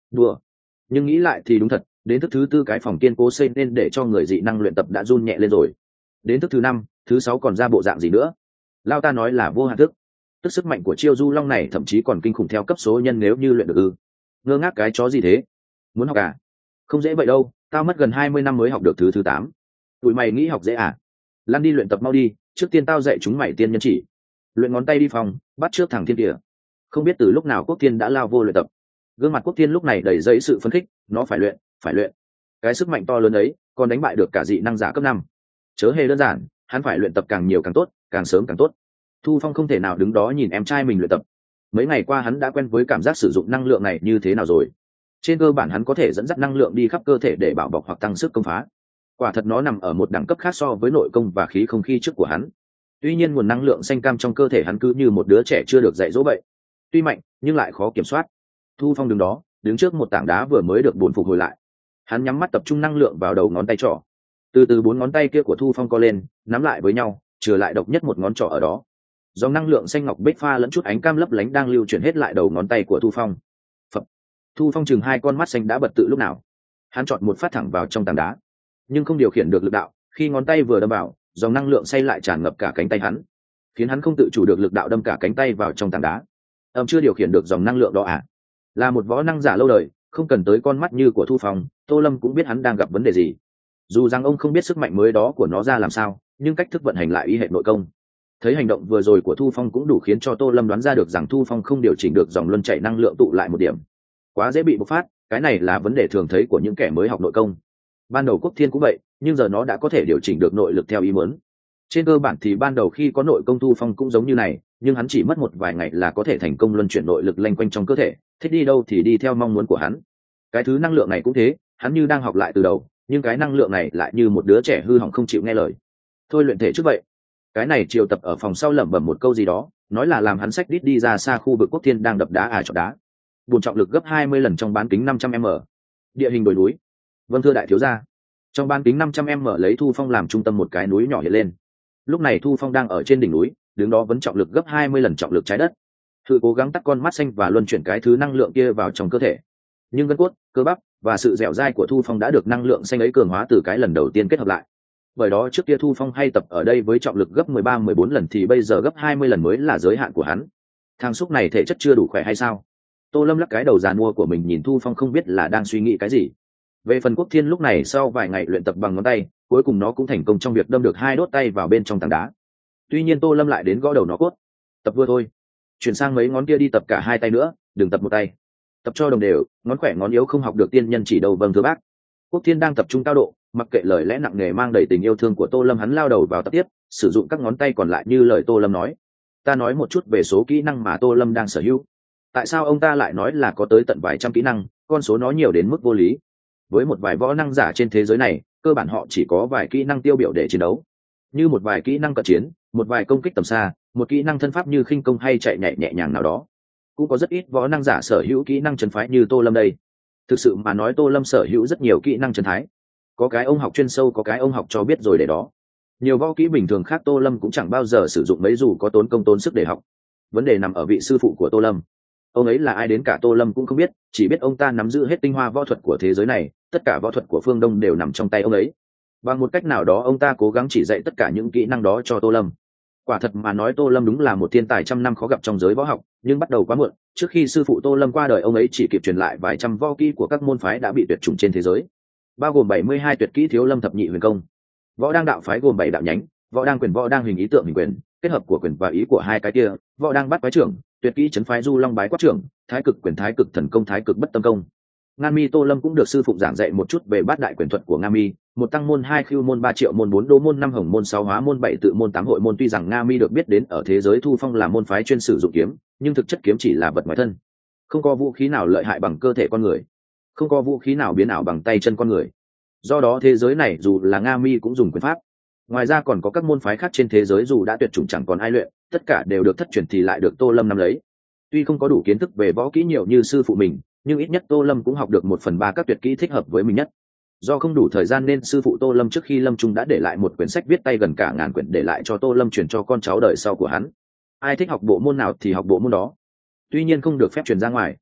Speaker 1: đùa. Nhưng nghĩ lại thì đúng thật, đến thức thứ tư cái phòng kiên cố xây nên để cho người dị năng luyện tập đã run nhẹ lên rồi. Đến thức thứ năm, thứ sáu còn ra bộ dạng gì nữa? Lao ta nói là vô hạn thức. Tức sức mạnh của chiêu du long này thậm chí còn kinh khủng theo cấp số nhân nếu như luyện được ư? Ngơ ngác cái chó gì thế? Muốn học à? Không dễ vậy đâu, tao mất gần 20 năm mới học được thứ 8. Tụi mày nghĩ học dễ à? Lăn đi luyện tập mau đi, trước tiên tao dạy chúng mày tiên nhân chỉ. Luyện ngón tay đi phòng, bắt trước thằng thiên kìa. Không biết từ lúc nào Quốc Thiên đã lao vô luyện tập. Gương mặt Quốc Thiên lúc này đầy dẫy sự phấn khích, nó phải luyện, phải luyện. Cái sức mạnh to lớn ấy, còn đánh bại được cả dị năng giả cấp 5. Chớ hề đơn giản, hắn phải luyện tập càng nhiều càng tốt, càng sớm càng tốt. Thu Phong không thể nào đứng đó nhìn em trai mình luyện tập. Mấy ngày qua hắn đã quen với cảm giác sử dụng năng lượng này như thế nào rồi. Trên cơ bản hắn có thể dẫn dắt năng lượng đi khắp cơ thể để bảo bọc hoặc tăng sức công phá. Quả thật nó nằm ở một đẳng cấp khác so với nội công và khí không khí trước của hắn. Tuy nhiên nguồn năng lượng xanh cam trong cơ thể hắn cứ như một đứa trẻ chưa được dạy dỗ vậy. Tuy mạnh nhưng lại khó kiểm soát. Thu Phong đứng đó, đứng trước một tảng đá vừa mới được bổn phục hồi lại. Hắn nhắm mắt tập trung năng lượng vào đầu ngón tay trỏ. Từ từ 4 ngón tay kia của Thu Phong co lên, nắm lại với nhau, trừ lại độc nhất một ngón trỏ ở đó. Dòng năng lượng xanh ngọc bích pha lẫn chút ánh cam lấp lánh đang lưu chuyển hết lại đầu ngón tay của Thu Phong. Phập. Thu Phong chừng 2 con mắt xanh đã bật tự lúc nào. Hắn chọn một phát thẳng vào trong tảng đá, nhưng không điều khiển được lực đạo. Khi ngón tay vừa đâm vào, dòng năng lượng say lại tràn ngập cả cánh tay hắn, khiến hắn không tự chủ được lực đạo đâm cả cánh tay vào trong tảng đá. Chưa điều khiển được dòng năng lượng đó à? Là một võ năng giả lâu đời, không cần tới con mắt như của Thu Phong, Tô Lâm cũng biết hắn đang gặp vấn đề gì. Dù rằng ông không biết sức mạnh mới đó của nó ra làm sao, nhưng cách thức vận hành lại y hệt nội công. Thấy hành động vừa rồi của Thu Phong cũng đủ khiến cho Tô Lâm đoán ra được rằng Thu Phong không điều chỉnh được dòng luân chạy năng lượng tụ lại một điểm, quá dễ bị bộc phát. Cái này là vấn đề thường thấy của những kẻ mới học nội công. Ban đầu Quốc Thiên cũng vậy, nhưng giờ nó đã có thể điều chỉnh được nội lực theo ý muốn. Trên cơ bản thì ban đầu khi có nội công Thu Phong cũng giống như này, nhưng hắn chỉ mất một vài ngày là có thể thành công luân chuyển nội lực lanh quanh trong cơ thể, thích đi đâu thì đi theo mong muốn của hắn. Cái thứ năng lượng này cũng thế, hắn như đang học lại từ đầu, nhưng cái năng lượng này lại như một đứa trẻ hư hỏng không chịu nghe lời. Thôi luyện thể trước vậy. Cái này Triều Tập ở phòng sau lẩm bẩm một câu gì đó, nói là làm hắn xách đít đi ra xa khu vực Quốc Thiên đang đập đá chọc đá. Buồn trọng lực gấp 20 lần trong bán kính 500m. Địa hình đồi núi. Vâng thưa đại thiếu gia. Trong bán kính 500m lấy Thu Phong làm trung tâm một cái núi nhỏ hiện lên. Lúc này Thu Phong đang ở trên đỉnh núi, đứng đó vấn trọng lực gấp 20 lần trọng lực trái đất. Thử cố gắng tắt con mắt xanh và luân chuyển cái thứ năng lượng kia vào trong cơ thể. Nhưng gân cốt, cơ bắp và sự dẻo dai của Thu Phong đã được năng lượng xanh ấy cường hóa từ cái lần đầu tiên kết hợp lại. Bởi đó trước kia Thu Phong hay tập ở đây với trọng lực gấp 13-14 lần thì bây giờ gấp 20 lần mới là giới hạn của hắn. Thằng xúc này thể chất chưa đủ khỏe hay sao? Tô Lâm lắc cái đầu già nua của mình nhìn Thu Phong không biết là đang suy nghĩ cái gì. Về phần Quốc Thiên lúc này sau vài ngày luyện tập bằng ngón tay, cuối cùng nó cũng thành công trong việc đâm được 2 đốt tay vào bên trong tảng đá. Tuy nhiên Tô Lâm lại đến gõ đầu nó cốt. Tập vừa thôi, chuyển sang mấy ngón kia đi tập cả 2 tay nữa, đừng tập một tay. Tập cho đồng đều, ngón khỏe ngón yếu không học được tiên nhân chỉ đâu. Vâng thưa bác. Quốc Thiên đang tập trung cao độ, mặc kệ lời lẽ nặng nề mang đầy tình yêu thương của Tô Lâm, hắn lao đầu vào tập tiếp, sử dụng các ngón tay còn lại như lời Tô Lâm nói. Ta nói một chút về số kỹ năng mà Tô Lâm đang sở hữu. Tại sao ông ta lại nói là có tới tận vài trăm kỹ năng, con số nó nhiều đến mức vô lý. Với một vài võ năng giả trên thế giới này, cơ bản họ chỉ có vài kỹ năng tiêu biểu để chiến đấu, như một vài kỹ năng cận chiến, một vài công kích tầm xa, một kỹ năng thân pháp như khinh công hay chạy nhảy nhẹ nhàng nào đó. Cũng có rất ít võ năng giả sở hữu kỹ năng chân phái như Tô Lâm đây. Thực sự mà nói Tô Lâm sở hữu rất nhiều kỹ năng chân thái. Có cái ông học chuyên sâu, có cái ông học cho biết rồi để đó. Nhiều võ kỹ bình thường khác Tô Lâm cũng chẳng bao giờ sử dụng mấy dù có tốn công tốn sức để học. Vấn đề nằm ở vị sư phụ của Tô Lâm. Ông ấy là ai đến cả Tô Lâm cũng không biết, chỉ biết ông ta nắm giữ hết tinh hoa võ thuật của thế giới này, tất cả võ thuật của phương Đông đều nằm trong tay ông ấy. Bằng một cách nào đó ông ta cố gắng chỉ dạy tất cả những kỹ năng đó cho Tô Lâm. Quả thật mà nói Tô Lâm đúng là một thiên tài trăm năm khó gặp trong giới võ học, nhưng bắt đầu quá muộn. Trước khi sư phụ Tô Lâm qua đời, ông ấy chỉ kịp truyền lại vài trăm võ kỹ của các môn phái đã bị tuyệt chủng trên thế giới, bao gồm 72 tuyệt kỹ Thiếu Lâm thập nhị huyền công. Võ đang đạo phái gồm 7 đạo nhánh: võ đang quyền, võ đang hình, ý tượng hình quyền, kết hợp của quyền và ý của hai cái kia, võ đang bắt quái trưởng, tuyệt kỹ trấn phái du long bái quát trưởng, thái cực quyền, thái cực thần công, thái cực bất tâm công. Nga Mi Tô Lâm cũng được sư phụ giảng dạy một chút về bát đại quyền thuật của Nga Mi, một tăng môn, 2 khưu môn, 3 triệu môn, 4 đô môn, 5 hồng môn, 6 hóa môn, 7 tự môn, 8 hội môn. Tuy rằng Nga Mi được biết đến ở thế giới Thu Phong là môn phái chuyên sử dụng kiếm, nhưng thực chất kiếm chỉ là vật ngoài thân, không có vũ khí nào lợi hại bằng cơ thể con người, không có vũ khí nào biến ảo bằng tay chân con người. Do đó thế giới này dù là Nga Mi cũng dùng quyền pháp. Ngoài ra còn có các môn phái khác trên thế giới dù đã tuyệt chủng chẳng còn ai luyện, tất cả đều được thất truyền thì lại được Tô Lâm nắm lấy. Tuy không có đủ kiến thức về võ kỹ nhiều như sư phụ mình, nhưng ít nhất Tô Lâm cũng học được 1/3 các tuyệt kỹ thích hợp với mình nhất. Do không đủ thời gian nên sư phụ Tô Lâm trước khi lâm chung đã để lại một quyển sách viết tay gần cả ngàn quyển để lại cho Tô Lâm truyền cho con cháu đời sau của hắn. Ai thích học bộ môn nào thì học bộ môn đó, tuy nhiên không được phép truyền ra ngoài.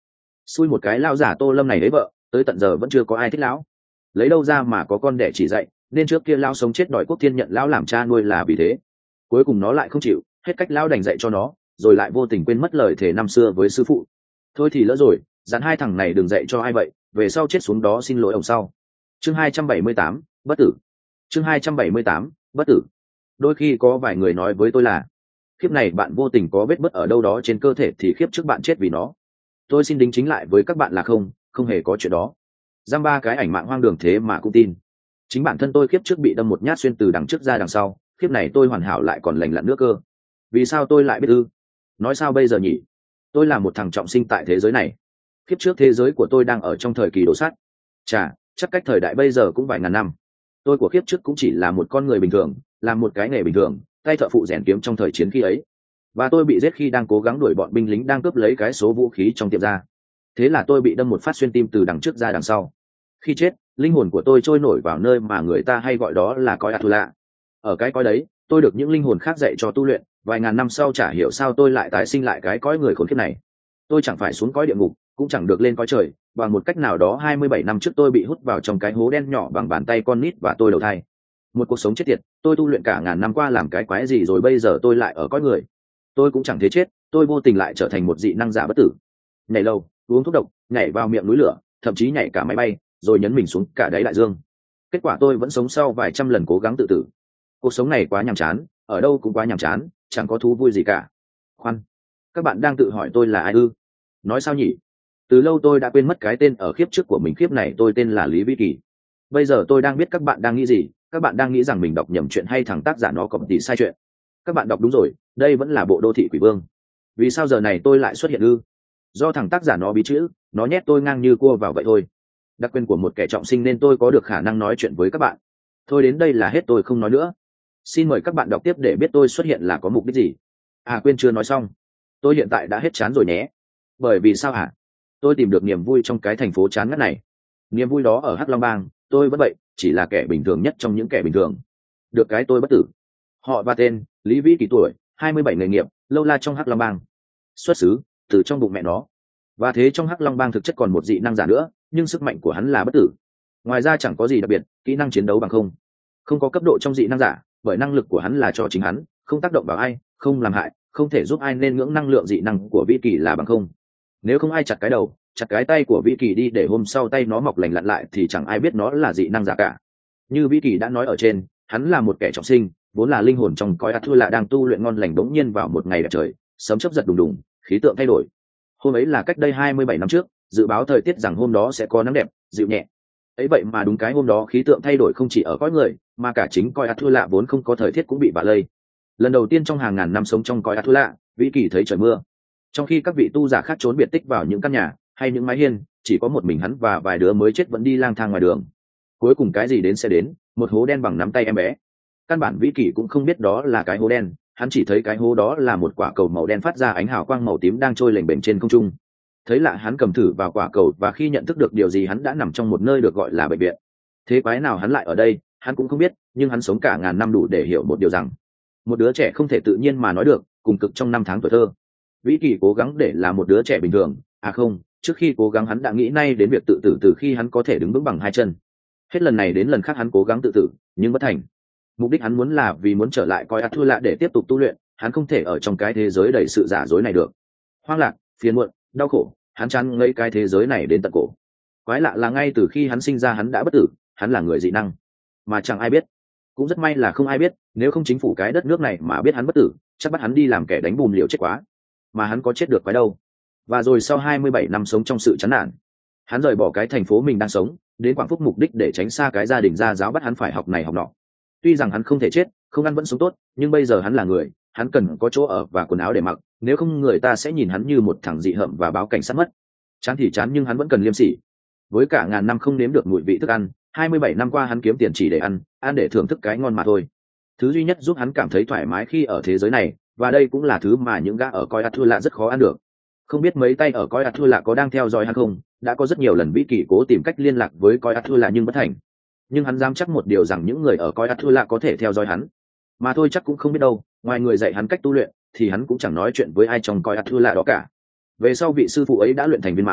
Speaker 1: xui một cái lao giả Tô Lâm này lấy vợ, tới tận giờ vẫn chưa có ai thích lão. Lấy đâu ra mà có con đẻ chỉ dạy, nên trước kia lão sống chết đòi Quốc Thiên nhận lão làm cha nuôi là vì thế. Cuối cùng nó lại không chịu, hết cách lão đành dạy cho nó, rồi lại vô tình quên mất lời thề năm xưa với sư phụ. Thôi thì lỡ rồi, dặn hai thằng này đừng dạy cho ai vậy, về sau chết xuống đó xin lỗi ông sau. Chương 278, bất tử. Chương 278, bất tử. Đôi khi có vài người nói với tôi là khiếp này bạn vô tình có vết bứt ở đâu đó trên cơ thể thì khiếp trước bạn chết vì nó. Tôi xin đính chính lại với các bạn là không hề có chuyện đó. Giam ba cái ảnh mạng hoang đường thế mà cũng tin. Chính bản thân tôi khiếp trước bị đâm một nhát xuyên từ đằng trước ra đằng sau, khiếp này tôi hoàn hảo lại còn lành lặn nước cơ. Vì sao tôi lại biết ư? Nói sao bây giờ nhỉ? Tôi là một thằng trọng sinh tại thế giới này. Khiếp trước thế giới của tôi đang ở trong thời kỳ đổ sắt. Chà, chắc cách thời đại bây giờ cũng vài ngàn năm. Tôi của khiếp trước cũng chỉ là một con người bình thường, làm một cái nghề bình thường, tay thợ phụ rèn kiếm trong thời chiến khi ấy. Và tôi bị giết khi đang cố gắng đuổi bọn binh lính đang cướp lấy cái số vũ khí trong tiệm ra. Thế là tôi bị đâm một phát xuyên tim từ đằng trước ra đằng sau. Khi chết, linh hồn của tôi trôi nổi vào nơi mà người ta hay gọi đó là cõi Atula. Ở cái cõi đấy, tôi được những linh hồn khác dạy cho tu luyện, vài ngàn năm sau chả hiểu sao tôi lại tái sinh lại cái cõi người khốn kiếp này. Tôi chẳng phải xuống cõi địa ngục, cũng chẳng được lên cõi trời, bằng một cách nào đó 27 năm trước tôi bị hút vào trong cái hố đen nhỏ bằng bàn tay con nít và tôi đầu thai. Một cuộc sống chết tiệt, tôi tu luyện cả ngàn năm qua làm cái quái gì rồi bây giờ tôi lại ở cõi người. Tôi cũng chẳng thế chết, tôi vô tình lại trở thành một dị năng giả bất tử. Nhảy lâu, uống thuốc độc, nhảy vào miệng núi lửa, thậm chí nhảy cả máy bay, rồi nhấn mình xuống cả đáy đại dương. Kết quả tôi vẫn sống sau vài trăm lần cố gắng tự tử. Cuộc sống này quá nhàm chán, ở đâu cũng quá nhàm chán, chẳng có thú vui gì cả. Khoan, các bạn đang tự hỏi tôi là ai ư? Nói sao nhỉ? Từ lâu tôi đã quên mất cái tên ở khiếp trước của mình. Khiếp này tôi tên là Lý Vĩ Kỳ. Bây giờ tôi đang biết các bạn đang nghĩ gì. Các bạn đang nghĩ rằng mình đọc nhầm chuyện hay thằng tác giả nó cầm tỉ sai chuyện. Các bạn đọc đúng rồi, đây vẫn là bộ Đô thị Quỷ Vương. Vì sao giờ này tôi lại xuất hiện ư? Do thằng tác giả nó bí chữ, nó nhét tôi ngang như cua vào vậy thôi. Đặc quyền của một kẻ trọng sinh nên tôi có được khả năng nói chuyện với các bạn. Thôi đến đây là hết, tôi không nói nữa. Xin mời các bạn đọc tiếp để biết tôi xuất hiện là có mục đích gì. À quên, chưa nói xong. Tôi hiện tại đã hết chán rồi nhé. Bởi vì sao hả? Tôi tìm được niềm vui trong cái thành phố chán ngắt này. Niềm vui đó ở Hắc Long Bang, tôi vẫn vậy, chỉ là kẻ bình thường nhất trong những kẻ bình thường. Được cái tôi bất tử. Họ và tên, Lý Vĩ Kỳ, tuổi 27, nghề nghiệp, lâu la trong Hắc Long Bang. Xuất xứ, từ trong bụng mẹ nó. Và thế trong Hắc Long Bang thực chất còn một dị năng giả nữa, nhưng sức mạnh của hắn là bất tử. Ngoài ra chẳng có gì đặc biệt, kỹ năng chiến đấu bằng không. Không có cấp độ trong dị năng giả, bởi năng lực của hắn là cho chính hắn, không tác động vào ai, không làm hại, không thể giúp ai nên ngưỡng năng lượng dị năng của Vĩ Kỳ là bằng không. Nếu không ai chặt cái đầu, chặt cái tay của Vĩ Kỳ đi để hôm sau tay nó mọc lành lặn lại thì chẳng ai biết nó là dị năng giả cả. Như Vĩ Kỳ đã nói ở trên, hắn là một kẻ trọng sinh, vốn là linh hồn trong cõi Atula đang tu luyện ngon lành, bỗng nhiên vào một ngày đẹp trời, sấm chớp giật đùng đùng, khí tượng thay đổi. Hôm ấy là cách đây 27 năm trước, dự báo thời tiết rằng hôm đó sẽ có nắng đẹp, dịu nhẹ. Ấy vậy mà đúng cái hôm đó khí tượng thay đổi không chỉ ở cõi người, mà cả chính cõi Atula vốn không có thời tiết cũng bị vạ lây. Lần đầu tiên trong hàng ngàn năm sống trong cõi Atula, Vĩ Kỳ thấy trời mưa. Trong khi các vị tu giả khác trốn biệt tích vào những căn nhà hay những mái hiên, chỉ có một mình hắn và vài đứa mới chết vẫn đi lang thang ngoài đường. Cuối cùng cái gì đến sẽ đến, một hố đen bằng nắm tay em bé. Căn bản Vĩ Kỳ cũng không biết đó là cái hố đen, hắn chỉ thấy cái hố đó là một quả cầu màu đen phát ra ánh hào quang màu tím đang trôi lềnh bềnh trên không trung. Thấy lạ, hắn cầm thử vào quả cầu và khi nhận thức được điều gì, hắn đã nằm trong một nơi được gọi là bệnh viện. Thế quái nào hắn lại ở đây, hắn cũng không biết, nhưng hắn sống cả ngàn năm đủ để hiểu một điều rằng một đứa trẻ không thể tự nhiên mà nói được, cùng cực trong năm tháng tuổi thơ. Vĩ Kỳ cố gắng để là một đứa trẻ bình thường, à không, trước khi cố gắng hắn đã nghĩ nay đến việc tự tử từ khi hắn có thể đứng vững bằng hai chân. Hết lần này đến lần khác hắn cố gắng tự tử, nhưng bất thành. Mục đích hắn muốn là vì muốn trở lại coi Atula để tiếp tục tu luyện, hắn không thể ở trong cái thế giới đầy sự giả dối này được. Hoang lạc, phiền muộn, đau khổ, hắn chán ngấy cái thế giới này đến tận cổ. Quái lạ là ngay từ khi hắn sinh ra hắn đã bất tử, hắn là người dị năng, mà chẳng ai biết. Cũng rất may là không ai biết, nếu không chính phủ cái đất nước này mà biết hắn bất tử, chắc bắt hắn đi làm kẻ đánh bùm liều chết quá. Mà hắn có chết được quái đâu. Và rồi sau 27 năm sống trong sự chán nản, hắn rời bỏ cái thành phố mình đang sống, đến Quảng Phúc mục đích để tránh xa cái gia đình gia giáo bắt hắn phải học này học nọ. Tuy rằng hắn không thể chết, không ăn vẫn sống tốt, nhưng bây giờ hắn là người, hắn cần có chỗ ở và quần áo để mặc, nếu không người ta sẽ nhìn hắn như một thằng dị hợm và báo cảnh sát mất. Chán thì chán nhưng hắn vẫn cần liêm sỉ. Với cả ngàn năm không nếm được mùi vị thức ăn, 27 năm qua hắn kiếm tiền chỉ để ăn để thưởng thức cái ngon mà thôi. Thứ duy nhất giúp hắn cảm thấy thoải mái khi ở thế giới này, và đây cũng là thứ mà những gã ở coi Atula rất khó ăn được. Không biết mấy tay ở coi Atula có đang theo dõi hắn không, đã có rất nhiều lần Vĩ Kỳ cố tìm cách liên lạc với coi Atula nhưng bất thành. Nhưng hắn dám chắc một điều rằng những người ở coi Atula có thể theo dõi hắn. Mà thôi chắc cũng không biết đâu, ngoài người dạy hắn cách tu luyện, thì hắn cũng chẳng nói chuyện với ai trong coi Atula đó cả. Về sau vị sư phụ ấy đã luyện thành viên mãn,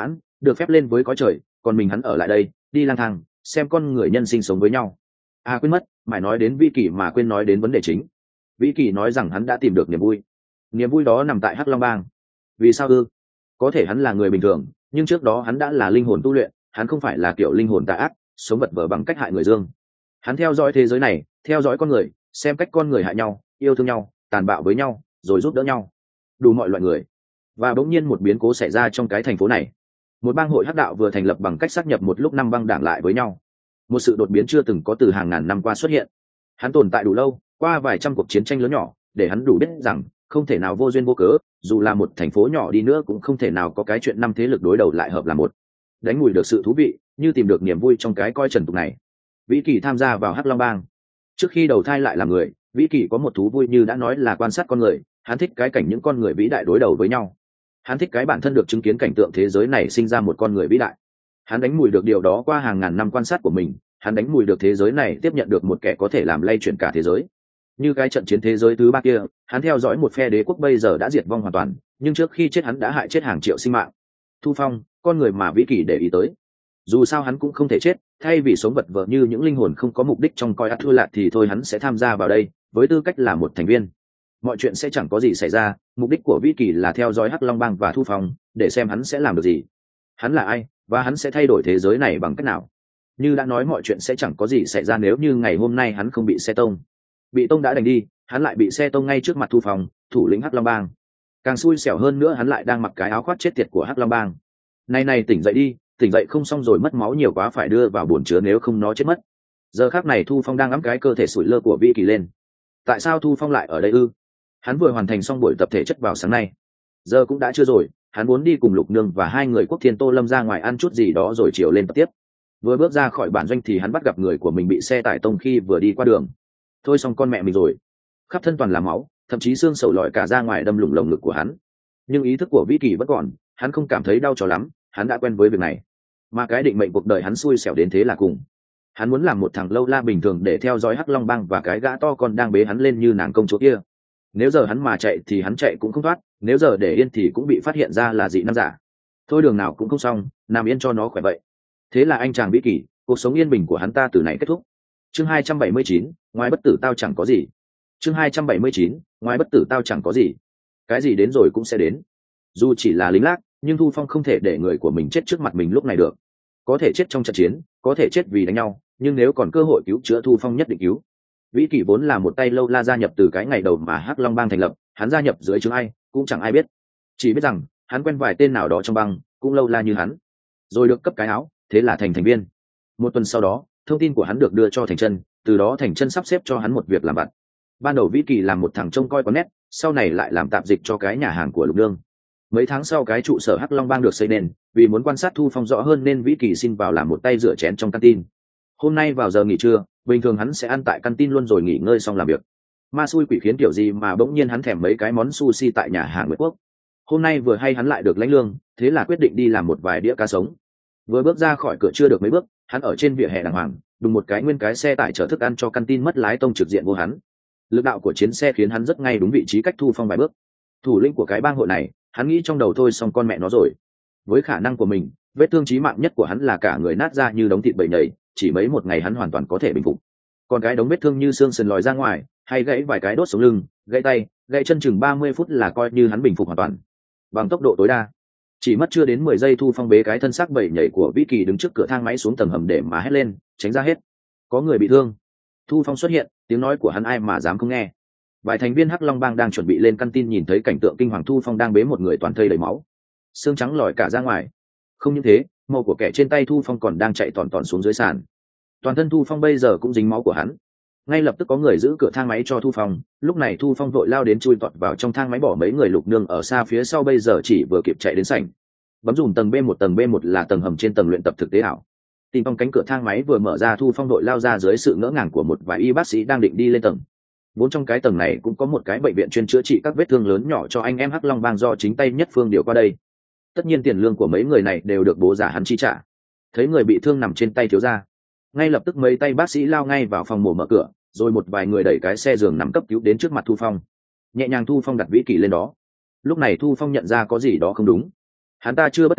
Speaker 1: được phép lên với cõi trời, còn mình hắn ở lại đây đi lang thang xem con người nhân sinh sống với nhau. Quên mất, mãi nói đến Vĩ Kỳ mà quên nói đến vấn đề chính. Vĩ Kỳ nói rằng hắn đã tìm được niềm vui đó nằm tại Hắc Long Bang. Vì sao ư? Có thể hắn là người bình thường, nhưng trước đó hắn đã là linh hồn tu luyện, hắn không phải là kiểu linh hồn tà ác sống vật vờ bằng cách hại người dương. Hắn theo dõi thế giới này, theo dõi con người, xem cách con người hại nhau, yêu thương nhau, tàn bạo với nhau, rồi giúp đỡ nhau, đủ mọi loại người. Và bỗng nhiên một biến cố xảy ra trong cái thành phố này. Một bang hội hắc đạo vừa thành lập bằng cách sát nhập một lúc 5 bang đảng lại với nhau. Một sự đột biến chưa từng có từ hàng ngàn năm qua xuất hiện. Hắn tồn tại đủ lâu, qua vài trăm cuộc chiến tranh lớn nhỏ, để hắn đủ biết rằng không thể nào vô duyên vô cớ, dù là một thành phố nhỏ đi nữa cũng không thể nào có cái chuyện 5 thế lực đối đầu lại hợp là một. Đánh mùi được sự thú vị, như tìm được niềm vui trong cái coi trần tục này. Vĩ Kỳ tham gia vào Hắc Long Bang. Trước khi đầu thai lại làm người, Vĩ Kỳ có một thú vui như đã nói là quan sát con người. Hắn thích cái cảnh những con người vĩ đại đối đầu với nhau. Hắn thích cái bản thân được chứng kiến cảnh tượng thế giới này sinh ra một con người vĩ đại. Hắn đánh mùi được điều đó qua hàng ngàn năm quan sát của mình. Hắn đánh mùi được thế giới này tiếp nhận được một kẻ có thể làm lay chuyển cả thế giới. Như cái trận chiến thế giới thứ 3 kia, hắn theo dõi một phe đế quốc bây giờ đã diệt vong hoàn toàn, nhưng trước khi chết hắn đã hại chết hàng triệu sinh mạng. Thu Phong, con người mà Vĩ Kỳ để ý tới. Dù sao hắn cũng không thể chết, thay vì sống vật vờ như những linh hồn không có mục đích trong coi ắt thua lạc thì thôi, hắn sẽ tham gia vào đây với tư cách là một thành viên. Mọi chuyện sẽ chẳng có gì xảy ra, mục đích của Vĩ Kỳ là theo dõi Hắc Long Bang và Thu Phong, để xem hắn sẽ làm được gì, hắn là ai và hắn sẽ thay đổi thế giới này bằng cách nào. Như đã nói, mọi chuyện sẽ chẳng có gì xảy ra nếu như ngày hôm nay hắn không bị xe tông. Bị tông đã đánh đi, hắn lại bị xe tông ngay trước mặt Thu Phong, thủ lĩnh Hắc Long Bang. Càng xui xẻo hơn nữa, hắn lại đang mặc cái áo khoác chết tiệt của Hắc Long Bang. Này tỉnh dậy đi, tỉnh dậy không xong rồi mất máu nhiều quá phải đưa vào bồn chứa nếu không nó chết mất. Giờ khác này Thu Phong đang ẵm cái cơ thể sủi lơ của Vĩ Kỳ lên. Tại sao Thu Phong lại ở đây ư? Hắn vừa hoàn thành xong buổi tập thể chất vào sáng nay, giờ cũng đã trưa rồi. Hắn muốn đi cùng Lục Nương và hai người Quốc Thiên Tô Lâm ra ngoài ăn chút gì đó rồi chiều lên tập tiếp. Vừa bước ra khỏi bản doanh thì hắn bắt gặp người của mình bị xe tải tông khi vừa đi qua đường. Thôi xong con mẹ mình rồi, khắp thân toàn là máu, thậm chí xương sầu lòi cả ra ngoài đâm lủng lồng ngực của hắn. Nhưng ý thức của Vĩ Kỳ vẫn còn, hắn không cảm thấy đau cho lắm, hắn đã quen với việc này. Mà cái định mệnh cuộc đời hắn xui xẻo đến thế là cùng. Hắn muốn làm một thằng lâu la bình thường để theo dõi Hắc Long Bang và cái gã to con đang bế hắn lên như nàng công chúa kia. Nếu giờ hắn mà chạy thì hắn chạy cũng không thoát, nếu giờ để yên thì cũng bị phát hiện ra là dị năng giả. Thôi đường nào cũng không xong, nằm yên cho nó khỏe vậy. Thế là anh chàng Vĩ Kỳ, cuộc sống yên bình của hắn ta từ này kết thúc. Chương 279, ngoài bất tử tao chẳng có gì. Chương 279, ngoài bất tử tao chẳng có gì. Cái gì đến rồi cũng sẽ đến. Dù chỉ là lính lác, nhưng Thu Phong không thể để người của mình chết trước mặt mình lúc này được. Có thể chết trong trận chiến, có thể chết vì đánh nhau, nhưng nếu còn cơ hội cứu chữa Thu Phong nhất định cứu. Vĩ Kỳ vốn là một tay lâu la gia nhập từ cái ngày đầu mà Hắc Long Bang thành lập, hắn gia nhập dưới trướng ai cũng chẳng ai biết, chỉ biết rằng hắn quen vài tên nào đó trong bang cũng lâu la như hắn, rồi được cấp cái áo, thế là thành thành viên. Một tuần sau đó, thông tin của hắn được đưa cho Thành Chân, từ đó Thành Chân sắp xếp cho hắn một việc làm vặt. Ban đầu Vĩ Kỳ làm một thằng trông coi có nét, sau này lại làm tạp dịch cho cái nhà hàng của Lục Nương. Mấy tháng sau, cái trụ sở Hắc Long Bang được xây nên, vì muốn quan sát Thu Phong rõ hơn nên Vĩ Kỳ xin vào làm một tay rửa chén trong canteen. Hôm nay vào giờ nghỉ trưa, bình thường hắn sẽ ăn tại canteen luôn rồi nghỉ ngơi xong làm việc. Ma xui quỷ khiến kiểu gì mà bỗng nhiên hắn thèm mấy cái món sushi tại nhà hàng Nguyệt Quốc. Hôm nay vừa hay hắn lại được lãnh lương, thế là quyết định đi làm một vài đĩa cá sống. Vừa bước ra khỏi cửa chưa được mấy bước, hắn ở trên vỉa hè đàng hoàng, đùng một cái nguyên cái xe tải chở thức ăn cho canteen mất lái tông trực diện vô hắn. Lực đạo của chiến xe khiến hắn rất ngay đúng vị trí cách Thu Phong vài bước. Thủ lĩnh của cái bang hội này, hắn nghĩ trong đầu thôi xong con mẹ nó rồi. Với khả năng của mình, vết thương chí mạng nhất của hắn là cả người nát ra như đống thịt bầy nhầy, chỉ mấy một ngày hắn hoàn toàn có thể bình phục. Còn cái đống vết thương như xương sườn lòi ra ngoài, hay gãy vài cái đốt sống lưng, gãy tay, gãy chân chừng 30 phút là coi như hắn bình phục hoàn toàn. Bằng tốc độ tối đa, chỉ mất chưa đến 10 giây Thu Phong bế cái thân xác bầy nhảy của Vĩ Kỳ đứng trước cửa thang máy xuống tầng hầm để mà hét lên, tránh ra hết. Có người bị thương. Thu Phong xuất hiện, tiếng nói của hắn ai mà dám không nghe. Vài thành viên Hắc Long Bang đang chuẩn bị lên canteen nhìn thấy cảnh tượng kinh hoàng Thu Phong đang bế một người toàn thây đầy máu, xương trắng lòi cả ra ngoài. Không những thế, màu của kẻ trên tay Thu Phong còn đang chạy tòn tòn xuống dưới sàn. Toàn thân Thu Phong bây giờ cũng dính máu của hắn. Ngay lập tức có người giữ cửa thang máy cho Thu Phong. Lúc này Thu Phong vội lao đến chui tọt vào trong thang máy, bỏ mấy người Lục Nương ở xa phía sau bây giờ chỉ vừa kịp chạy đến sảnh. Bấm dùm tầng B1 là tầng hầm trên tầng luyện tập thực tế ảo. Tìm trong cánh cửa thang máy vừa mở ra, Thu Phong vội lao ra dưới sự ngỡ ngàng của một vài y bác sĩ đang định đi lên tầng. Vốn trong cái tầng này cũng có một cái bệnh viện chuyên chữa trị các vết thương lớn nhỏ cho anh em Hắc Long Bang do chính tay Nhất Phương điều qua đây. Tất nhiên tiền lương của mấy người này đều được bố già hắn chi trả. Thấy người bị thương nằm trên tay thiếu gia, ngay lập tức mấy tay bác sĩ lao ngay vào phòng mổ mở cửa, rồi một vài người đẩy cái xe giường nằm cấp cứu đến trước mặt Thu Phong. Nhẹ nhàng Thu Phong đặt Vĩ Kỳ lên đó. Lúc này Thu Phong nhận ra có gì đó không đúng. Hắn ta chưa bất tỉnh,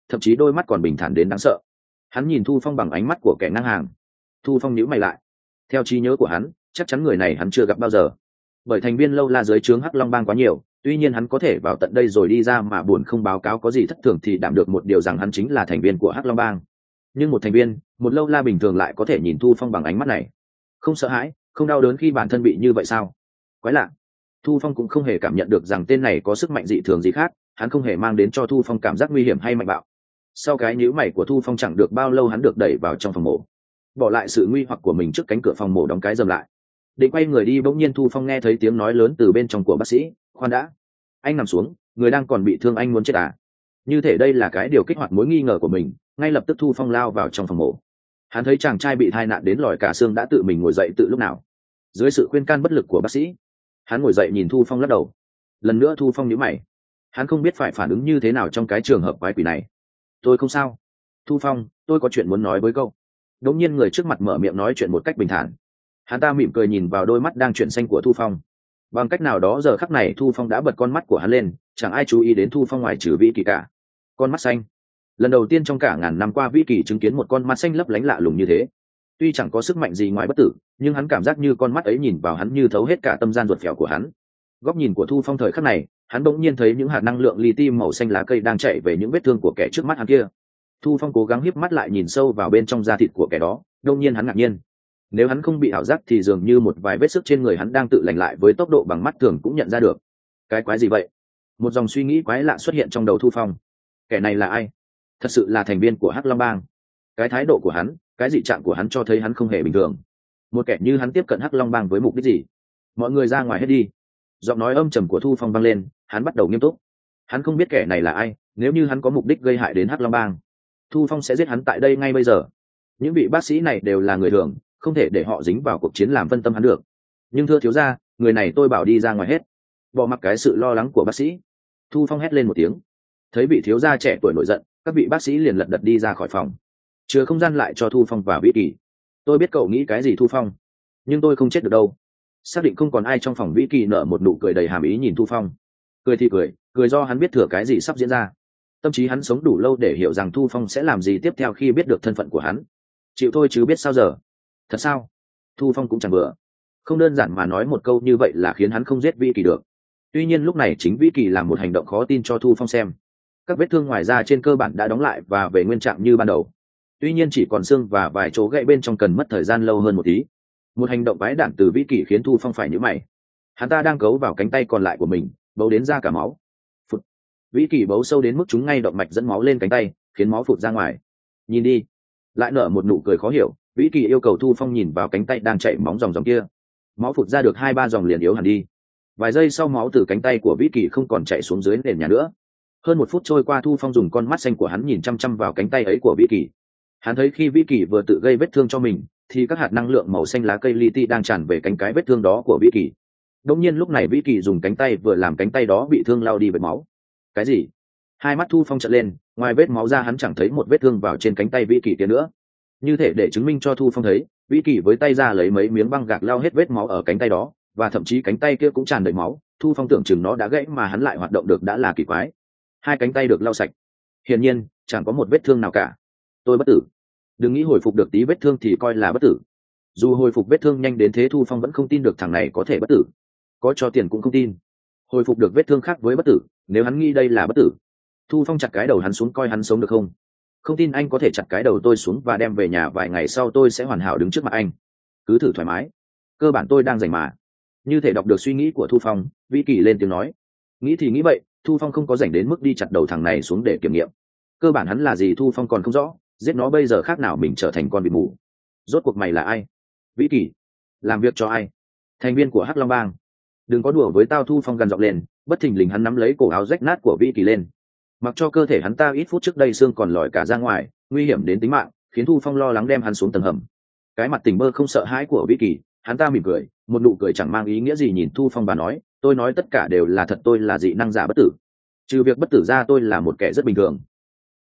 Speaker 1: thậm chí đôi mắt còn bình thản đến đáng sợ. Hắn nhìn Thu Phong bằng ánh mắt của kẻ ngang hàng. Thu Phong nhíu mày lại. Theo trí nhớ của hắn, chắc chắn người này hắn chưa gặp bao giờ. Bởi thành viên lâu la dưới trướng Hắc Long Bang quá nhiều, tuy nhiên hắn có thể vào tận đây rồi đi ra mà buồn không báo cáo có gì thất thường thì đảm được một điều rằng hắn chính là thành viên của Hắc Long Bang. Nhưng một thành viên, một lâu la bình thường lại có thể nhìn Thu Phong bằng ánh mắt này. Không sợ hãi, không đau đớn khi bản thân bị như vậy sao? Quái lạ. Thu Phong cũng không hề cảm nhận được rằng tên này có sức mạnh dị thường gì khác, hắn không hề mang đến cho Thu Phong cảm giác nguy hiểm hay mạnh bạo. Sau cái nhíu mày của Thu Phong chẳng được bao lâu hắn được đẩy vào trong phòng mổ, bỏ lại sự nguy hoặc của mình trước cánh cửa phòng mổ đóng cái rầm lại. Định quay người đi bỗng nhiên Thu Phong nghe thấy tiếng nói lớn từ bên trong của bác sĩ. Khoan đã, anh nằm xuống, người đang còn bị thương anh muốn chết à? Như thể đây là cái điều kích hoạt mối nghi ngờ của mình, ngay lập tức Thu Phong lao vào trong phòng mổ. Hắn thấy chàng trai bị tai nạn đến lòi cả xương đã tự mình ngồi dậy từ lúc nào. Dưới sự khuyên can bất lực của bác sĩ, hắn ngồi dậy nhìn Thu Phong lắc đầu. Lần nữa Thu Phong nhíu mày, hắn không biết phải phản ứng như thế nào trong cái trường hợp quái quỷ này. Tôi không sao. Thu Phong, tôi có chuyện muốn nói với cậu. Đột nhiên người trước mặt mở miệng nói chuyện một cách bình thản. Hắn ta mỉm cười nhìn vào đôi mắt đang chuyển xanh của Thu Phong. Bằng cách nào đó giờ khắc này Thu Phong đã bật con mắt của hắn lên, chẳng ai chú ý đến Thu Phong ngoài trừ Vĩ Kỳ cả. Con mắt xanh. Lần đầu tiên trong cả ngàn năm qua Vĩ Kỳ chứng kiến một con mắt xanh lấp lánh lạ lùng như thế. Tuy chẳng có sức mạnh gì ngoài bất tử, nhưng hắn cảm giác như con mắt ấy nhìn vào hắn như thấu hết cả tâm gian ruột phèo của hắn. Góc nhìn của Thu Phong thời khắc này, hắn bỗng nhiên thấy những hạt năng lượng li ti màu xanh lá cây đang chạy về những vết thương của kẻ trước mắt hắn kia. Thu Phong cố gắng híp mắt lại nhìn sâu vào bên trong da thịt của kẻ đó, đột nhiên hắn ngạc nhiên. Nếu hắn không bị ảo giác thì dường như một vài vết sức trên người hắn đang tự lành lại với tốc độ bằng mắt thường cũng nhận ra được. Cái quái gì vậy? Một dòng suy nghĩ quái lạ xuất hiện trong đầu Thu Phong. Kẻ này là ai? Thật sự là thành viên của Hắc Long Bang. Cái thái độ của hắn, cái dị trạng của hắn cho thấy hắn không hề bình thường. Một kẻ như hắn tiếp cận Hắc Long Bang với mục đích gì? Mọi người ra ngoài hết đi. Giọng nói âm trầm của Thu Phong vang lên, hắn bắt đầu nghiêm túc. Hắn không biết kẻ này là ai, nếu như hắn có mục đích gây hại đến Hắc Long Bang, Thu Phong sẽ giết hắn tại đây ngay bây giờ. Những vị bác sĩ này đều là người thường, không thể để họ dính vào cuộc chiến làm phân tâm hắn được. Nhưng thưa thiếu gia, người này tôi bảo đi ra ngoài hết. Bỏ mặc cái sự lo lắng của bác sĩ, Thu Phong hét lên một tiếng. Thấy vị thiếu gia trẻ tuổi nổi giận, các vị bác sĩ liền lật đật đi ra khỏi phòng, chừa không gian lại cho Thu Phong và Vĩ Kỳ. Tôi biết cậu nghĩ cái gì Thu Phong, nhưng tôi không chết được đâu. Xác định không còn ai trong phòng, Vĩ Kỳ nở một nụ cười đầy hàm ý nhìn Thu Phong. Cười thì cười do hắn biết thừa cái gì sắp diễn ra. Tâm trí hắn sống đủ lâu để hiểu rằng Thu Phong sẽ làm gì tiếp theo khi biết được thân phận của hắn. Chịu thôi chứ biết sao giờ. Thật sao? Thu Phong cũng chẳng bừa. Không đơn giản mà nói một câu như vậy là khiến hắn không giết Vĩ Kỳ được. Tuy nhiên lúc này chính Vĩ Kỳ làm một hành động khó tin cho Thu Phong xem. Các vết thương ngoài da trên cơ bản đã đóng lại và về nguyên trạng như ban đầu. Tuy nhiên chỉ còn xương và vài chỗ gãy bên trong cần mất thời gian lâu hơn một tí. Một hành động quái đản từ Vĩ Kỳ khiến Thu Phong phải nhíu mày. Hắn ta đang cấu vào cánh tay còn lại của mình, bấu đến ra cả máu. Phụt. Vĩ Kỳ bấu sâu đến mức chúng ngay động mạch dẫn máu lên cánh tay, khiến máu phụt ra ngoài. Nhìn đi. Lại nở một nụ cười khó hiểu, Vĩ Kỳ yêu cầu Thu Phong nhìn vào cánh tay đang chảy máu dòng kia. Máu phụt ra được 2-3 dòng liền yếu hẳn đi. Vài giây sau máu từ cánh tay của Vĩ Kỳ không còn chảy xuống dưới nền nhà nữa. Hơn 1 phút trôi qua, Thu Phong dùng con mắt xanh của hắn nhìn chăm chăm vào cánh tay ấy của Vĩ Kỳ. Hắn thấy khi Vĩ Kỳ vừa tự gây vết thương cho mình, thì các hạt năng lượng màu xanh lá cây li ti đang tràn về cánh cái vết thương đó của Vĩ Kỳ. Đống nhiên lúc này Vĩ Kỳ dùng cánh tay vừa làm cánh tay đó bị thương lau đi vết máu. Cái gì? Hai mắt Thu Phong trợn lên, ngoài vết máu ra hắn chẳng thấy một vết thương vào trên cánh tay Vĩ Kỳ kia nữa. Như thể để chứng minh cho Thu Phong thấy, Vĩ Kỳ với tay ra lấy mấy miếng băng gạc lau hết vết máu ở cánh tay đó, và thậm chí cánh tay kia cũng tràn đầy máu. Thu Phong tưởng chừng nó đã gãy mà hắn lại hoạt động được đã là kỳ quái. Hai cánh tay được lau sạch, hiển nhiên chẳng có một vết thương nào cả. Tôi bất tử. Đừng nghĩ hồi phục được tí vết thương thì coi là bất tử. Dù hồi phục vết thương nhanh đến thế, Thu Phong vẫn không tin được thằng này có thể bất tử. Có cho tiền cũng không tin. Hồi phục được vết thương khác với bất tử, nếu hắn nghĩ đây là bất tử. Thu Phong chặt cái đầu hắn xuống coi hắn sống được không. Không tin anh có thể chặt cái đầu tôi xuống và đem về nhà, vài ngày sau tôi sẽ hoàn hảo đứng trước mặt anh. Cứ thử thoải mái. Cơ bản tôi đang rảnh mà. Như thể đọc được suy nghĩ của Thu Phong, Vĩ Kỳ lên tiếng nói. Nghĩ thì nghĩ vậy, Thu Phong không có rảnh đến mức đi chặt đầu thằng này xuống để kiểm nghiệm. Cơ bản hắn là gì Thu Phong còn không rõ, giết nó bây giờ khác nào mình trở thành con vịt mù. Rốt cuộc mày là ai? Vĩ Kỳ. Làm việc cho ai? Thành viên của Hắc Long Bang. Đừng có đùa với tao. Thu Phong gằn giọng lên, bất thình lình hắn nắm lấy cổ áo rách nát của Vĩ Kỳ lên. Mặc cho cơ thể hắn ta ít phút trước đây xương còn lòi cả ra ngoài, nguy hiểm đến tính mạng, khiến Thu Phong lo lắng đem hắn xuống tầng hầm. Cái mặt tỉnh bơ không sợ hãi của Vĩ Kỳ, hắn ta mỉm cười, một nụ cười chẳng mang ý nghĩa gì nhìn Thu Phong và nói, tôi nói tất cả đều là thật, tôi là dị năng giả bất tử. Trừ việc bất tử ra tôi là một kẻ rất bình thường.